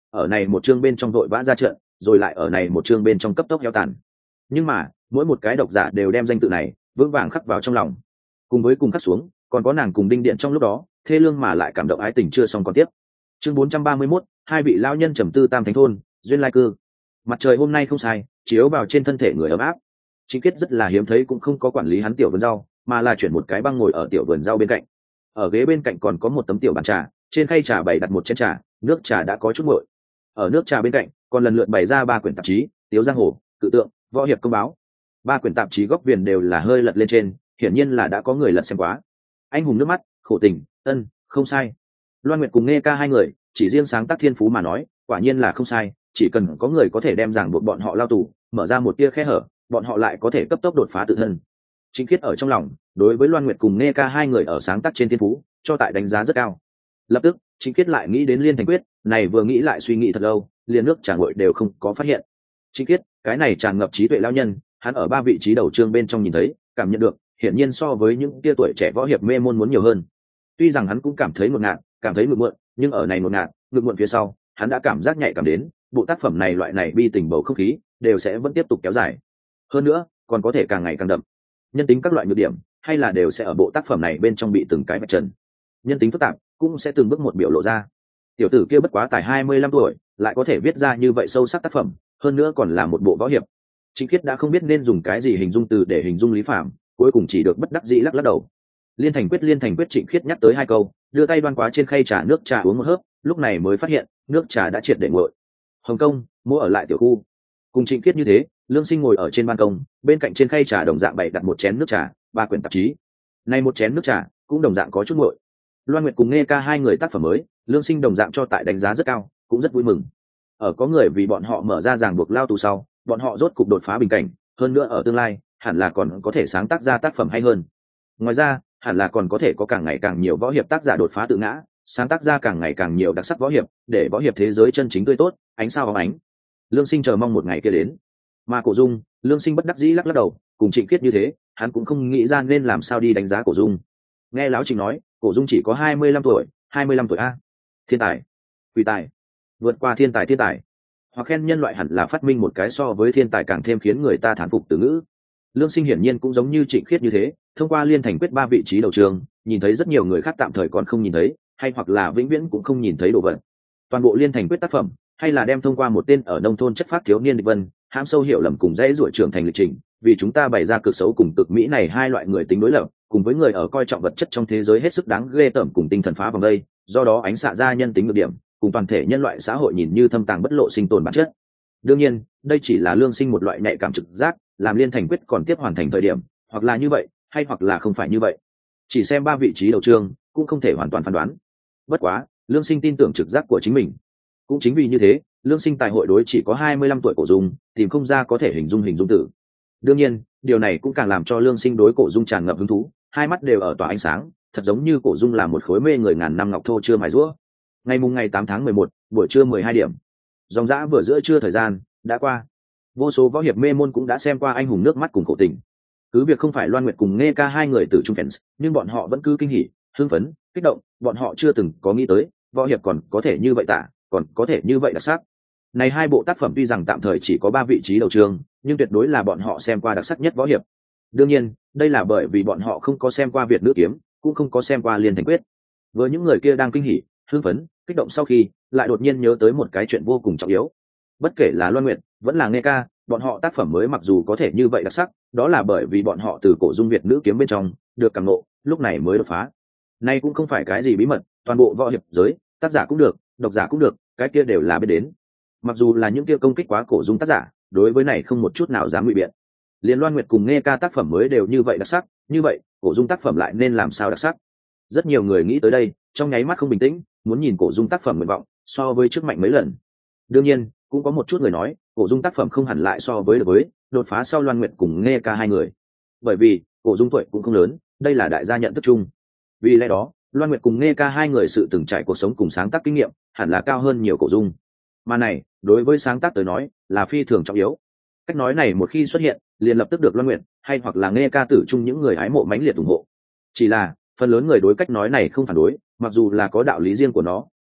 ở này một chương bên trong vội vã ra trận, rồi lại ở này một chương bên trong cấp tốc heo tàn. Nhưng mà mỗi một cái độc giả đều đem danh tự này vững vàng khắc vào trong lòng, cùng với cùng khắc xuống còn có nàng cùng đinh điện trong lúc đó thê lương mà lại cảm động ái tình chưa xong còn tiếp. Chương bốn trăm ba mươi mốt, hai vị lão nhân trầm tư tam thánh thôn, duyên lai cư. Mặt trời hôm nay không sai, chiếu vào trên thân thể người ấm áp. Chính Kiết rất là hiếm thấy cũng không có quản lý hắn tiểu vườn rau, mà là chuyển một cái băng ngồi ở tiểu vườn rau bên cạnh. Ở ghế bên cạnh còn có một tấm tiểu bàn trà, trên khay trà bày đặt một chén trà, nước trà đã có chút nguội. Ở nước trà bên cạnh còn lần lượt bày ra ba quyển tạp chí, Tiếu giang hồ, Cự tượng, Võ hiệp công báo. Ba quyển tạp chí góc viền đều là hơi lật lên trên, hiển nhiên là đã có người lật xem quá. Anh hùng nước mắt, khổ tình, ân, không sai. Loan Nguyệt cùng Nghe Ca hai người, chỉ riêng sáng tác thiên phú mà nói, quả nhiên là không sai, chỉ cần có người có thể đem ràng buộc bọn họ lao tù, mở ra một tia khe hở, bọn họ lại có thể cấp tốc đột phá tự thân. Chính Khiết ở trong lòng, đối với Loan Nguyệt cùng Nghe Ca hai người ở sáng tác trên thiên phú, cho tại đánh giá rất cao. Lập tức, Chính Khiết lại nghĩ đến Liên Thành Quyết, này vừa nghĩ lại suy nghĩ thật lâu, liền nước trà nguội đều không có phát hiện. Chính Khiết, cái này tràn ngập trí tuệ lão nhân, hắn ở ba vị trí đầu chương bên trong nhìn thấy, cảm nhận được, hiển nhiên so với những tia tuổi trẻ võ hiệp mê môn muốn nhiều hơn. Tuy rằng hắn cũng cảm thấy ngột ngạt, cảm thấy ngượng muộn, nhưng ở này ngột ngạt, ngượng muộn phía sau, hắn đã cảm giác nhạy cảm đến, bộ tác phẩm này loại này bi tình bầu không khí, đều sẽ vẫn tiếp tục kéo dài. Hơn nữa, còn có thể càng ngày càng đậm. Nhân tính các loại nhược điểm, hay là đều sẽ ở bộ tác phẩm này bên trong bị từng cái vạch trần. Nhân tính phức tạp, cũng sẽ từng bước một biểu lộ ra. Tiểu tử kia bất quá tài hai mươi lăm tuổi, lại có thể viết ra như vậy sâu sắc tác phẩm, hơn nữa còn là một bộ võ hiệp. Chính Khiết đã không biết nên dùng cái gì hình dung từ để hình dung Lý Phàm, cuối cùng chỉ được bất đắc dĩ lắc lắc đầu. Liên Thành Quyết, Liên Thành Quyết, Trịnh Khiết nhắc tới hai câu, đưa tay đoan quá trên khay trà nước trà uống một hớp, lúc này mới phát hiện nước trà đã triệt để nguội. Hồng Công mua ở lại tiểu khu, cùng Trịnh Khiết như thế, Lương Sinh ngồi ở trên ban công, bên cạnh trên khay trà đồng dạng bày đặt một chén nước trà, ba quyển tạp chí. Này một chén nước trà cũng đồng dạng có chút nguội. Loan Nguyệt cùng Nghe Ca hai người tác phẩm mới, Lương Sinh đồng dạng cho tại đánh giá rất cao, cũng rất vui mừng. Ở có người vì bọn họ mở ra ràng buộc lao tù sau, bọn họ rốt cục đột phá bình cảnh, hơn nữa ở tương lai, hẳn là còn có thể sáng tác ra tác phẩm hay hơn. Ngoài ra, hẳn là còn có thể có càng ngày càng nhiều võ hiệp tác giả đột phá tự ngã, sáng tác ra càng ngày càng nhiều đặc sắc võ hiệp, để võ hiệp thế giới chân chính tươi tốt, ánh sao bóng ánh. Lương Sinh chờ mong một ngày kia đến. Mà Cổ Dung, Lương Sinh bất đắc dĩ lắc lắc đầu, cùng Trịnh Khiết như thế, hắn cũng không nghĩ ra nên làm sao đi đánh giá Cổ Dung. Nghe lão Trịnh nói, Cổ Dung chỉ có hai mươi lăm tuổi, hai mươi lăm tuổi a. Thiên tài, quỷ tài, vượt qua thiên tài thiên tài. Hoặc khen nhân loại hẳn là phát minh một cái so với thiên tài càng thêm khiến người ta thán phục từ ngữ. Lương Sinh hiển nhiên cũng giống như Trịnh Khiết như thế, thông qua Liên Thành Quyết ba vị trí đầu trường, nhìn thấy rất nhiều người khác tạm thời còn không nhìn thấy, hay hoặc là vĩnh viễn cũng không nhìn thấy đồ vật. Toàn bộ Liên Thành Quyết tác phẩm, hay là đem thông qua một tên ở nông thôn chất phát thiếu niên địch vân, hãm sâu hiểu lầm cùng dễ ruổi trưởng thành lịch trình, vì chúng ta bày ra cực xấu cùng cực mỹ này hai loại người tính đối lập, cùng với người ở coi trọng vật chất trong thế giới hết sức đáng ghê tởm cùng tinh thần phá vòng đây, do đó ánh xạ ra nhân tính nhược điểm, cùng toàn thể nhân loại xã hội nhìn như thâm tàng bất lộ sinh tồn bản chất. Đương nhiên, đây chỉ là Lương Sinh một loại nhạy cảm trực giác, làm Liên Thành Quyết còn tiếp hoàn thành thời điểm, hoặc là như vậy, hay hoặc là không phải như vậy. Chỉ xem ba vị trí đầu chương, cũng không thể hoàn toàn phán đoán. Bất quá, Lương Sinh tin tưởng trực giác của chính mình. Cũng chính vì như thế, Lương Sinh tại hội đối chỉ có hai mươi lăm tuổi Cổ Dung, tìm không ra có thể hình dung hình dung tử. Đương nhiên, điều này cũng càng làm cho Lương Sinh đối Cổ Dung tràn ngập hứng thú, hai mắt đều ở tỏa ánh sáng, thật giống như Cổ Dung là một khối mê người ngàn năm ngọc thô chưa mài rũa. Ngày mùng ngày tám tháng mười một, buổi trưa mười hai điểm. Dòng dã vừa giữa trưa thời gian đã qua. Vô số võ hiệp mê môn cũng đã xem qua anh hùng nước mắt cùng Cổ tình. Cứ việc không phải Loan Nguyệt cùng Nghe Ca hai người từ trung fans, nhưng bọn họ vẫn cứ kinh hỉ, hưng phấn, kích động, bọn họ chưa từng có nghĩ tới, võ hiệp còn có thể như vậy tả, còn có thể như vậy đặc sắc. Này hai bộ tác phẩm tuy rằng tạm thời chỉ có ba vị trí đầu chương, nhưng tuyệt đối là bọn họ xem qua đặc sắc nhất võ hiệp. Đương nhiên, đây là bởi vì bọn họ không có xem qua Việt Nữ Kiếm, cũng không có xem qua Liên Thành Quyết. Với những người kia đang kinh hỉ, hưng phấn, kích động sau khi, lại đột nhiên nhớ tới một cái chuyện vô cùng trọng yếu. Bất kể là Loan Nguyệt, vẫn là Nghe Ca, bọn họ tác phẩm mới mặc dù có thể như vậy đặc sắc, đó là bởi vì bọn họ từ Cổ Dung Việt Nữ Kiếm bên trong được cảm ngộ, lúc này mới đột phá. Nay cũng không phải cái gì bí mật, toàn bộ võ hiệp giới, tác giả cũng được, độc giả cũng được, cái kia đều là biết đến. Mặc dù là những kia công kích quá Cổ Dung tác giả, đối với này không một chút nào dám ngụy biện. Liên Loan Nguyệt cùng Nghe Ca tác phẩm mới đều như vậy đặc sắc, như vậy, Cổ Dung tác phẩm lại nên làm sao đặc sắc? Rất nhiều người nghĩ tới đây, trong nháy mắt không bình tĩnh, muốn nhìn Cổ Dung tác phẩm nguyện vọng, so với trước mạnh mấy lần. Đương nhiên, cũng có một chút người nói, Cổ Dung tác phẩm không hẳn lại so với được với đột phá sau Loan Nguyệt cùng Nghe Ca hai người. Bởi vì, Cổ Dung tuổi cũng không lớn, đây là đại gia nhận thức chung. Vì lẽ đó, Loan Nguyệt cùng Nghe Ca hai người sự từng trải cuộc sống cùng sáng tác kinh nghiệm, hẳn là cao hơn nhiều Cổ Dung. Mà này, đối với sáng tác tới nói, là phi thường trọng yếu. Cách nói này một khi xuất hiện, liền lập tức được Loan Nguyệt hay hoặc là Nghe Ca tử chung những người hái mộ mãnh liệt ủng hộ. Chỉ là, phần lớn người đối cách nói này không phản đối, mặc dù là có đạo lý riêng của nó,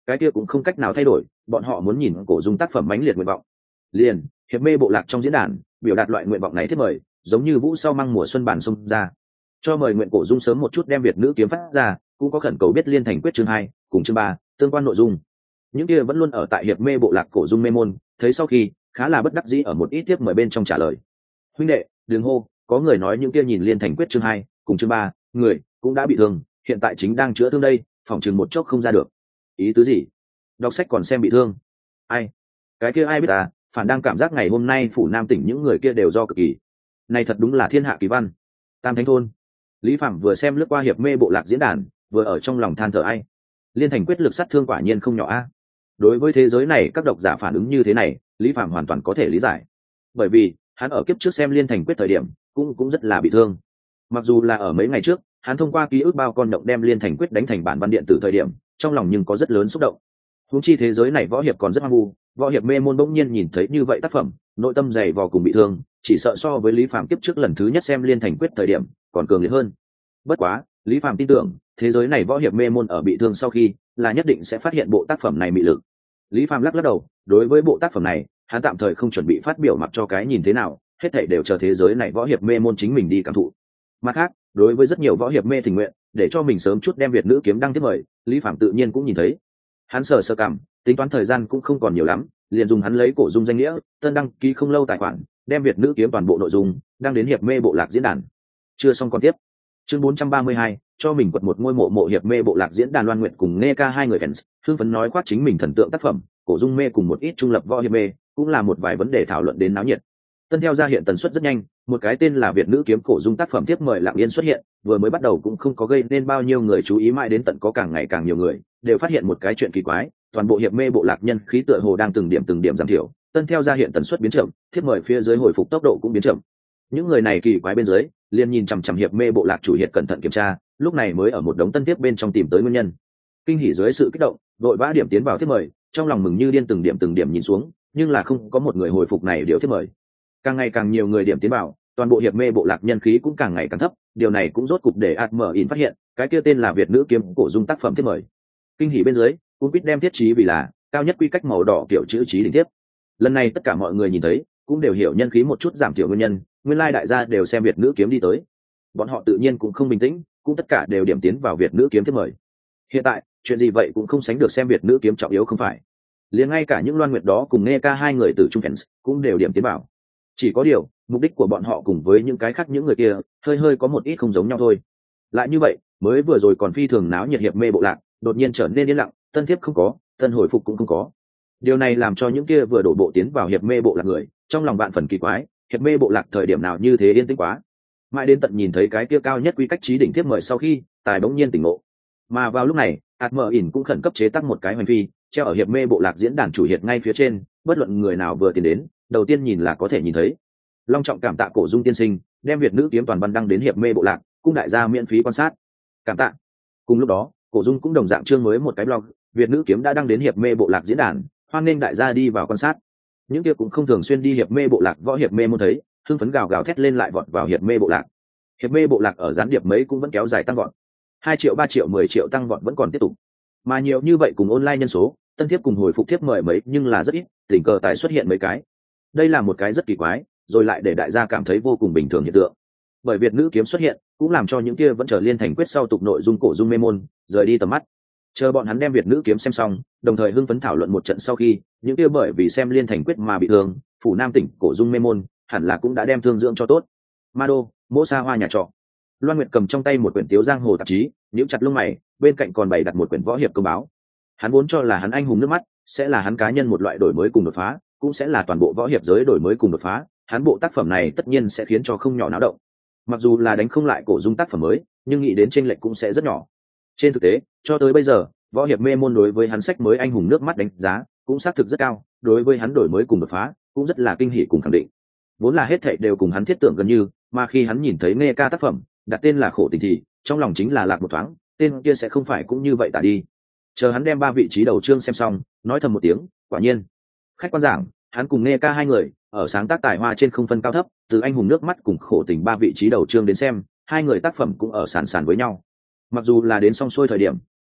cái kia cũng không cách nào thay đổi, bọn họ muốn nhìn cổ dung tác phẩm mãnh liệt nguyện vọng. Liền hiệp mê bộ lạc trong diễn đàn biểu đạt loại nguyện vọng này thiết mời, giống như vũ sau măng mùa xuân bản xông ra, cho mời nguyện cổ dung sớm một chút đem Việt nữ kiếm phát ra, cũng có khẩn cầu biết liên thành quyết chương hai cùng chương ba tương quan nội dung. Những kia vẫn luôn ở tại hiệp mê bộ lạc cổ dung mê môn, thấy sau khi khá là bất đắc dĩ ở một ít tiếp mời bên trong trả lời: huynh đệ đừng hô, có người nói những kia nhìn liên thành quyết chương hai cùng chương ba người cũng đã bị thương, hiện tại chính đang chữa thương đây, phòng chừng một chốc không ra được. Ý tứ gì? Đọc sách còn xem bị thương? Ai? Cái kia ai biết à, phản đang cảm giác ngày hôm nay phủ Nam tỉnh những người kia đều do cực kỳ. Này thật đúng là thiên hạ kỳ văn. Tam Thánh thôn. Lý Phạm vừa xem lướt qua hiệp mê bộ lạc diễn đàn, vừa ở trong lòng than thở ai. Liên thành quyết lực sát thương quả nhiên không nhỏ a. Đối với thế giới này các độc giả phản ứng như thế này, Lý Phạm hoàn toàn có thể lý giải. Bởi vì, hắn ở kiếp trước xem liên thành quyết thời điểm, cũng cũng rất là bị thương. Mặc dù là ở mấy ngày trước, hắn thông qua ký ức bao con động đem liên thành quyết đánh thành bản văn điện tử thời điểm, trong lòng nhưng có rất lớn xúc động. Huống chi thế giới này võ hiệp còn rất hoang vu, võ hiệp mê môn bỗng nhiên nhìn thấy như vậy tác phẩm, nội tâm dày vò cùng bị thương, chỉ sợ so với Lý Phạm kiếp trước lần thứ nhất xem liên thành quyết thời điểm còn cường liệt hơn. Bất quá, Lý Phạm tin tưởng, thế giới này võ hiệp mê môn ở bị thương sau khi, là nhất định sẽ phát hiện bộ tác phẩm này mị lực. Lý Phạm lắc lắc đầu, đối với bộ tác phẩm này, hắn tạm thời không chuẩn bị phát biểu mặc cho cái nhìn thế nào, hết thảy đều chờ thế giới này võ hiệp mê môn chính mình đi cảm thụ. Mặt khác, đối với rất nhiều võ hiệp mê tình nguyện, để cho mình sớm chút đem Việt nữ kiếm đăng tiếp mời, Lý Phạm tự nhiên cũng nhìn thấy. Hắn sờ sơ cảm, tính toán thời gian cũng không còn nhiều lắm, liền dùng hắn lấy cổ dung danh nghĩa, tân đăng ký không lâu tài khoản, đem Việt nữ kiếm toàn bộ nội dung đăng đến hiệp mê bộ lạc diễn đàn. Chưa xong còn tiếp. Chương bốn trăm ba mươi hai, cho mình quật một ngôi mộ mộ hiệp mê bộ lạc diễn đàn. Loan Nguyệt cùng Nghe Ca hai người fans, hưng phấn nói khoác chính mình thần tượng tác phẩm, cổ dung mê cùng một ít trung lập võ hiệp mê, cũng là một vài vấn đề thảo luận đến náo nhiệt. Tân theo ra hiện tần suất rất nhanh, một cái tên là Việt nữ kiếm cổ dung tác phẩm tiếp mời lặng yên xuất hiện, vừa mới bắt đầu cũng không có gây nên bao nhiêu người chú ý, mãi đến tận có càng ngày càng nhiều người đều phát hiện một cái chuyện kỳ quái, toàn bộ hiệp mê bộ lạc nhân khí tựa hồ đang từng điểm từng điểm giảm thiểu, tân theo ra hiện tần suất biến chậm, tiếp mời phía dưới hồi phục tốc độ cũng biến chậm. Những người này kỳ quái bên dưới, liền nhìn chằm chằm hiệp mê bộ lạc chủ hiệp cẩn thận kiểm tra, lúc này mới ở một đống tân tiếp bên trong tìm tới nguyên nhân. Kinh hỉ dưới sự kích động, vội vã điểm tiến vào tiếp mời, trong lòng mừng như điên từng điểm từng điểm nhìn xuống, nhưng là không có một người hồi phục này điều tiếp mời. Càng ngày càng nhiều người điểm tiến vào, toàn bộ hiệp mê bộ lạc nhân khí cũng càng ngày càng thấp, điều này cũng rốt cục để Admin phát hiện, cái kia tên là Việt nữ kiếm cổ dung tác phẩm tiếp mời. Kinh hỉ bên dưới, cũng biết đem thiết trí vì là cao nhất quy cách màu đỏ kiểu chữ trí đỉnh tiếp. Lần này tất cả mọi người nhìn thấy, cũng đều hiểu nhân khí một chút giảm thiểu nguyên nhân, nguyên lai đại gia đều xem Việt nữ kiếm đi tới. Bọn họ tự nhiên cũng không bình tĩnh, cũng tất cả đều điểm tiến vào Việt nữ kiếm tiếp mời. Hiện tại, chuyện gì vậy cũng không sánh được xem Việt nữ kiếm trọng yếu không phải. Liền ngay cả những Loan Nguyệt đó cùng Nghe Ca hai người từ trung fans cũng đều điểm tiến vào. Chỉ có điều, mục đích của bọn họ cùng với những cái khác những người kia, hơi hơi có một ít không giống nhau thôi. Lại như vậy, mới vừa rồi còn phi thường náo nhiệt hiệp mê bộ lạc, đột nhiên trở nên yên lặng, tân thiếp không có, tân hồi phục cũng không có. Điều này làm cho những kia vừa đổ bộ tiến vào hiệp mê bộ lạc người, trong lòng bạn phần kỳ quái, hiệp mê bộ lạc thời điểm nào như thế yên tĩnh quá. Mãi đến tận nhìn thấy cái kia cao nhất quy cách trí đỉnh thiếp mời sau khi, tài bỗng nhiên tỉnh ngộ. Mà vào lúc này, Admin cũng khẩn cấp chế tác một cái hoành phi, treo ở hiệp mê bộ lạc diễn đàn chủ hiệp ngay phía trên, bất luận người nào vừa tiến đến, đầu tiên nhìn là có thể nhìn thấy. Long trọng cảm tạ cổ dung tiên sinh, đem Việt nữ kiếm toàn văn đăng đến hiệp mê bộ lạc, cung đại gia miễn phí quan sát. Cảm tạ. Cùng lúc đó, cổ dung cũng đồng dạng chương mới một cái blog, Việt nữ kiếm đã đăng đến hiệp mê bộ lạc diễn đàn, hoan nghênh đại gia đi vào quan sát. Những kia cũng không thường xuyên đi hiệp mê bộ lạc võ hiệp mê muốn thấy, hưng phấn gào gào thét lên lại vọt vào hiệp mê bộ lạc. Hiệp mê bộ lạc ở gián điệp mấy cũng vẫn kéo dài tăng vọt, hai triệu ba triệu mười triệu tăng vọt vẫn còn tiếp tục. Mà nhiều như vậy cùng online nhân số, tân thiếp cùng hồi phục thiếp mời mấy nhưng là rất ít, tình cờ tài xuất hiện mấy cái. Đây là một cái rất kỳ quái, rồi lại để đại gia cảm thấy vô cùng bình thường hiện tượng. Bởi Việt nữ kiếm xuất hiện, cũng làm cho những kia vẫn chờ liên thành quyết sau tục nội dung cổ dung mê môn rời đi tầm mắt. Chờ bọn hắn đem Việt nữ kiếm xem xong, đồng thời hưng phấn thảo luận một trận sau khi, những kia bởi vì xem liên thành quyết mà bị thương, phủ Nam tỉnh cổ dung mê môn hẳn là cũng đã đem thương dưỡng cho tốt. Ma đô, mỗ xa hoa nhà trọ. Loan Nguyệt cầm trong tay một quyển Tiếu giang hồ tạp chí, nhíu chặt lông mày, bên cạnh còn bày đặt một quyển võ hiệp công báo. Hắn vốn cho là hắn anh hùng nước mắt sẽ là hắn cá nhân một loại đổi mới cùng đột phá, cũng sẽ là toàn bộ võ hiệp giới đổi mới cùng đột phá, hắn bộ tác phẩm này tất nhiên sẽ khiến cho không nhỏ náo động. Mặc dù là đánh không lại cổ dung tác phẩm mới, nhưng nghĩ đến chênh lệch cũng sẽ rất nhỏ. Trên thực tế, cho tới bây giờ, võ hiệp mê môn đối với hắn sách mới anh hùng nước mắt đánh giá cũng xác thực rất cao, đối với hắn đổi mới cùng đột phá cũng rất là kinh hỉ cùng khẳng định. Vốn là hết thảy đều cùng hắn thiết tưởng gần như, mà khi hắn nhìn thấy Nghe Ca tác phẩm đặt tên là khổ tình thì trong lòng chính là lạc một thoáng, tên kia sẽ không phải cũng như vậy tả đi. Chờ hắn đem ba vị trí đầu chương xem xong, nói thầm một tiếng, quả nhiên. Khách quan giảng, hắn cùng Nghe Ca hai người ở sáng tác tài hoa trên không phân cao thấp, từ anh hùng nước mắt cùng khổ tình ba vị trí đầu chương đến xem, hai người tác phẩm cũng ở sàn sàn với nhau. Mặc dù là đến xong xuôi thời điểm,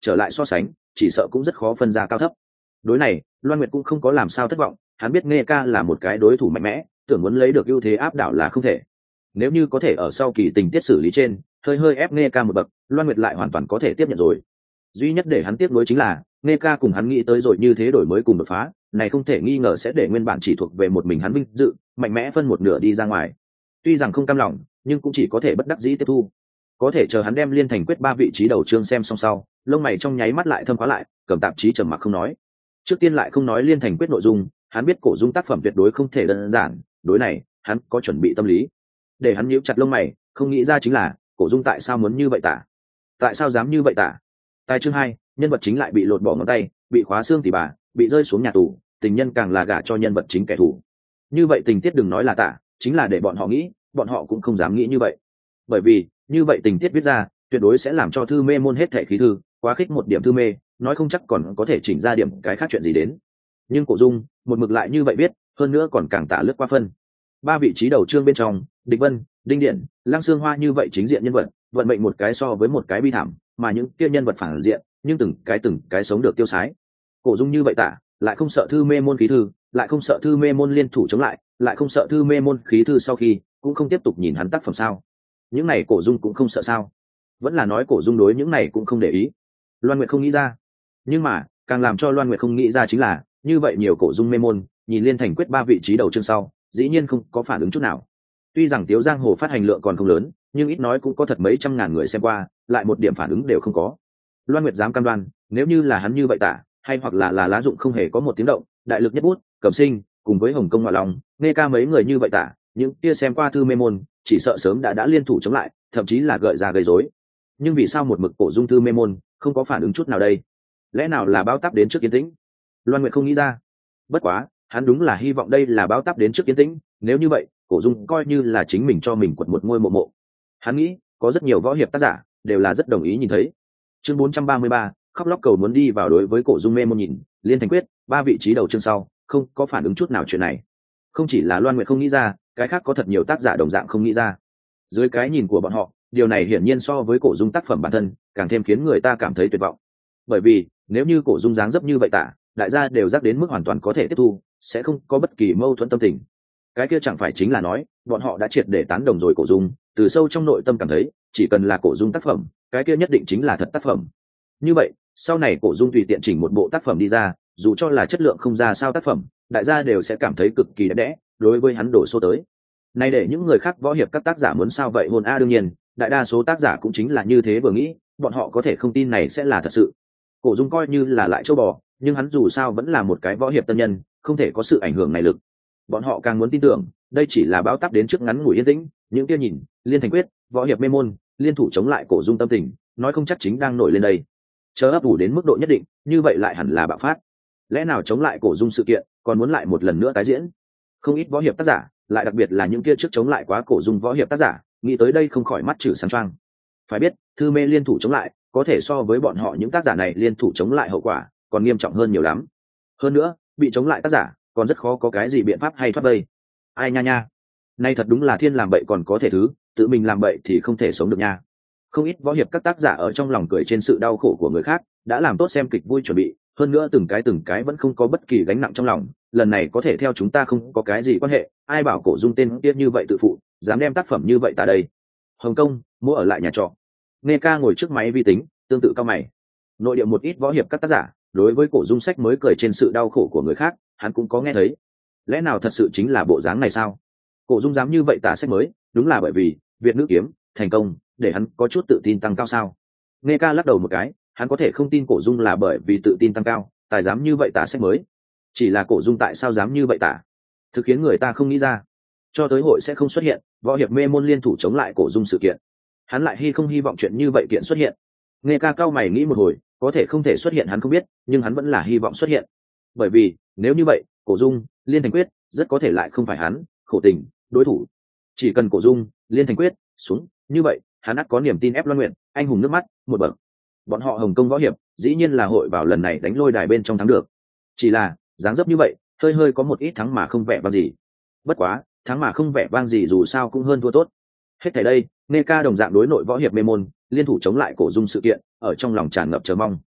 trở lại so sánh chỉ sợ cũng rất khó phân ra cao thấp. Đối này Loan Nguyệt cũng không có làm sao thất vọng, hắn biết Nghe Ca là một cái đối thủ mạnh mẽ, tưởng muốn lấy được ưu thế áp đảo là không thể. Nếu như có thể ở sau kỳ tình tiết xử lý trên hơi hơi ép Nghe Ca một bậc, Loan Nguyệt lại hoàn toàn có thể tiếp nhận rồi. Duy nhất để hắn tiếc nuối chính là Nghe Ca cùng hắn nghĩ tới rồi như thế đổi mới cùng đột phá này không thể nghi ngờ sẽ để nguyên bản chỉ thuộc về một mình hắn vinh dự mạnh mẽ phân một nửa đi ra ngoài. Tuy rằng không cam lòng nhưng cũng chỉ có thể bất đắc dĩ tiếp thu. Có thể chờ hắn đem Liên Thành Quyết ba vị trí đầu chương xem xong sau, lông mày trong nháy mắt lại thâm khóa lại, cầm tạp chí trầm mặc không nói. Trước tiên lại không nói Liên Thành Quyết nội dung, hắn biết Cổ Dung tác phẩm tuyệt đối không thể đơn giản, đối này hắn có chuẩn bị tâm lý. Để hắn nhíu chặt lông mày, không nghĩ ra chính là Cổ Dung tại sao muốn như vậy tả, tại sao dám như vậy tả. Tại chương hai, nhân vật chính lại bị lột bỏ ngón tay, bị khóa xương tỉ bà, bị rơi xuống nhà tù, tình nhân càng là gả cho nhân vật chính kẻ thù. Như vậy tình tiết đừng nói là tả, chính là để bọn họ nghĩ, bọn họ cũng không dám nghĩ như vậy. Bởi vì như vậy tình tiết viết ra tuyệt đối sẽ làm cho thư mê môn hết thể khí thư quá khích một điểm thư mê, nói không chắc còn có thể chỉnh ra điểm cái khác chuyện gì đến. Nhưng Cổ Dung một mực lại như vậy biết, hơn nữa còn càng tả lướt qua phân. Ba vị trí đầu chương bên trong, Địch Vân, Đinh Điện, Lăng Xương Hoa như vậy chính diện nhân vật, vận mệnh một cái so với một cái bi thảm, mà những kia nhân vật phản diện, nhưng từng cái từng cái sống được tiêu sái. Cổ Dung như vậy tả, lại không sợ thư mê môn khí thư, lại không sợ thư mê môn liên thủ chống lại, lại không sợ thư mê môn khí thư sau khi cũng không tiếp tục nhìn hắn tác phẩm sao? Những này Cổ Dung cũng không sợ sao? Vẫn là nói Cổ Dung đối những này cũng không để ý? Loan Nguyệt không nghĩ ra. Nhưng mà càng làm cho Loan Nguyệt không nghĩ ra chính là như vậy nhiều Cổ Dung mê môn nhìn Liên Thành Quyết ba vị trí đầu chương sau, dĩ nhiên không có phản ứng chút nào. Tuy rằng Tiếu Giang Hồ phát hành lượng còn không lớn, nhưng ít nói cũng có thật mấy trăm ngàn người xem qua, lại một điểm phản ứng đều không có. Loan Nguyệt dám cam đoan, nếu như là hắn như vậy tả, hay hoặc là là Lá Dụng không hề có một tiếng động, đại lực nhất bút, Cẩm Sinh cùng với Hồng Công Ngoại Long, Nghe Ca mấy người như vậy tả, những kia xem qua thư mê môn chỉ sợ sớm đã đã liên thủ chống lại, thậm chí là gợi ra gây rối. Nhưng vì sao một mực Cổ Dung thư mê môn không có phản ứng chút nào đây? Lẽ nào là báo táp đến trước yên tĩnh? Loan Nguyệt không nghĩ ra. Bất quá hắn đúng là hy vọng đây là báo táp đến trước yên tĩnh, nếu như vậy Cổ Dung coi như là chính mình cho mình quật một ngôi mộ mộ. Hắn nghĩ có rất nhiều võ hiệp tác giả đều là rất đồng ý nhìn thấy. Chương bốn trăm ba mươi ba, khóc lóc cầu muốn đi vào. Đối với Cổ Dung mê môn nhìn Liên Thành Quyết ba vị trí đầu chương sau không có phản ứng chút nào chuyện này, không chỉ là Loan Nguyệt không nghĩ ra, cái khác có thật nhiều tác giả đồng dạng không nghĩ ra. Dưới cái nhìn của bọn họ, điều này hiển nhiên so với Cổ Dung tác phẩm bản thân càng thêm khiến người ta cảm thấy tuyệt vọng. Bởi vì nếu như Cổ Dung dáng dấp như vậy tả, đại gia đều dắt đến mức hoàn toàn có thể tiếp thu, sẽ không có bất kỳ mâu thuẫn tâm tình. Cái kia chẳng phải chính là nói bọn họ đã triệt để tán đồng rồi Cổ Dung, từ sâu trong nội tâm cảm thấy chỉ cần là Cổ Dung tác phẩm, cái kia nhất định chính là thật tác phẩm. Như vậy sau này Cổ Dung tùy tiện chỉnh một bộ tác phẩm đi ra, dù cho là chất lượng không ra sao tác phẩm, đại gia đều sẽ cảm thấy cực kỳ đẹp đẽ, đối với hắn đổ số tới. Nay để những người khác võ hiệp các tác giả muốn sao vậy hồn a, đương nhiên đại đa số tác giả cũng chính là như thế vừa nghĩ, bọn họ có thể không tin này sẽ là thật sự. Cổ Dung coi như là lại châu bò, nhưng hắn dù sao vẫn là một cái võ hiệp tân nhân, không thể có sự ảnh hưởng này lực. Bọn họ càng muốn tin tưởng đây chỉ là bão táp đến trước ngắn ngủi yên tĩnh, những kia nhìn Liên Thành Quyết võ hiệp mê môn liên thủ chống lại Cổ Dung tâm tình, nói không chắc chính đang nổi lên đây. Chờ ấp ủ đến mức độ nhất định, như vậy lại hẳn là bạo phát. Lẽ nào chống lại Cổ Dung sự kiện còn muốn lại một lần nữa tái diễn? Không ít võ hiệp tác giả, lại đặc biệt là những kia trước chống lại quá Cổ Dung võ hiệp tác giả, nghĩ tới đây không khỏi mắt trừ sáng choang. Phải biết thư mê liên thủ chống lại có thể so với bọn họ những tác giả này liên thủ chống lại hậu quả còn nghiêm trọng hơn nhiều lắm. Hơn nữa bị chống lại tác giả còn rất khó có cái gì biện pháp hay thoát vây. Ai nha nha, nay thật đúng là thiên làm bậy còn có thể thứ, tự mình làm bậy thì không thể sống được nha. Không ít võ hiệp các tác giả ở trong lòng cười trên sự đau khổ của người khác, đã làm tốt xem kịch vui chuẩn bị, hơn nữa từng cái từng cái vẫn không có bất kỳ gánh nặng trong lòng. Lần này có thể theo chúng ta không có cái gì quan hệ, ai bảo Cổ Dung tên tiết như vậy tự phụ, dám đem tác phẩm như vậy tại đây. Hồng Kông mua ở lại nhà trọ, Nghe Ca ngồi trước máy vi tính tương tự cao mày. Nội địa một ít võ hiệp các tác giả đối với Cổ Dung sách mới cười trên sự đau khổ của người khác, hắn cũng có nghe thấy. Lẽ nào thật sự chính là bộ dáng này sao? Cổ Dung dám như vậy tả sách mới, đúng là bởi vì Việt nữ kiếm thành công để hắn có chút tự tin tăng cao sao? Nghe Ca lắc đầu một cái, hắn có thể không tin Cổ Dung là bởi vì tự tin tăng cao tài dám như vậy tả sách mới. Chỉ là Cổ Dung tại sao dám như vậy tả, thực khiến người ta không nghĩ ra. Cho tới hội sẽ không xuất hiện võ hiệp mê môn liên thủ chống lại Cổ Dung sự kiện, hắn lại hy không hy vọng chuyện như vậy kiện xuất hiện. Nghe Ca cao mày nghĩ một hồi, có thể không thể xuất hiện hắn không biết, nhưng hắn vẫn là hy vọng xuất hiện. Bởi vì nếu như vậy Cổ Dung Liên Thành Quyết rất có thể lại không phải hắn khổ tình đối thủ. Chỉ cần Cổ Dung Liên Thành Quyết xuống, như vậy hắn ắt có niềm tin ép Loan Nguyện anh hùng nước mắt một bậc. Bọn họ Hồng Kông võ hiệp dĩ nhiên là hội vào lần này đánh lôi đài bên trong thắng được. Chỉ là dáng dấp như vậy hơi hơi có một ít thắng mà không vẻ vang gì. Bất quá thắng mà không vẻ vang gì dù sao cũng hơn thua tốt. Hết thảy đây Nghe Ca đồng dạng đối nội võ hiệp mê môn liên thủ chống lại Cổ Dung sự kiện ở trong lòng tràn ngập chờ mong.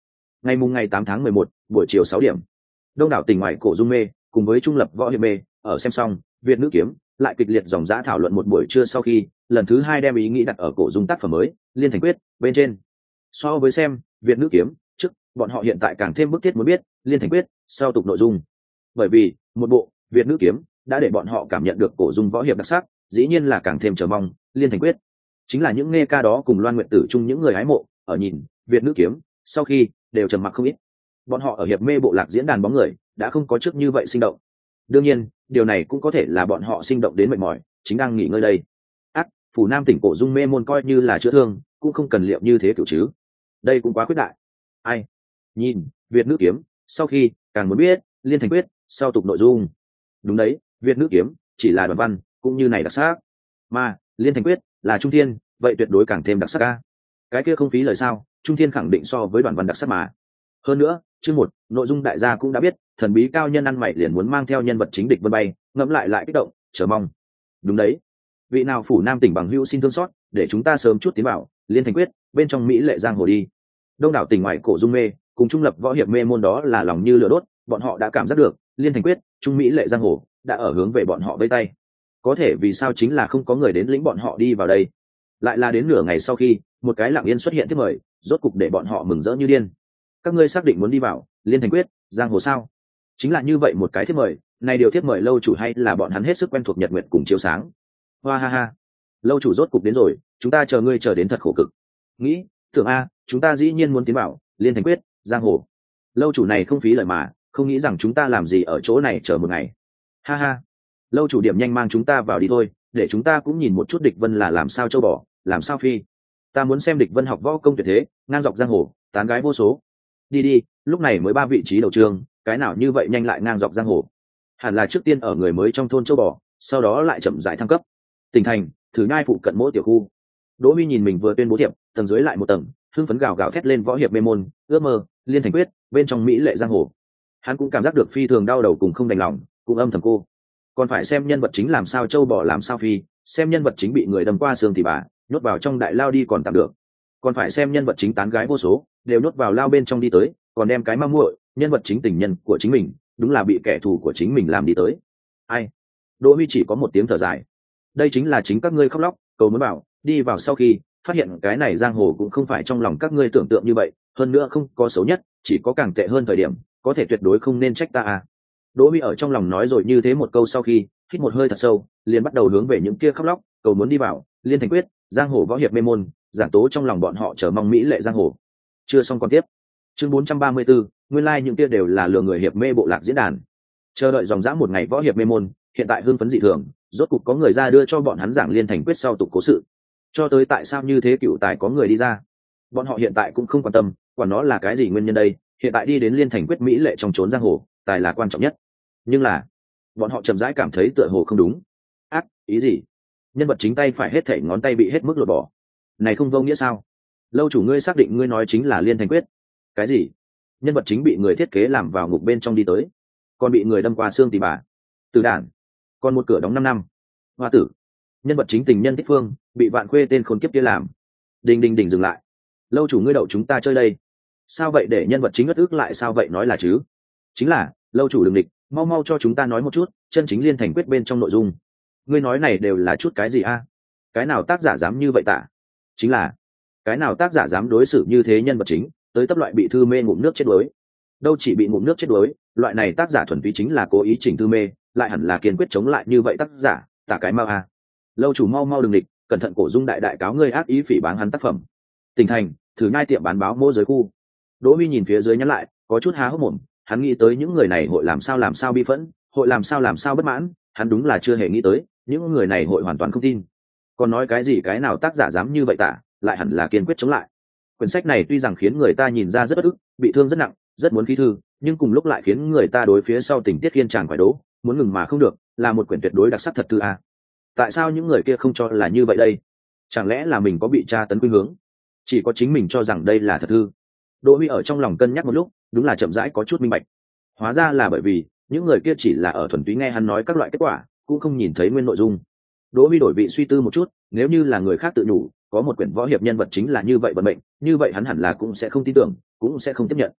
Ngày mùng ngày tám tháng mười một, buổi chiều sáu điểm, đông đảo tỉnh ngoài cổ dung mê cùng với trung lập võ hiệp mê ở xem xong Việt nữ kiếm lại kịch liệt dòng dã thảo luận một buổi trưa sau khi lần thứ hai đem ý nghĩ đặt ở cổ dung tác phẩm mới Liên Thành Quyết bên trên. So với xem Việt nữ kiếm trước, bọn họ hiện tại càng thêm bức thiết muốn biết Liên Thành Quyết sau tục nội dung, bởi vì một bộ Việt nữ kiếm đã để bọn họ cảm nhận được cổ dung võ hiệp đặc sắc, dĩ nhiên là càng thêm chờ mong Liên Thành Quyết. Chính là những nghe ca đó cùng Loan Nguyệt Tử chung những người hái mộ ở nhìn Việt nữ kiếm sau khi đều trầm mặc không ít. Bọn họ ở hiệp mê bộ lạc diễn đàn bóng người đã không có trước như vậy sinh động. Đương nhiên điều này cũng có thể là bọn họ sinh động đến mệt mỏi, chính đang nghỉ ngơi đây. Ác phủ nam tỉnh cổ dung mê môn coi như là chữa thương cũng không cần liệu như thế kiểu chứ, đây cũng quá khuyết đại. Ai nhìn Việt nữ kiếm sau khi càng muốn biết Liên Thành Quyết sau tục nội dung. Đúng đấy, Việt nữ kiếm chỉ là đoạn văn cũng như này đặc sắc, mà Liên Thành Quyết là trung thiên, vậy tuyệt đối càng thêm đặc sắc ca. Cái kia không phí lời sao, trung thiên khẳng định so với đoạn văn đặc sắc mà. Hơn nữa chương một nội dung đại gia cũng đã biết, thần bí cao nhân ăn mày liền muốn mang theo nhân vật chính địch vân bay, ngẫm lại lại kích động chờ mong. Đúng đấy, vị nào phủ nam tỉnh bằng hữu xin thương xót để chúng ta sớm chút tiến vào Liên Thành Quyết bên trong mỹ lệ giang hồ đi. Đông đảo tỉnh ngoài cổ dung mê cùng trung lập võ hiệp mê môn đó là lòng như lửa đốt, bọn họ đã cảm giác được Liên Thành Quyết trung mỹ lệ giang hồ đã ở hướng về bọn họ vây tay. Có thể vì sao chính là không có người đến lĩnh bọn họ đi vào đây, lại là đến nửa ngày sau khi một cái lặng yên xuất hiện tiếp mời, rốt cục để bọn họ mừng rỡ như điên. Các ngươi xác định muốn đi vào Liên Thành Quyết giang hồ sao? Chính là như vậy một cái thiếp mời, này điều thiếp mời lâu chủ hay là bọn hắn hết sức quen thuộc nhật nguyệt cùng chiếu sáng. Hoa ha ha, lâu chủ rốt cục đến rồi, chúng ta chờ ngươi chờ đến thật khổ cực. Nghĩ tưởng a, chúng ta dĩ nhiên muốn tiến vào Liên Thành Quyết giang hồ. Lâu chủ này không phí lời mà, không nghĩ rằng chúng ta làm gì ở chỗ này chờ một ngày. Ha ha, lâu chủ điểm nhanh mang chúng ta vào đi thôi, để chúng ta cũng nhìn một chút địch vân là làm sao châu bò, làm sao phi. Ta muốn xem địch vân học võ công tuyệt thế, ngang dọc giang hồ, tán gái vô số. Đi đi, lúc này mới ba vị trí đầu trường, cái nào như vậy nhanh lại ngang dọc giang hồ. Hẳn là trước tiên ở người mới trong thôn châu bò, sau đó lại chậm rãi thăng cấp. Tỉnh thành, thử nhai phụ cận mỗi tiểu khu. Đỗ Huy nhìn mình vừa tuyên bố thiệp, tầng dưới lại một tầng, hưng phấn gào gào thét lên võ hiệp mê môn, ước mơ Liên Thành Quyết bên trong mỹ lệ giang hồ. Hắn cũng cảm giác được phi thường đau đầu cùng không đành lòng, cũng âm thầm cô. Còn phải xem nhân vật chính làm sao châu bò làm sao phi, xem nhân vật chính bị người đâm qua xương thì bà, nhốt vào trong đại lao đi còn tạm được. Còn phải xem nhân vật chính tán gái vô số, đều nhốt vào lao bên trong đi tới, còn đem cái ma muội, nhân vật chính tình nhân của chính mình, đúng là bị kẻ thù của chính mình làm đi tới. Ai? Đỗ Huy chỉ có một tiếng thở dài. Đây chính là chính các ngươi khóc lóc, cầu muốn bảo, đi vào sau khi phát hiện cái này giang hồ cũng không phải trong lòng các ngươi tưởng tượng như vậy, hơn nữa không có xấu nhất, chỉ có càng tệ hơn thời điểm, có thể tuyệt đối không nên trách ta à. Đỗ Huy ở trong lòng nói rồi như thế một câu sau khi hít một hơi thật sâu, liền bắt đầu hướng về những kia khóc lóc cầu muốn đi vào Liên Thành Quyết giang hồ võ hiệp mê môn, giảng tố trong lòng bọn họ chờ mong mỹ lệ giang hồ. Chưa xong còn tiếp. Chương bốn trăm ba mươi 4, nguyên lai like những kia đều là lừa người hiệp mê bộ lạc diễn đàn. Chờ đợi dòng dã một ngày võ hiệp mê môn, hiện tại hưng phấn dị thường, rốt cục có người ra đưa cho bọn hắn giảng Liên Thành Quyết sau tục cố sự. Cho tới tại sao như thế cựu tài có người đi ra, bọn họ hiện tại cũng không quan tâm, quản nó là cái gì nguyên nhân đây, hiện tại đi đến Liên Thành Quyết mỹ lệ trong trốn giang hồ, tài là quan trọng nhất. Nhưng là bọn họ chậm rãi cảm thấy tựa hồ không đúng. Ác ý gì? Nhân vật chính tay phải hết thảy ngón tay bị hết mức lột bỏ, này không vô nghĩa sao? Lâu chủ ngươi xác định ngươi nói chính là Liên Thành Quyết? Cái gì? Nhân vật chính bị người thiết kế làm vào ngục bên trong đi tới, còn bị người đâm qua xương tỉ bà, từ đản, còn một cửa đóng năm năm. Hoa tử, nhân vật chính tình nhân Thích Phương bị vạn khuê tên khốn kiếp kia làm. Đình đình đình dừng lại. Lâu chủ ngươi đậu chúng ta chơi đây? Sao vậy để nhân vật chính ngất ức lại sao vậy nói là chứ? Chính là lâu chủ đừng địch, mau mau cho chúng ta nói một chút chân chính Liên Thành Quyết bên trong nội dung. Ngươi nói này đều là chút cái gì a? Cái nào tác giả dám như vậy tả? Chính là cái nào tác giả dám đối xử như thế nhân vật chính, tới tấp loại bị thư mê ngụm nước chết đuối. Đâu chỉ bị ngụm nước chết đuối, loại này tác giả thuần túy chính là cố ý chỉnh thư mê, lại hẳn là kiên quyết chống lại như vậy tác giả, tả cái mau a. Lâu chủ mau mau đừng địch, cẩn thận cổ dung đại đại cáo ngươi ác ý phỉ báng hắn tác phẩm. Tỉnh thành, thử nhai tiệm bán báo mô giới khu. Đỗ Huy nhìn phía dưới nhắn lại, có chút há hốc mồm, hắn nghĩ tới những người này hội làm sao làm sao bi phẫn, hội làm sao làm sao bất mãn, hắn đúng là chưa hề nghĩ tới những người này hội hoàn toàn không tin. Còn nói cái gì cái nào tác giả dám như vậy tả, lại hẳn là kiên quyết chống lại. Quyển sách này tuy rằng khiến người ta nhìn ra rất bất ức, bị thương rất nặng, rất muốn khí thư, nhưng cùng lúc lại khiến người ta đối phía sau tình tiết kiên tràn quải đố, muốn ngừng mà không được, là một quyển tuyệt đối đặc sắc thật thư a. Tại sao những người kia không cho là như vậy đây? Chẳng lẽ là mình có bị tra tấn khuynh hướng? Chỉ có chính mình cho rằng đây là thật thư. Đỗ Huy ở trong lòng cân nhắc một lúc, đúng là chậm rãi có chút minh bạch. Hóa ra là bởi vì những người kia chỉ là ở thuần túy nghe hắn nói các loại kết quả, cũng không nhìn thấy nguyên nội dung. Đỗ Huy đổi vị suy tư một chút, nếu như là người khác tự nhủ có một quyển võ hiệp nhân vật chính là như vậy vận mệnh, như vậy hắn hẳn là cũng sẽ không tin tưởng, cũng sẽ không tiếp nhận.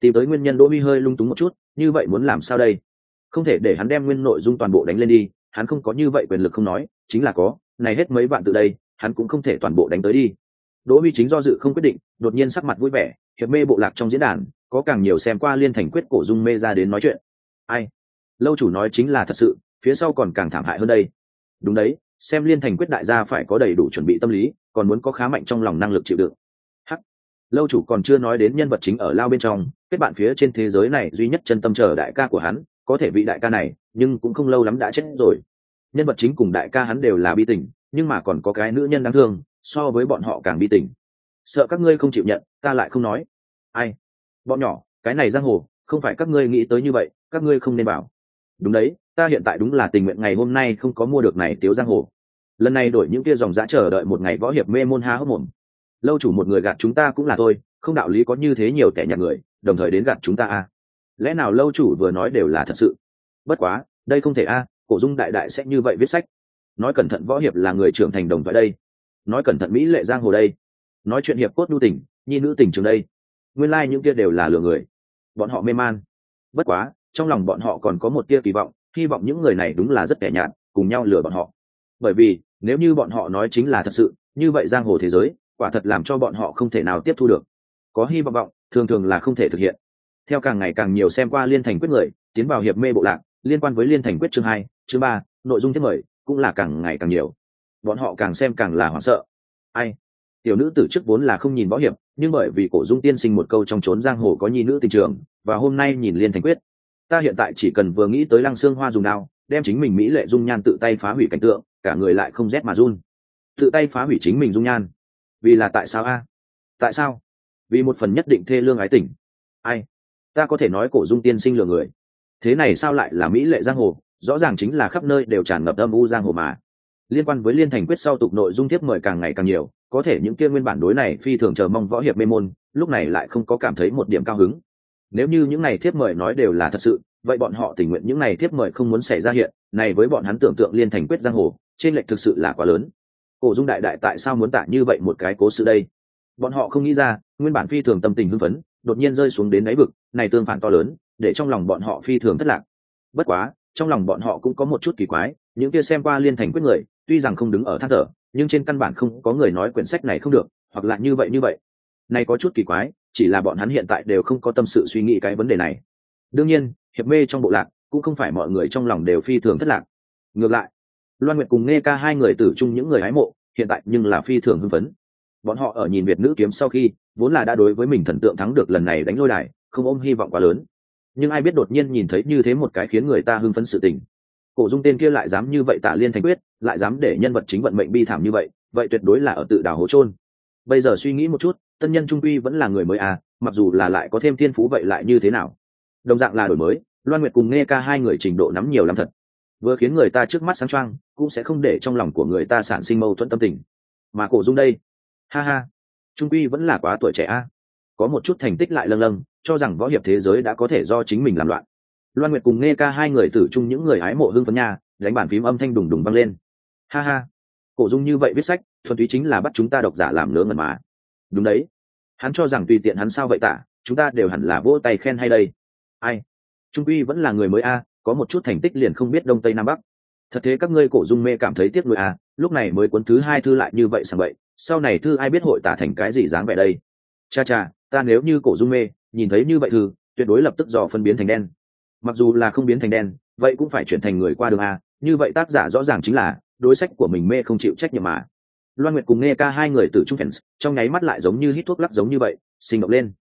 Tìm tới nguyên nhân, Đỗ Huy hơi lung túng một chút, như vậy muốn làm sao đây? Không thể để hắn đem nguyên nội dung toàn bộ đánh lên đi, hắn không có như vậy quyền lực không nói, chính là có, này hết mấy vạn từ đây, hắn cũng không thể toàn bộ đánh tới đi. Đỗ Huy chính do dự không quyết định, đột nhiên sắc mặt vui vẻ, hiệp mê bộ lạc trong diễn đàn, có càng nhiều xem qua Liên Thành Quyết cổ dung mê ra đến nói chuyện. Ai? Lâu chủ nói chính là thật sự, phía sau còn càng thảm hại hơn đây. Đúng đấy, xem Liên Thành Quyết đại gia phải có đầy đủ chuẩn bị tâm lý, còn muốn có khá mạnh trong lòng năng lực chịu đựng. Hắc. Lâu chủ còn chưa nói đến nhân vật chính ở lao bên trong, kết bạn phía trên thế giới này duy nhất chân tâm chờ đại ca của hắn, có thể vị đại ca này, nhưng cũng không lâu lắm đã chết rồi. Nhân vật chính cùng đại ca hắn đều là bi tình, nhưng mà còn có cái nữ nhân đáng thương, so với bọn họ càng bi tình. Sợ các ngươi không chịu nhận, ta lại không nói. Ai? Bọn nhỏ, cái này giang hồ, không phải các ngươi nghĩ tới như vậy, các ngươi không nên bảo. Đúng đấy, ta hiện tại đúng là tình nguyện ngày hôm nay không có mua được này tiếu giang hồ. Lần này đổi những kia dòng dã chờ đợi một ngày võ hiệp mê môn há hốc mồm. Lâu chủ một người gạt chúng ta cũng là thôi, không đạo lý có như thế nhiều kẻ nhạt người, đồng thời đến gạt chúng ta à? Lẽ nào lâu chủ vừa nói đều là thật sự? Bất quá, đây không thể a, à, cổ dung đại đại sẽ như vậy viết sách. Nói cẩn thận võ hiệp là người trưởng thành đồng tại đây. Nói cẩn thận mỹ lệ giang hồ đây. Nói chuyện hiệp cốt nhu tình, nhi nữ tình trường đây. Nguyên lai like những kia đều là lừa người. Bọn họ mê man. Bất quá, trong lòng bọn họ còn có một tia kỳ vọng, hy vọng những người này đúng là rất kẻ nhạt, cùng nhau lừa bọn họ. Bởi vì, nếu như bọn họ nói chính là thật sự, như vậy giang hồ thế giới, quả thật làm cho bọn họ không thể nào tiếp thu được. Có hy vọng vọng, thường thường là không thể thực hiện. Theo càng ngày càng nhiều xem qua Liên Thành Quyết người, tiến vào hiệp mê bộ lạc, liên quan với Liên Thành Quyết chương hai, chương ba, nội dung tiếp mời cũng là càng ngày càng nhiều. Bọn họ càng xem càng là hoảng sợ. Ai? Tiểu nữ tử trước vốn là không nhìn võ hiệp, nhưng bởi vì cổ dung tiên sinh một câu trong trốn giang hồ có nhi nữ tình trường, và hôm nay nhìn Liên Thành Quyết, ta hiện tại chỉ cần vừa nghĩ tới Lăng Xương Hoa dùng đao đem chính mình mỹ lệ dung nhan tự tay phá hủy cảnh tượng, cả người lại không rét mà run. Tự tay phá hủy chính mình dung nhan, vì là tại sao a? Tại sao? Vì một phần nhất định thê lương ái tình. Ai? Ta có thể nói cổ dung tiên sinh lừa người. Thế này sao lại là mỹ lệ giang hồ? Rõ ràng chính là khắp nơi đều tràn ngập âm u giang hồ mà. Liên quan với Liên Thành Quyết sau tục nội dung tiếp mời càng ngày càng nhiều, có thể những kia nguyên bản đối này phi thường chờ mong võ hiệp mê môn, lúc này lại không có cảm thấy một điểm cao hứng. Nếu như những này thiếp mời nói đều là thật sự, vậy bọn họ tình nguyện những này thiếp mời không muốn xảy ra hiện, này với bọn hắn tưởng tượng Liên Thành Quyết giang hồ, trên lệch thực sự là quá lớn. Cổ dung đại đại tại sao muốn tả như vậy một cái cố sự đây? Bọn họ không nghĩ ra, nguyên bản phi thường tâm tình hưng phấn, đột nhiên rơi xuống đến đáy vực, này tương phản to lớn, để trong lòng bọn họ phi thường thất lạc. Bất quá, trong lòng bọn họ cũng có một chút kỳ quái, những kia xem qua Liên Thành Quyết người, tuy rằng không đứng ở than thở, nhưng trên căn bản không có người nói quyển sách này không được, hoặc là như vậy như vậy. Này có chút kỳ quái, chỉ là bọn hắn hiện tại đều không có tâm sự suy nghĩ cái vấn đề này. Đương nhiên, hiệp mê trong bộ lạc, cũng không phải mọi người trong lòng đều phi thường thất lạc. Ngược lại, Loan Nguyệt cùng Nghe Ca hai người tử chung những người hái mộ, hiện tại nhưng là phi thường hưng phấn. Bọn họ ở nhìn Việt nữ kiếm sau khi, vốn là đã đối với mình thần tượng thắng được lần này đánh lôi đài, không ôm hy vọng quá lớn. Nhưng ai biết đột nhiên nhìn thấy như thế một cái khiến người ta hưng phấn sự tình. Cổ dung tên kia lại dám như vậy tả Liên Thành Quyết, lại dám để nhân vật chính vận mệnh bi thảm như vậy, vậy tuyệt đối là ở tự đào hố chôn. Bây giờ suy nghĩ một chút, tân nhân trung quy vẫn là người mới à, mặc dù là lại có thêm thiên phú vậy lại như thế nào? Đồng dạng là đổi mới, Loan Nguyệt cùng Nghe Ca hai người trình độ nắm nhiều lắm thật. Vừa khiến người ta trước mắt sáng choang, cũng sẽ không để trong lòng của người ta sản sinh mâu thuẫn tâm tình. Mà cổ dung đây, ha ha, trung quy vẫn là quá tuổi trẻ a, có một chút thành tích lại lâng lâng, cho rằng võ hiệp thế giới đã có thể do chính mình làm loạn. Loan Nguyệt cùng Nghe Ca hai người tử chung những người hái mộ hưng phấn nha, đánh bàn phím âm thanh đùng đùng vang lên. Ha ha, cổ dung như vậy viết sách, thuần túy chính là bắt chúng ta độc giả làm nướng ngần mà. Đúng đấy, hắn cho rằng tùy tiện hắn sao vậy tả, chúng ta đều hẳn là vỗ tay khen hay đây. Ai, trung quy vẫn là người mới a, có một chút thành tích liền không biết đông tây nam bắc. Thật thế các ngươi cổ dung mê cảm thấy tiếc nuối a, lúc này mới cuốn thứ hai thư lại như vậy sảng vậy, sau này thư ai biết hội tả thành cái gì dáng vẻ đây. Cha cha, ta nếu như cổ dung mê nhìn thấy như vậy thư, tuyệt đối lập tức dò phân biến thành đen. Mặc dù là không biến thành đen, vậy cũng phải chuyển thành người qua đường a, như vậy tác giả rõ ràng chính là đối sách của mình mê không chịu trách nhiệm mà. Loan Nguyệt cùng Nghe Ca hai người từ trung fans, trong nháy mắt lại giống như hít thuốc lắc giống như vậy, sinh động lên.